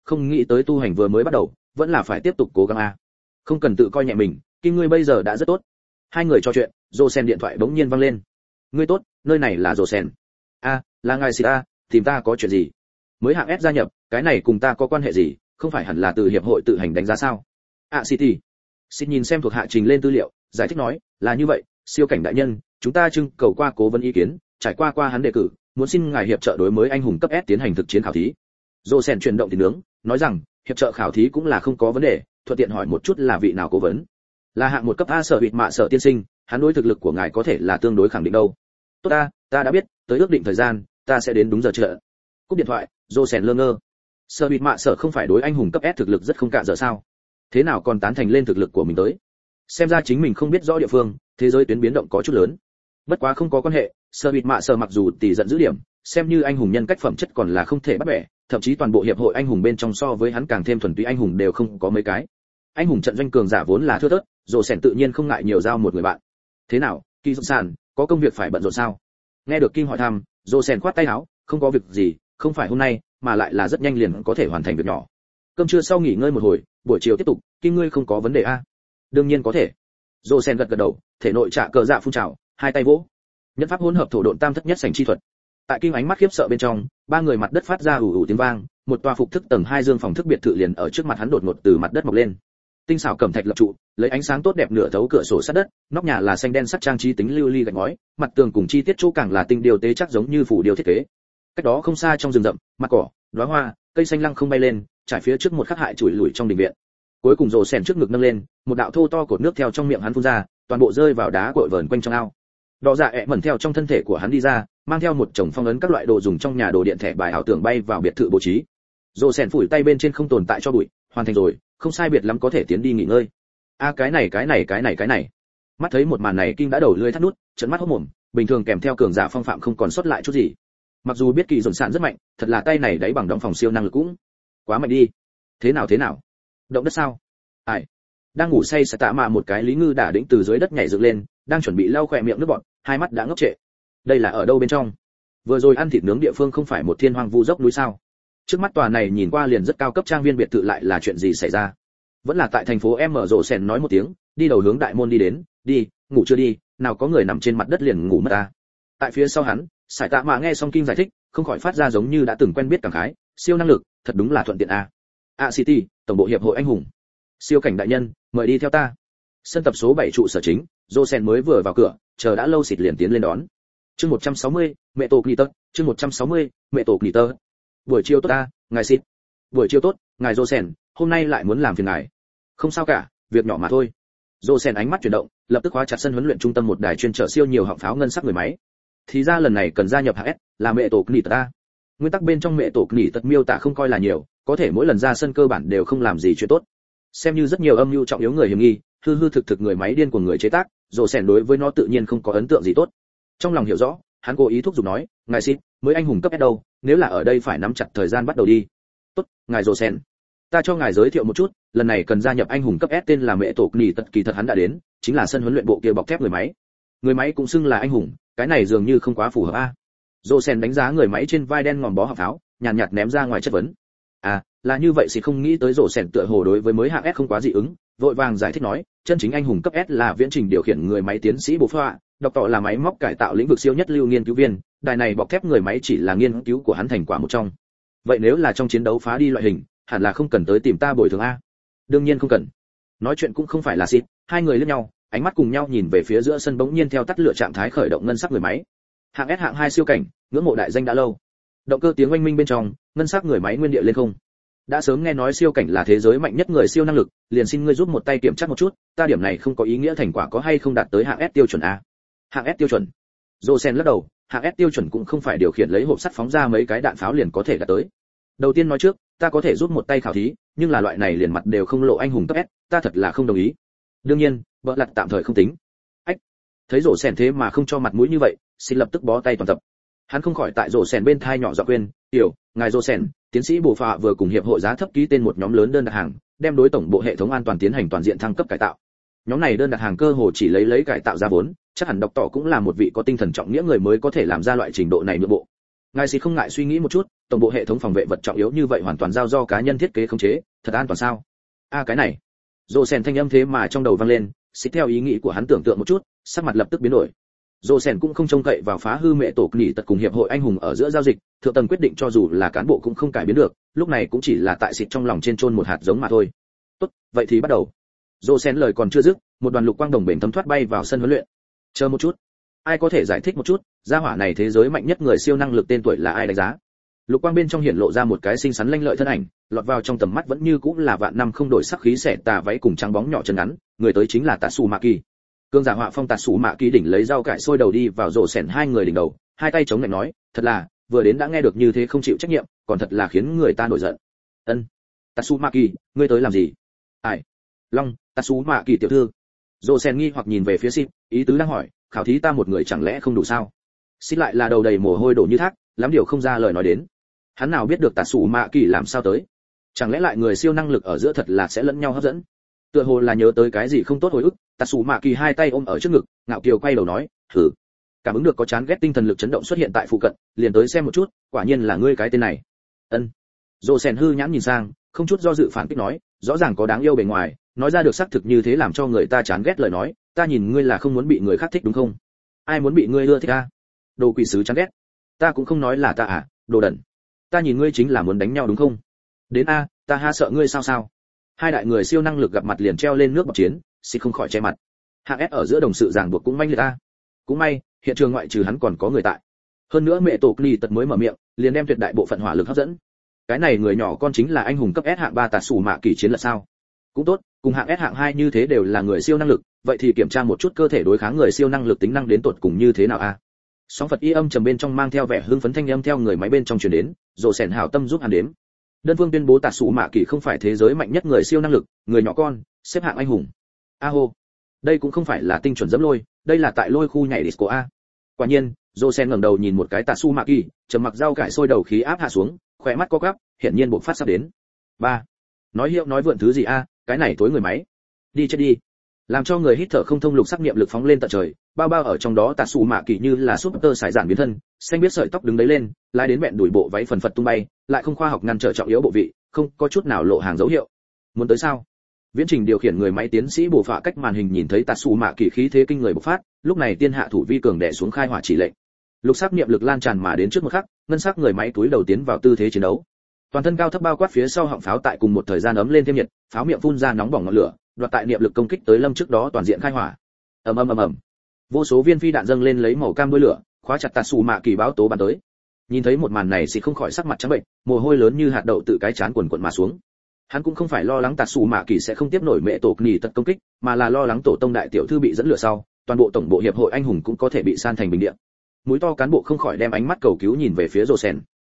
không nghĩ tới tu hành vừa mới bắt đầu, vẫn là phải tiếp tục cố gắng a. Không cần tự coi nhẹ mình, Kim ngươi bây giờ đã rất tốt. Hai người trò chuyện, Josen điện thoại bỗng nhiên vang lên. Ngươi tốt, nơi này là Josen. A, là ngài Sita, tìm ta có chuyện gì? Mới hạng S gia nhập, cái này cùng ta có quan hệ gì, không phải hẳn là từ hiệp hội tự hành đánh giá sao? À City. Xin nhìn xem thuộc hạ trình lên tư liệu, giải thích nói, là như vậy, siêu cảnh đại nhân, chúng ta trưng cầu qua cố vấn ý kiến, trải qua qua hắn đề cử, muốn xin ngài hiệp trợ đối mới anh hùng cấp S tiến hành thực chiến khảo thí. Josen chuyển động thì nướng, nói rằng, hiệp trợ khảo thí cũng là không có vấn đề, thuận tiện hỏi một chút là vị nào cố vấn. Là hạng một cấp A sở hụt mạ sở tiên sinh, hắn đối thực lực của ngài có thể là tương đối khẳng định đâu. Tốt ta, ta đã biết, tới ước định thời gian, ta sẽ đến đúng giờ trợ. Cúp điện thoại, Josen lơ ngơ. Sở hụt mạ sở không phải đối anh hùng cấp S thực lực rất không cạn giờ sao? Thế nào còn tán thành lên thực lực của mình tới? Xem ra chính mình không biết rõ địa phương, thế giới tuyến biến động có chút lớn. Bất quá không có quan hệ, Sở hụt mạ sở mặc dù tỷ giận giữ điểm, xem như anh hùng nhân cách phẩm chất còn là không thể bắt bẻ, thậm chí toàn bộ hiệp hội anh hùng bên trong so với hắn càng thêm thuần túy anh hùng đều không có mấy cái. Anh hùng trận doanh cường giả vốn là thưa thớt, Josen tự nhiên không ngại nhiều giao một người bạn. Thế nào, Kỳ Dụ Sàn, có công việc phải bận rộn sao? Nghe được Kim hỏi thăm, Josen khoát tay áo, không có việc gì, không phải hôm nay, mà lại là rất nhanh liền có thể hoàn thành việc nhỏ. Cơm trưa sau nghỉ ngơi một hồi, buổi chiều tiếp tục, Kim ngươi không có vấn đề a? Đương nhiên có thể. Josen gật gật đầu, thể nội trả cờ dạ phun trào, hai tay vỗ. Nhất pháp hỗn hợp thổ độn tam thất nhất sảnh chi thuật. Tại Kim ánh mắt khiếp sợ bên trong, ba người mặt đất phát ra ù ù tiếng vang, một tòa phục thức tầng hai dương phòng thức biệt thự liền ở trước mặt hắn đột ngột từ mặt đất mọc lên. Tinh xảo cẩm thạch lập trụ, lấy ánh sáng tốt đẹp nửa thấu cửa sổ sát đất, nóc nhà là xanh đen sắc trang trí tính lưu ly gạch ngói, mặt tường cùng chi tiết chỗ càng là tinh điều tế chắc giống như phủ điêu thiết kế. Cách đó không xa trong rừng rậm, mặt cỏ, đóa hoa, cây xanh lăng không bay lên, trải phía trước một khắc hại chùi lủi trong đình viện. Cuối cùng rồ sèn trước ngực nâng lên, một đạo thô to cột nước theo trong miệng hắn phun ra, toàn bộ rơi vào đá cội vờn quanh trong ao. Đỏ dạ ẹ mẩn theo trong thân thể của hắn đi ra, mang theo một chồng phong ấn các loại đồ dùng trong nhà đồ điện thẻ bài ảo tưởng bay vào biệt thự bố trí. Rồ sèn phủi tay bên trên không tồn tại cho bụi, hoàn thành rồi, không sai biệt lắm có thể tiến đi nghỉ ngơi. A à, cái này cái này cái này cái này. Mắt thấy một màn này Kim đã đầu lưỡi thắt nút, trợn mắt hốt mồm, bình thường kèm theo cường giả phong phạm không còn sót lại chút gì. Mặc dù biết kỳ dồn sạn rất mạnh, thật là tay này đáy bằng đóng phòng siêu năng lực cũng quá mạnh đi. Thế nào thế nào? Động đất sao? Ai? Đang ngủ say sẽ tạ mà một cái lý ngư đả đĩnh từ dưới đất nhảy dựng lên, đang chuẩn bị lau khỏe miệng nước bọt, hai mắt đã ngốc trệ. Đây là ở đâu bên trong? Vừa rồi ăn thịt nướng địa phương không phải một thiên hoang vu dốc núi sao? Trước mắt tòa này nhìn qua liền rất cao cấp trang viên biệt thự lại là chuyện gì xảy ra? Vẫn là tại thành phố em mở rộ sèn nói một tiếng, đi đầu hướng đại môn đi đến, đi, ngủ chưa đi, nào có người nằm trên mặt đất liền ngủ mất ta. Tại phía sau hắn, sải tạ mà nghe xong Kim giải thích, không khỏi phát ra giống như đã từng quen biết cảm khái, siêu năng lực, thật đúng là thuận tiện a. A City, tổng bộ hiệp hội anh hùng. Siêu cảnh đại nhân, mời đi theo ta. Sân tập số bảy trụ sở chính, Josen mới vừa vào cửa, chờ đã lâu xịt liền tiến lên đón. Chương một trăm sáu mươi, mẹ tổ Glitter, chương một trăm sáu mươi, mẹ tổ Glitter. Buổi chiều tốt ta, ngài xịt. Buổi chiều tốt, ngài Josen, hôm nay lại muốn làm phiền ngài. Không sao cả, việc nhỏ mà thôi. Josen ánh mắt chuyển động, lập tức khóa chặt sân huấn luyện trung tâm một đài chuyên chở siêu nhiều họng pháo ngân sắc người máy. Thì ra lần này cần gia nhập hạng S, là mẹ tổ Glitter ta. Nguyên tắc bên trong mẹ tổ Glitter miêu tả không coi là nhiều, có thể mỗi lần ra sân cơ bản đều không làm gì chuyện tốt. Xem như rất nhiều âm mưu trọng yếu người hiểm nghi, hư hư thực thực người máy điên của người chế tác, Josen đối với nó tự nhiên không có ấn tượng gì tốt. Trong lòng hiểu rõ, hắn cố ý thúc giục nói, ngài xin, mới anh hùng cấp S đâu, nếu là ở đây phải nắm chặt thời gian bắt đầu đi. Tốt, ngài Josen. Ta cho ngài giới thiệu một chút, lần này cần gia nhập anh hùng cấp S tên là mẹ tổ Nỉ tật kỳ thật hắn đã đến, chính là sân huấn luyện bộ kia bọc thép người máy. Người máy cũng xưng là anh hùng, cái này dường như không quá phù hợp a. Josen đánh giá người máy trên vai đen ngòm bó họng pháo, nhàn nhạt, nhạt ném ra ngoài chất vấn. À, là như vậy thì không nghĩ tới Josen tựa hồ đối với mới hạng S không quá dị ứng, vội vàng giải thích nói, chân chính anh hùng cấp S là viễn trình điều khiển người máy tiến sĩ Bồ Pha, đọc tỏ là máy móc cải tạo lĩnh vực siêu nhất lưu nghiên cứu viên, đài này bọc thép người máy chỉ là nghiên cứu của hắn thành quả một trong. Vậy nếu là trong chiến đấu phá đi loại hình, hẳn là không cần tới tìm ta bồi thường a. Đương nhiên không cần. Nói chuyện cũng không phải là xịt, hai người liếc nhau, ánh mắt cùng nhau nhìn về phía giữa sân, bỗng nhiên theo tắt lửa trạng thái khởi động ngân sắc người máy. Hạng S hạng hai siêu cảnh, ngưỡng mộ đại danh đã lâu. Động cơ tiếng oanh minh bên trong, ngân sắc người máy nguyên địa lên không. Đã sớm nghe nói siêu cảnh là thế giới mạnh nhất người siêu năng lực, liền xin ngươi giúp một tay kiểm tra một chút, ta điểm này không có ý nghĩa thành quả có hay không đạt tới hạng S tiêu chuẩn a. Hạng S tiêu chuẩn. Josen lắc đầu, hạng S tiêu chuẩn cũng không phải điều khiển lấy hộp sắt phóng ra mấy cái đạn pháo liền có thể đạt tới. Đầu tiên nói trước, ta có thể giúp một tay khảo thí, nhưng là loại này liền mặt đều không lộ anh hùng cấp S, ta thật là không đồng ý. Đương nhiên, vợ lật tạm thời không tính. Ách. Thấy Josen thế mà không cho mặt mũi như vậy, xin lập tức bó tay toàn tập. Hắn không khỏi tại Josen bên thai nhỏ giọng khuyên, "Tiểu, ngài Josen, tiến sĩ Bồ Phạ vừa cùng hiệp hội giá thấp ký tên một nhóm lớn đơn đặt hàng, đem đối tổng bộ hệ thống an toàn tiến hành toàn diện thăng cấp cải tạo. Nhóm này đơn đặt hàng cơ hồ chỉ lấy lấy cải tạo ra vốn, chắc hẳn đọc tỏ cũng là một vị có tinh thần trọng nghĩa người mới có thể làm ra loại trình độ này nhượng bộ. ngài xịt không ngại suy nghĩ một chút, tổng bộ hệ thống phòng vệ vật trọng yếu như vậy hoàn toàn giao do cá nhân thiết kế khống chế, thật an toàn sao? A à, cái này. Rosen thanh âm thế mà trong đầu vang lên, xịt theo ý nghĩ của hắn tưởng tượng một chút, sắc mặt lập tức biến đổi. Rosen cũng không trông cậy vào phá hư mẹ tổ nghỉ tật cùng hiệp hội anh hùng ở giữa giao dịch, thượng tầng quyết định cho dù là cán bộ cũng không cải biến được, lúc này cũng chỉ là tại xịt trong lòng trên chôn một hạt giống mà thôi. Tốt, vậy thì bắt đầu. Rosen lời còn chưa dứt, một đoàn lục quang đồng bền thấm thoát bay vào sân huấn luyện. Chờ một chút, ai có thể giải thích một chút, gia hỏa này thế giới mạnh nhất người siêu năng lực tên tuổi là ai đánh giá? Lục quang bên trong hiện lộ ra một cái xinh xắn lanh lợi thân ảnh, lọt vào trong tầm mắt vẫn như cũng là vạn năm không đổi sắc khí xẻ tà váy cùng trắng bóng nhỏ chân ngắn, người tới chính là Tatsumaki. Cương giả họa phong Tatsumaki đỉnh lấy dao cải sôi đầu đi vào rổ sèn hai người đỉnh đầu, hai tay chống lạnh nói, thật là, vừa đến đã nghe được như thế không chịu trách nhiệm, còn thật là khiến người ta nổi giận. Ân, Tatsumaki, ngươi tới làm gì? Ai? Long, Tatsumaki tiểu thư. Rổ sèn nghi hoặc nhìn về phía Sít, ý tứ đang hỏi, khảo thí ta một người chẳng lẽ không đủ sao? Sít lại là đầu đầy mồ hôi đổ như thác, lắm điều không ra lời nói đến. Hắn nào biết được Tatsumaki làm sao tới? Chẳng lẽ lại người siêu năng lực ở giữa thật là sẽ lẫn nhau hấp dẫn? Tựa hồ là nhớ tới cái gì không tốt hồi ức, Tatsumaki hai tay ôm ở trước ngực, ngạo kiều quay đầu nói, "Thử." Cảm ứng được có chán ghét tinh thần lực chấn động xuất hiện tại phụ cận, liền tới xem một chút, quả nhiên là ngươi cái tên này. Ân. Rosen hư nhãn nhìn sang, không chút do dự phản kích nói, rõ ràng có đáng yêu bề ngoài, nói ra được xác thực như thế làm cho người ta chán ghét lời nói, ta nhìn ngươi là không muốn bị người khác thích đúng không? Ai muốn bị ngươi ưa thích a? Đồ quỷ sứ chán ghét. Ta cũng không nói là ta à, đồ đần. Ta nhìn ngươi chính là muốn đánh nhau đúng không? Đến a, ta ha sợ ngươi sao sao? Hai đại người siêu năng lực gặp mặt liền treo lên nước bọc chiến, xịt không khỏi che mặt. Hạng S ở giữa đồng sự ràng buộc cũng manh liệt a. Cũng may, hiện trường ngoại trừ hắn còn có người tại. Hơn nữa mẹ tổ Cli tật mới mở miệng, liền đem tuyệt đại bộ phận hỏa lực hấp dẫn. Cái này người nhỏ con chính là anh hùng cấp S hạng ba Tatsumaki chiến là sao? Cũng tốt, cùng hạng S hạng hai như thế đều là người siêu năng lực, vậy thì kiểm tra một chút cơ thể đối kháng người siêu năng lực tính năng đến tột cùng như thế nào a. Sóng Phật y âm trầm bên trong mang theo vẻ hưng phấn thanh âm theo người máy bên trong truyền đến, rồi sèn hảo tâm giúp hắn đếm. Đơn phương tuyên bố Tatsumaki không phải thế giới mạnh nhất người siêu năng lực, người nhỏ con, xếp hạng anh hùng. A hô, đây cũng không phải là tinh chuẩn dẫm lôi, đây là tại lôi khu nhảy disco a. Quả nhiên, Rosen ngẩng đầu nhìn một cái Tatsumaki, trầm mặc rau cải sôi đầu khí áp hạ xuống, khỏe mắt co quắp, hiển nhiên bộc phát sắp đến. Ba, nói hiệu nói vượn thứ gì a, cái này tối người máy. Đi chết đi. Làm cho người hít thở không thông lục sắc niệm lực phóng lên tận trời, bao bao ở trong đó Tatsumaki như là super sải giản biến thân, xanh biết sợi tóc đứng đấy lên, lái đến bẹn đuổi bộ váy phần phật tung bay, lại không khoa học ngăn trở trọng yếu bộ vị, không có chút nào lộ hàng dấu hiệu. Muốn tới sao? Viễn trình điều khiển người máy tiến sĩ bổ phạ cách màn hình nhìn thấy Tatsumaki khí thế kinh người bộc phát, lúc này tiên hạ thủ vi cường đè xuống khai hỏa chỉ lệnh. Lục sắc niệm lực lan tràn mà đến trước một khắc, ngân sắc người máy túi đầu tiến vào tư thế chiến đấu. Toàn thân cao thấp bao quát phía sau họng pháo tại cùng một thời gian ấm lên thêm nhiệt, pháo miệng phun ra nóng bỏng ngọn lửa, đoạt tại niệm lực công kích tới lâm trước đó toàn diện khai hỏa. Ầm ầm ầm ầm. Vô số viên phi đạn dâng lên lấy màu cam đuôi lửa, khóa chặt Tatsumaki báo tố bắn tới. Nhìn thấy một màn này thì không khỏi sắc mặt trắng bệch, mồ hôi lớn như hạt đậu tự cái trán quần quần mà xuống. Hắn cũng không phải lo lắng Tatsumaki sẽ không tiếp nổi mẹ tổ nghỉ tật công kích, mà là lo lắng tổ tông đại tiểu thư bị dẫn lửa sau, toàn bộ tổng bộ hiệp hội anh hùng cũng có thể bị san thành bình địa. Mũi to cán bộ không khỏi đem ánh mắt cầu cứu nhìn về phía Rosen.